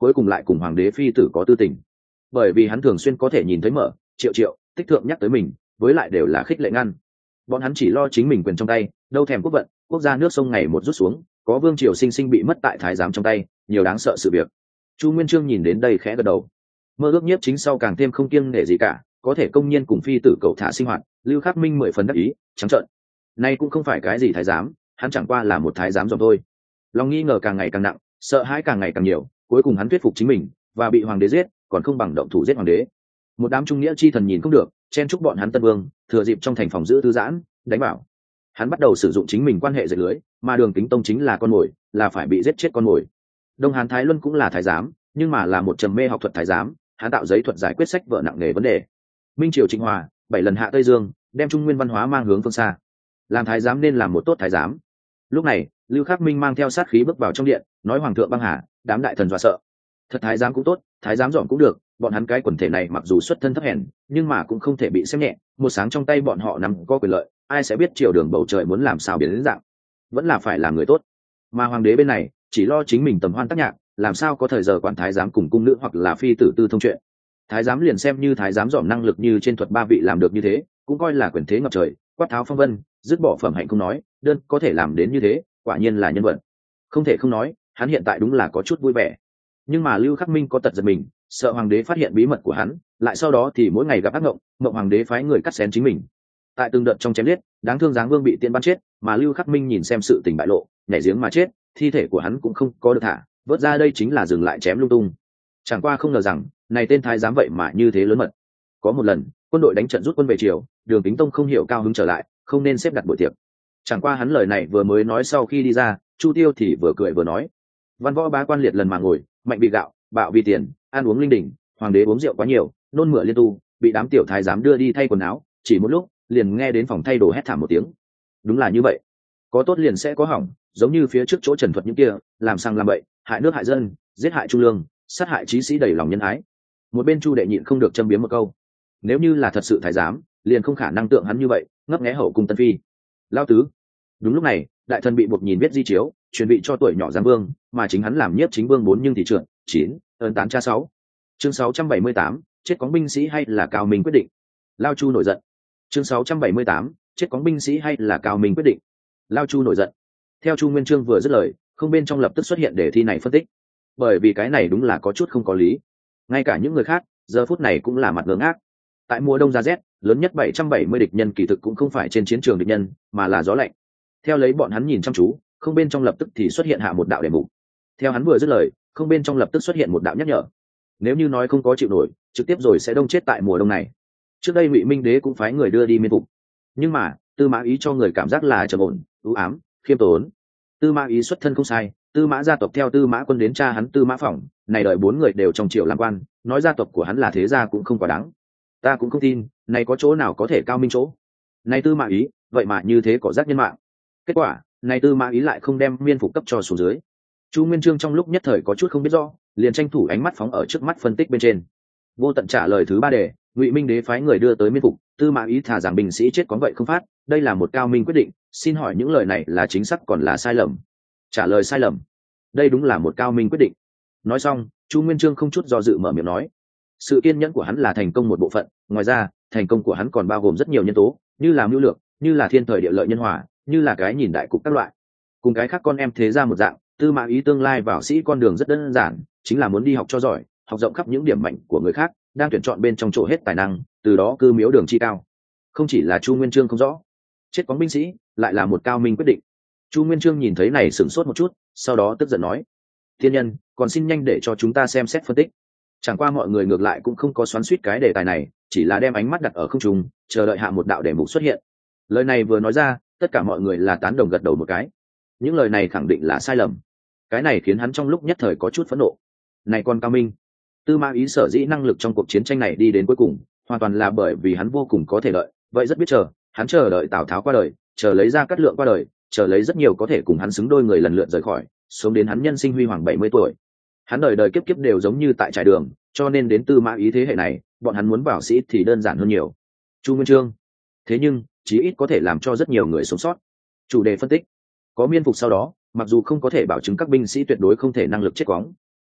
[SPEAKER 1] cuối cùng lại cùng hoàng đế phi tử có tư tình. Bởi vì hắn thường xuyên có thể nhìn thấy Mở, Triệu Triệu, Tích Thượng nhắc tới mình, với lại đều là khích lệ ngăn. Bọn hắn chỉ lo chính mình quyền trong tay, đâu thèm quốc vận, quốc gia nước sông ngày một rút xuống, có vương triều sinh sinh bị mất tại thái giám trong tay, nhiều đáng sợ sự việc. Chu Nguyên Chương nhìn đến đây khẽ gật đầu. Mơ ước nhiếp chính sau càng thêm không kiêng nể gì cả, có thể công nhiên cùng phi tử cậu thả sinh hoạt, Lưu Khắc Minh mười phần đắc ý, trắng trợn. Nay cũng không phải cái gì thái giám, hắn chẳng qua là một thái giám dòng thôi. Lòng nghi ngờ càng ngày càng nặng, sợ hãi càng ngày càng nhiều, cuối cùng hắn thuyết phục chính mình và bị hoàng đế giết, còn không bằng động thủ giết hoàng đế. Một đám trung nghĩa chi thần nhìn không được, chen chúc bọn hắn Tân Vương, thừa dịp trong thành phòng giữ thư giãn, đánh bảo. Hắn bắt đầu sử dụng chính mình quan hệ dệt lưới, mà Đường Kính Tông chính là con mồi, là phải bị giết chết con mồi. Đông Hán Thái Luân cũng là thái giám, nhưng mà là một trầm mê học thuật thái giám, hắn tạo giấy thuật giải quyết sách vở nặng nề vấn đề. Minh Triều Trịnh Hòa bảy lần hạ Tây Dương, đem Trung Nguyên văn hóa mang hướng phương xa. Làm thái giám nên làm một tốt thái giám. Lúc này, Lưu Khắc Minh mang theo sát khí bước vào trong điện, nói hoàng thượng băng hà, đám đại thần dọa sợ. Thật thái giám cũng tốt, thái giám dọn cũng được, bọn hắn cái quần thể này mặc dù xuất thân thấp hèn, nhưng mà cũng không thể bị xem nhẹ. Một sáng trong tay bọn họ nắm có quyền lợi, ai sẽ biết triều đường bầu trời muốn làm sao biến đến dạng. Vẫn là phải làm người tốt. Mà hoàng đế bên này chỉ lo chính mình tầm hoan tác nhạc, làm sao có thời giờ quản thái giám cùng cung nữ hoặc là phi tử tư thông chuyện. Thái giám liền xem như thái giám dòm năng lực như trên thuật ba vị làm được như thế, cũng coi là quyền thế ngập trời, quát tháo phong vân, dứt bỏ phẩm hạnh không nói, đơn có thể làm đến như thế, quả nhiên là nhân vật. Không thể không nói, hắn hiện tại đúng là có chút vui vẻ. Nhưng mà Lưu Khắc Minh có tật giật mình, sợ hoàng đế phát hiện bí mật của hắn, lại sau đó thì mỗi ngày gặp ác mộng, mộng hoàng đế phái người cắt xén chính mình. Tại từng đợt trong chém giết, đáng thương Giáng Vương bị tiên bắn chết, mà Lưu Khắc Minh nhìn xem sự tình bại lộ, nhảy giếng mà chết, thi thể của hắn cũng không có được thả, vớt ra đây chính là dừng lại chém lung tung. Chẳng qua không ngờ rằng, này tên thái giám vậy mà như thế lớn mật. Có một lần, quân đội đánh trận rút quân về triều, Đường Kính Tông không hiểu cao hứng trở lại, không nên xếp đặt buổi tiệc. Chẳng qua hắn lời này vừa mới nói sau khi đi ra, Chu Tiêu thì vừa cười vừa nói: văn võ bá quan liệt lần mà ngồi, mạnh vì gạo, bạo vì tiền, ăn uống linh đình, hoàng đế uống rượu quá nhiều, nôn mửa liên tu, bị đám tiểu thái giám đưa đi thay quần áo, chỉ một lúc liền nghe đến phòng thay đồ hét thảm một tiếng. Đúng là như vậy, có tốt liền sẽ có hỏng, giống như phía trước chỗ Trần Thuật những kia, làm sang làm bậy, hại nước hại dân, giết hại trung lương, sát hại chí sĩ đầy lòng nhân ái. Một bên Chu Đệ nhịn không được châm biếm một câu: nếu như là thật sự thái giám, liền không khả năng tượng hắn như vậy, ngấp nghé hậu cung tân phi. Lao tứ. Đúng lúc này, đại thần bị buộc nhìn viết di chiếu, chuẩn bị cho tuổi nhỏ Giáng Vương, mà chính hắn làm nhiếp chính vương bốn nhưng thì trượt chín ơn tán cha sáu. Chương sáu trăm bảy mươi tám, chết cóng binh sĩ hay là Cao Minh quyết định. Lao Chu nổi giận. Chương sáu trăm bảy mươi tám, chết cóng binh sĩ hay là Cao Minh quyết định. Lao Chu nổi giận. Theo Chu Nguyên Chương vừa dứt lời, không bên trong lập tức xuất hiện đề thi này phân tích. Bởi vì cái này đúng là có chút không có lý. Ngay cả những người khác, giờ phút này cũng là mặt ngớ ngác. Tại mùa đông giá rét, lớn nhất bảy trăm bảy mươi địch nhân kỳ thực cũng không phải trên chiến trường địch nhân, mà là gió lạnh. Theo lấy bọn hắn nhìn chăm chú, không bên trong lập tức thì xuất hiện hạ một đạo đề mục. Theo hắn vừa dứt lời, không bên trong lập tức xuất hiện một đạo nhắc nhở. Nếu như nói không có chịu nổi, trực tiếp rồi sẽ đông chết tại mùa đông này. Trước đây Ngụy Minh Đế cũng phái người đưa đi miên phục, nhưng mà Tư Mã Ý cho người cảm giác là trầm ổn, u ám, khiêm tốn. Tư Mã Ý xuất thân không sai, Tư Mã gia tộc theo Tư Mã Quân đến cha hắn Tư Mã Phỏng, này đợi bốn người đều trong triều làm quan, nói gia tộc của hắn là thế gia cũng không quá đáng. Ta cũng không tin, này có chỗ nào có thể cao minh chỗ. Này Tư Mã Ý, vậy mà như thế có giác nhân mạng. Kết quả, này Tư Mã Ý lại không đem miên phục cấp cho xuống dưới. Chu Nguyên Chương trong lúc nhất thời có chút không biết rõ, liền tranh thủ ánh mắt phóng ở trước mắt phân tích bên trên. Vô Tận trả lời thứ ba đề, Ngụy Minh Đế phái người đưa tới miên phục, Tư Mã Ý thả rằng binh sĩ chết có vậy không phát, đây là một cao minh quyết định, xin hỏi những lời này là chính xác còn là sai lầm? Trả lời sai lầm. Đây đúng là một cao minh quyết định. Nói xong, Chu Nguyên Chương không chút do dự mở miệng nói: sự kiên nhẫn của hắn là thành công một bộ phận, ngoài ra, thành công của hắn còn bao gồm rất nhiều nhân tố, như là mưu lược, như là thiên thời địa lợi nhân hòa, như là cái nhìn đại cục các loại. Cùng cái khác con em thế ra một dạng, Tư Mã Ý tương lai vào sĩ con đường rất đơn giản, chính là muốn đi học cho giỏi, học rộng khắp những điểm mạnh của người khác, đang tuyển chọn bên trong chỗ hết tài năng, từ đó cư miếu đường chi cao. Không chỉ là Chu Nguyên Chương không rõ, chết cóng binh sĩ lại là một cao minh quyết định. Chu Nguyên Chương nhìn thấy này sửng sốt một chút, sau đó tức giận nói: thiên nhân, còn xin nhanh để cho chúng ta xem xét phân tích. Chẳng qua mọi người ngược lại cũng không có xoắn xuýt cái đề tài này, chỉ là đem ánh mắt đặt ở không trung, chờ đợi hạ một đạo đề mục xuất hiện. Lời này vừa nói ra, tất cả mọi người là tán đồng gật đầu một cái. Những lời này khẳng định là sai lầm. Cái này khiến hắn trong lúc nhất thời có chút phẫn nộ. Này con Cao Minh, Tư Mã Ý sở dĩ năng lực trong cuộc chiến tranh này đi đến cuối cùng, hoàn toàn là bởi vì hắn vô cùng có thể lợi, vậy rất biết chờ, hắn chờ đợi Tào Tháo qua đời, chờ lấy ra Cát Lượng qua đời, chờ lấy rất nhiều có thể cùng hắn xứng đôi người lần lượt rời khỏi, sống đến hắn nhân sinh huy hoàng bảy mươi tuổi. Hắn đời đời kiếp kiếp đều giống như tại trải đường, cho nên đến Tư Mã Ý thế hệ này, bọn hắn muốn vào sĩ thì đơn giản hơn nhiều. Chu Nguyên Chương, thế nhưng chí ít có thể làm cho rất nhiều người sống sót. Chủ đề phân tích: có miên phục sau đó, mặc dù không có thể bảo chứng các binh sĩ tuyệt đối không thể năng lực chết cóng,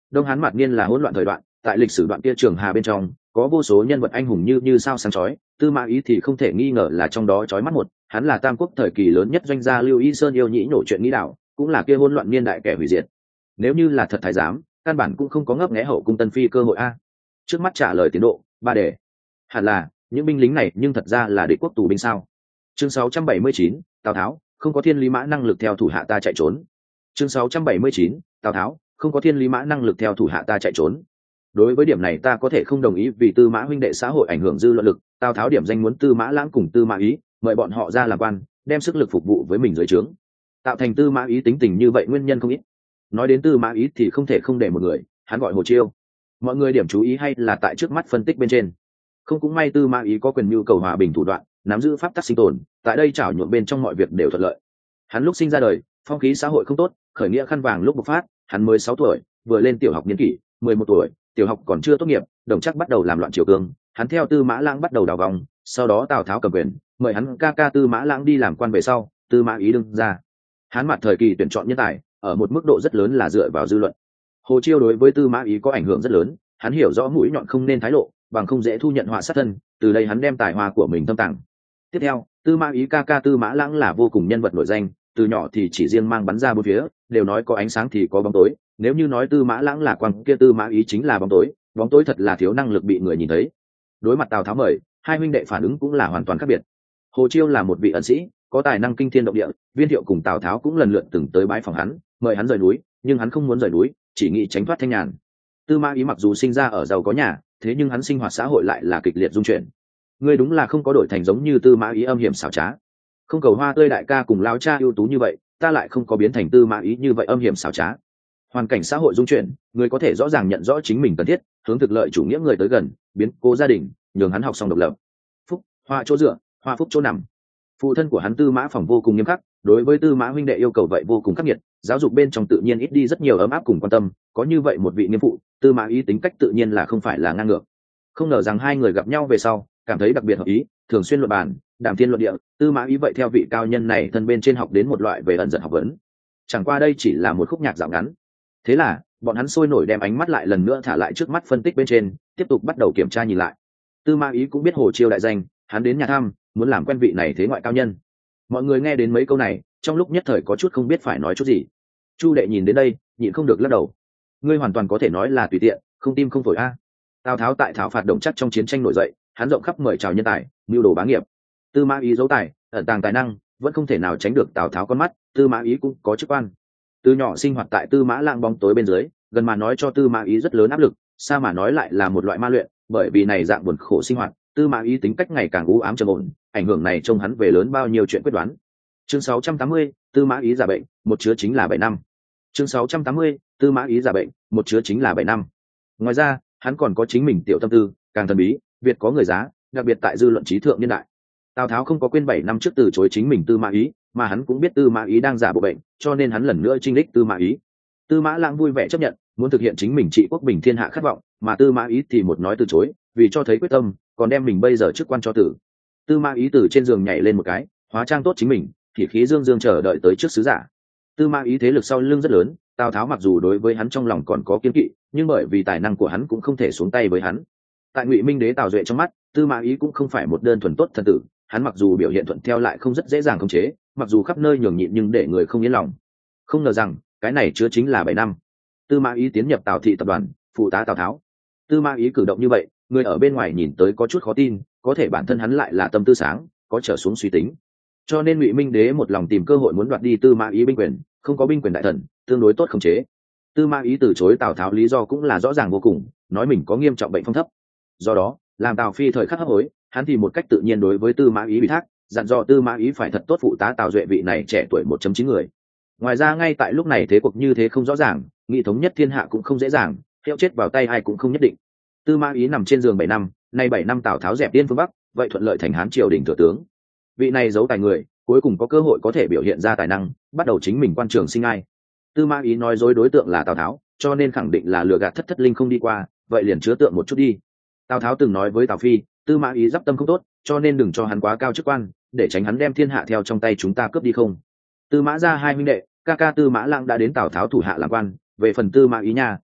[SPEAKER 1] Đông Hán Mạt Niên là hỗn loạn thời đoạn, tại lịch sử đoạn kia trường hà bên trong có vô số nhân vật anh hùng như như sao sáng chói, Tư Mã Ý thì không thể nghi ngờ là trong đó chói mắt một. Hắn là Tam Quốc thời kỳ lớn nhất doanh gia Lưu Y Sơn yêu nhĩ nổ chuyện nghĩ đạo, cũng là kia hỗn loạn niên đại kẻ hủy diệt. Nếu như là thật thái giám, căn bản cũng không có ngấp nghé hậu cung tân phi cơ hội a. Trước mắt trả lời tiến độ ba đề. Hẳn là những binh lính này nhưng thật ra là địch quốc tù binh sao? Chương sáu trăm bảy mươi chín, Tào Tháo không có thiên lý mã năng lực theo thủ hạ ta chạy trốn. Chương sáu trăm bảy mươi chín, Tào Tháo không có thiên lý mã năng lực theo thủ hạ ta chạy trốn. Đối với điểm này ta có thể không đồng ý, vì Tư Mã huynh đệ xã hội ảnh hưởng dư luận lực, Tào Tháo điểm danh muốn Tư Mã Lãng cùng Tư Mã Ý mời bọn họ ra làm quan, đem sức lực phục vụ với mình dưới trướng, tạo thành Tư Mã Ý tính tình như vậy nguyên nhân không ít. Nói đến Tư Mã Ý thì không thể không để một người, hắn gọi Hồ Chiêu. Mọi người điểm chú ý hay là tại trước mắt phân tích bên trên. Không cũng may Tư Mã Ý có quyền nhu cầu hòa bình thủ đoạn, nắm giữ pháp tắc sinh tồn, tại đây chảo nhuộm bên trong mọi việc đều thuận lợi. Hắn lúc sinh ra đời, phong khí xã hội không tốt, khởi nghĩa khăn vàng lúc bộc phát, hắn mới sáu tuổi, vừa lên tiểu học niên kỷ, mười một tuổi, tiểu học còn chưa tốt nghiệp, Đồng Trác bắt đầu làm loạn triều cương, hắn theo Tư Mã Lãng bắt đầu đào vòng, sau đó Tào Tháo cầm quyền, mời hắn ca ca Tư Mã Lãng đi làm quan về sau, Tư Mã Ý đứng ra. Hắn mặt thời kỳ tuyển chọn nhân tài, ở một mức độ rất lớn là dựa vào dư luận. Hồ Chiêu đối với Tư Mã Ý có ảnh hưởng rất lớn, hắn hiểu rõ mũi nhọn không nên thái lộ, bằng không dễ thu nhận họa sát thân, từ đây hắn đem tài hoa của mình thâm tàng. Tiếp theo, Tư Mã Ý ca ca Tư Mã Lãng là vô cùng nhân vật nổi danh, từ nhỏ thì chỉ riêng mang bắn ra bốn phía, đều nói có ánh sáng thì có bóng tối, nếu như nói Tư Mã Lãng là quang, kia Tư Mã Ý chính là bóng tối, bóng tối thật là thiếu năng lực bị người nhìn thấy. Đối mặt Tào Tháo mời, hai huynh đệ phản ứng cũng là hoàn toàn khác biệt. Hồ Chiêu là một vị ẩn sĩ, có tài năng kinh thiên động địa, Viên Thiệu cùng Tào Tháo cũng lần lượt từng tới bái phòng hắn, mời hắn rời núi, nhưng hắn không muốn rời núi, chỉ nghĩ tránh thoát thanh nhàn. Tư Mã Ý mặc dù sinh ra ở giàu có nhà, thế nhưng hắn sinh hoạt xã hội lại là kịch liệt dung chuyển. Ngươi đúng là không có đổi thành giống như Tư Mã Ý âm hiểm xảo trá, không cầu hoa tươi đại ca cùng lao cha ưu tú như vậy, ta lại không có biến thành Tư Mã Ý như vậy âm hiểm xảo trá. Hoàn cảnh xã hội dung chuyển, người có thể rõ ràng nhận rõ chính mình cần thiết, hướng thực lợi chủ nghĩa người tới gần, biến cố gia đình, nhường hắn học xong độc lập. Phúc, hoa chỗ dựa, hoa phúc chỗ nằm. Phụ thân của hắn Tư Mã Phòng vô cùng nghiêm khắc, đối với Tư Mã huynh đệ yêu cầu vậy vô cùng khắc nghiệt, giáo dục bên trong tự nhiên ít đi rất nhiều ấm áp cùng quan tâm, có như vậy một vị nghiêm phụ, Tư Mã Ý tính cách tự nhiên là không phải là ngang ngược. Không ngờ rằng hai người gặp nhau về sau, cảm thấy đặc biệt hợp ý, thường xuyên luận bàn, đàm thiên luận địa. Tư Mã Ý vậy theo vị cao nhân này thân bên trên học đến một loại về ẩn dật học vấn. Chẳng qua đây chỉ là một khúc nhạc dạo ngắn. Thế là bọn hắn sôi nổi đem ánh mắt lại lần nữa thả lại trước mắt phân tích bên trên, tiếp tục bắt đầu kiểm tra nhìn lại. Tư Mã Ý cũng biết Hồ Chiêu đại danh, hắn đến nhà thăm, muốn làm quen vị này thế ngoại cao nhân. Mọi người nghe đến mấy câu này, trong lúc nhất thời có chút không biết phải nói chút gì. Chu Đệ nhìn đến đây, nhịn không được lắc đầu. Ngươi hoàn toàn có thể nói là tùy tiện, không tim không phổi a. Tào Tháo tại thảo phạt Đồng Trác trong chiến tranh nổi dậy, hắn rộng khắp mời chào nhân tài, mưu đồ bá nghiệp. Tư Mã Ý giấu tài, ẩn tàng tài năng, vẫn không thể nào tránh được Tào Tháo con mắt. Tư Mã Ý cũng có chức quan. Từ nhỏ sinh hoạt tại Tư Mã Lãng bóng tối bên dưới, gần mà nói cho Tư Mã Ý rất lớn áp lực, xa mà nói lại là một loại ma luyện, bởi vì này dạng buồn khổ sinh hoạt, Tư Mã Ý tính cách ngày càng u ám trầm ổn, ảnh hưởng này trông hắn về lớn bao nhiêu chuyện quyết đoán. Chương sáu trăm tám mươi, Tư Mã Ý giả bệnh, một chứa chính là bảy năm. Chương sáu trăm tám mươi, Tư Mã Ý giả bệnh, một chứa chính là bảy năm. Ngoài ra, hắn còn có chính mình tiểu tâm tư, càng thần bí, Việt có người giá, đặc biệt tại dư luận trí thượng niên đại. Tào Tháo không có quên bảy năm trước từ chối chính mình Tư Mã Ý, mà hắn cũng biết Tư Mã Ý đang giả bộ bệnh, cho nên hắn lần nữa chinh đích Tư Mã Ý. Tư Mã Lãng vui vẻ chấp nhận, muốn thực hiện chính mình trị quốc bình thiên hạ khát vọng, mà Tư Mã Ý thì một nói từ chối, vì cho thấy quyết tâm, còn đem mình bây giờ chức quan cho tử. Tư Mã Ý từ trên giường nhảy lên một cái, hóa trang tốt chính mình, thì khí dương dương chờ đợi tới trước sứ giả. Tư Mã Ý thế lực sau lưng rất lớn, Tào Tháo mặc dù đối với hắn trong lòng còn có kiêng kỵ, nhưng bởi vì tài năng của hắn cũng không thể xuống tay với hắn. Tại Ngụy Minh Đế Tào Duệ trong mắt, Tư Mã Ý cũng không phải một đơn thuần tốt thần tử, hắn mặc dù biểu hiện thuận theo lại không rất dễ dàng khống chế, mặc dù khắp nơi nhường nhịn nhưng để người không yên lòng. Không ngờ rằng cái này chứa chính là bảy năm. Tư Mã Ý tiến nhập Tào thị tập đoàn, phụ tá Tào Tháo. Tư Mã Ý cử động như vậy, người ở bên ngoài nhìn tới có chút khó tin, có thể bản thân hắn lại là tâm tư sáng, có trở xuống suy tính. Cho nên Ngụy Minh Đế một lòng tìm cơ hội muốn đoạt đi Tư Mã Ý binh quyền, không có binh quyền đại thần, tương đối tốt khống chế. Tư Mã Ý từ chối Tào Tháo lý do cũng là rõ ràng vô cùng, nói mình có nghiêm trọng bệnh phong thấp. Do đó, làm Tào Phi thời khắc hấp hối, hắn thì một cách tự nhiên đối với Tư Mã Ý ủy thác, dặn dò Tư Mã Ý phải thật tốt phụ tá Tào Duệ vị này trẻ tuổi một chấm chín người. Ngoài ra ngay tại lúc này thế cuộc như thế không rõ ràng, nghị thống nhất thiên hạ cũng không dễ dàng, hiệu chết vào tay ai cũng không nhất định. Tư Mã Ý nằm trên giường bảy năm, nay bảy năm Tào Tháo dẹp Tiên phương Bắc, vậy thuận lợi thành Hán triều đình thừa tướng. Vị này giấu tài người, cuối cùng có cơ hội có thể biểu hiện ra tài năng, bắt đầu chính mình quan trường sinh ai. Tư Mã Ý nói dối đối tượng là Tào Tháo, cho nên khẳng định là lừa gạt thất thất linh không đi qua, vậy liền chứa tượng một chút đi. Tào Tháo từng nói với Tào Phi, Tư Mã Ý giáp tâm không tốt, cho nên đừng cho hắn quá cao chức quan, để tránh hắn đem thiên hạ theo trong tay chúng ta cướp đi không. Tư Mã gia hai huynh đệ, ca ca Tư Mã Lãng đã đến Tào Tháo thủ hạ làm quan, về phần Tư Mã Ý nha,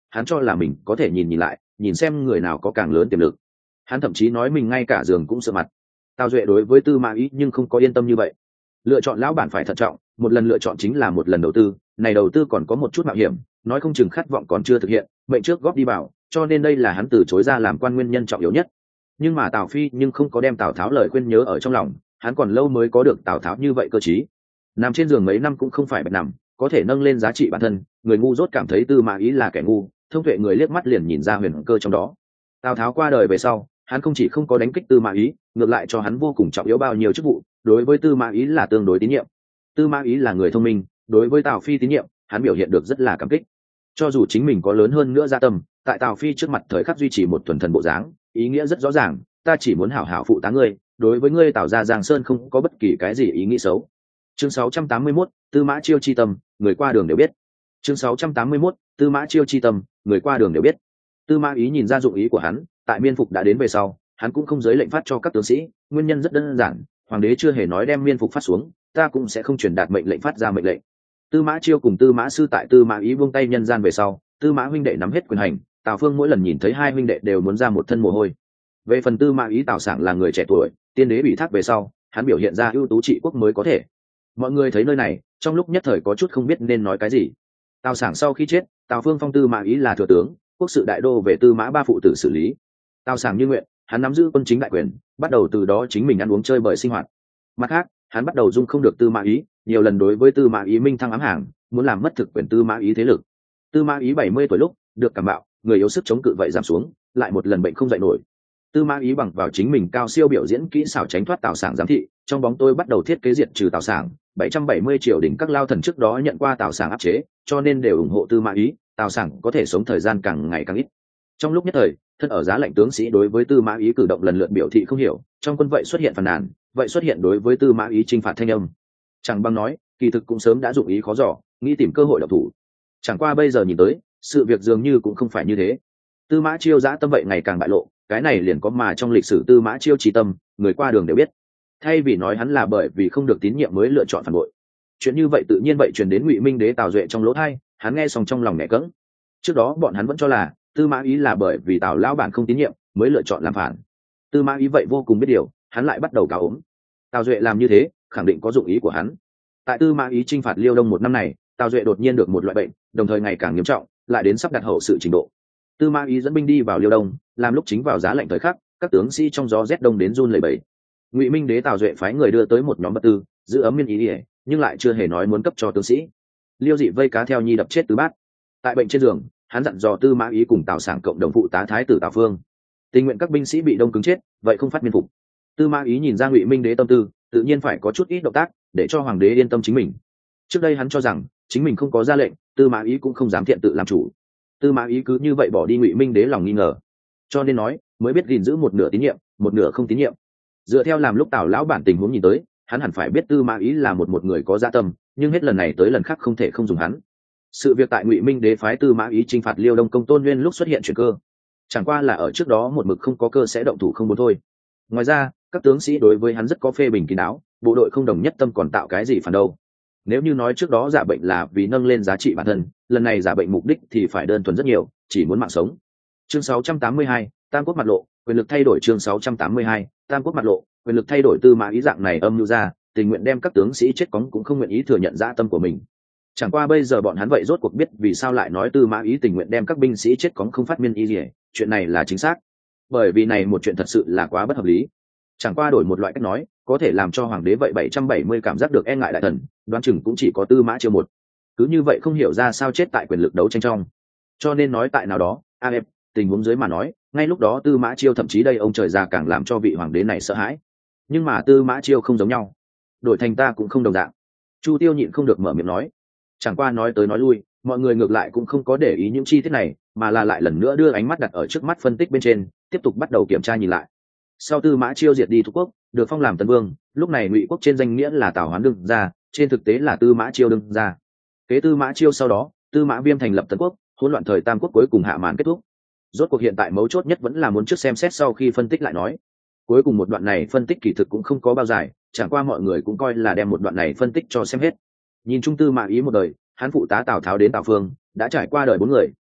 [SPEAKER 1] hắn cho là mình có thể nhìn nhìn lại nhìn xem người nào có càng lớn tiềm lực. Hắn thậm chí nói mình ngay cả giường cũng sợ mặt. Tào Duệ đối với Tư Mã Ý nhưng không có yên tâm như vậy. Lựa chọn lão bản phải thận trọng, một lần lựa chọn chính là một lần đầu tư, này đầu tư còn có một chút mạo hiểm, nói không chừng khát vọng còn chưa thực hiện, mệnh trước góp đi vào, cho nên đây là hắn từ chối ra làm quan nguyên nhân trọng yếu nhất. Nhưng mà Tào Phi nhưng không có đem Tào Tháo lời khuyên nhớ ở trong lòng, hắn còn lâu mới có được Tào Tháo như vậy cơ trí. Nằm trên giường mấy năm cũng không phải bạch nằm, có thể nâng lên giá trị bản thân, người ngu dốt cảm thấy Tư Mã Ý là kẻ ngu, thông tuệ người liếc mắt liền nhìn ra huyền cơ trong đó. Tào Tháo qua đời về sau, hắn không chỉ không có đánh kích Tư Mã Ý, ngược lại cho hắn vô cùng trọng yếu bao nhiêu chức vụ, đối với Tư Mã Ý là tương đối tín nhiệm. Tư Mã Ý là người thông minh, đối với Tào Phi tín nhiệm, hắn biểu hiện được rất là cảm kích. Cho dù chính mình có lớn hơn nữa gia tâm, tại Tào Phi trước mặt thời khắc duy trì một thuần thần bộ dáng, ý nghĩa rất rõ ràng, ta chỉ muốn hảo hảo phụ tá ngươi, đối với ngươi Tào gia Giang Sơn không có bất kỳ cái gì ý nghĩ xấu. Chương sáu trăm tám mươi mốt, Tư Mã Chiêu chi tâm, người qua đường đều biết. Chương sáu trăm tám mươi mốt, Tư Mã Chiêu chi tâm, người qua đường đều biết. Tư Mã Ý nhìn ra dụng ý của hắn, tại miên phục đã đến về sau, hắn cũng không giới lệnh phát cho các tướng sĩ, nguyên nhân rất đơn giản, hoàng đế chưa hề nói đem miên phục phát xuống, ta cũng sẽ không truyền đạt mệnh lệnh phát ra mệnh lệnh. Tư Mã Chiêu cùng Tư Mã Sư tại Tư Mã Ý buông tay nhân gian về sau, Tư Mã huynh đệ nắm hết quyền hành, Tào Phương mỗi lần nhìn thấy hai huynh đệ đều muốn ra một thân mồ hôi. Về phần Tư Mã Ý, Tào Sảng là người trẻ tuổi, tiên đế bị thác về sau, hắn biểu hiện ra ưu tú trị quốc mới có thể. Mọi người thấy nơi này, trong lúc nhất thời có chút không biết nên nói cái gì. Tào Sảng sau khi chết, Tào Phương phong Tư Mã Ý là thừa tướng, quốc sự đại đô về Tư Mã ba phụ tử xử lý. Tào Sảng như nguyện, hắn nắm giữ quân chính đại quyền, bắt đầu từ đó chính mình ăn uống chơi bời sinh hoạt. Mặt khác, hắn bắt đầu dung không được Tư Mã Ý, nhiều lần đối với Tư Mã Ý minh thăng ám hàng, muốn làm mất thực quyền Tư Mã Ý thế lực. Tư Mã Ý bảy mươi tuổi lúc được cảm bạo, người yếu sức chống cự vậy giảm xuống, lại một lần bệnh không dậy nổi. Tư Mã Ý bằng vào chính mình cao siêu biểu diễn kỹ xảo tránh thoát Tào Sảng giám thị, trong bóng tối bắt đầu thiết kế diệt trừ Tào Sảng. bảy trăm bảy mươi triệu đỉnh các lao thần trước đó nhận qua Tào Sảng áp chế, cho nên đều ủng hộ Tư Mã Ý, Tào Sảng có thể sống thời gian càng ngày càng ít. Trong lúc nhất thời, thân ở giá lệnh tướng sĩ đối với Tư Mã Ý cử động lần lượt biểu thị không hiểu, trong quân vậy xuất hiện phàn nàn, vậy xuất hiện đối với Tư Mã Ý chinh phạt thanh âm. Chẳng bằng nói, kỳ thực cũng sớm đã dụng ý khó dò, nghĩ tìm cơ hội động thủ. Chẳng qua bây giờ nhìn tới, sự việc dường như cũng không phải như thế. Tư Mã Chiêu dã tâm vậy ngày càng bại lộ, cái này liền có mà trong lịch sử Tư Mã Chiêu trí tâm, người qua đường đều biết. Thay vì nói hắn là bởi vì không được tín nhiệm mới lựa chọn phản bội, chuyện như vậy tự nhiên vậy truyền đến Ngụy Minh Đế Tào Duệ trong lỗ tai, hắn nghe xong trong lòng nhẹ cẫng. Trước đó bọn hắn vẫn cho là Tư Mã Ý là bởi vì Tào lão bản không tín nhiệm mới lựa chọn làm phản. Tư Mã Ý vậy vô cùng biết điều, hắn lại bắt đầu cáo ốm. Tào Duệ làm như thế, khẳng định có dụng ý của hắn. Tại Tư Mã Ý chinh phạt Liêu Đông một năm này, Tào Duệ đột nhiên được một loại bệnh, đồng thời ngày càng nghiêm trọng, lại đến sắp đặt hậu sự trình độ. Tư Mã Ý dẫn binh đi vào Liêu Đông, làm lúc chính vào giá lạnh thời khắc, các tướng sĩ trong gió rét đông đến run lẩy bẩy. Ngụy Minh Đế Tào Duệ phái người đưa tới một nhóm vật tư, giữ ấm miên ý ỉa, nhưng lại chưa hề nói muốn cấp cho tướng sĩ. Liêu Dị vây cá theo nhi đập chết tứ bát. Tại bệnh trên giường, hắn dặn dò Tư Mã Ý cùng Tào Sảng cộng đồng phụ tá thái tử Tào Phương. Tình nguyện các binh sĩ bị đông cứng chết, vậy không phát miên phục. Tư Mã Ý nhìn ra Ngụy Minh Đế tâm tư, tự nhiên phải có chút ít động tác, để cho hoàng đế yên tâm chính mình. Trước đây hắn cho rằng chính mình không có ra lệnh, Tư Mã Ý cũng không dám thiện tự làm chủ. Tư Mã Ý cứ như vậy bỏ đi Ngụy Minh Đế lòng nghi ngờ, cho nên nói mới biết gìn giữ một nửa tín nhiệm, một nửa không tín nhiệm. Dựa theo làm lúc Tào lão bản tình huống nhìn tới, hắn hẳn phải biết Tư Mã Ý là một một người có dạ tâm, nhưng hết lần này tới lần khác không thể không dùng hắn. Sự việc tại Ngụy Minh Đế phái Tư Mã Ý chinh phạt Liêu Đông công Tôn Nguyên lúc xuất hiện chuyển cơ, chẳng qua là ở trước đó một mực không có cơ sẽ động thủ không muốn thôi. Ngoài ra, các tướng sĩ đối với hắn rất có phê bình kín đáo, bộ đội không đồng nhất tâm còn tạo cái gì phản đâu. Nếu như nói trước đó giả bệnh là vì nâng lên giá trị bản thân, lần này giả bệnh mục đích thì phải đơn thuần rất nhiều, chỉ muốn mạng sống. Chương sáu trăm tám mươi hai, Tam Quốc mặt lộ, quyền lực thay đổi. Chương sáu trăm tám mươi hai, Tam Quốc mặt lộ, quyền lực thay đổi. Tư Mã Ý dạng này âm mưu ra, tình nguyện đem các tướng sĩ chết cóng cũng không nguyện ý thừa nhận dã tâm của mình. Chẳng qua bây giờ bọn hắn vậy rốt cuộc biết vì sao lại nói Tư Mã Ý tình nguyện đem các binh sĩ chết cóng không phát miên ý gì, chuyện này là chính xác. Bởi vì này một chuyện thật sự là quá bất hợp lý. Chẳng qua đổi một loại cách nói, có thể làm cho hoàng đế vậy bảy trăm bảy mươi cảm giác được e ngại đại thần, đoán chừng cũng chỉ có Tư Mã Chiêu một. Cứ như vậy không hiểu ra sao chết tại quyền lực đấu tranh trong. Cho nên nói tại nào đó, a ép, tình huống dưới mà nói, ngay lúc đó Tư Mã Chiêu thậm chí đây ông trời già càng làm cho vị hoàng đế này sợ hãi. Nhưng mà Tư Mã Chiêu không giống nhau, đổi thành ta cũng không đồng dạng. Chu Tiêu nhịn không được mở miệng nói. Chẳng qua nói tới nói lui, mọi người ngược lại cũng không có để ý những chi tiết này, mà là lại lần nữa đưa ánh mắt đặt ở trước mắt phân tích bên trên, tiếp tục bắt đầu kiểm tra nhìn lại. Sau Tư Mã Chiêu diệt đi Thục Quốc, được phong làm Tấn Vương, lúc này Ngụy Quốc trên danh nghĩa là Tào Hoán đương ra, trên thực tế là Tư Mã Chiêu đương ra. Kế Tư Mã Chiêu sau đó, Tư Mã Viêm thành lập Tấn Quốc, hỗn loạn thời Tam Quốc cuối cùng hạ màn kết thúc. Rốt cuộc hiện tại mấu chốt nhất vẫn là muốn trước xem xét sau khi phân tích lại nói. Cuối cùng một đoạn này phân tích kỳ thực cũng không có bao dài, chẳng qua mọi người cũng coi là đem một đoạn này phân tích cho xem hết. Nhìn chung Tư Mã Ý một đời, hắn phụ tá Tào Tháo đến Tào Phương, đã trải qua đời bốn người,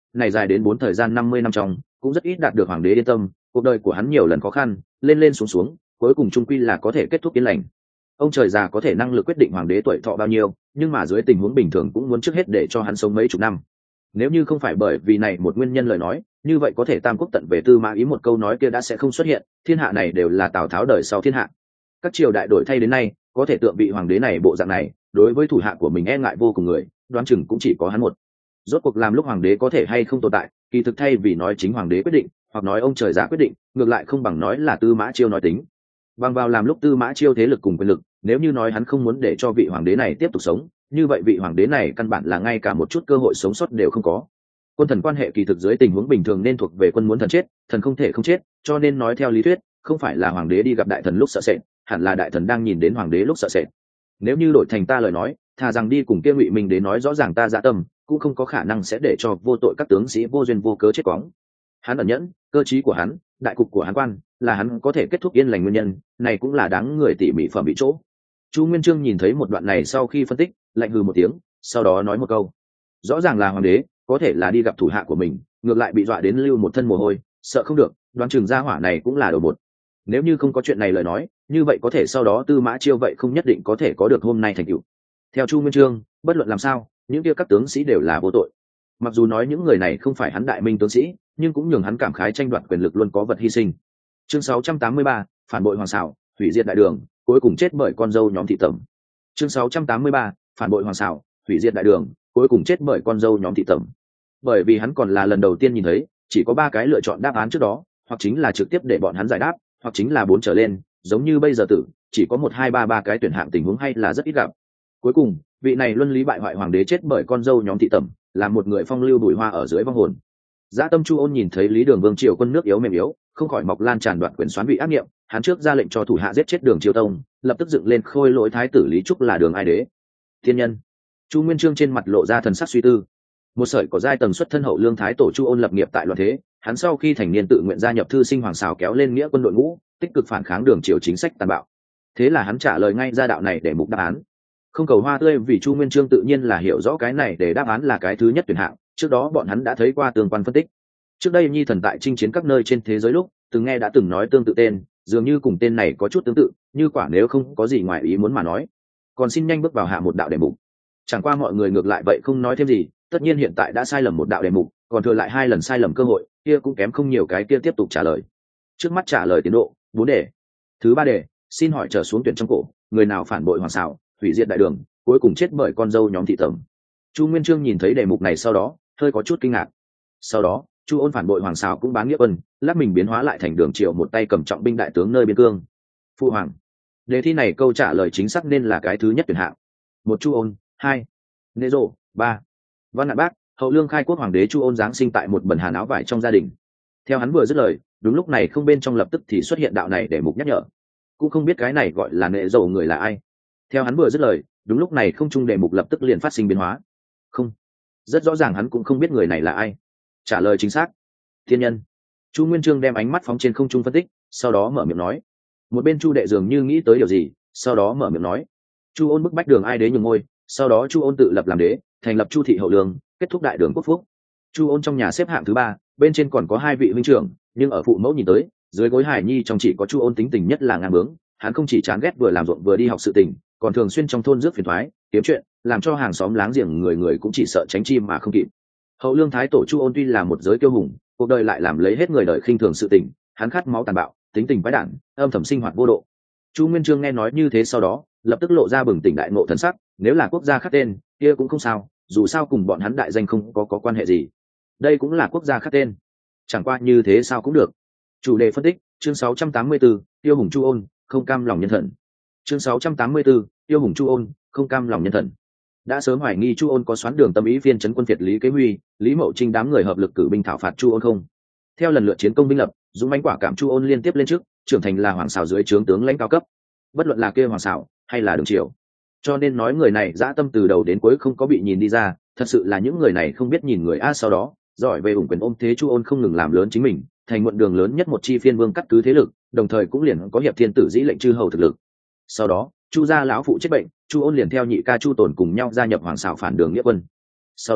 [SPEAKER 1] này dài đến bốn thời gian năm mươi năm trong cũng rất ít đạt được hoàng đế yên tâm. Cuộc đời của hắn nhiều lần khó khăn, lên lên xuống xuống, cuối cùng trung quy là có thể kết thúc yên lành. Ông trời già có thể năng lực quyết định hoàng đế tuổi thọ bao nhiêu, nhưng mà dưới tình huống bình thường cũng muốn trước hết để cho hắn sống mấy chục năm. Nếu như không phải bởi vì này một nguyên nhân lời nói, như vậy có thể tam quốc tận về Tư Mã Ý một câu nói kia đã sẽ không xuất hiện, thiên hạ này đều là Tào Tháo đời sau thiên hạ. Các triều đại đổi thay đến nay, có thể tượng vị hoàng đế này bộ dạng này, đối với thủ hạ của mình e ngại vô cùng người, đoán chừng cũng chỉ có hắn một. Rốt cuộc làm lúc hoàng đế có thể hay không tồn tại, kỳ thực thay vì nói chính hoàng đế quyết định, hoặc nói ông trời già quyết định, ngược lại không bằng nói là Tư Mã Chiêu nói tính. Bằng vào làm lúc Tư Mã Chiêu thế lực cùng quyền lực, nếu như nói hắn không muốn để cho vị hoàng đế này tiếp tục sống, như vậy vị hoàng đế này căn bản là ngay cả một chút cơ hội sống sót đều không có. Quân thần quan hệ kỳ thực dưới tình huống bình thường nên thuộc về quân muốn thần chết, thần không thể không chết, cho nên nói theo lý thuyết, không phải là hoàng đế đi gặp đại thần lúc sợ sệt, hẳn là đại thần đang nhìn đến hoàng đế lúc sợ sệt. Nếu như đổi thành ta lời nói, thà rằng đi cùng kia Ngụy Minh đến nói rõ ràng ta dạ tâm, cũng không có khả năng sẽ để cho vô tội các tướng sĩ vô duyên vô cớ chết quõng. Hắn ẩn nhẫn, cơ trí của hắn, đại cục của hắn quan, là hắn có thể kết thúc yên lành nguyên nhân, này cũng là đáng người tỉ mỉ phẩm bị chỗ. Chu Nguyên Chương nhìn thấy một đoạn này sau khi phân tích, lạnh hừ một tiếng, sau đó nói một câu: rõ ràng là hoàng đế, có thể là đi gặp thủ hạ của mình, ngược lại bị dọa đến lưu một thân mồ hôi, sợ không được, đoán chừng gia hỏa này cũng là đầu một. Nếu như không có chuyện này lời nói, như vậy có thể sau đó Tư Mã Chiêu vậy không nhất định có thể có được hôm nay thành tựu. Theo Chu Nguyên Chương, bất luận làm sao, những kia các tướng sĩ đều là vô tội. Mặc dù nói những người này không phải hắn đại minh tướng sĩ, nhưng cũng nhường hắn cảm khái tranh đoạt quyền lực luôn có vật hy sinh. Chương sáu trăm tám mươi ba, phản bội hoàng xảo, hủy diệt đại đường, cuối cùng chết bởi con dâu nhóm thị tẩm. Chương sáu trăm tám mươi ba, phản bội hoàng xảo, hủy diệt đại đường, cuối cùng chết bởi con dâu nhóm thị tẩm. Bởi vì hắn còn là lần đầu tiên nhìn thấy, chỉ có ba cái lựa chọn đáp án trước đó, hoặc chính là trực tiếp để bọn hắn giải đáp, hoặc chính là bốn trở lên, giống như bây giờ tử, chỉ có một hai ba ba cái tuyển hạng tình huống hay là rất ít gặp. Cuối cùng, vị này luân lý bại hoại hoàng đế chết bởi con dâu nhóm thị tẩm, là một người phong lưu bụi hoa ở dưới vong hồn. Dã Tâm Chu Ôn nhìn thấy Lý Đường Vương triều quân nước yếu mềm yếu, không khỏi mọc lan tràn đoạn quyền xoán vị ác nghiệm, hắn trước ra lệnh cho thủ hạ giết chết Đường Triều Tông, lập tức dựng lên khôi lỗi thái tử Lý Trúc là Đường Ai Đế. Thiên nhân. Chu Nguyên Chương trên mặt lộ ra thần sắc suy tư. Một sợi có giai tầng xuất thân hậu lương thái tổ Chu Ôn lập nghiệp tại loạn thế, hắn sau khi thành niên tự nguyện gia nhập thư sinh hoàng xào kéo lên nghĩa quân đội ngũ, tích cực phản kháng Đường triều chính sách tàn bạo. Thế là hắn trả lời ngay ra đạo này để mục đáp án. Không cầu hoa tươi vì Chu Nguyên Chương tự nhiên là hiểu rõ cái này để đáp án là cái thứ nhất tuyển hạng, trước đó bọn hắn đã thấy qua tương quan phân tích. Trước đây Nhi thần tại chinh chiến các nơi trên thế giới lúc, từng nghe đã từng nói tương tự tên, dường như cùng tên này có chút tương tự, như quả nếu không có gì ngoài ý muốn mà nói. Còn xin nhanh bước vào hạ một đạo đề mục. Chẳng qua mọi người ngược lại vậy không nói thêm gì, tất nhiên hiện tại đã sai lầm một đạo đề mục, còn thừa lại hai lần sai lầm cơ hội, kia cũng kém không nhiều cái kia tiếp tục trả lời. Trước mắt trả lời tiến độ, bốn đề. Thứ ba đề, xin hỏi trở xuống tuyển trong cổ, người nào phản bội hoàng xảo, hủy diệt đại đường, cuối cùng chết bởi con dâu nhóm thị tẩm. Chu Nguyên Chương nhìn thấy đề mục này sau đó, hơi có chút kinh ngạc. Sau đó, Chu Ôn phản bội hoàng xảo cũng bán nghĩa quân, lát mình biến hóa lại thành Đường triều một tay cầm trọng binh đại tướng nơi biên cương. Phụ hoàng. Đề thi này câu trả lời chính xác nên là cái thứ nhất tuyển hạng. Một Chu Ôn, hai Nê Rộ, ba Văn Ngạn Bác, hậu lương khai quốc hoàng đế Chu Ôn giáng sinh tại một bần hàn áo vải trong gia đình. Theo hắn vừa dứt lời, đúng lúc này không bên trong lập tức thì xuất hiện đạo này để mục nhắc nhở. Cũng không biết cái này gọi là Nê Rộ người là ai. Theo hắn vừa dứt lời, đúng lúc này không trung đề mục lập tức liền phát sinh biến hóa. Không, rất rõ ràng hắn cũng không biết người này là ai. Trả lời chính xác, thiên nhân. Chu Nguyên Chương đem ánh mắt phóng trên không trung phân tích, sau đó mở miệng nói. Một bên Chu đệ dường như nghĩ tới điều gì, sau đó mở miệng nói. Chu Ôn bức bách Đường Ai Đế nhường ngôi, sau đó Chu Ôn tự lập làm đế, thành lập Chu thị hậu lương, kết thúc đại đường quốc phúc. Chu Ôn trong nhà xếp hạng thứ ba, bên trên còn có hai vị huynh trưởng, nhưng ở phụ mẫu nhìn tới, dưới gối Hải Nhi trong chỉ có Chu Ôn tính tình nhất là ngang bướng, hắn không chỉ chán ghét vừa làm ruộng vừa đi học sự tình, còn thường xuyên trong thôn rước phiền toái, kiếm chuyện, làm cho hàng xóm láng giềng người người cũng chỉ sợ tránh chim mà không kịp. Hậu lương thái tổ Chu Ôn tuy là một giới kiêu hùng, cuộc đời lại làm lấy hết người đời khinh thường sự tình, hắn khát máu tàn bạo, tính tình quái đản, âm thầm sinh hoạt vô độ. Chu Nguyên Chương nghe nói như thế sau đó, lập tức lộ ra bừng tỉnh đại ngộ thần sắc, nếu là quốc gia khác tên, kia cũng không sao, dù sao cùng bọn hắn đại danh không có có quan hệ gì. Đây cũng là quốc gia khác tên, chẳng qua như thế sao cũng được. Chủ đề phân tích, chương sáu trăm tám mươi tư, Tiêu hùng Chu Ôn, không cam lòng nhân thần. Chương sáu trăm tám mươi tư, Tiêu hùng Chu Ôn, không cam lòng nhân thần. Đã sớm hoài nghi Chu Ôn có xoán đường tâm ý phiên trấn quân Việt Lý Kế Huy, Lý Mậu Trinh đám người hợp lực cử binh thảo phạt Chu Ôn không. Theo lần lượt chiến công binh lập, dũng mãnh quả cảm Chu Ôn liên tiếp lên trước, trưởng thành là hoàng xảo dưới trướng tướng lãnh cao cấp. Bất luận là kia hoàng xảo hay là Đường triều, cho nên nói người này dã tâm từ đầu đến cuối không có bị nhìn đi ra, thật sự là những người này không biết nhìn người a. Sau đó giỏi về ủng quyền ôm thế, Chu Ôn không ngừng làm lớn chính mình, thành muộn đường lớn nhất một chi phiên vương cắt cứ thế lực, đồng thời cũng liền có hiệp thiên tử dĩ lệnh chư hầu thực lực. Sau đó Chu gia lão phụ chết bệnh, Chu Ôn liền theo nhị ca Chu Tồn cùng nhau gia nhập hoàng xảo phản đường nghĩa quân. Sau đó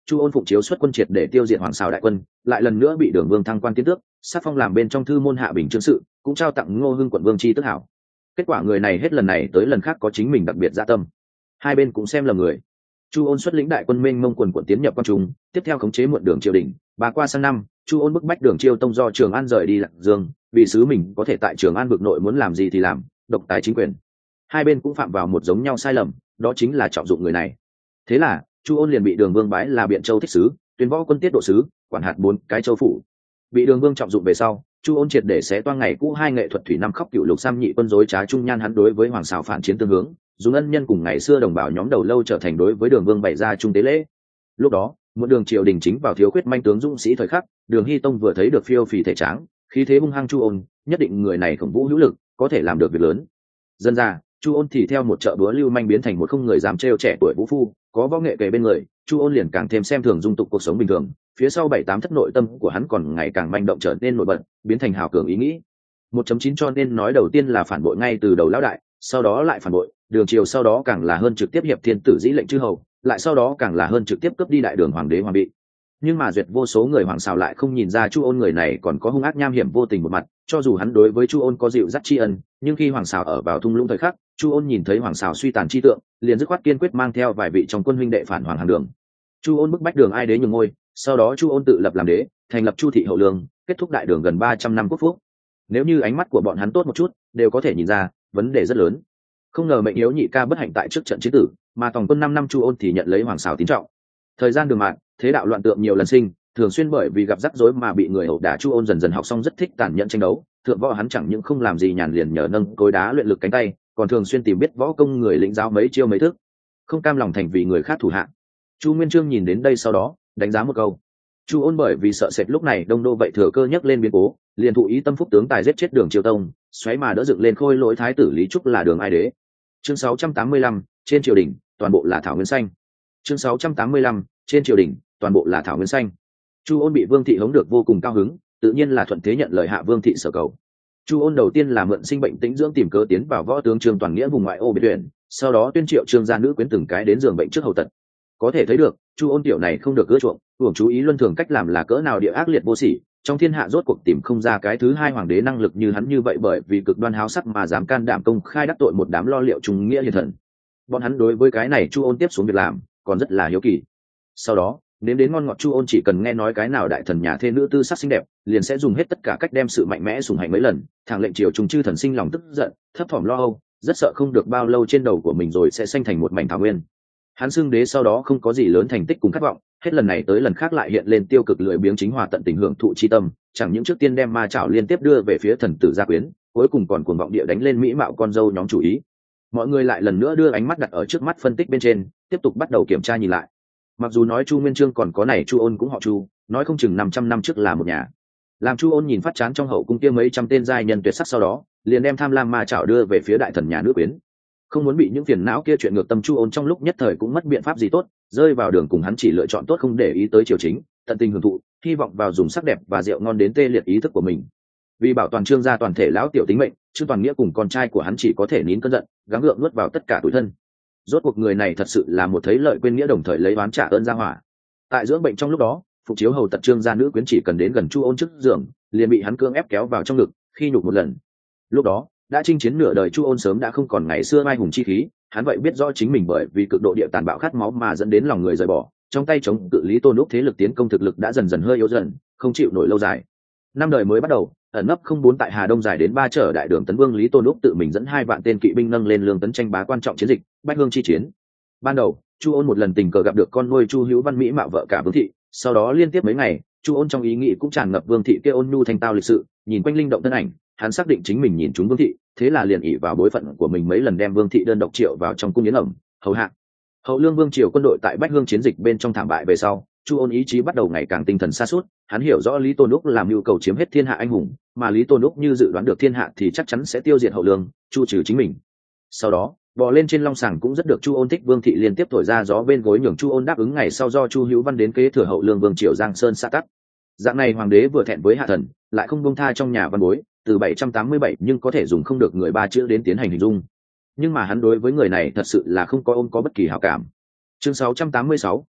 [SPEAKER 1] Chu Ôn phụng chiếu xuất quân triệt để tiêu diệt Hoàng Sào đại quân, lại lần nữa bị Đường Vương thăng quan tiến tước, sắc phong làm bên trong thư môn hạ bình chương sự, cũng trao tặng Ngô Hưng quận vương chi tước hảo. Kết quả người này hết lần này tới lần khác có chính mình đặc biệt dạ tâm, hai bên cũng xem lầm người. Chu Ôn xuất lĩnh đại quân mênh mông quần quận tiến nhập quan trung, tiếp theo khống chế muộn Đường triều đình. Bà qua sang năm, Chu Ôn bức bách Đường Chiêu Tông do Trường An rời đi Lạc Dương, vì sứ mình có thể tại Trường An vực nội muốn làm gì thì làm, độc tài chính quyền. Hai bên cũng phạm vào một giống nhau sai lầm, đó chính là trọng dụng người này. Thế là Chu Ôn liền bị Đường Vương bái là Biện Châu thích sứ, tuyên võ quân tiết độ sứ, quản hạt bốn cái châu phủ. Bị Đường Vương trọng dụng về sau, Chu Ôn triệt để xé toang ngày cũ hai nghệ thuật thủy năm khóc cựu lục sam nhị quân dối trá trung nhan hắn đối với Hoàng Sào phản chiến tương hướng, dùng ân nhân cùng ngày xưa đồng bào nhóm đầu lâu trở thành đối với Đường Vương bày ra trung tế lễ. Lúc đó, một Đường triều đình chính vào thiếu khuyết manh tướng dũng sĩ thời khắc, Đường Hy Tông vừa thấy được phiêu phì thể tráng, khí thế hung hăng Chu Ôn, nhất định người này khổng vũ hữu lực, có thể làm được việc lớn. Dân ra, Chu Ôn thì theo một trợ búa lưu manh biến thành một không người dám trêu trẻ tuổi vũ phu, có võ nghệ kề bên người, Chu Ôn liền càng thêm xem thường dung tục cuộc sống bình thường, phía sau bảy tám thất nội tâm của hắn còn ngày càng manh động trở nên nổi bật, biến thành hào cường ý nghĩ. một chấm chín cho nên nói đầu tiên là phản bội ngay từ đầu lão đại, sau đó lại phản bội, Đường triều sau đó càng là hơn trực tiếp hiệp thiên tử dĩ lệnh chư hầu, lại sau đó càng là hơn trực tiếp cướp đi đại đường hoàng đế hoàng bị. Nhưng mà duyệt vô số người Hoàng Sào lại không nhìn ra Chu Ôn người này còn có hung ác nham hiểm vô tình một mặt, cho dù hắn đối với Chu Ôn có dịu dắt tri ân, nhưng khi Hoàng Sào ở vào thung lũng thời khắc, Chu Ôn nhìn thấy Hoàng Sào suy tàn chi tượng, liền dứt khoát kiên quyết mang theo vài vị trong quân huynh đệ phản hoàng hàng Đường. Chu Ôn bức bách Đường ai đế nhường ngôi, sau đó Chu Ôn tự lập làm đế, thành lập Chu thị hậu lương, kết thúc đại đường gần ba trăm năm quốc phúc. Nếu như ánh mắt của bọn hắn tốt một chút, đều có thể nhìn ra vấn đề rất lớn. Không ngờ mệnh yếu nhị ca bất hạnh tại trước trận chiến tử, mà tổng quân năm năm Chu Ôn thì nhận lấy Hoàng Sào tín trọng. Thời gian đường mạn, thế đạo loạn tượng nhiều lần sinh, thường xuyên bởi vì gặp rắc rối mà bị người ẩu đả. Chu Ôn dần dần học xong rất thích tàn nhẫn tranh đấu, thượng võ hắn chẳng những không làm gì nhàn liền nhờ nâng cối đá luyện lực cánh tay, còn thường xuyên tìm biết võ công người lĩnh giáo mấy chiêu mấy thức, không cam lòng thành vì người khác thủ hạ. Chu Nguyên Chương nhìn đến đây sau đó đánh giá một câu. Chu Ôn bởi vì sợ sệt lúc này đông đô vậy thừa cơ nhấc lên biến cố, liền thụ ý tâm phúc tướng tài giết chết Đường Chiêu Tông, xoáy mà đỡ dựng lên khôi lỗi thái tử Lý Trúc là Đường ai đế. Chương sáu trăm tám mươi lăm, trên triều đình toàn bộ là thảo nguyên xanh. Chương sáu trăm tám mươi lăm, trên triều đình toàn bộ là thảo nguyên xanh. Chu Ôn bị Vương thị hống được vô cùng cao hứng, tự nhiên là thuận thế nhận lời hạ Vương thị sở cầu. Chu Ôn đầu tiên là mượn sinh bệnh tĩnh dưỡng tìm cớ tiến vào võ tướng Trương Toàn Nghĩa vùng ngoại ô biệt tuyển, sau đó tuyên triệu Trương gia nữ quyến từng cái đến giường bệnh trước hầu tận. Có thể thấy được, Chu Ôn tiểu này không được ưa chuộng, uổng chú ý luân thường cách làm là cỡ nào địa ác liệt vô sỉ, trong thiên hạ rốt cuộc tìm không ra cái thứ hai hoàng đế năng lực như hắn như vậy, bởi vì cực đoan háo sắc mà dám can đảm công khai đắc tội một đám lo liệu trung nghĩa hiền thần. Bọn hắn đối với cái này Chu Ôn tiếp xuống việc làm còn rất là hiếu kỳ. Sau đó nếm đến ngon ngọt, Chu Ôn chỉ cần nghe nói cái nào đại thần nhà thê nữ tư sắc xinh đẹp, liền sẽ dùng hết tất cả cách đem sự mạnh mẽ sủng hạnh mấy lần, thẳng lệnh triều trung chư thần sinh lòng tức giận, thấp thỏm lo âu, rất sợ không được bao lâu trên đầu của mình rồi sẽ sanh thành một mảnh thảo nguyên. Hắn xưng đế sau đó không có gì lớn thành tích cùng khát vọng, hết lần này tới lần khác lại hiện lên tiêu cực lười biếng chính hòa tận tình hưởng thụ chi tâm, chẳng những trước tiên đem ma chảo liên tiếp đưa về phía thần tử gia quyến, cuối cùng còn cuồng vọng địa đánh lên mỹ mạo con dâu nhóm chủ ý. Mọi người lại lần nữa đưa ánh mắt đặt ở trước mắt phân tích bên trên, tiếp tục bắt đầu kiểm tra nhìn lại. Mặc dù nói Chu Nguyên Chương còn có này Chu Ôn cũng họ Chu, nói không chừng năm trăm năm trước là một nhà. Làm Chu Ôn nhìn phát chán trong hậu cung kia mấy trăm tên giai nhân tuyệt sắc sau đó, liền đem tham lam ma chảo đưa về phía đại thần nhà nữ quyến. Không muốn bị những phiền não kia chuyện ngược tâm, Chu Ôn trong lúc nhất thời cũng mất biện pháp gì tốt, rơi vào đường cùng hắn chỉ lựa chọn tốt không để ý tới triều chính, tận tình hưởng thụ, hy vọng vào dùng sắc đẹp và rượu ngon đến tê liệt ý thức của mình. Vì bảo toàn Trương gia toàn thể lão tiểu tính mệnh, Trương Toàn Nghĩa cùng con trai của hắn chỉ có thể nín cơn giận, gắng gượng nuốt vào tất cả tủi thân. Rốt cuộc người này thật sự là một thấy lợi quên nghĩa, đồng thời lấy oán trả ơn ra hỏa. Tại dưỡng bệnh trong lúc đó, phục chiếu hầu tật Trương gia nữ quyến chỉ cần đến gần Chu Ôn trước giường, liền bị hắn cưỡng ép kéo vào trong ngực, khi nhục một lần. Lúc đó đã chinh chiến nửa đời Chu Ôn sớm đã không còn ngày xưa mai hùng chi khí, hắn vậy biết rõ chính mình bởi vì cực độ địa tàn bạo khát máu mà dẫn đến lòng người rời bỏ, trong tay chống cự Lý Tôn Úc thế lực tiến công thực lực đã dần dần hơi yếu dần, không chịu nổi lâu dài. Năm đời mới bắt đầu, ẩn nấp không bốn tại Hà Đông dài đến ba trở đại đường tấn vương Lý Tôn Úc tự mình dẫn hai vạn tên kỵ binh nâng lên lương tấn tranh bá quan trọng chiến dịch Bách Hương chi chiến. Ban đầu Chu Ôn một lần tình cờ gặp được con nuôi Chu Hữu Văn mỹ mạo vợ cả Vương thị, sau đó liên tiếp mấy ngày Chu Ôn trong ý nghĩ cũng tràn ngập Vương thị kia ôn nhu thanh tao lịch sự, nhìn quanh linh động thân ảnh, hắn xác định chính mình nhìn trúng Vương thị, thế là liền ỷ vào bối phận của mình mấy lần đem Vương thị đơn độc triệu vào trong cung yến ẩm hầu hạ. Hậu lương vương triều quân đội tại Bách Hương chiến dịch bên trong thảm bại về sau, Chu Ôn ý chí bắt đầu ngày càng tinh thần sa sút, hắn hiểu rõ Lý Tôn Úc làm nhu cầu chiếm hết thiên hạ anh hùng, mà Lý Tôn Úc như dự đoán được thiên hạ thì chắc chắn sẽ tiêu diệt hậu lương, chu trừ chính mình. Sau đó bò lên trên long sàng cũng rất được Chu Ôn thích, Vương thị liên tiếp thổi ra gió bên gối nhường Chu Ôn đáp ứng ngày sau do Chu Hữu Văn đến kế thừa hậu lương vương triều Giang Sơn xã tắc. Dạng này hoàng đế vừa thẹn với hạ thần, lại không buông tha trong nhà văn bối, từ bảy trăm tám mươi bảy nhưng có thể dùng không được người ba chữ đến tiến hành hình dung. Nhưng mà hắn đối với người này thật sự là không có ôm có bất kỳ hảo cảm. Chương sáu trăm tám mươi sáu,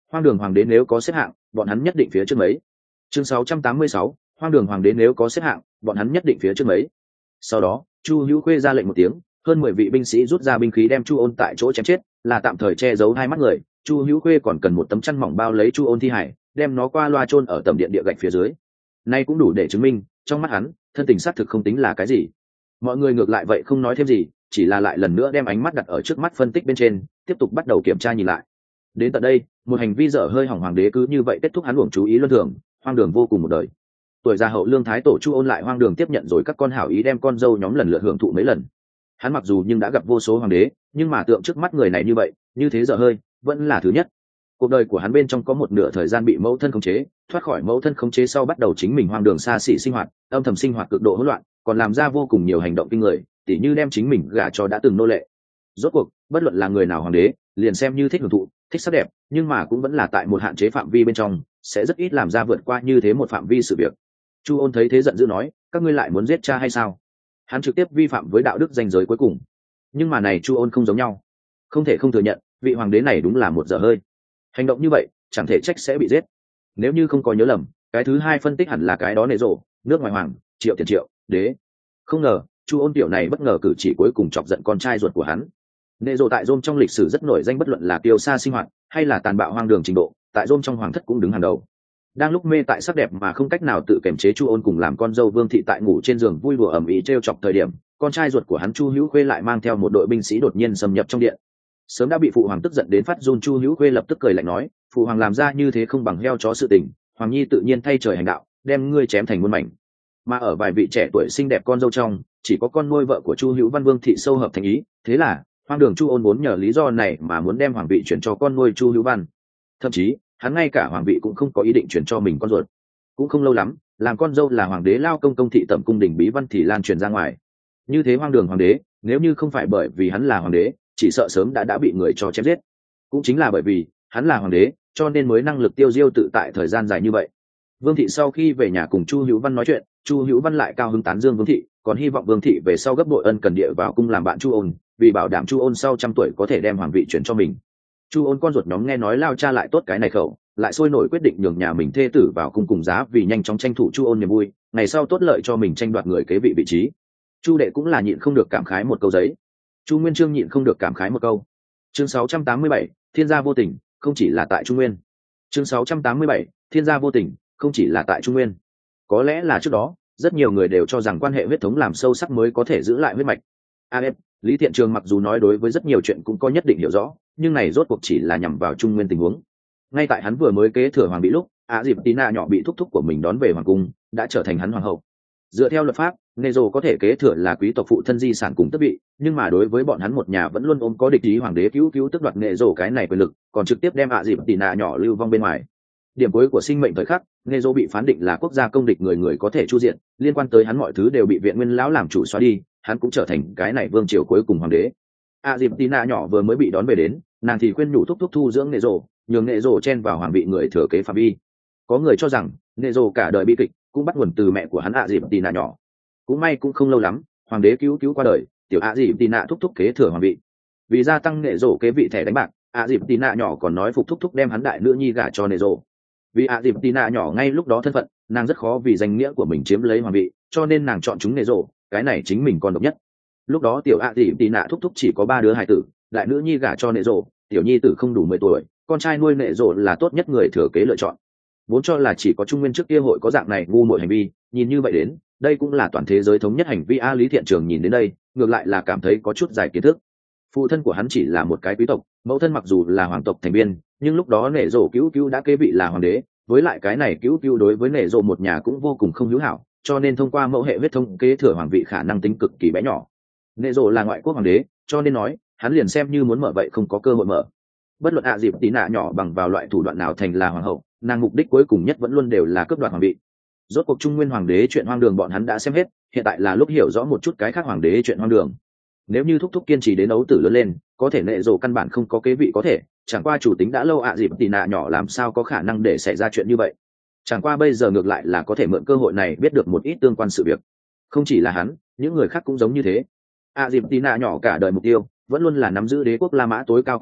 [SPEAKER 1] hoang đường hoàng đế nếu có xếp hạng bọn hắn nhất định phía trước mấy. Chương sáu trăm tám mươi sáu, hoang đường hoàng đế nếu có xếp hạng bọn hắn nhất định phía trước mấy. Sau đó Chu Hữu Khuê ra lệnh một tiếng, hơn mười vị binh sĩ rút ra binh khí đem Chu Ôn tại chỗ chém chết, là tạm thời che giấu hai mắt người. Chu Hữu Khuê còn cần một tấm chăn mỏng bao lấy Chu Ôn thi hải, đem nó qua loa chôn ở tầm điện địa gạch phía dưới. Nay cũng đủ để chứng minh trong mắt hắn thân tình xác thực không tính là cái gì. Mọi người ngược lại vậy không nói thêm gì, chỉ là lại lần nữa đem ánh mắt đặt ở trước mắt phân tích bên trên, tiếp tục bắt đầu kiểm tra nhìn lại. Đến tận đây một hành vi dở hơi hỏng hoàng đế cứ như vậy kết thúc hắn uổng chú ý luân thường, hoang đường vô cùng một đời. Tuổi già hậu lương thái tổ Chu Ôn lại hoang đường tiếp nhận rồi các con hảo ý đem con dâu nhóm lần lượt hưởng thụ mấy lần. Hắn mặc dù nhưng đã gặp vô số hoàng đế, nhưng mà tượng trước mắt người này như vậy như thế dở hơi vẫn là thứ nhất. Cuộc đời của hắn bên trong có một nửa thời gian bị mẫu thân khống chế, thoát khỏi mẫu thân khống chế sau bắt đầu chính mình hoang đường xa xỉ sinh hoạt, âm thầm sinh hoạt cực độ hỗn loạn, còn làm ra vô cùng nhiều hành động kinh người, tỉ như đem chính mình gả cho đã từng nô lệ. Rốt cuộc bất luận là người nào hoàng đế liền xem như thích hưởng thụ thích sắc đẹp, nhưng mà cũng vẫn là tại một hạn chế phạm vi bên trong, sẽ rất ít làm ra vượt qua như thế một phạm vi sự việc. Chu Ôn thấy thế giận dữ nói, các ngươi lại muốn giết cha hay sao? Hắn trực tiếp vi phạm với đạo đức ranh giới cuối cùng. Nhưng mà này Chu Ôn không giống nhau, không thể không thừa nhận vị hoàng đế này đúng là một dở hơi. Hành động như vậy chẳng thể trách sẽ bị giết. Nếu như không có nhớ lầm, cái thứ hai phân tích hẳn là cái đó nệ rộ, nước ngoài hoàng, triệu tiền triệu, đế. Không ngờ Chu Ôn tiểu này bất ngờ cử chỉ cuối cùng chọc giận con trai ruột của hắn. Nệ rộ tại Rome trong lịch sử rất nổi danh, bất luận là kiêu sa sinh hoạt hay là tàn bạo hoang đường trình độ, tại Rome trong hoàng thất cũng đứng hàng đầu. Đang lúc mê tại sắc đẹp mà không cách nào tự kiềm chế, Chu Ôn cùng làm con dâu Vương thị tại ngủ trên giường vui đùa ầm ĩ trêu chọc thời điểm, con trai ruột của hắn Chu Hữu Khuê lại mang theo một đội binh sĩ đột nhiên xâm nhập trong điện. Sớm đã bị phụ hoàng tức giận đến phát run, Chu Hữu Khuê lập tức cười lạnh nói, phụ hoàng làm ra như thế không bằng heo chó sự tình, hoàng nhi tự nhiên thay trời hành đạo, đem ngươi chém thành muôn mảnh. Mà ở vài vị trẻ tuổi xinh đẹp con dâu trong, chỉ có con nuôi vợ của Chu Hữu Văn Vương thị sâu hợp thành ý, thế là hoang đường Chu Ôn muốn nhờ lý do này mà muốn đem hoàng vị chuyển cho con nuôi Chu Hữu Văn. Thậm chí hắn ngay cả hoàng vị cũng không có ý định chuyển cho mình con ruột. Cũng không lâu lắm, làm con dâu là hoàng đế lao công công thị tẩm cung đình bí văn thì lan truyền ra ngoài. Như thế hoang đường hoàng đế, nếu như không phải bởi vì hắn là hoàng đế, chỉ sợ sớm đã đã bị người cho chém giết. Cũng chính là bởi vì hắn là hoàng đế, cho nên mới năng lực tiêu diêu tự tại thời gian dài như vậy. Vương thị sau khi về nhà cùng Chu Hữu Văn nói chuyện, Chu Hữu Văn lại cao hứng tán dương Vương thị, còn hy vọng Vương thị về sau gấp bội ân cần địa vào cung làm bạn Chu Ôn, vì bảo đảm Chu Ôn sau trăm tuổi có thể đem hoàng vị chuyển cho mình. Chu Ôn con ruột nhóm nghe nói lao cha lại tốt cái này khẩu, lại sôi nổi quyết định nhường nhà mình thê tử vào cung cùng giá, vì nhanh chóng tranh thủ Chu Ôn niềm vui, ngày sau tốt lợi cho mình tranh đoạt người kế vị vị trí. Chu đệ cũng là nhịn không được cảm khái một câu giấy. Chu Nguyên Chương nhịn không được cảm khái một câu. Chương sáu trăm tám mươi bảy, thiên gia vô tình, không chỉ là tại Trung Nguyên. Chương sáu trăm tám mươi bảy, thiên gia vô tình, không chỉ là tại Trung Nguyên. Có lẽ là trước đó, rất nhiều người đều cho rằng quan hệ huyết thống làm sâu sắc mới có thể giữ lại huyết mạch. a ép, Lý Thiện Trường mặc dù nói đối với rất nhiều chuyện cũng có nhất định hiểu rõ, nhưng này rốt cuộc chỉ là nhằm vào Trung Nguyên tình huống. Ngay tại hắn vừa mới kế thừa hoàng bị lúc, Á Diệp Tina nhỏ bị thúc thúc của mình đón về hoàng cung, đã trở thành hắn hoàng hậu. Dựa theo luật pháp, Nero có thể kế thừa là quý tộc phụ thân di sản cùng tước vị, nhưng mà đối với bọn hắn một nhà vẫn luôn ôm có địch ý hoàng đế cứu cứu tức đoạt Nero cái này quyền lực, còn trực tiếp đem Á Diệp Tina nhỏ lưu vong bên ngoài. Điểm cuối của sinh mệnh thời khắc, Nero bị phán định là quốc gia công địch, người người có thể chu diện, liên quan tới hắn mọi thứ đều bị viện nguyên lão làm chủ xóa đi, hắn cũng trở thành cái này vương triều cuối cùng hoàng đế. Á Diệp Tina nhỏ vừa mới bị đón về đến, nàng thì khuyên nhủ thúc thúc thu dưỡng Nero, nhường Nero chen vào hoàng vị người thừa kế phạm vi. Có người cho rằng Nero cả đời bi kịch cũng bắt nguồn từ mẹ của hắn Á Diệp Tina nhỏ. Cũng may cũng không lâu lắm, hoàng đế cứu cứu qua đời, tiểu Á Diệp Tina thúc thúc kế thừa hoàng vị. Vì gia tăng Nero kế vị thẻ đánh bạc, Á Diệp Tina nhỏ còn nói phục thúc thúc đem hắn đại nữ nhi gả cho Nero. Vì Á Diệp Tina nhỏ ngay lúc đó thân phận, nàng rất khó vì danh nghĩa của mình chiếm lấy hoàng vị, cho nên nàng chọn chúng Nero, cái này chính mình con độc nhất. Lúc đó tiểu Á Diệp Tina thúc thúc chỉ có ba đứa hài tử, đại nữ nhi gả cho Nero, tiểu nhi tử không đủ mười tuổi, con trai nuôi Nero là tốt nhất người thừa kế lựa chọn. Vốn cho là chỉ có Trung Nguyên trước kia hội có dạng này ngu muội hành vi, nhìn như vậy đến, đây cũng là toàn thế giới thống nhất hành vi. A Lý Thiện Trường nhìn đến đây, ngược lại là cảm thấy có chút dài kiến thức. Phụ thân của hắn chỉ là một cái quý tộc, mẫu thân mặc dù là hoàng tộc thành viên, nhưng lúc đó Nệ Rồ cứu cứu đã kế vị là hoàng đế, với lại cái này cứu cứu đối với Nệ Rồ một nhà cũng vô cùng không hữu hảo, cho nên thông qua mẫu hệ huyết thống kế thừa hoàng vị khả năng tính cực kỳ bé nhỏ. Nệ Rồ là ngoại quốc hoàng đế, cho nên nói hắn liền xem như muốn mở vậy không có cơ hội mở. Bất luận ạ dịp tí nạ nhỏ bằng vào loại thủ đoạn nào thành là hoàng hậu, nàng mục đích cuối cùng nhất vẫn luôn đều là cướp đoạt hoàng vị. Rốt cuộc Trung Nguyên hoàng đế chuyện hoang đường bọn hắn đã xem hết, hiện tại là lúc hiểu rõ một chút cái khác hoàng đế chuyện hoang đường. Nếu như thúc thúc kiên trì đến ấu tử lớn lên, có thể Nệ Rồ căn bản không có kế vị có thể, chẳng qua chủ tính đã lâu ạ dịp tí nạ nhỏ làm sao có khả năng để xảy ra chuyện như vậy. Chẳng qua bây giờ ngược lại là có thể mượn cơ hội này biết được một ít tương quan sự việc. Không chỉ là hắn, những người khác cũng giống như thế. ạ dịp tí nạ nhỏ cả đời mục tiêu vẫn luôn là nắm giữ đế quốc La Mã tối cao quyền lực,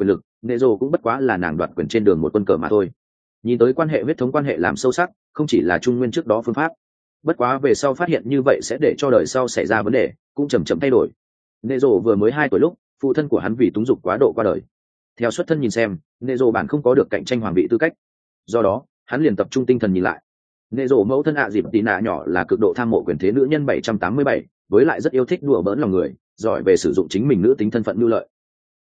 [SPEAKER 1] nệ rồ cũng bất quá là nàng đoạt quyền trên đường một quân cờ mà thôi. Nhìn tới quan hệ huyết thống quan hệ làm sâu sắc, không chỉ là trung nguyên trước đó phương pháp, bất quá về sau phát hiện như vậy sẽ để cho đời sau xảy ra vấn đề, cũng chầm chậm thay đổi. Nệ rồ vừa mới hai tuổi lúc, phụ thân của hắn vì túng dục quá độ qua đời. Theo xuất thân nhìn xem, nệ rồ bản không có được cạnh tranh hoàng vị tư cách, do đó hắn liền tập trung tinh thần nhìn lại. Nệ rồ mẫu thân ạ dịp tí nạ nhỏ là cực độ tham mộ quyền thế nữ nhân bảy trăm tám mươi bảy, với lại rất yêu thích đùa bỡn lòng người, giỏi về sử dụng chính mình nữ tính thân phận nhu lợi.